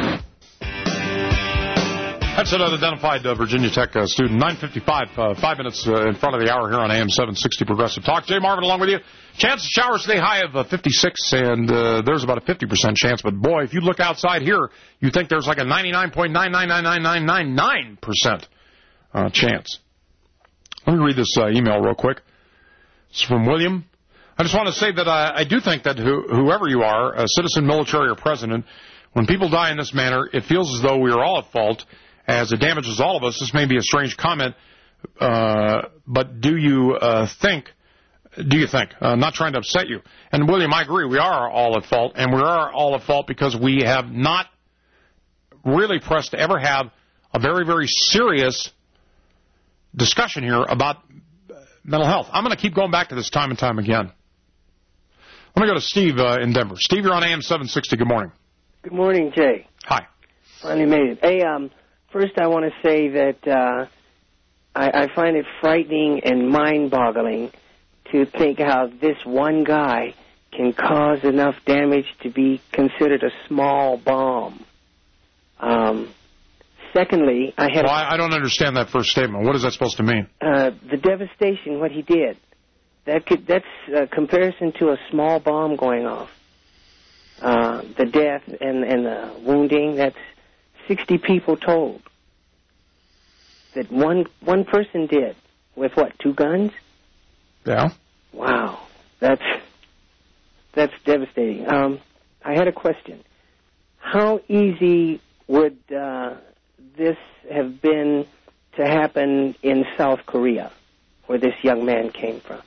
That's an unidentified uh, Virginia Tech uh, student. nine fifty-five, uh, five minutes uh, in front of the hour here on A M seven sixty Progressive Talk. Jay Marvin along with you. Chance of showers today, high of uh, fifty-six, and uh, there's about a fifty percent chance. But, boy, if you look outside here, you think there's like a ninety-nine point nine nine nine nine nine nine nine percent uh, chance. Let me read this uh, email real quick. It's from William. I just want to say that I, I do think that who, whoever you are, a citizen, military, or president, when people die in this manner, it feels as though we are all at fault, as it damages all of us. This may be a strange comment, uh, but do you uh, think, do you think, uh, not trying to upset you. And, William, I agree, we are all at fault, and we are all at fault because we have not really pressed to ever have a very, very serious discussion here about mental health. I'm going to keep going back to this time and time again. Let me go to Steve uh, in Denver. Steve, you're on A M seven sixty. Good morning. Good morning, Jay. Hi. Finally made it. Hey, um, first I want to say that uh, I, I find it frightening and mind-boggling to think how this one guy can cause enough damage to be considered a small bomb. Um, secondly, I had... Well, I, I don't understand that first statement. What is that supposed to mean? Uh, the devastation, what he did. That could, that's a comparison to a small bomb going off. Uh, the death and, and the wounding, that's sixty people told. That one one person did. With what, two guns? Yeah. Wow. That's, that's devastating. Um, I had a question. How easy would uh, this have been to happen in South Korea, where this young man came from?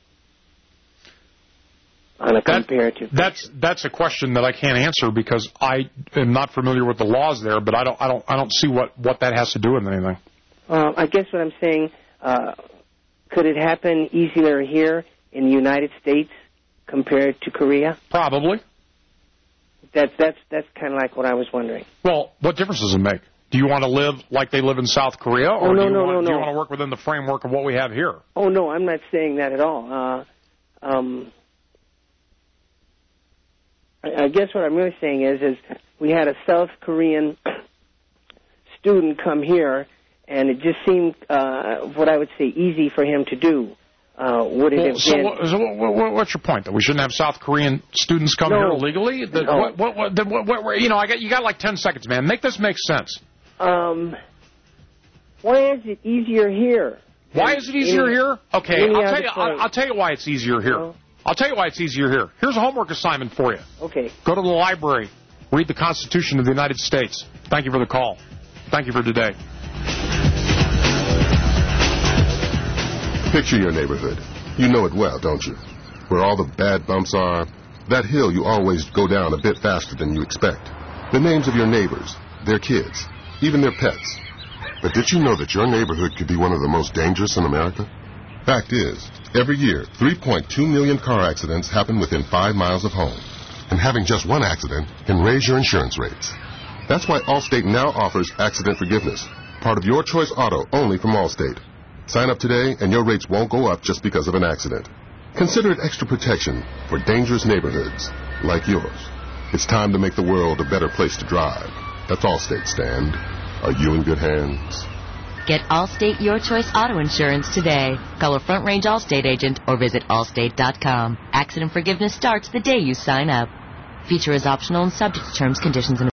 On a comparative that, that's that's a question that I can't answer because I am not familiar with the laws there, but I don't I don't I don't see what, what that has to do with anything. Uh, I guess what I'm saying, uh, could it happen easier here in the United States compared to Korea? Probably. That's that's that's kind of like what I was wondering. Well, what difference does it make? Do you want to live like they live in South Korea, or oh, no, do, you no, want, no, do you no. want to work within the framework of what we have here? Oh no, I'm not saying that at all. Uh, um, I, I guess what I'm really saying is, is we had a South Korean student come here, and it just seemed, uh, what I would say, easy for him to do. Uh, would it well, have so been... What, so what, what, what's your point? That we shouldn't have South Korean students come No. here illegally? That, No. what, what, what, that, what, what, you know, I got you got like ten seconds, man. Make this make sense. Um, why is it easier here? Why is it easier any, here? Okay, any I'll tell other you. place? I'll, I'll tell you why it's easier here. No. I'll tell you why it's easier here. Here's a homework assignment for you. Okay. Go to the library. Read the Constitution of the United States. Thank you for the call. Thank you for today. Picture your neighborhood. You know it well, don't you? Where all the bad bumps are. That hill you always go down a bit faster than you expect. The names of your neighbors, their kids, even their pets. But did you know that your neighborhood could be one of the most dangerous in America? Fact is, every year, three point two million car accidents happen within five miles of home. And having just one accident can raise your insurance rates. That's why Allstate now offers accident forgiveness. Part of your choice auto only from Allstate. Sign up today and your rates won't go up just because of an accident. Consider it extra protection for dangerous neighborhoods like yours. It's time to make the world a better place to drive. That's Allstate, Stan. Are you in good hands? Get Allstate Your Choice Auto Insurance today. Call a Front Range Allstate agent or visit allstate dot com. Accident forgiveness starts the day you sign up. Feature is optional and subject to terms, conditions, and